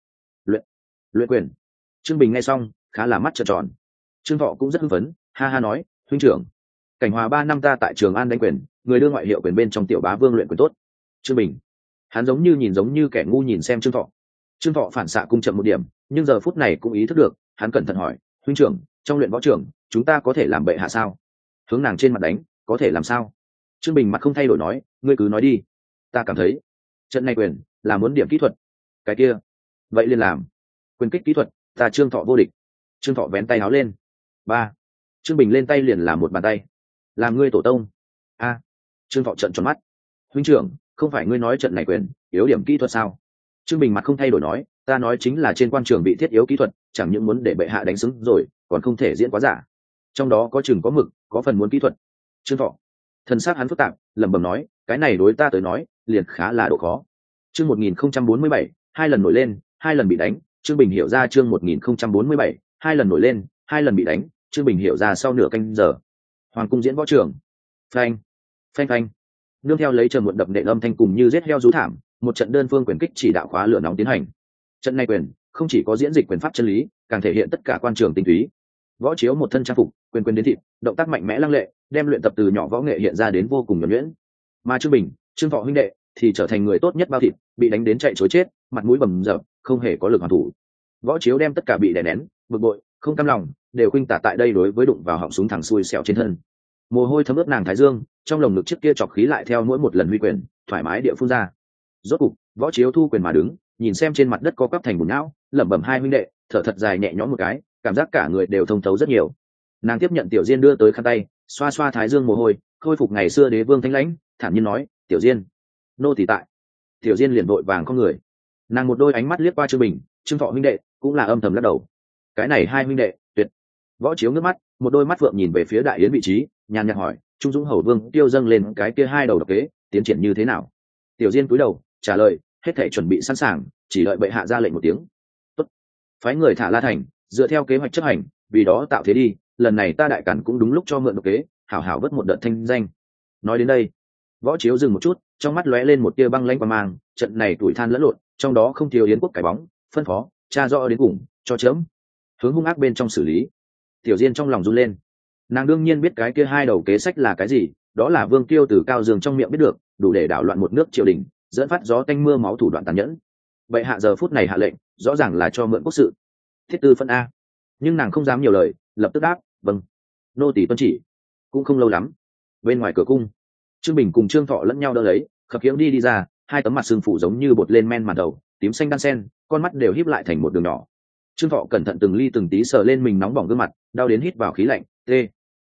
Luyện quyền. Trương Bình nghe xong, khá là mắt trợn tròn. Trương Thọ cũng rất hưng phấn, ha ha nói, huynh trưởng, Cảnh Hòa 3 năm ta tại Trường An đánh quyền, người đưa ngoại hiệu quyền bên trong tiểu bá vương luyện quyền tốt. Trương Bình, hắn giống như kẻ ngu nhìn xem Trương Thọ. Trương Thọ phản xạ cung chậm một điểm, nhưng giờ phút này cũng ý thức được, hắn cẩn thận hỏi, huynh trưởng, trong luyện võ trưởng, chúng ta có thể làm bệ hạ sao? Hướng nàng trên mặt đánh, có thể làm sao? Trương Bình mặt không thay đổi nói, ngươi cứ nói đi. Ta cảm thấy, trận này quyền là muốn điểm kỹ thuật. Cái kia, vậy liền làm. Quyền kích kỹ thuật, ta Trương Thọ vô địch. Trương Thọ vén tay áo lên. Ba. Trương Bình lên tay liền làm một bàn tay. Làm ngươi tổ tông. A. Trương Thọ trợn tròn mắt. Huynh trưởng, không phải ngươi nói trận này quyền yếu điểm kỹ thuật sao? Trương Bình mặt không thay đổi nói, ta nói chính là trên quan trường bị thiết yếu kỹ thuật, chẳng những muốn để bệ hạ đánh xứng rồi, còn không thể diễn quá giả. Trong đó có chừng có mực, có phần muốn kỹ thuật. Trương Thọ, thần sắc hắn phức tạp, lẩm bẩm nói, cái này đối ta tới nói, liền khá là độ khó. Chương 1047, hai lần nổi lên, hai lần bị đánh. Trương Bình hiểu ra chương 1047, hai lần nổi lên, hai lần bị đánh. Trương Bình hiểu ra sau nửa canh giờ. Hoàng cung diễn võ trường. Phanh, phanh phanh. Nương theo lấy trầm muộn đập nện âm thanh cùng như giết heo rú thảm, một trận đơn phương quyền kích chỉ đạo khóa lửa nóng tiến hành. Trận này quyền không chỉ có diễn dịch quyền pháp chân lý, càng thể hiện tất cả quan trường tinh túy. Võ Chiếu một thân trang phục, quyền quyền đến thịt, động tác mạnh mẽ lăng lệ, đem luyện tập từ nhỏ võ nghệ hiện ra đến vô cùng nhuần nhuyễn. Mà Trương Bình, Trương Thọ huynh đệ thì trở thành người tốt nhất bao thịt, bị đánh đến chạy trối chết, mặt mũi bầm dập, không hề có lực hoàn thủ. Võ Chiếu đem tất cả bị đè nén, bực bội, không cam lòng, đều khuynh tả tại đây đối với đụng vào họng súng thẳng xuôi sẹo trên thân. Mồ hôi thấm ướt nàng thái dương, trong lồng ngực chiếc kia chọc khí lại theo mỗi một lần huy quyền, thoải mái địa phun ra. Rốt cục, Võ Chiếu thu quyền mà đứng, nhìn xem trên mặt đất co quắp thành bùn não, lẩm bẩm hai huynh đệ, thở thật dài nhẹ nhõm một cái, cảm giác cả người đều thông thấu rất nhiều. Nàng tiếp nhận Tiểu Diên đưa tới khăn tay, xoa xoa thái dương mồ hôi, khôi phục ngày xưa đế vương thanh lãnh, thản nhiên nói, Tiểu Diên, nô tỳ tại. Tiểu Diên liền vội vàng con người. Nàng một đôi ánh mắt liếc qua Trương Bình, Trương Thọ huynh đệ cũng là âm thầm lắc đầu. Cái này hai huynh đệ tuyệt. Võ Chiếu ngước mắt, một đôi mắt phượng nhìn về phía đại yến vị trí, nhàn nhạt hỏi, Trung Dũng Hầu Vương tiêu dâng lên cái kia hai đầu độc kế, tiến triển như thế nào? Tiểu Diên cúi đầu trả lời, hết thảy chuẩn bị sẵn sàng, chỉ đợi bệ hạ ra lệnh một tiếng. Tốt. Phái người thả La Thành, dựa theo kế hoạch chấp hành, vì đó tạo thế đi, lần này ta đại cản cũng đúng lúc cho mượn độc kế, hảo hảo vớt một đợt thanh danh. Nói đến đây, Võ Chiếu dừng một chút, trong mắt lóe lên một tia băng lãnh qua mang, trận này tuổi than lẫn lộn, trong đó không thiếu yến quốc cái bóng, phân phó, tra rõ đến cùng, cho chớm. Hướng hung ác bên trong xử lý. Tiểu Diên trong lòng run lên. Nàng đương nhiên biết cái kia hai đầu kế sách là cái gì, đó là Vương Tiêu từ Cao Dương trong miệng biết được, đủ để đảo loạn một nước triều đình, dẫn phát gió tanh mưa máu thủ đoạn tàn nhẫn. Bệ hạ giờ phút này hạ lệnh, rõ ràng là cho mượn quốc sự. Thiết tư phân a. Nhưng nàng không dám nhiều lời, lập tức đáp, vâng, nô tỳ tuân chỉ. Cũng không lâu lắm, bên ngoài cửa cung, Trương Bình cùng Trương Thọ lẫn nhau đỡ lấy, khập khiễng đi ra, hai tấm mặt sưng phủ giống như bột lên men màn đầu, tím xanh đan sen, con mắt đều híp lại thành một đường nhỏ. Trương Thọ cẩn thận từng ly từng tí sờ lên mình nóng bỏng gương mặt, đau đến hít vào khí lạnh. T.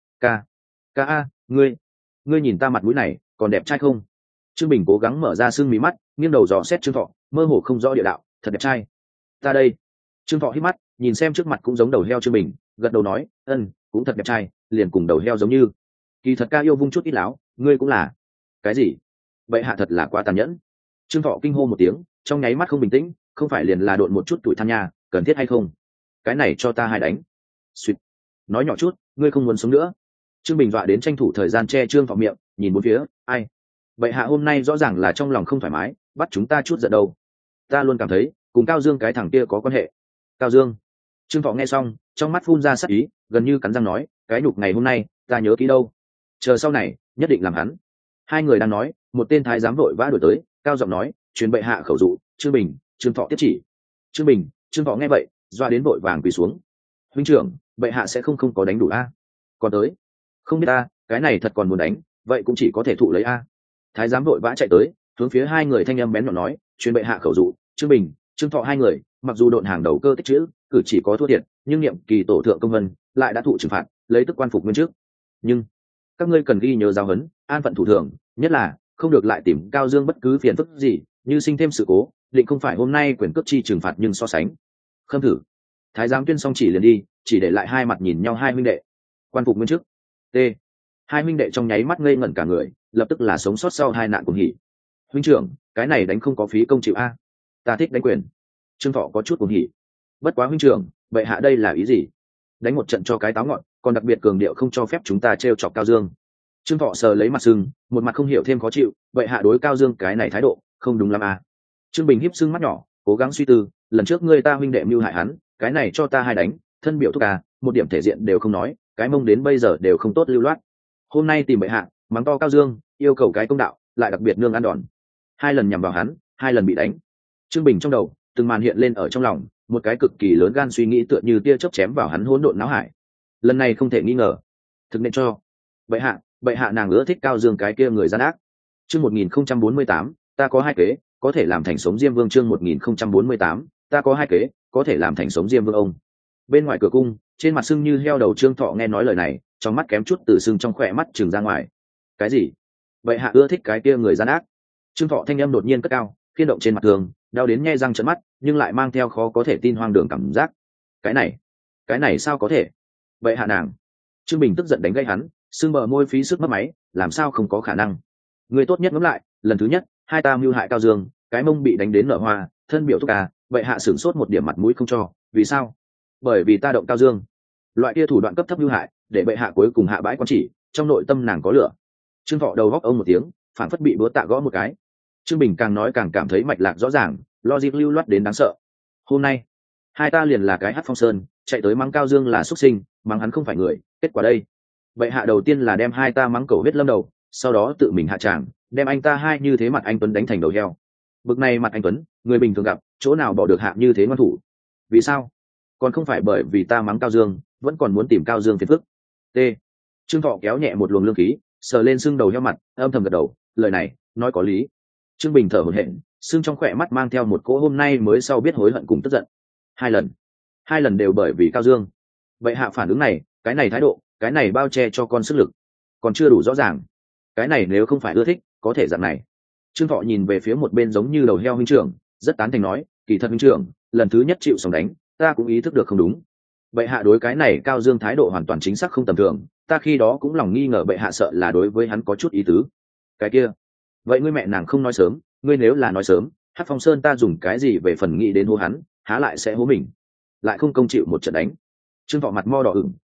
K a, ngươi nhìn ta mặt mũi này, còn đẹp trai không? Trương Bình cố gắng mở ra sưng mí mắt, nghiêng đầu dò xét Trương Thọ, mơ hồ không rõ địa đạo, thật đẹp trai. Ta đây. Trương Thọ hít mắt, nhìn xem trước mặt cũng giống đầu heo Trương Bình, gật đầu nói, cũng thật đẹp trai, liền cùng đầu heo giống như. Kỳ thật ca yêu vung chút ít láo, ngươi cũng là. Cái gì? Bệ hạ thật là quá tàn nhẫn. Trương Thọ kinh hô một tiếng, trong nháy mắt không bình tĩnh, không phải liền là độn một chút tuổi than nhà, cần thiết hay không? Cái này cho ta hai đánh. Xuyệt. Nói nhỏ chút, ngươi không muốn sống nữa. Trương Bình dọa đến tranh thủ thời gian che Trương Thọ miệng, nhìn bốn phía, ai? Bệ hạ hôm nay rõ ràng là trong lòng không thoải mái, bắt chúng ta chút giận đâu. Ta luôn cảm thấy, cùng Cao Dương cái thằng kia có quan hệ. Cao Dương. Trương Thọ nghe xong, trong mắt phun ra sắc ý, gần như cắn răng nói, cái nhục ngày hôm nay, ta nhớ kỹ đâu. Chờ sau này, nhất định làm hắn. Hai người đang nói, một tên thái giám vội vã đuổi tới, cao giọng nói, truyền bệ hạ khẩu dụ, Trương Bình, Trương Thọ tiếp chỉ. Trương Bình, Trương Thọ nghe vậy, doa đến vội vàng quỳ xuống. Huynh trưởng, bệ hạ sẽ không có đánh đủ a? Còn tới, không biết a, cái này thật còn muốn đánh, vậy cũng chỉ có thể thụ lấy a. Thái giám vội vã chạy tới, hướng phía hai người thanh âm bén nhọn nói, truyền bệ hạ khẩu dụ, Trương Bình, Trương Thọ hai người, mặc dù độn hàng đầu cơ tích chữ, cử chỉ có thua thiệt, nhưng nhiệm kỳ tổ thượng công vân lại đã thụ trừng phạt, lấy tức quan phục nguyên trước. Nhưng các ngươi cần ghi nhớ giáo huấn, an phận thủ thường, nhất là không được lại tìm Cao Dương bất cứ phiền phức gì, như sinh thêm sự cố, định không phải hôm nay quyền cước chi trừng phạt nhưng so sánh. Khâm thử. Thái giám tuyên xong chỉ liền đi, chỉ để lại hai mặt nhìn nhau hai huynh đệ. Quan phục nguyên trước. T. Hai huynh đệ trong nháy mắt ngây ngẩn cả người, lập tức là sống sót sau hai nạn cùng hỉ. Huynh trưởng, cái này đánh không có phí công chịu a. Ta thích đánh quyền. Trương Thọ có chút cùng hỉ. Bất quá huynh trưởng, vậy hạ đây là ý gì? Đánh một trận cho cái táo ngọn, còn đặc biệt cường điệu không cho phép chúng ta trêu chọc Cao Dương. Trương Thọ sờ lấy mặt sưng, một mặt không hiểu thêm khó chịu, vậy hạ đối Cao Dương cái này thái độ không đúng lắm à. Trương Bình híp sưng mắt nhỏ, cố gắng suy tư, lần trước ngươi ta huynh đệ mưu hại hắn, cái này cho ta hai đánh, thân biểu thúc à, một điểm thể diện đều không nói, cái mông đến bây giờ đều không tốt lưu loát. Hôm nay tìm bệ hạ, mắng to Cao Dương, yêu cầu cái công đạo, lại đặc biệt nương ăn đòn. Hai lần nhằm vào hắn, hai lần bị đánh. Trương Bình trong đầu từng màn hiện lên ở trong lòng, một cái cực kỳ lớn gan suy nghĩ tựa như tia chớp chém vào hắn hỗn độn não hải. Lần này không thể nghi ngờ, thực nên cho bệ hạ nàng ưa thích Cao Dương cái kia người gian ác. Chương 1048, ta có hai kế, có thể làm thành sống Diêm Vương. Chương 1048, ta có hai kế, có thể làm thành sống Diêm Vương ông. Bên ngoài cửa cung, trên mặt sưng như heo đầu Trương Thọ nghe nói lời này, trong mắt kém chút từ sưng trong khỏe mắt trừng ra ngoài. Cái gì? Bệ hạ ưa thích cái kia người gian ác? Trương Thọ thanh âm đột nhiên cất cao, khiên động trên mặt thường, đau đến nhe răng trợn mắt, nhưng lại mang theo khó có thể tin hoang đường cảm giác. Cái này sao có thể? Bệ hạ nàng. Trương Bình tức giận đánh gây hắn, sưng bờ môi phí sức mất máy, làm sao không có khả năng? Người tốt nhất ngẫm lại, lần thứ nhất, hai ta mưu hại Cao Dương, cái mông bị đánh đến nở hoa, thân biểu thúc à, vậy hạ sửng sốt một điểm mặt mũi không cho, vì sao? Bởi vì ta động Cao Dương. Loại kia thủ đoạn cấp thấp mưu hại, để bệ hạ cuối cùng hạ bãi quan chỉ, trong nội tâm nàng có lửa. Trương Thọ đầu góc ông một tiếng, phản phất bị búa tạ gõ một cái. Trương Bình càng nói càng cảm thấy mạch lạc rõ ràng, logic lưu loát đến đáng sợ. Hôm nay, hai ta liền là cái Hắc Phong Sơn, chạy tới mắng Cao Dương là xuất sinh, mắng hắn không phải người, kết quả đây. Bệ hạ đầu tiên là đem hai ta mắng cầu huyết lâm đầu, sau đó tự mình hạ tràng, đem anh ta hai như thế mặt anh Tuấn đánh thành đầu heo. Bực này mặt anh Tuấn, người bình thường gặp, chỗ nào bỏ được hạ như thế ngoan thủ? Vì sao? Còn không phải bởi vì ta mắng Cao Dương, vẫn còn muốn tìm Cao Dương phiền phức. T. Trương Thọ kéo nhẹ một luồng lương khí, sờ lên sưng đầu heo mặt, âm thầm gật đầu, lời này nói có lý. Trương Bình thở hổn hển, sưng trong khỏe mắt mang theo một cỗ hôm nay mới sau biết hối hận cùng tức giận. Hai lần đều bởi vì Cao Dương. Vậy hạ phản ứng này, cái này thái độ, cái này bao che cho con sức lực, còn chưa đủ rõ ràng. Cái này nếu không phải ưa thích, có thể dạng này. Trương Thọ nhìn về phía một bên giống như đầu heo huynh trưởng, rất tán thành nói, kỳ thật huynh trưởng, lần thứ nhất chịu sòng đánh, ta cũng ý thức được không đúng. Bệ hạ đối cái này Cao Dương thái độ hoàn toàn chính xác không tầm thường, ta khi đó cũng lòng nghi ngờ bệ hạ sợ là đối với hắn có chút ý tứ. Cái kia, vậy ngươi mẹ nàng không nói sớm, ngươi nếu là nói sớm, Hắc Phong Sơn ta dùng cái gì về phần nghĩ đến hô hắn, há lại sẽ hố mình, lại không công chịu một trận đánh. Trương Thọ mặt mo đỏ ửng,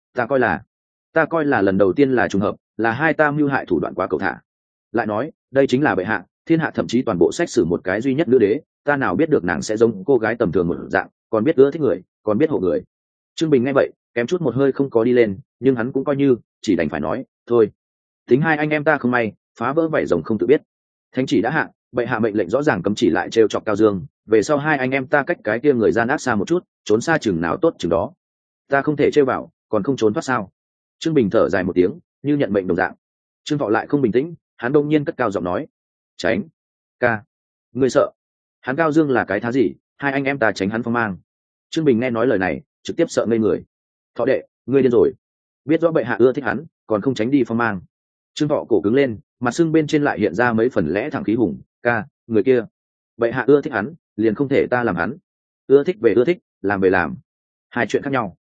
ta coi là lần đầu tiên là trùng hợp, là hai ta mưu hại thủ đoạn quá cầu thả. Lại nói, đây chính là bệ hạ, thiên hạ thậm chí toàn bộ sách sử một cái duy nhất nữ đế, ta nào biết được nàng sẽ giống cô gái tầm thường một dạng, còn biết ưa thích người, còn biết hộ người. Trương Bình nghe vậy, kém chút một hơi không có đi lên, nhưng hắn cũng coi như chỉ đành phải nói, thôi, tính hai anh em ta không may, phá vỡ vảy rồng không tự biết. Thánh chỉ đã hạ, bệ hạ mệnh lệnh rõ ràng cấm chỉ lại trêu chọc Cao Dương, về sau hai anh em ta cách cái kia người gian ác xa một chút, trốn xa chừng nào tốt chừng đó. Ta không thể trêu vào, còn không trốn thoát sao? Trương Bình thở dài một tiếng, như nhận mệnh đồng dạng. Trương Thọ lại không bình tĩnh, hắn đông nhiên cất cao giọng nói, tránh, ca, ngươi sợ? Hắn Cao Dương là cái thá gì? Hai anh em ta tránh hắn phong mang. Trương Bình nghe nói lời này, trực tiếp sợ ngây người. Thọ đệ, ngươi điên rồi? Biết rõ bệ hạ ưa thích hắn, còn không tránh đi phong mang? Trương Thọ cổ cứng lên, mặt sưng bên trên lại hiện ra mấy phần lẽ thẳng khí hùng. Ca, người kia, bệ hạ ưa thích hắn, liền không thể ta làm hắn? Ưa thích về ưa thích, làm về làm, hai chuyện khác nhau.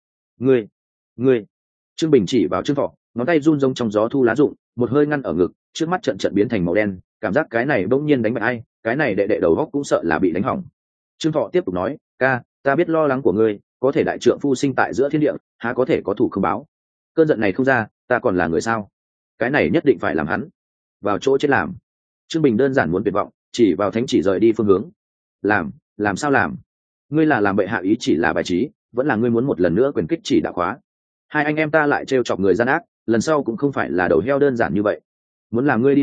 Ngươi. Trương Bình chỉ vào Trương Thọ, ngón tay run rông trong gió thu lá rụng, một hơi ngăn ở ngực, trước mắt trận biến thành màu đen, cảm giác cái này bỗng nhiên đánh bại ai, cái này đệ đệ đầu góc cũng sợ là bị đánh hỏng. Trương Thọ tiếp tục nói, ca, ta biết lo lắng của ngươi, có thể đại trượng phu sinh tại giữa thiên địa, há có thể có thủ không báo. Cơn giận này không ra, ta còn là người sao? Cái này nhất định phải làm hắn vào chỗ chết làm. Trương Bình đơn giản muốn tuyệt vọng, chỉ vào thánh chỉ rời đi phương hướng. Làm sao làm? Ngươi là làm bệ hạ ý chỉ là bài trí, vẫn là ngươi muốn một lần nữa quyền kích chỉ đạo khóa? Hai anh em ta lại trêu chọc người gian ác, lần sau cũng không phải là đầu heo đơn giản như vậy. Muốn làm ngươi đi làm,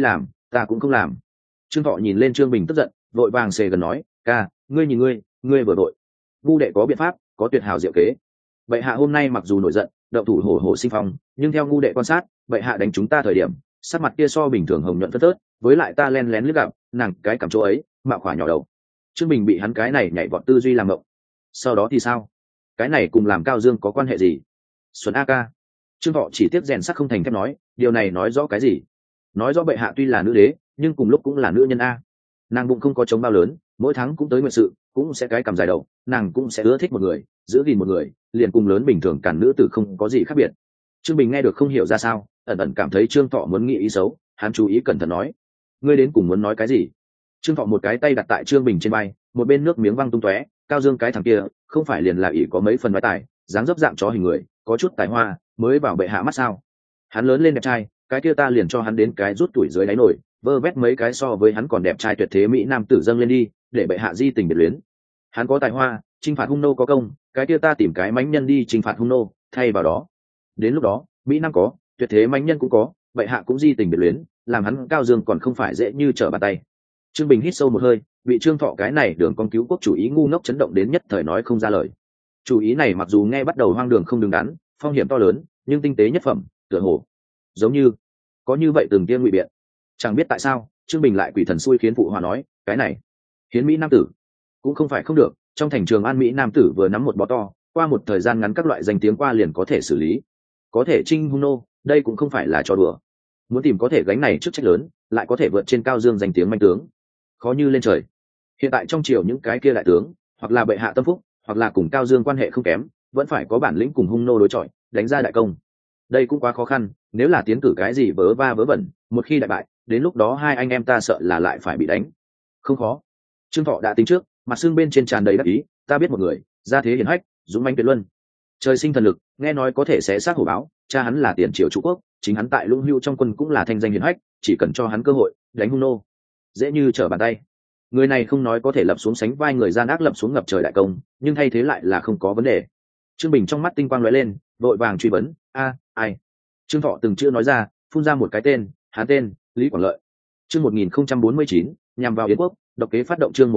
ta cũng không làm. Trương Thọ nhìn lên Trương Bình tức giận, vội vàng xề gần nói, ca, ngươi nhìn ngươi vừa đội. Ngu đệ có biện pháp, có tuyệt hảo diệu kế. Bệ hạ hôm nay mặc dù nổi giận, động thủ hổ hổ sinh phong, nhưng theo ngu đệ quan sát, bệ hạ đánh chúng ta thời điểm, sắc mặt kia so bình thường hồng nhuận phớt phớt, với lại ta len lén liếc gặp, nàng cái cảm chỗ ấy, mạo khỏa nhỏ đầu. Trương Bình bị hắn cái này nhảy vọt tư duy làm động. Sau đó thì sao? Cái này cùng làm Cao Dương có quan hệ gì? Xuân A ca. Trương Thọ chỉ tiếp rèn sắc không thành thép nói, điều này nói rõ cái gì? Nói rõ bệ hạ tuy là nữ đế, nhưng cùng lúc cũng là nữ nhân A. Nàng bụng không có trống bao lớn, mỗi tháng cũng tới nguyện sự, cũng sẽ cái cầm dài đầu, nàng cũng sẽ ưa thích một người, giữ gìn một người, liền cùng lớn bình thường cản nữ tử không có gì khác biệt. Trương Bình nghe được không hiểu ra sao, ẩn ẩn cảm thấy Trương Thọ muốn nghĩ ý xấu, hắn chú ý cẩn thận nói, ngươi đến cùng muốn nói cái gì? Trương Thọ một cái tay đặt tại Trương Bình trên vai, một bên nước miếng văng tung tóe. Cao Dương cái thằng kia không phải liền là ỷ có mấy phần vai tài, dáng dấp dạng chó hình người, có chút tài hoa, mới vào bệ hạ mắt sao? Hắn lớn lên đẹp trai, cái kia ta liền cho hắn đến cái rút tuổi dưới đáy nổi, vơ vét mấy cái so với hắn còn đẹp trai tuyệt thế mỹ nam tử dâng lên đi, để bệ hạ di tình biệt luyến. Hắn có tài hoa, chinh phạt hung nô có công, cái kia ta tìm cái mãnh nhân đi chinh phạt hung nô, thay vào đó. Đến lúc đó, mỹ nam có, tuyệt thế mãnh nhân cũng có, bệ hạ cũng di tình biệt luyến, làm hắn Cao Dương còn không phải dễ như trở bàn tay. Trương Bình hít sâu một hơi, bị Trương Thọ cái này đường con cứu quốc chủ ý ngu ngốc chấn động đến nhất thời nói không ra lời. Chủ ý này mặc dù nghe bắt đầu hoang đường không đứng đắn, phong hiểm to lớn, nhưng tinh tế nhất phẩm, tựa hồ giống như có như vậy từng kia ngụy biện. Chẳng biết tại sao, Trương Bình lại quỷ thần xui khiến phụ hòa nói, cái này hiến mỹ nam tử cũng không phải không được, trong thành Trường An mỹ nam tử vừa nắm một bó to, qua một thời gian ngắn các loại danh tiếng qua liền có thể xử lý, có thể chinh hung nô, đây cũng không phải là trò đùa. Muốn tìm có thể gánh này chức trách lớn, lại có thể vượt trên Cao Dương danh tiếng manh tướng, khó như lên trời. Hiện tại trong triều những cái kia đại tướng, hoặc là bệ hạ tâm phúc, hoặc là cùng Cao Dương quan hệ không kém, vẫn phải có bản lĩnh cùng hung nô đối chọi, đánh ra đại công. Đây cũng quá khó khăn, nếu là tiến cử cái gì vớ va vớ vẩn, một khi đại bại, đến lúc đó hai anh em ta sợ là lại phải bị đánh. Không khó. Trương Thọ đã tính trước, mặt xương bên trên tràn đầy đắc ý, ta biết một người, gia thế hiển hách, dũng mãnh tuyệt luân, trời sinh thần lực, nghe nói có thể xé xác hổ báo, cha hắn là tiền triều trụ quốc, chính hắn tại Lũng Hưu trong quân cũng là thanh danh hiển hách, chỉ cần cho hắn cơ hội, đánh hung nô, dễ như trở bàn tay. Người này không nói có thể lập xuống sánh vai người gian ác lập xuống ngập trời đại công, nhưng thay thế lại là không có vấn đề. Trương Bình trong mắt tinh quang lóe lên, vội vàng truy vấn, ai? Trương Thọ từng chữ nói ra, phun ra một cái tên, hắn tên Lý Quảng Lợi. Chương 1049, nhằm vào Yến quốc, độc kế phát động. Chương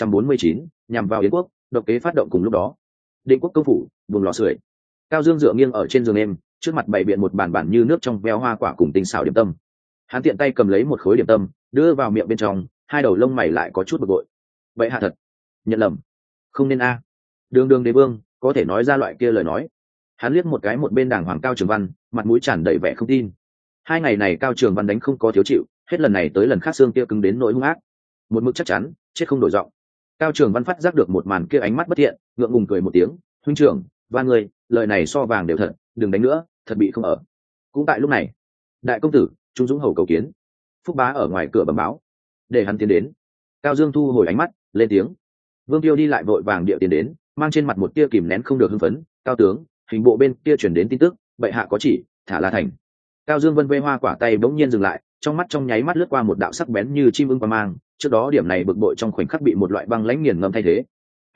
1049, nhằm vào Yến quốc, độc kế phát động. Cùng lúc đó, Định Quốc công phủ, vùng lò sưởi. Cao Dương dựa nghiêng ở trên giường em, trước mặt bày biện một bàn bản như nước trong veo hoa quả cùng tinh xảo điểm tâm. Hắn tiện tay cầm lấy một khối điểm tâm, đưa vào miệng bên trong, hai đầu lông mày lại có chút bực bội. Vậy hạ thật, nhận lầm, không nên a. Đường Đường đế vương, có thể nói ra loại kia lời nói. Hắn liếc một cái một bên đảng hoàng Cao Trường Văn, mặt mũi tràn đầy vẻ không tin. Hai ngày này Cao Trường Văn đánh không có thiếu chịu, hết lần này tới lần khác xương kia cứng đến nỗi hung ác, một mực chắc chắn chết không đổi giọng. Cao Trường Văn phát giác được một màn kia ánh mắt bất thiện, ngượng ngùng cười một tiếng, huynh trưởng, và người, lời này so vàng đều thật, đừng đánh nữa, thật bị không ở. Cũng tại lúc này, đại công tử Trung Dũng hầu cầu kiến. Phúc bá ở ngoài cửa bẩm báo, để hắn tiến đến. Cao Dương thu hồi ánh mắt, lên tiếng. Vương Tiêu đi lại vội vàng điệu tiến đến, mang trên mặt một tia kìm nén không được hưng phấn. Cao tướng, hình bộ bên kia chuyển đến tin tức, bệ hạ có chỉ, thả La Thành. Cao Dương vân vê hoa quả tay bỗng nhiên dừng lại, trong mắt trong nháy mắt lướt qua một đạo sắc bén như chim ưng qua mang. Trước đó điểm này bực bội trong khoảnh khắc bị một loại băng lãnh nghiền ngẫm thay thế.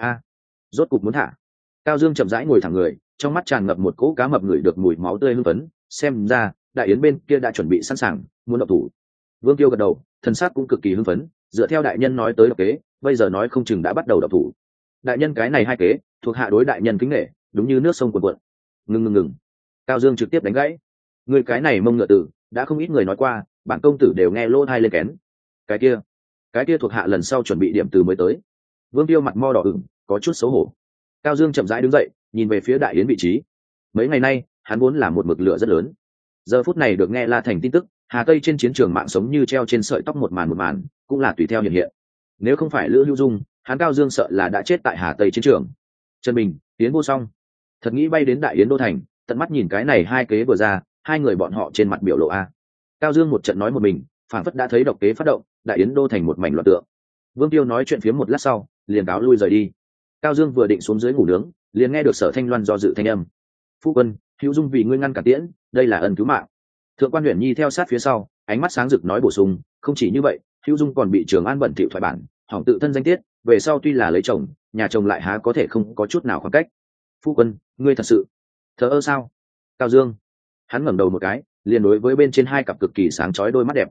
Rốt cục muốn thả. Cao Dương chậm rãi ngồi thẳng người, trong mắt tràn ngập một cỗ cá mập ngửi được mùi máu tươi hưng phấn. Xem ra, đại yến bên kia đã chuẩn bị sẵn sàng, muốn động thủ. Vương Tiêu gật đầu, thần sắc cũng cực kỳ hưng phấn. Dựa theo đại nhân nói tới độc kế, bây giờ nói không chừng đã bắt đầu động thủ. Đại nhân cái này hai kế, thuộc hạ đối đại nhân kính nể, đúng như nước sông cuồn cuộn. Ngừng. Cao Dương trực tiếp đánh gãy. Người cái này mông ngựa tử, đã không ít người nói qua, bản công tử đều nghe lô thai lên kén. Cái kia thuộc hạ lần sau chuẩn bị điểm từ mới tới. Vương Tiêu mặt mo đỏ ửng, có chút xấu hổ. Cao Dương chậm rãi đứng dậy, nhìn về phía đại yến vị trí. Mấy ngày nay, hắn vốn là một mực lửa rất lớn. Giờ phút này được nghe La Thành tin tức, Hà Tây trên chiến trường mạng sống như treo trên sợi tóc một màn, cũng là tùy theo hiện hiện. Nếu không phải Lữ Hữu Dung, hắn Cao Dương sợ là đã chết tại Hà Tây chiến trường. Trần Bình, Yến Vô Song, thật nghĩ bay đến đại yến đô thành, tận mắt nhìn cái này hai kế vừa ra, hai người bọn họ trên mặt biểu lộ a. Cao Dương một trận nói một mình, phản phất đã thấy độc kế phát động, đại yến đô thành một mảnh loạn tượng. Vương Tiêu nói chuyện phía một lát sau, liền cáo lui rời đi. Cao Dương vừa định xuống dưới ngủ nướng, liền nghe được Sở Thanh Loan do dự thanh âm. Phu quân, Hữu Dung vì ngươi ngăn cản tiễn, đây là ân cứu mạng. Thượng quan Huyền Nhi theo sát phía sau, ánh mắt sáng rực nói bổ sung, không chỉ như vậy, Hữu Dung còn bị Trường An bẩn thỉu thoại bản, hỏng tự thân danh tiết, về sau tuy là lấy chồng, nhà chồng lại há có thể không có chút nào khoảng cách. Phu quân, ngươi thật sự thờ ơ sao? Cao Dương, hắn ngẩng đầu một cái, liền đối với bên trên hai cặp cực kỳ sáng chói đôi mắt đẹp.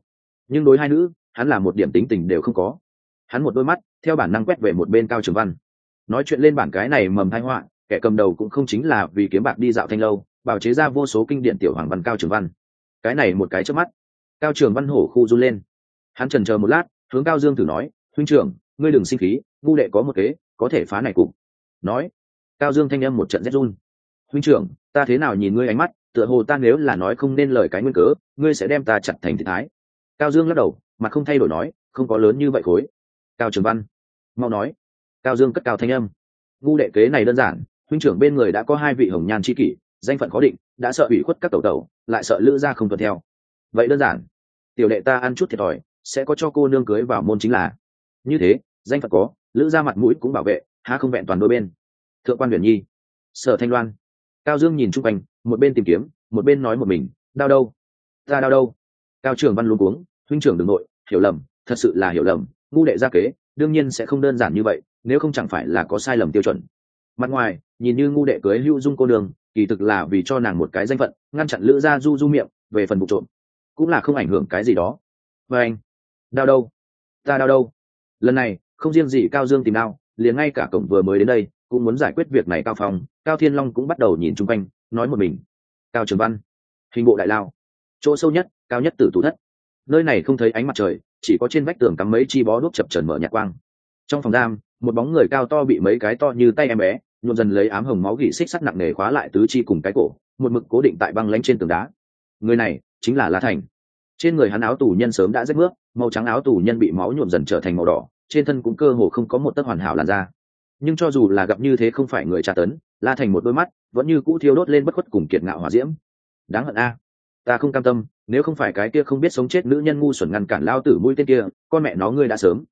nhưng đối hai nữ hắn là một điểm tính tình đều không có. Hắn một đôi mắt theo bản năng quét về một bên Cao Trường Văn. Nói chuyện lên bản cái này mầm tai họa, kẻ cầm đầu cũng không chính là vì kiếm bạc đi dạo thanh lâu bào chế ra vô số kinh điển tiểu hoàng văn Cao Trường Văn. Cái này một cái trước mắt, Cao Trường Văn hổ khu run lên. Hắn chần chờ một lát, hướng Cao Dương thử nói, huynh trưởng, ngươi đừng sinh khí, ngu đệ có một kế có thể phá này cục. Nói. Cao Dương thanh âm một trận rét run. Huynh trưởng, ta thế nào nhìn ngươi ánh mắt, tựa hồ ta nếu là nói không nên lời cái nguyên cớ, ngươi sẽ đem ta chặt thành thịt thái. Cao Dương lắc đầu, mặt không thay đổi nói, không có lớn như vậy khối. Cao Trường Văn, mau nói. Cao Dương cất cao thanh âm. Ngu đệ kế này đơn giản, huynh trưởng bên người đã có hai vị hồng nhan chi kỷ, danh phận khó định, đã sợ ủy khuất các tẩu tẩu, lại sợ lữ gia không tuân theo. Vậy đơn giản, tiểu đệ ta ăn chút thiệt thòi, sẽ có cho cô nương cưới vào môn chính là. Như thế, danh phận có, lữ gia mặt mũi cũng bảo vệ, há không vẹn toàn đôi bên. Thượng quan Huyền Nhi, Sở Thanh Loan. Cao Dương nhìn chung quanh, một bên tìm kiếm, một bên nói một mình, đau đâu, ta đau đâu. Cao Trường Văn luống cuống, huynh trưởng đừng nội, hiểu lầm, thật sự là hiểu lầm, ngu đệ gia kế đương nhiên sẽ không đơn giản như vậy, nếu không chẳng phải là có sai lầm tiêu chuẩn. Mặt ngoài nhìn như ngu đệ cưới Hữu Dung cô nương, kỳ thực là vì cho nàng một cái danh phận, ngăn chặn lữ gia du miệng, về phần vụ trộm cũng là không ảnh hưởng cái gì đó. Và anh, đau đâu, ta đau đâu. Lần này không riêng gì Cao Dương tìm đau, liền ngay cả cổng vừa mới đến đây cũng muốn giải quyết việc này. Cao Phong, Cao Thiên Long cũng bắt đầu nhìn chung quanh, nói một mình. Cao Trường Văn, hình bộ đại lao, chỗ sâu nhất, cao nhất tử tủ thất. Nơi này không thấy ánh mặt trời, chỉ có trên vách tường cắm mấy chi bó đuốc chập chờn mở nhạt quang. Trong phòng giam, một bóng người cao to bị mấy cái to như tay em bé nhuộm dần lấy ám hồng máu gỉ xích sắt nặng nề khóa lại tứ chi cùng cái cổ, một mực cố định tại băng lánh trên tường đá. Người này chính là La Thành. Trên người hắn áo tù nhân sớm đã rách nước, màu trắng áo tù nhân bị máu nhuộm dần trở thành màu đỏ, trên thân cũng cơ hồ không có một tấc hoàn hảo làn da. Nhưng cho dù là gặp như thế không phải người tra tấn, La Thành một đôi mắt vẫn như cũ thiêu đốt lên bất khuất cùng kiệt ngạo hỏa diễm. Đáng hận a, ta không cam tâm, nếu không phải cái kia không biết sống chết nữ nhân ngu xuẩn ngăn cản lao tử mũi tên kia, con mẹ nó ngươi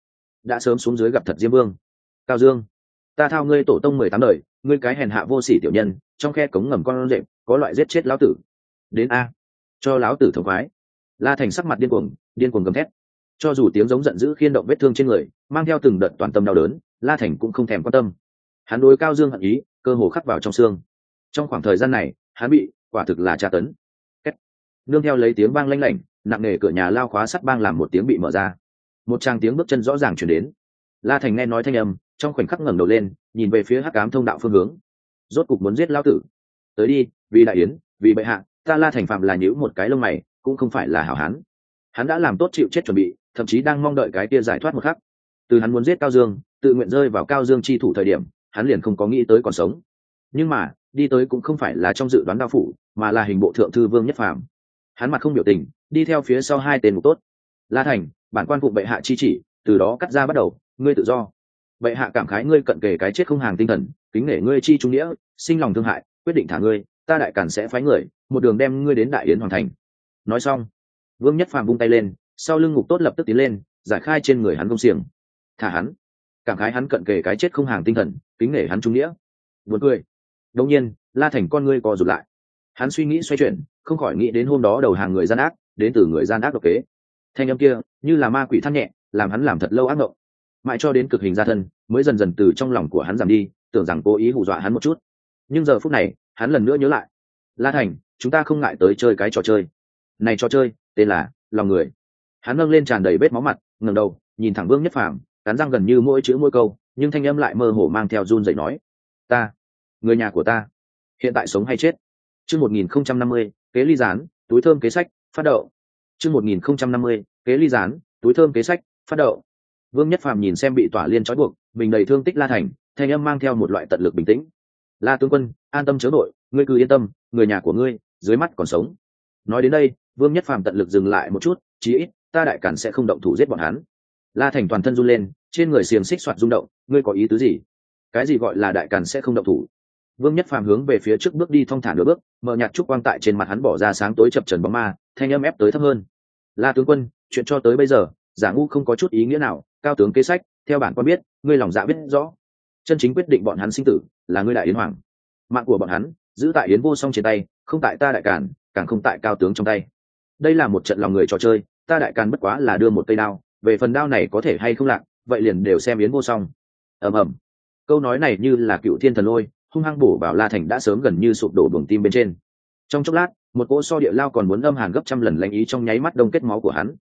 đã sớm xuống dưới gặp thật Diêm Vương. Cao Dương, ta thao ngươi tổ tông 18 đời, ngươi cái hèn hạ vô sỉ tiểu nhân, trong khe cống ngầm con rệp có loại giết chết lão tử. Đến a, cho lão tử thống khoái. La Thành sắc mặt điên cuồng gầm thét. Cho dù tiếng giống giận dữ khiên động vết thương trên người, mang theo từng đợt toàn tâm đau đớn, La Thành cũng không thèm quan tâm. Hắn đối Cao Dương hận ý cơ hồ khắc vào trong xương. Trong khoảng thời gian này, hắn bị quả thực là tra tấn. Nương theo lấy tiếng vang lanh lảnh, nặng nề cửa nhà lao khóa sắt bang làm một tiếng bị mở ra. Một tràng tiếng bước chân rõ ràng truyền đến. La Thành nghe nói thanh âm, trong khoảnh khắc ngẩng đầu lên, nhìn về phía hắc ám thông đạo phương hướng. Rốt cục muốn giết lão tử. Tới đi, vì đại yến, vì bệ hạ, ta La Thành phạm là nhíu một cái lông mày, cũng không phải là hảo hán. Hắn đã làm tốt chịu chết chuẩn bị, thậm chí đang mong đợi cái kia giải thoát một khắc. Từ hắn muốn giết Cao Dương, tự nguyện rơi vào Cao Dương chi thủ thời điểm, hắn liền không có nghĩ tới còn sống. Nhưng mà, đi tới cũng không phải là trong dự đoán đao phủ, mà là hình bộ thượng thư Vương Nhất Phàm. Hắn mặt không biểu tình, đi theo phía sau hai tên ngục tốt. La Thành, bản quan phụng bệ hạ chi chỉ, từ đó cắt ra bắt đầu, ngươi tự do. Bệ hạ cảm khái ngươi cận kề cái chết không hàng tinh thần, kính nể ngươi chi trung nghĩa, sinh lòng thương hại, quyết định thả ngươi, ta đại càn sẽ phái người, một đường đem ngươi đến Đại Yến hoàng thành. Nói xong, Vương Nhất Phàm vung tay lên, sau lưng ngục tốt lập tức tiến lên, giải khai trên người hắn công xiềng. Thả hắn. Cảm khái hắn cận kề cái chết không hàng tinh thần, kính nể hắn trung nghĩa. Buồn cười. Đột nhiên, La Thành con ngươi co rụt lại. Hắn suy nghĩ xoay chuyển, không khỏi nghĩ đến hôm đó đầu hàng người gian ác, đến từ người gian ác độc kế. Thanh âm kia như là ma quỷ than nhẹ, làm hắn làm thật lâu ác mộng. Mãi cho đến cực hình ra thân, mới dần dần từ trong lòng của hắn giảm đi, tưởng rằng cố ý hù dọa hắn một chút. Nhưng giờ phút này, hắn lần nữa nhớ lại. La Thành, chúng ta không ngại tới chơi cái trò chơi. Này trò chơi, tên là lòng người. Hắn nâng lên tràn đầy vết máu mặt, ngẩng đầu, nhìn thẳng Vương Nhất Phàm, cắn răng gần như mỗi chữ mỗi câu, nhưng thanh âm lại mơ hồ mang theo run rẩy nói: "Ta, người nhà của ta, hiện tại sống hay chết?" Chương 1050, kế ly gián, túi thơm kế sách, phát đậu. Chương 1050, kế ly gián, túi thơm kế sách, phát đậu. Vương Nhất Phàm nhìn xem bị tỏa liên trói buộc, mình đầy thương tích La Thành, thanh âm mang theo một loại tận lực bình tĩnh. "La tướng quân, an tâm chớ nội, ngươi cứ yên tâm, người nhà của ngươi dưới mắt còn sống." Nói đến đây, Vương Nhất Phàm tận lực dừng lại một chút, chí ít ta đại càn sẽ không động thủ giết bọn hắn. La Thành toàn thân run lên, trên người xiềng xích xoạt rung động, ngươi có ý tứ gì? Cái gì gọi là đại càn sẽ không động thủ? Vương Nhất Phàm hướng về phía trước bước đi thong thả nửa bước, mở nhạt trúc quang tại trên mặt hắn bỏ ra sáng tối chập chờn bóng ma, thanh âm ép tới thấp hơn. "La tướng quân, chuyện cho tới bây giờ, giả ngu không có chút ý nghĩa nào, cao tướng kế sách, theo bản quan biết, ngươi lòng dạ biết rõ. Chân chính quyết định bọn hắn sinh tử, là ngươi Đại Yến hoàng. Mạng của bọn hắn, giữ tại Yến Vô Song trên tay, không tại ta đại càn, càng không tại cao tướng trong tay. Đây là một trận lòng người trò chơi, ta đại càn bất quá là đưa một cây đao, về phần đao này có thể hay không lạc, vậy liền đều xem Yến Vô Song." Ầm ầm. Câu nói này như là cựu thiên thần lôi, hung hăng bổ vào La Thành đã sớm gần như sụp đổ buồng tim bên trên. Trong chốc lát, một cỗ so địa lao còn muốn âm hàn gấp trăm lần lãnh ý trong nháy mắt đông kết máu của hắn.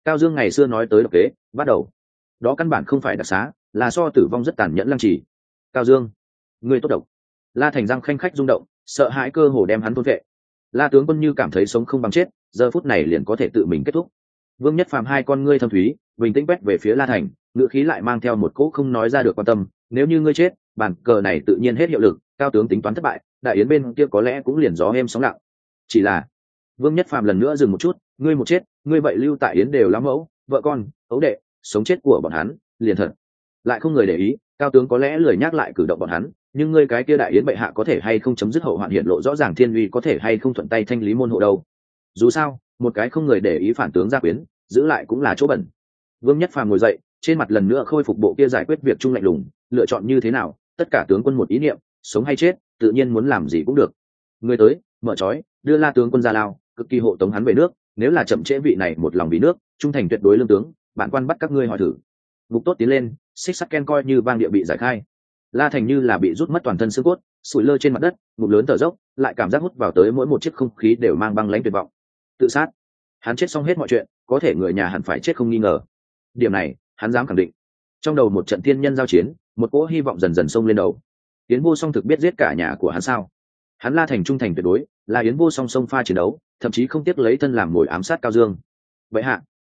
Cao Dương ngày xưa nói tới độc kế bắt đầu, đó căn bản không phải đặc xá, là so tử vong rất tàn nhẫn lăng trì. Cao Dương, ngươi tốt độc. La Thành răng khanh khách rung động, sợ hãi cơ hồ đem hắn thôn vệ. La tướng quân như cảm thấy sống không bằng chết, giờ phút này liền có thể tự mình kết thúc. Vương Nhất Phàm hai con ngươi thâm thúy, bình tĩnh quét về phía La Thành, ngữ khí lại mang theo một cỗ không nói ra được quan tâm. Nếu như ngươi chết, bản cờ này tự nhiên hết hiệu lực, cao tướng tính toán thất bại, đại yến bên kia có lẽ cũng liền gió êm sóng lặng. Chỉ là, Vương Nhất Phàm lần nữa dừng một chút, ngươi một chết, ngươi vậy lưu tại yến đều lắm mẫu, vợ con, ấu đệ, sống chết của bọn hắn, liền thật. Lại không người để ý, cao tướng có lẽ lười nhắc lại cử động bọn hắn, nhưng ngươi cái kia đại yến bệ hạ có thể hay không chấm dứt hậu hoạn hiện lộ rõ ràng thiên uy có thể hay không thuận tay thanh lý môn hộ đâu. Dù sao, một cái không người để ý phản tướng gia quyến, giữ lại cũng là chỗ bẩn. Vương Nhất Phàm ngồi dậy, trên mặt lần nữa khôi phục bộ kia giải quyết việc trung lạnh lùng, lựa chọn như thế nào, tất cả tướng quân một ý niệm, sống hay chết, tự nhiên muốn làm gì cũng được. Người tới, mở trói, đưa La tướng quân ra lao, cực kỳ hộ tống hắn về nước, nếu là chậm trễ vị này một lòng vì nước, trung thành tuyệt đối lương tướng, bản quan bắt các ngươi hỏi thử. Ngục tốt tiến lên, xích sắt ken coi như vang địa bị giải khai. La Thành như là bị rút mất toàn thân xương cốt, sủi lơ trên mặt đất, ngụm lớn thở dốc, lại cảm giác hút vào tới mỗi một chiếc không khí đều mang băng lãnh tuyệt vọng. Tự sát. Hắn chết xong hết mọi chuyện, có thể người nhà hẳn phải chết không nghi ngờ. Điểm này, hắn dám khẳng định. Trong đầu một trận thiên nhân giao chiến, một cỗ hy vọng dần dần xông lên đầu. Yến Vô Song thực biết giết cả nhà của hắn sao? Hắn La Thành trung thành tuyệt đối, là Yến Vô Song xông pha chiến đấu, thậm chí không tiếc lấy thân làm mồi ám sát Cao Dương. Vậy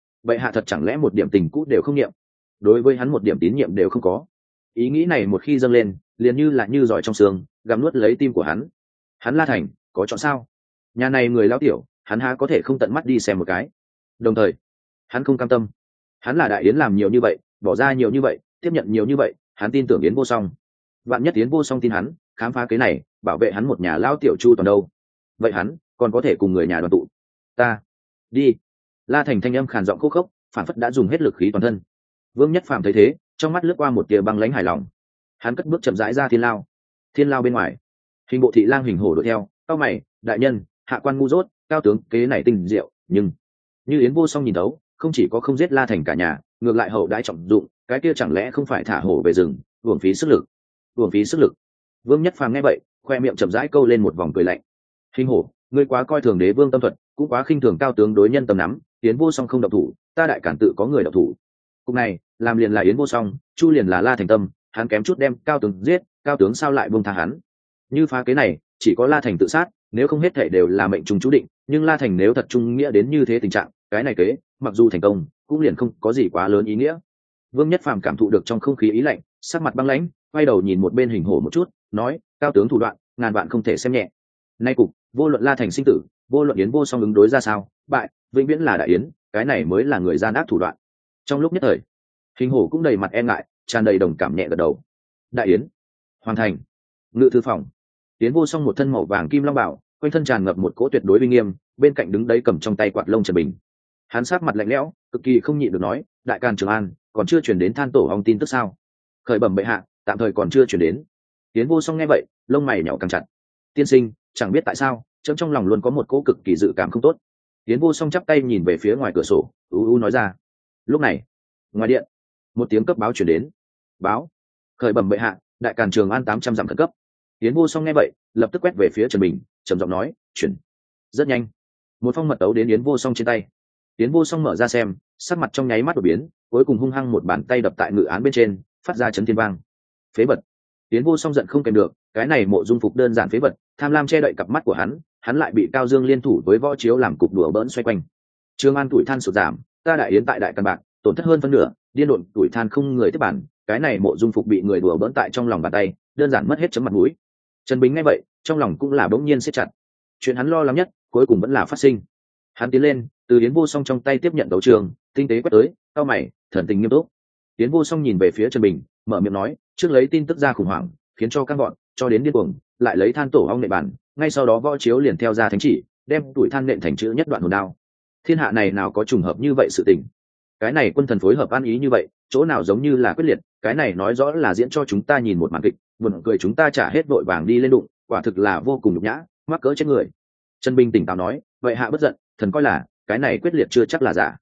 hạ thật chẳng lẽ một điểm tình cũ đều không niệm? Đối với hắn một điểm tín nhiệm đều không có. Ý nghĩ này một khi dâng lên, liền như là như giỏi trong xương, gặm nuốt lấy tim của hắn. Hắn La Thành, có chọn sao? Nhà này người lão tiểu, hắn há có thể không tận mắt đi xem một cái. Đồng thời, hắn không cam tâm. Hắn là đại yến làm nhiều như vậy, bỏ ra nhiều như vậy, tiếp nhận nhiều như vậy, hắn tin tưởng Yến Vô Song. Vạn nhất Yến Vô Song tin hắn, khám phá cái này, bảo vệ hắn một nhà lão tiểu chu toàn đâu. Vậy hắn còn có thể cùng người nhà đoàn tụ. Ta đi. La Thành thanh âm khàn giọng khô khốc, phản phất đã dùng hết lực khí toàn thân. Vương Nhất Phàm thấy thế, trong mắt lướt qua một tia băng lãnh hài lòng. Hắn cất bước chậm rãi ra thiên lao. Thiên lao bên ngoài, hình bộ thị lang hình hổ đuổi theo. Cao mày, đại nhân, hạ quan ngu dốt, cao tướng kế này tinh diệu, nhưng như Yến Vô Song nhìn thấu, không chỉ có không giết La Thành cả nhà, ngược lại hậu đãi trọng dụng, cái kia chẳng lẽ không phải thả hổ về rừng, uổng phí sức lực. Uổng phí sức lực. Vương Nhất Phàm nghe vậy, khoe miệng chậm rãi câu lên một vòng cười lạnh. Hình hổ, ngươi quá coi thường đế vương tâm thuật, cũng quá khinh thường cao tướng đối nhân tầm nắm, Yến Vô Song không độc thủ, ta đại cản tự có người độc thủ. Cục này, làm liền là Yến Vô Song, chu liền là La Thành tâm, hắn kém chút đem cao tướng giết, cao tướng sao lại buông tha hắn? Như phá kế này, chỉ có La Thành tự sát, nếu không hết thảy đều là mệnh trùng chú định, nhưng La Thành nếu thật trung nghĩa đến như thế tình trạng, cái này kế, mặc dù thành công, cũng liền không có gì quá lớn ý nghĩa. Vương Nhất Phàm cảm thụ được trong không khí ý lạnh, sắc mặt băng lãnh, quay đầu nhìn một bên hình hổ một chút, nói, cao tướng thủ đoạn, ngàn vạn không thể xem nhẹ. Nay cục, vô luận La Thành sinh tử, vô luận Yến Vô Song ứng đối ra sao, bại, vĩnh viễn là đại yến, cái này mới là người gian ác thủ đoạn. Trong lúc nhất thời, hình hổ cũng đầy mặt e ngại, tràn đầy đồng cảm nhẹ gật đầu. Đại yến, hoàn thành, ngự thư phòng. Yến Vô Song một thân màu vàng kim long bảo, quanh thân tràn ngập một cỗ tuyệt đối uy nghiêm, bên cạnh đứng đấy cầm trong tay quạt lông Trần Bình. Hắn sát mặt lạnh lẽo, cực kỳ không nhịn được nói, đại can Trường An, còn chưa chuyển đến than tổ ong tin tức sao? Khởi bẩm bệ hạ, tạm thời còn chưa chuyển đến. Yến Vô Song nghe vậy, lông mày nhỏ càng chặt. Tiên sinh, chẳng biết tại sao, trong lòng luôn có một cỗ cực kỳ dự cảm không tốt. Yến Vô Song chắp tay nhìn về phía ngoài cửa sổ, nói ra. Lúc này, ngoài điện, một tiếng cấp báo chuyển đến. Báo, khởi bẩm bệ hạ, đại càn Trường An 800 dặm khẩn cấp. Yến Vô Song nghe vậy, lập tức quét về phía Trần Bình, trầm giọng nói, chuyển. Rất nhanh, một phong mật tấu đến Yến Vô Song trên tay. Yến Vô Song mở ra xem, sắc mặt trong nháy mắt đổi biến, cuối cùng hung hăng một bàn tay đập tại ngự án bên trên, phát ra chấn thiên vang. Phế vật. Yến Vô Song giận không kèm được, cái này mộ dung phục đơn giản phế vật, tham lam che đậy cặp mắt của hắn lại bị Cao Dương liên thủ với võ chiếu làm cục đùa bỡn xoay quanh. Trường An tuổi than sụt giảm, ta đại yến tại đại căn bạc, tổn thất hơn phân nửa, điên độn tuổi than không người tiếp bản, cái này mộ dung phục bị người đùa bỡn tại trong lòng bàn tay, đơn giản mất hết chấm mặt mũi. Trần Bình nghe vậy, trong lòng cũng là bỗng nhiên siết chặt. Chuyện hắn lo lắng nhất, cuối cùng vẫn là phát sinh. Hắn tiến lên, từ Yến Vô Song trong tay tiếp nhận đấu trường, tinh tế quét tới, cao mày, thần tình nghiêm túc. Yến Vô Song nhìn về phía Trần Bình, mở miệng nói, trước lấy tin tức ra khủng hoảng, khiến cho các bọn, cho đến điên cuồng, lại lấy than tổ ong nệ bản, ngay sau đó võ chiếu liền theo ra thánh chỉ, đem tuổi than nện thành chữ nhất đoạn hồn đao. Thiên hạ này nào có trùng hợp như vậy sự tình? Cái này quân thần phối hợp ăn ý như vậy, chỗ nào giống như là quyết liệt, cái này nói rõ là diễn cho chúng ta nhìn một màn kịch, buồn cười chúng ta trả hết vội vàng đi lên đụng, quả thực là vô cùng nhục nhã, mắc cỡ chết người. Trần Bình tỉnh táo nói, vậy hạ bất giận, thần coi là cái này quyết liệt chưa chắc là giả.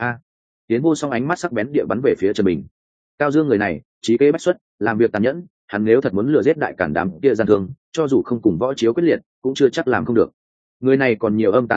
Tiến Vô Song ánh mắt sắc bén địa bắn về phía Trần Bình. Cao Dương người này trí kế bách xuất, làm việc tàn nhẫn, hắn nếu thật muốn lừa giết đại cản đám kia gian thương, cho dù không cùng võ chiếu quyết liệt, cũng chưa chắc làm không được. Người này còn nhiều âm tàn thủ đoạn,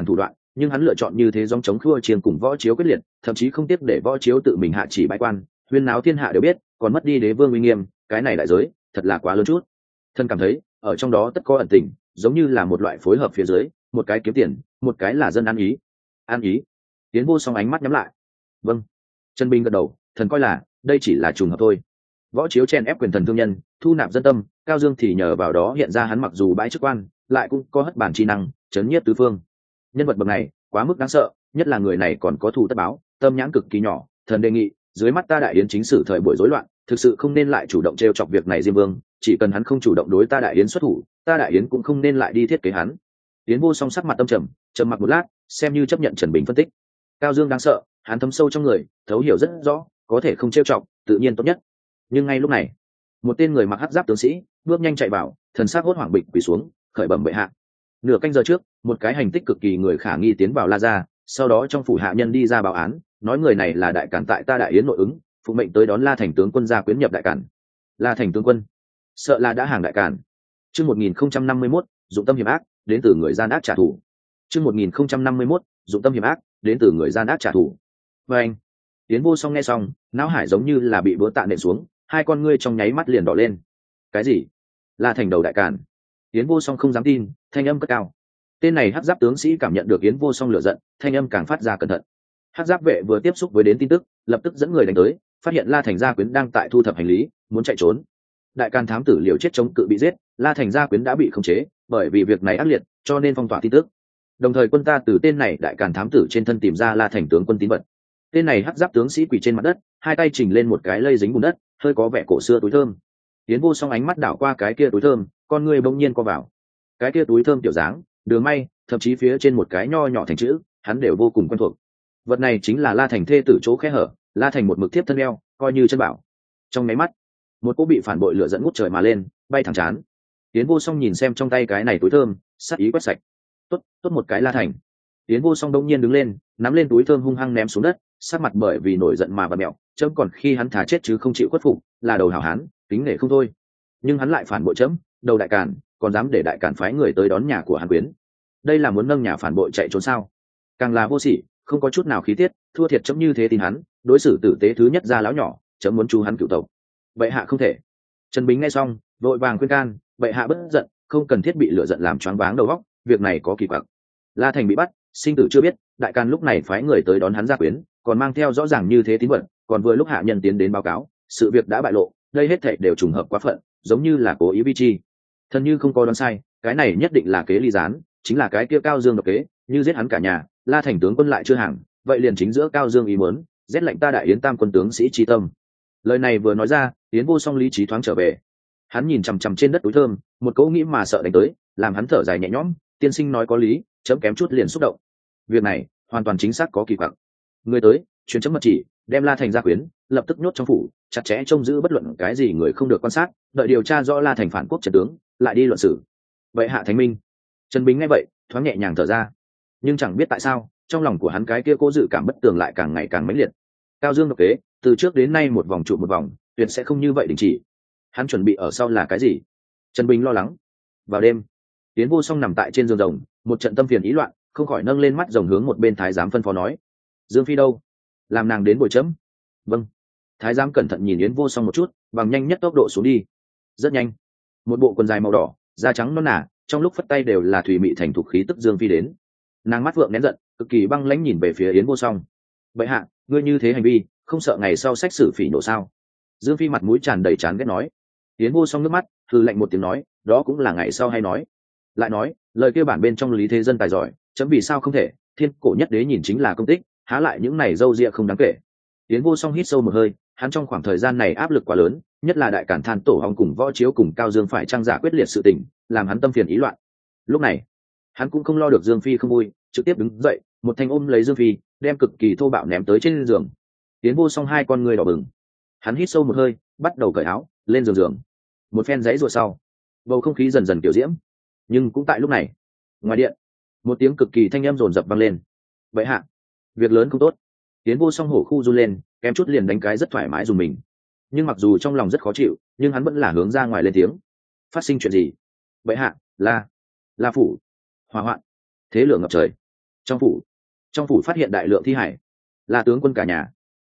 nhưng hắn lựa chọn như thế dòng chống khua chiên cùng võ chiếu quyết liệt, thậm chí không tiếc để võ chiếu tự mình hạ chỉ bãi quan, huyên náo thiên hạ đều biết, còn mất đi đế vương uy nghiêm, cái này đại giới thật là quá lớn chút. Thân cảm thấy ở trong đó tất có ẩn tình, giống như là một loại phối hợp phía dưới, một cái kiếm tiền, một cái là dân ăn ý. Ăn ý. Tiến Vô Song ánh mắt nhắm lại. Vâng. Trần Bình gật đầu, thần coi là đây chỉ là trùng hợp thôi. Võ chiếu chen ép quyền thần thương nhân, thu nạp dân tâm, Cao Dương thì nhờ vào đó hiện ra hắn mặc dù bãi chức quan, lại cũng có hất bản trí năng, chấn nhiếp tứ phương. Nhân vật bậc này quá mức đáng sợ, nhất là người này còn có thù tất báo, tâm nhãn cực kỳ nhỏ. Thần đề nghị dưới mắt ta đại yến chính sử thời buổi rối loạn, thực sự không nên lại chủ động trêu chọc việc này Diêm Vương, chỉ cần hắn không chủ động đối ta đại yến xuất thủ, ta đại yến cũng không nên lại đi thiết kế hắn. Yến Vô Song sắc mặt tâm trầm, trầm mặc một lát, xem như chấp nhận Trần Bình phân tích. Cao Dương đáng sợ, hắn thấm sâu trong người, thấu hiểu rất rõ, có thể không trêu chọc, tự nhiên tốt nhất. Nhưng ngay lúc này, một tên người mặc hắc giáp tướng sĩ bước nhanh chạy vào, thần sắc hốt hoảng bịch quỳ xuống, khởi bẩm bệ hạ. Nửa canh giờ trước, một cái hành tích cực kỳ người khả nghi tiến vào La Gia, sau đó trong phủ hạ nhân đi ra báo án, nói người này là đại cản tại ta đại yến nội ứng, phụ mệnh tới đón La Thành tướng quân ra quyến nhập đại cản. La Thành tướng quân, sợ là đã hàng đại cản. Chương 1051, dụng tâm hiểm ác, đến từ người gian ác trả thù. Chương 1051, dụng tâm hiểm ác, đến từ người gian ác trả thù. Và anh, Tiến Vô Song nghe xong, não hải giống như là bị búa tạ nện xuống, hai con ngươi trong nháy mắt liền đỏ lên. Cái gì? La Thành đầu đại cản? Tiến Vô Song không dám tin, thanh âm cất cao. Tên này hắc giáp tướng sĩ cảm nhận được Yến Vô Song lửa giận, thanh âm càng phát ra cẩn thận. Hắc giáp vệ vừa tiếp xúc với đến tin tức, lập tức dẫn người đánh tới, phát hiện La Thành gia quyến đang tại thu thập hành lý, muốn chạy trốn. Đại càn thám tử liều chết chống cự bị giết, La Thành gia quyến đã bị khống chế, bởi vì việc này ác liệt, cho nên phong tỏa tin tức. Đồng thời quân ta từ tên này đại càn thám tử trên thân tìm ra La Thành tướng quân tín vật. Tên này hắc giáp tướng sĩ quỳ trên mặt đất, hai tay chỉnh lên một cái lây dính bùn đất, hơi có vẻ cổ xưa túi thơm. Yến Vô Song ánh mắt đảo qua cái kia túi thơm, con người bỗng nhiên co vào. Cái kia túi thơm tiểu dáng, đường may, thậm chí phía trên một cái nho nhỏ thành chữ, hắn đều vô cùng quen thuộc. Vật này chính là La Thành thê tử chỗ khe hở, La Thành một mực tiếp thân eo, coi như chân bảo. Trong máy mắt, một cỗ bị phản bội lửa dẫn ngút trời mà lên, bay thẳng chán. Yến Vô Song nhìn xem trong tay cái này túi thơm, sát ý quét sạch. Tốt một cái La Thành. Yến Vô Song đông nhiên đứng lên, nắm lên túi thơm hung hăng ném xuống đất, sát mặt bởi vì nổi giận mà bật mẹo, chấm còn khi hắn thà chết chứ không chịu khuất phục, là đầu hảo hán, kính nể không thôi. Nhưng hắn lại phản bội chấm, đầu đại càn, còn dám để đại càn phái người tới đón nhà của Hàn Quyến. Đây là muốn nâng nhà phản bội chạy trốn sao? Càng là vô sỉ, không có chút nào khí tiết, thua thiệt chấm như thế tin hắn, đối xử tử tế thứ nhất ra lão nhỏ, chấm muốn chu hắn cựu tộc. Bệ hạ không thể. Trần Bính nghe xong, vội vàng khuyên can, bệ hạ bất giận, không cần thiết bị lửa giận làm choáng váng đầu óc, việc này có kỳ quặc. La Thành bị bắt, sinh tử chưa biết, đại càn lúc này phái người tới đón hắn ra quyến, còn mang theo rõ ràng như thế tín vật, còn vừa lúc hạ nhân tiến đến báo cáo, sự việc đã bại lộ, đây hết thảy đều trùng hợp quá phận, giống như là cố ý vi chi. Thần như không có đoán sai, cái này nhất định là kế ly gián, chính là cái kia Cao Dương độc kế, như giết hắn cả nhà, La Thành tướng quân lại chưa hàng, vậy liền chính giữa Cao Dương ý muốn, rét lạnh ta đại yến tam quân tướng sĩ chi tâm. Lời này vừa nói ra, Yến Vô Song lý trí thoáng trở về. Hắn nhìn chằm chằm trên đất túi thơm, một cỗ nghĩ mà sợ đánh tới, làm hắn thở dài nhẹ nhõm, tiên sinh nói có lý, chấm kém chút liền xúc động. Việc này hoàn toàn chính xác có kỳ quặc. Người tới, truyền chấm mật chỉ, đem La Thành ra quyến, lập tức nhốt trong phủ, chặt chẽ trông giữ bất luận cái gì người không được quan sát, đợi điều tra rõ La Thành phản quốc trật tướng, lại đi luận xử. Vậy hạ thánh minh. Trần Bính nghe vậy, thoáng nhẹ nhàng thở ra, nhưng chẳng biết tại sao, trong lòng của hắn cái kia cố dự cảm bất tường lại càng ngày càng mãnh liệt. Cao Dương độc kế, từ trước đến nay một vòng trụ một vòng, tuyệt sẽ không như vậy đình chỉ. Hắn chuẩn bị ở sau là cái gì? Trần Bính lo lắng. Vào đêm, Tiến Vô Song nằm tại trên giường rồng, một trận tâm phiền ý loạn, không khỏi nâng lên mắt rồng hướng một bên thái giám phân phó nói: Dương Phi đâu? Làm nàng đến bồi chấm. Vâng. Thái giám cẩn thận nhìn Yến Vô Song một chút, bằng nhanh nhất tốc độ xuống đi. Rất nhanh, một bộ quần dài màu đỏ, da trắng non nả, trong lúc phất tay đều là thủy mị thành thục khí tức Dương Phi đến. Nàng mắt vượng nén giận, cực kỳ băng lãnh nhìn về phía Yến Vô Song. Bệ hạ, ngươi như thế hành vi, không sợ ngày sau xét xử phỉ nổ sao? Dương Phi mặt mũi tràn đầy chán ghét nói. Yến Vô Song nước mắt, hừ lạnh một tiếng nói, đó cũng là ngày sau hay nói. Lại nói, lời kia bản bên trong lý thế dân tài giỏi, chấm vì sao không thể, thiên cổ nhất đế nhìn chính là công tích, há lại những này dâu ria không đáng kể. Yến Vô Song hít sâu một hơi, hắn trong khoảng thời gian này áp lực quá lớn, nhất là đại cản than tổ hong cùng võ chiếu cùng Cao Dương phải trang giả quyết liệt sự tình, làm hắn tâm phiền ý loạn. Lúc này, hắn cũng không lo được Dương Phi không vui, trực tiếp đứng dậy, một thanh ôm lấy Dương Phi, đem cực kỳ thô bạo ném tới trên giường. Yến Vô Song hai con người đỏ bừng, hắn hít sâu một hơi, bắt đầu cởi áo, lên giường. Một phen giãy ruột sau, bầu không khí dần dần kiểu diễm. Nhưng cũng tại lúc này, ngoài điện, một tiếng cực kỳ thanh âm rồn rập vang lên. Vậy hạ, việc lớn không tốt. Yến Vô Song hổ khu run lên, kém chút liền đánh cái rất thoải mái dùng mình. Nhưng mặc dù trong lòng rất khó chịu, nhưng hắn vẫn là hướng ra ngoài lên tiếng. Phát sinh chuyện gì? Vậy hạ, là phủ hỏa hoạn, thế lửa ngập trời. Trong phủ phát hiện đại lượng thi hải, là tướng quân cả nhà,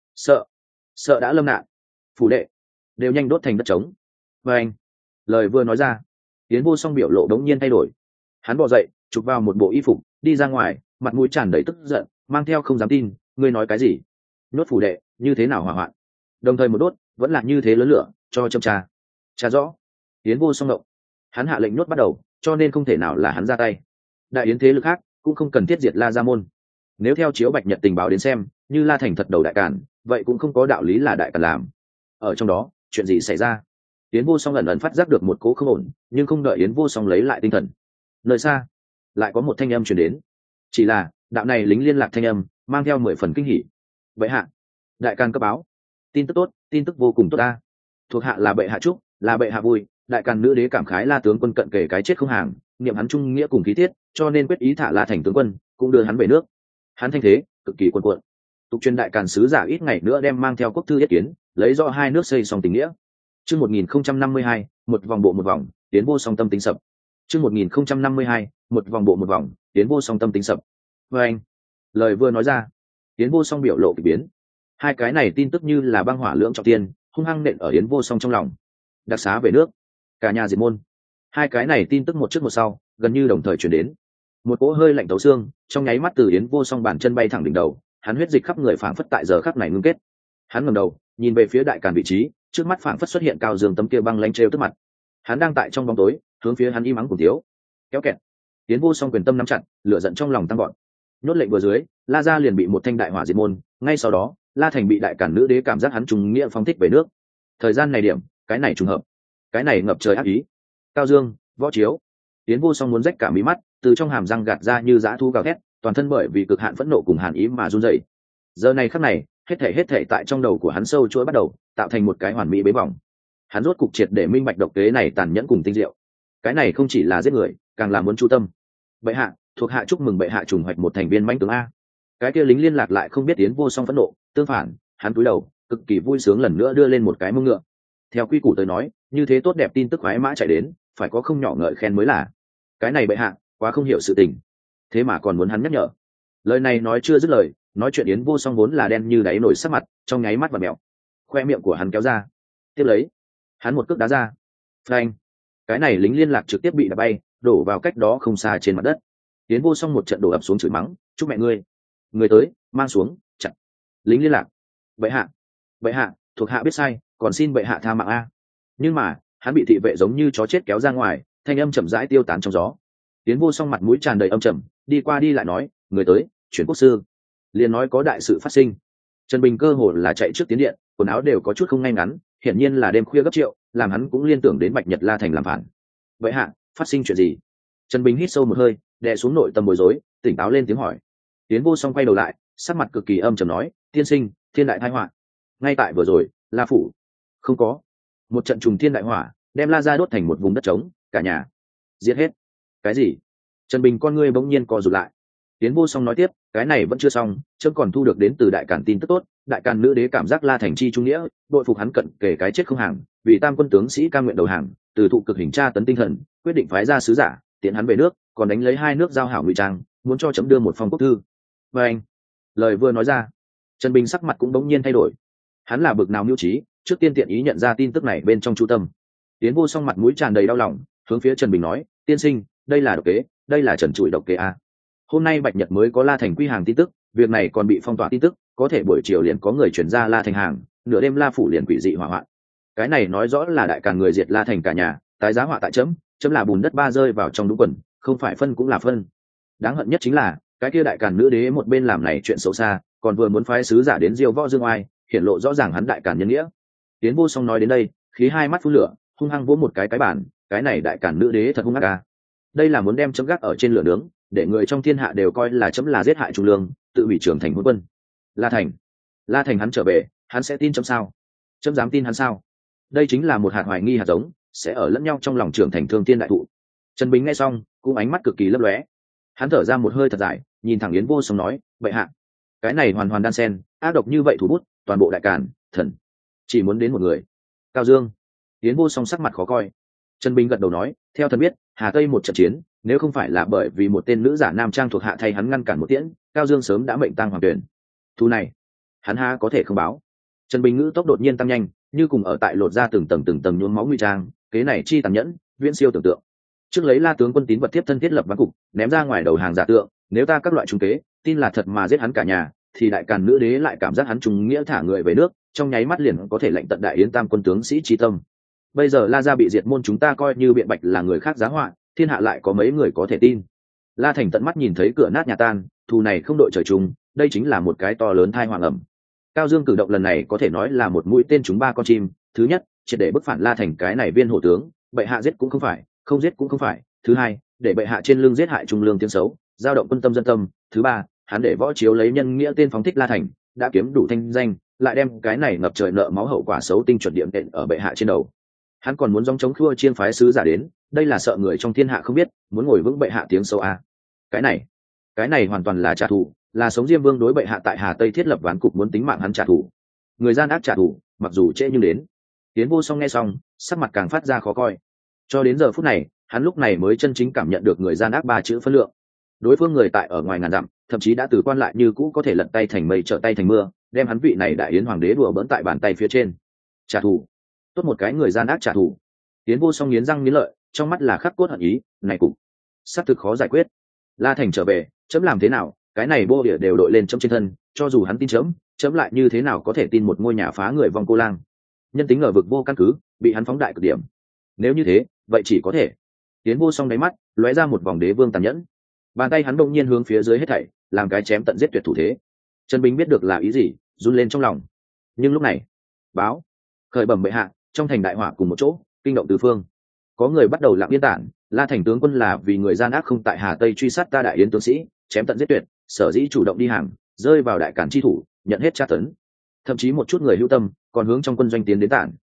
sợ đã lâm nạn, phủ đệ đều nhanh đốt thành đất trống. Và anh lời vừa nói ra, Yến Vô Song biểu lộ đống nhiên thay đổi. Hắn bò dậy, chụp vào một bộ y phục, đi ra ngoài, mặt mũi tràn đầy tức giận, mang theo không dám tin. Ngươi nói cái gì? Nhốt phủ đệ như thế nào hỏa hoạn? Đồng thời một đốt vẫn là như thế lớn lửa, cho châm trà. Trà rõ. Yến Vô Song động. Hắn hạ lệnh nhốt bắt đầu, cho nên không thể nào là hắn ra tay. Đại yến thế lực khác cũng không cần thiết diệt La Gia môn. Nếu theo chiếu Bạch Nhật tình báo đến xem, như La Thành thật đầu đại càn, vậy cũng không có đạo lý là đại càn làm. Ở trong đó, chuyện gì xảy ra? Yến Vô Song ẩn ẩn phát giác được một cố không ổn, nhưng không đợi Yến Vô Song lấy lại tinh thần, nơi xa lại có một thanh âm truyền đến. Chỉ là đạo này lính liên lạc thanh âm mang theo 10 phần kinh hỉ. Vậy hạ, đại càn cấp báo, tin tức tốt, tin tức vô cùng tốt ta. Thuộc hạ là bệ hạ chúc, là bệ hạ vui. Đại càn nữ đế cảm khái La tướng quân cận kề cái chết không hàng, niệm hắn trung nghĩa cùng khí tiết, cho nên quyết ý thả La Thành tướng quân, cũng đưa hắn về nước. Hắn thanh thế cực kỳ cuồn cuộn. Tục truyền đại càn sứ giả ít ngày nữa đem mang theo quốc thư yết kiến, lấy rõ hai nước xây xong tình nghĩa. Chương 1052, một vòng bộ một vòng, Yến Vô Song tâm tính sập. Chương 1052, một vòng bộ một vòng, Yến Vô Song tâm tính sập. Và anh lời vừa nói ra, Yến Vô Song biểu lộ kỳ biến. Hai cái này tin tức như là băng hỏa lưỡng trọng tiên, hung hăng nện ở Yến Vô Song trong lòng. Đặc xá về nước, cả nhà diệt môn. Hai cái này tin tức một trước một sau, gần như đồng thời truyền đến. Một cỗ hơi lạnh tấu xương trong nháy mắt từ Yến Vô Song bàn chân bay thẳng đỉnh đầu, hắn huyết dịch khắp người phảng phất tại giờ khắc này ngưng kết. Hắn ngẩng đầu nhìn về phía đại càn vị trí, trước mắt phảng phất xuất hiện Cao Dương tấm kia băng lãnh trêu tức mặt. Hắn đang tại trong bóng tối, hướng phía hắn im ắng cùng thiếu kéo kẹt. Yến Vô Song quyền tâm nắm chặt, lửa giận trong lòng tăng gọn. Nhốt lệnh vừa dưới, La gia liền bị một thanh đại hỏa diệt môn, ngay sau đó La Thành bị đại càn nữ đế cảm giác hắn trùng nghĩa phong thích về nước. Thời gian này điểm, cái này trùng hợp, cái này ngập trời ác ý. Cao Dương, Võ Chiếu. Yến Vô Song muốn rách cả mí mắt, từ trong hàm răng gạt ra như dã thú gào thét, toàn thân bởi vì cực hạn phẫn nộ cùng hàn ý mà run rẩy. Giờ này khắc này, hết thảy tại trong đầu của hắn sâu chuỗi bắt đầu, tạo thành một cái hoàn mỹ bế vòng. Hắn rốt cục triệt để minh bạch độc kế này tàn nhẫn cùng tinh diệu. Cái này không chỉ là giết người, càng là muốn chu tâm. Bệ hạ, thuộc hạ chúc mừng bệ hạ trùng hoạch một thành viên mãnh tướng a. Cái kia lính liên lạc lại không biết Yến Vô Song phẫn nộ, tương phản, hắn cúi đầu, cực kỳ vui sướng lần nữa đưa lên một cái mông ngựa. Theo quy củ tới nói, như thế tốt đẹp tin tức khoái mã chạy đến, phải có không nhỏ ngợi khen mới là. Cái này bệ hạ, quá không hiểu sự tình, thế mà còn muốn hắn nhắc nhở. Lời này nói chưa dứt lời, nói chuyện Yến Vô Song vốn là đen như đáy nổi sắc mặt, trong nháy mắt và mèo, khoe miệng của hắn kéo ra. Tiếp lấy, hắn một cước đá ra. Phanh! Cái này lính liên lạc trực tiếp bị đập bay, đổ vào cách đó không xa trên mặt đất. Yến Vô Song một trận đổ ập xuống chửi mắng, chúc mẹ ngươi. Người tới, mang xuống, chặt. Lính liên lạc. Bệ hạ, thuộc hạ biết sai, còn xin bệ hạ tha mạng a. Nhưng mà, hắn bị thị vệ giống như chó chết kéo ra ngoài, thanh âm chậm rãi tiêu tán trong gió. Yến Vô Song mặt mũi tràn đầy âm trầm, đi qua đi lại nói, người tới, chuyển quốc sư. Liền nói có đại sự phát sinh. Trần Bình cơ hồ là chạy trước tiến điện, quần áo đều có chút không ngay ngắn, hiển nhiên là đêm khuya gấp triệu, làm hắn cũng liên tưởng đến Bạch Nhật La Thành làm phản. Vậy hạ, phát sinh chuyện gì? Trần Bình hít sâu một hơi, đè xuống nội tâm bối rối, tỉnh táo lên tiếng hỏi. Yến Vô Song quay đầu lại, sắc mặt cực kỳ âm trầm nói, tiên sinh, thiên đại tai họa. Ngay tại vừa rồi, La phủ không có một trận trùng thiên đại hỏa, đem La gia đốt thành một vùng đất trống, cả nhà giết hết. Cái gì? Trần Bình con ngươi bỗng nhiên co rụt lại. Yến Vô Song nói tiếp, cái này vẫn chưa xong, chấm còn thu được đến từ đại càn tin tức tốt. Đại càn nữ đế cảm giác La Thành chi trung nghĩa, đội phục hắn cận kể cái chết không hàng, vì tam quân tướng sĩ cam nguyện đầu hàng, từ thụ cực hình tra tấn tinh thần, quyết định phái ra sứ giả tiện hắn về nước, còn đánh lấy hai nước giao hảo ngụy trang, muốn cho chấm đưa một phong quốc thư. Và anh lời vừa nói ra, Trần Bình sắc mặt cũng bỗng nhiên thay đổi. Hắn là bực nào mưu trí, trước tiên tiện ý nhận ra tin tức này bên trong chu tâm. Yến Vô Song mặt mũi tràn đầy đau lòng, hướng phía Trần Bình nói, tiên sinh, đây là độc kế, đây là trần trụi độc kế a. Hôm nay Bạch Nhật mới có La Thành quy hàng tin tức, việc này còn bị phong tỏa tin tức, có thể buổi chiều liền có người chuyển ra La Thành hàng, nửa đêm La phủ liền quỷ dị hỏa hoạn. Cái này nói rõ là đại càn người diệt La Thành cả nhà, tái giá họa tại chấm là bùn đất ba rơi vào trong đúng quần, không phải phân cũng là phân. Đáng hận nhất chính là cái kia đại càn nữ đế một bên làm này chuyện xấu xa, còn vừa muốn phái sứ giả đến diêu võ dương oai, hiển lộ rõ ràng hắn đại càn nhân nghĩa. Tiến Vô Song nói đến đây, khí hai mắt phun lửa, hung hăng vỗ một cái bàn, cái này đại càn nữ đế thật hung ác a. Đây là muốn đem chấm gác ở trên lửa nướng, để người trong thiên hạ đều coi là chấm là giết hại trung lương, tự hủy trưởng thành hôn quân. La Thành hắn trở về, hắn sẽ tin chấm sao? Chấm dám tin hắn sao? Đây chính là một hạt hoài nghi hạt giống, sẽ ở lẫn nhau trong lòng trưởng thành thương thiên đại thụ. Trần Bình nghe xong, cũng ánh mắt cực kỳ lấp lóe. Hắn thở ra một hơi thật dài, nhìn thẳng Yến Vô Song nói, vậy hạ, cái này hoàn hoàn đan sen, ác độc như vậy thủ bút, toàn bộ đại càn, thần chỉ muốn đến một người. Cao Dương. Yến Vô Song sắc mặt khó coi. Trần Bình gật đầu nói, theo thần biết, Hà Tây một trận chiến, nếu không phải là bởi vì một tên nữ giả nam trang thuộc hạ thay hắn ngăn cản một tiễn, Cao Dương sớm đã mệnh tang hoàng tuyển. Thu này, hắn ha có thể không báo. Trần Bình Ngữ tốc đột nhiên tăng nhanh, như cùng ở tại lột ra từng tầng nhuốm máu nguy trang, kế này chi tàn nhẫn, viễn siêu tưởng tượng. Trước lấy La tướng quân tín vật tiếp thân thiết lập ván cục, ném ra ngoài đầu hàng giả tượng, nếu ta các loại trung kế, tin là thật mà giết hắn cả nhà, thì đại càn nữ đế lại cảm giác hắn trùng nghĩa thả người về nước, trong nháy mắt liền có thể lệnh tận đại yến tam quân tướng sĩ chi tâm. Bây giờ La gia bị diệt môn, chúng ta coi như biện bạch là người khác giá họa, thiên hạ lại có mấy người có thể tin. La Thành tận mắt nhìn thấy cửa nát nhà tan, thù này không đội trời chung, đây chính là một cái to lớn thai hoàng ẩm. Cao Dương cử động lần này có thể nói là một mũi tên trúng ba con chim. Thứ nhất, triệt để bức phản La Thành cái này viên hổ tướng, bệ hạ giết cũng không phải, không giết cũng không phải. Thứ hai, để bệ hạ trên lưng giết hại trung lương tiếng xấu, giao động quân tâm dân tâm. Thứ ba, hắn để võ chiếu lấy nhân nghĩa tên phóng thích La Thành, đã kiếm đủ thanh danh, lại đem cái này ngập trời nợ máu hậu quả xấu tinh chuẩn điểm đệm ở bệ hạ trên đầu. Hắn còn muốn dòng chống khua chiên phái sứ giả đến, đây là sợ người trong thiên hạ không biết, muốn ngồi vững bệ hạ tiếng xấu à. Cái này hoàn toàn là trả thù, là sống Diêm Vương đối bệ hạ tại Hà Tây thiết lập ván cục muốn tính mạng hắn trả thù. Người gian ác trả thù, mặc dù trễ nhưng đến. Tiến Vô Song nghe xong, sắc mặt càng phát ra khó coi. Cho đến giờ phút này, hắn lúc này mới chân chính cảm nhận được người gian ác ba chữ phân lượng. Đối phương người tại ở ngoài ngàn dặm, thậm chí đã từ quan lại như cũ có thể lật tay thành mây trở tay thành mưa, đem hắn vị này đại yến hoàng đế đùa bỡn tại bàn tay phía trên. Trả thù, tốt một cái người gian ác trả thù. Tiến Vô Song nghiến răng nghiến lợi, trong mắt là khắc cốt hận ý, này cục xác thực khó giải quyết. La Thành trở về, chấm làm thế nào? Cái này bô địa đều đội lên chấm trên thân, cho dù hắn tin chấm lại như thế nào có thể tin một ngôi nhà phá người vong cô lang? Nhân tính ở vực vô căn cứ, bị hắn phóng đại cực điểm. Nếu như thế, vậy chỉ có thể. Tiến Vô Song đáy mắt lóe ra một vòng đế vương tàn nhẫn, bàn tay hắn bỗng nhiên hướng phía dưới hết thảy, làm cái chém tận giết tuyệt thủ thế. Trần Bình biết được là ý gì, run lên trong lòng. Nhưng lúc này, báo khởi bẩm bệ hạ, trong thành đại hỏa cùng một chỗ, kinh động tứ phương. Có người bắt đầu lặng yên tản, La Thành tướng quân là vì người gian ác không tại Hà Tây truy sát ta đại yến tướng sĩ, chém tận giết tuyệt, sở dĩ chủ động đi hàng, rơi vào đại cản chi thủ, nhận hết tra tấn. Thậm chí một chút người hữu tâm còn hướng trong quân doanh tiến đến tản.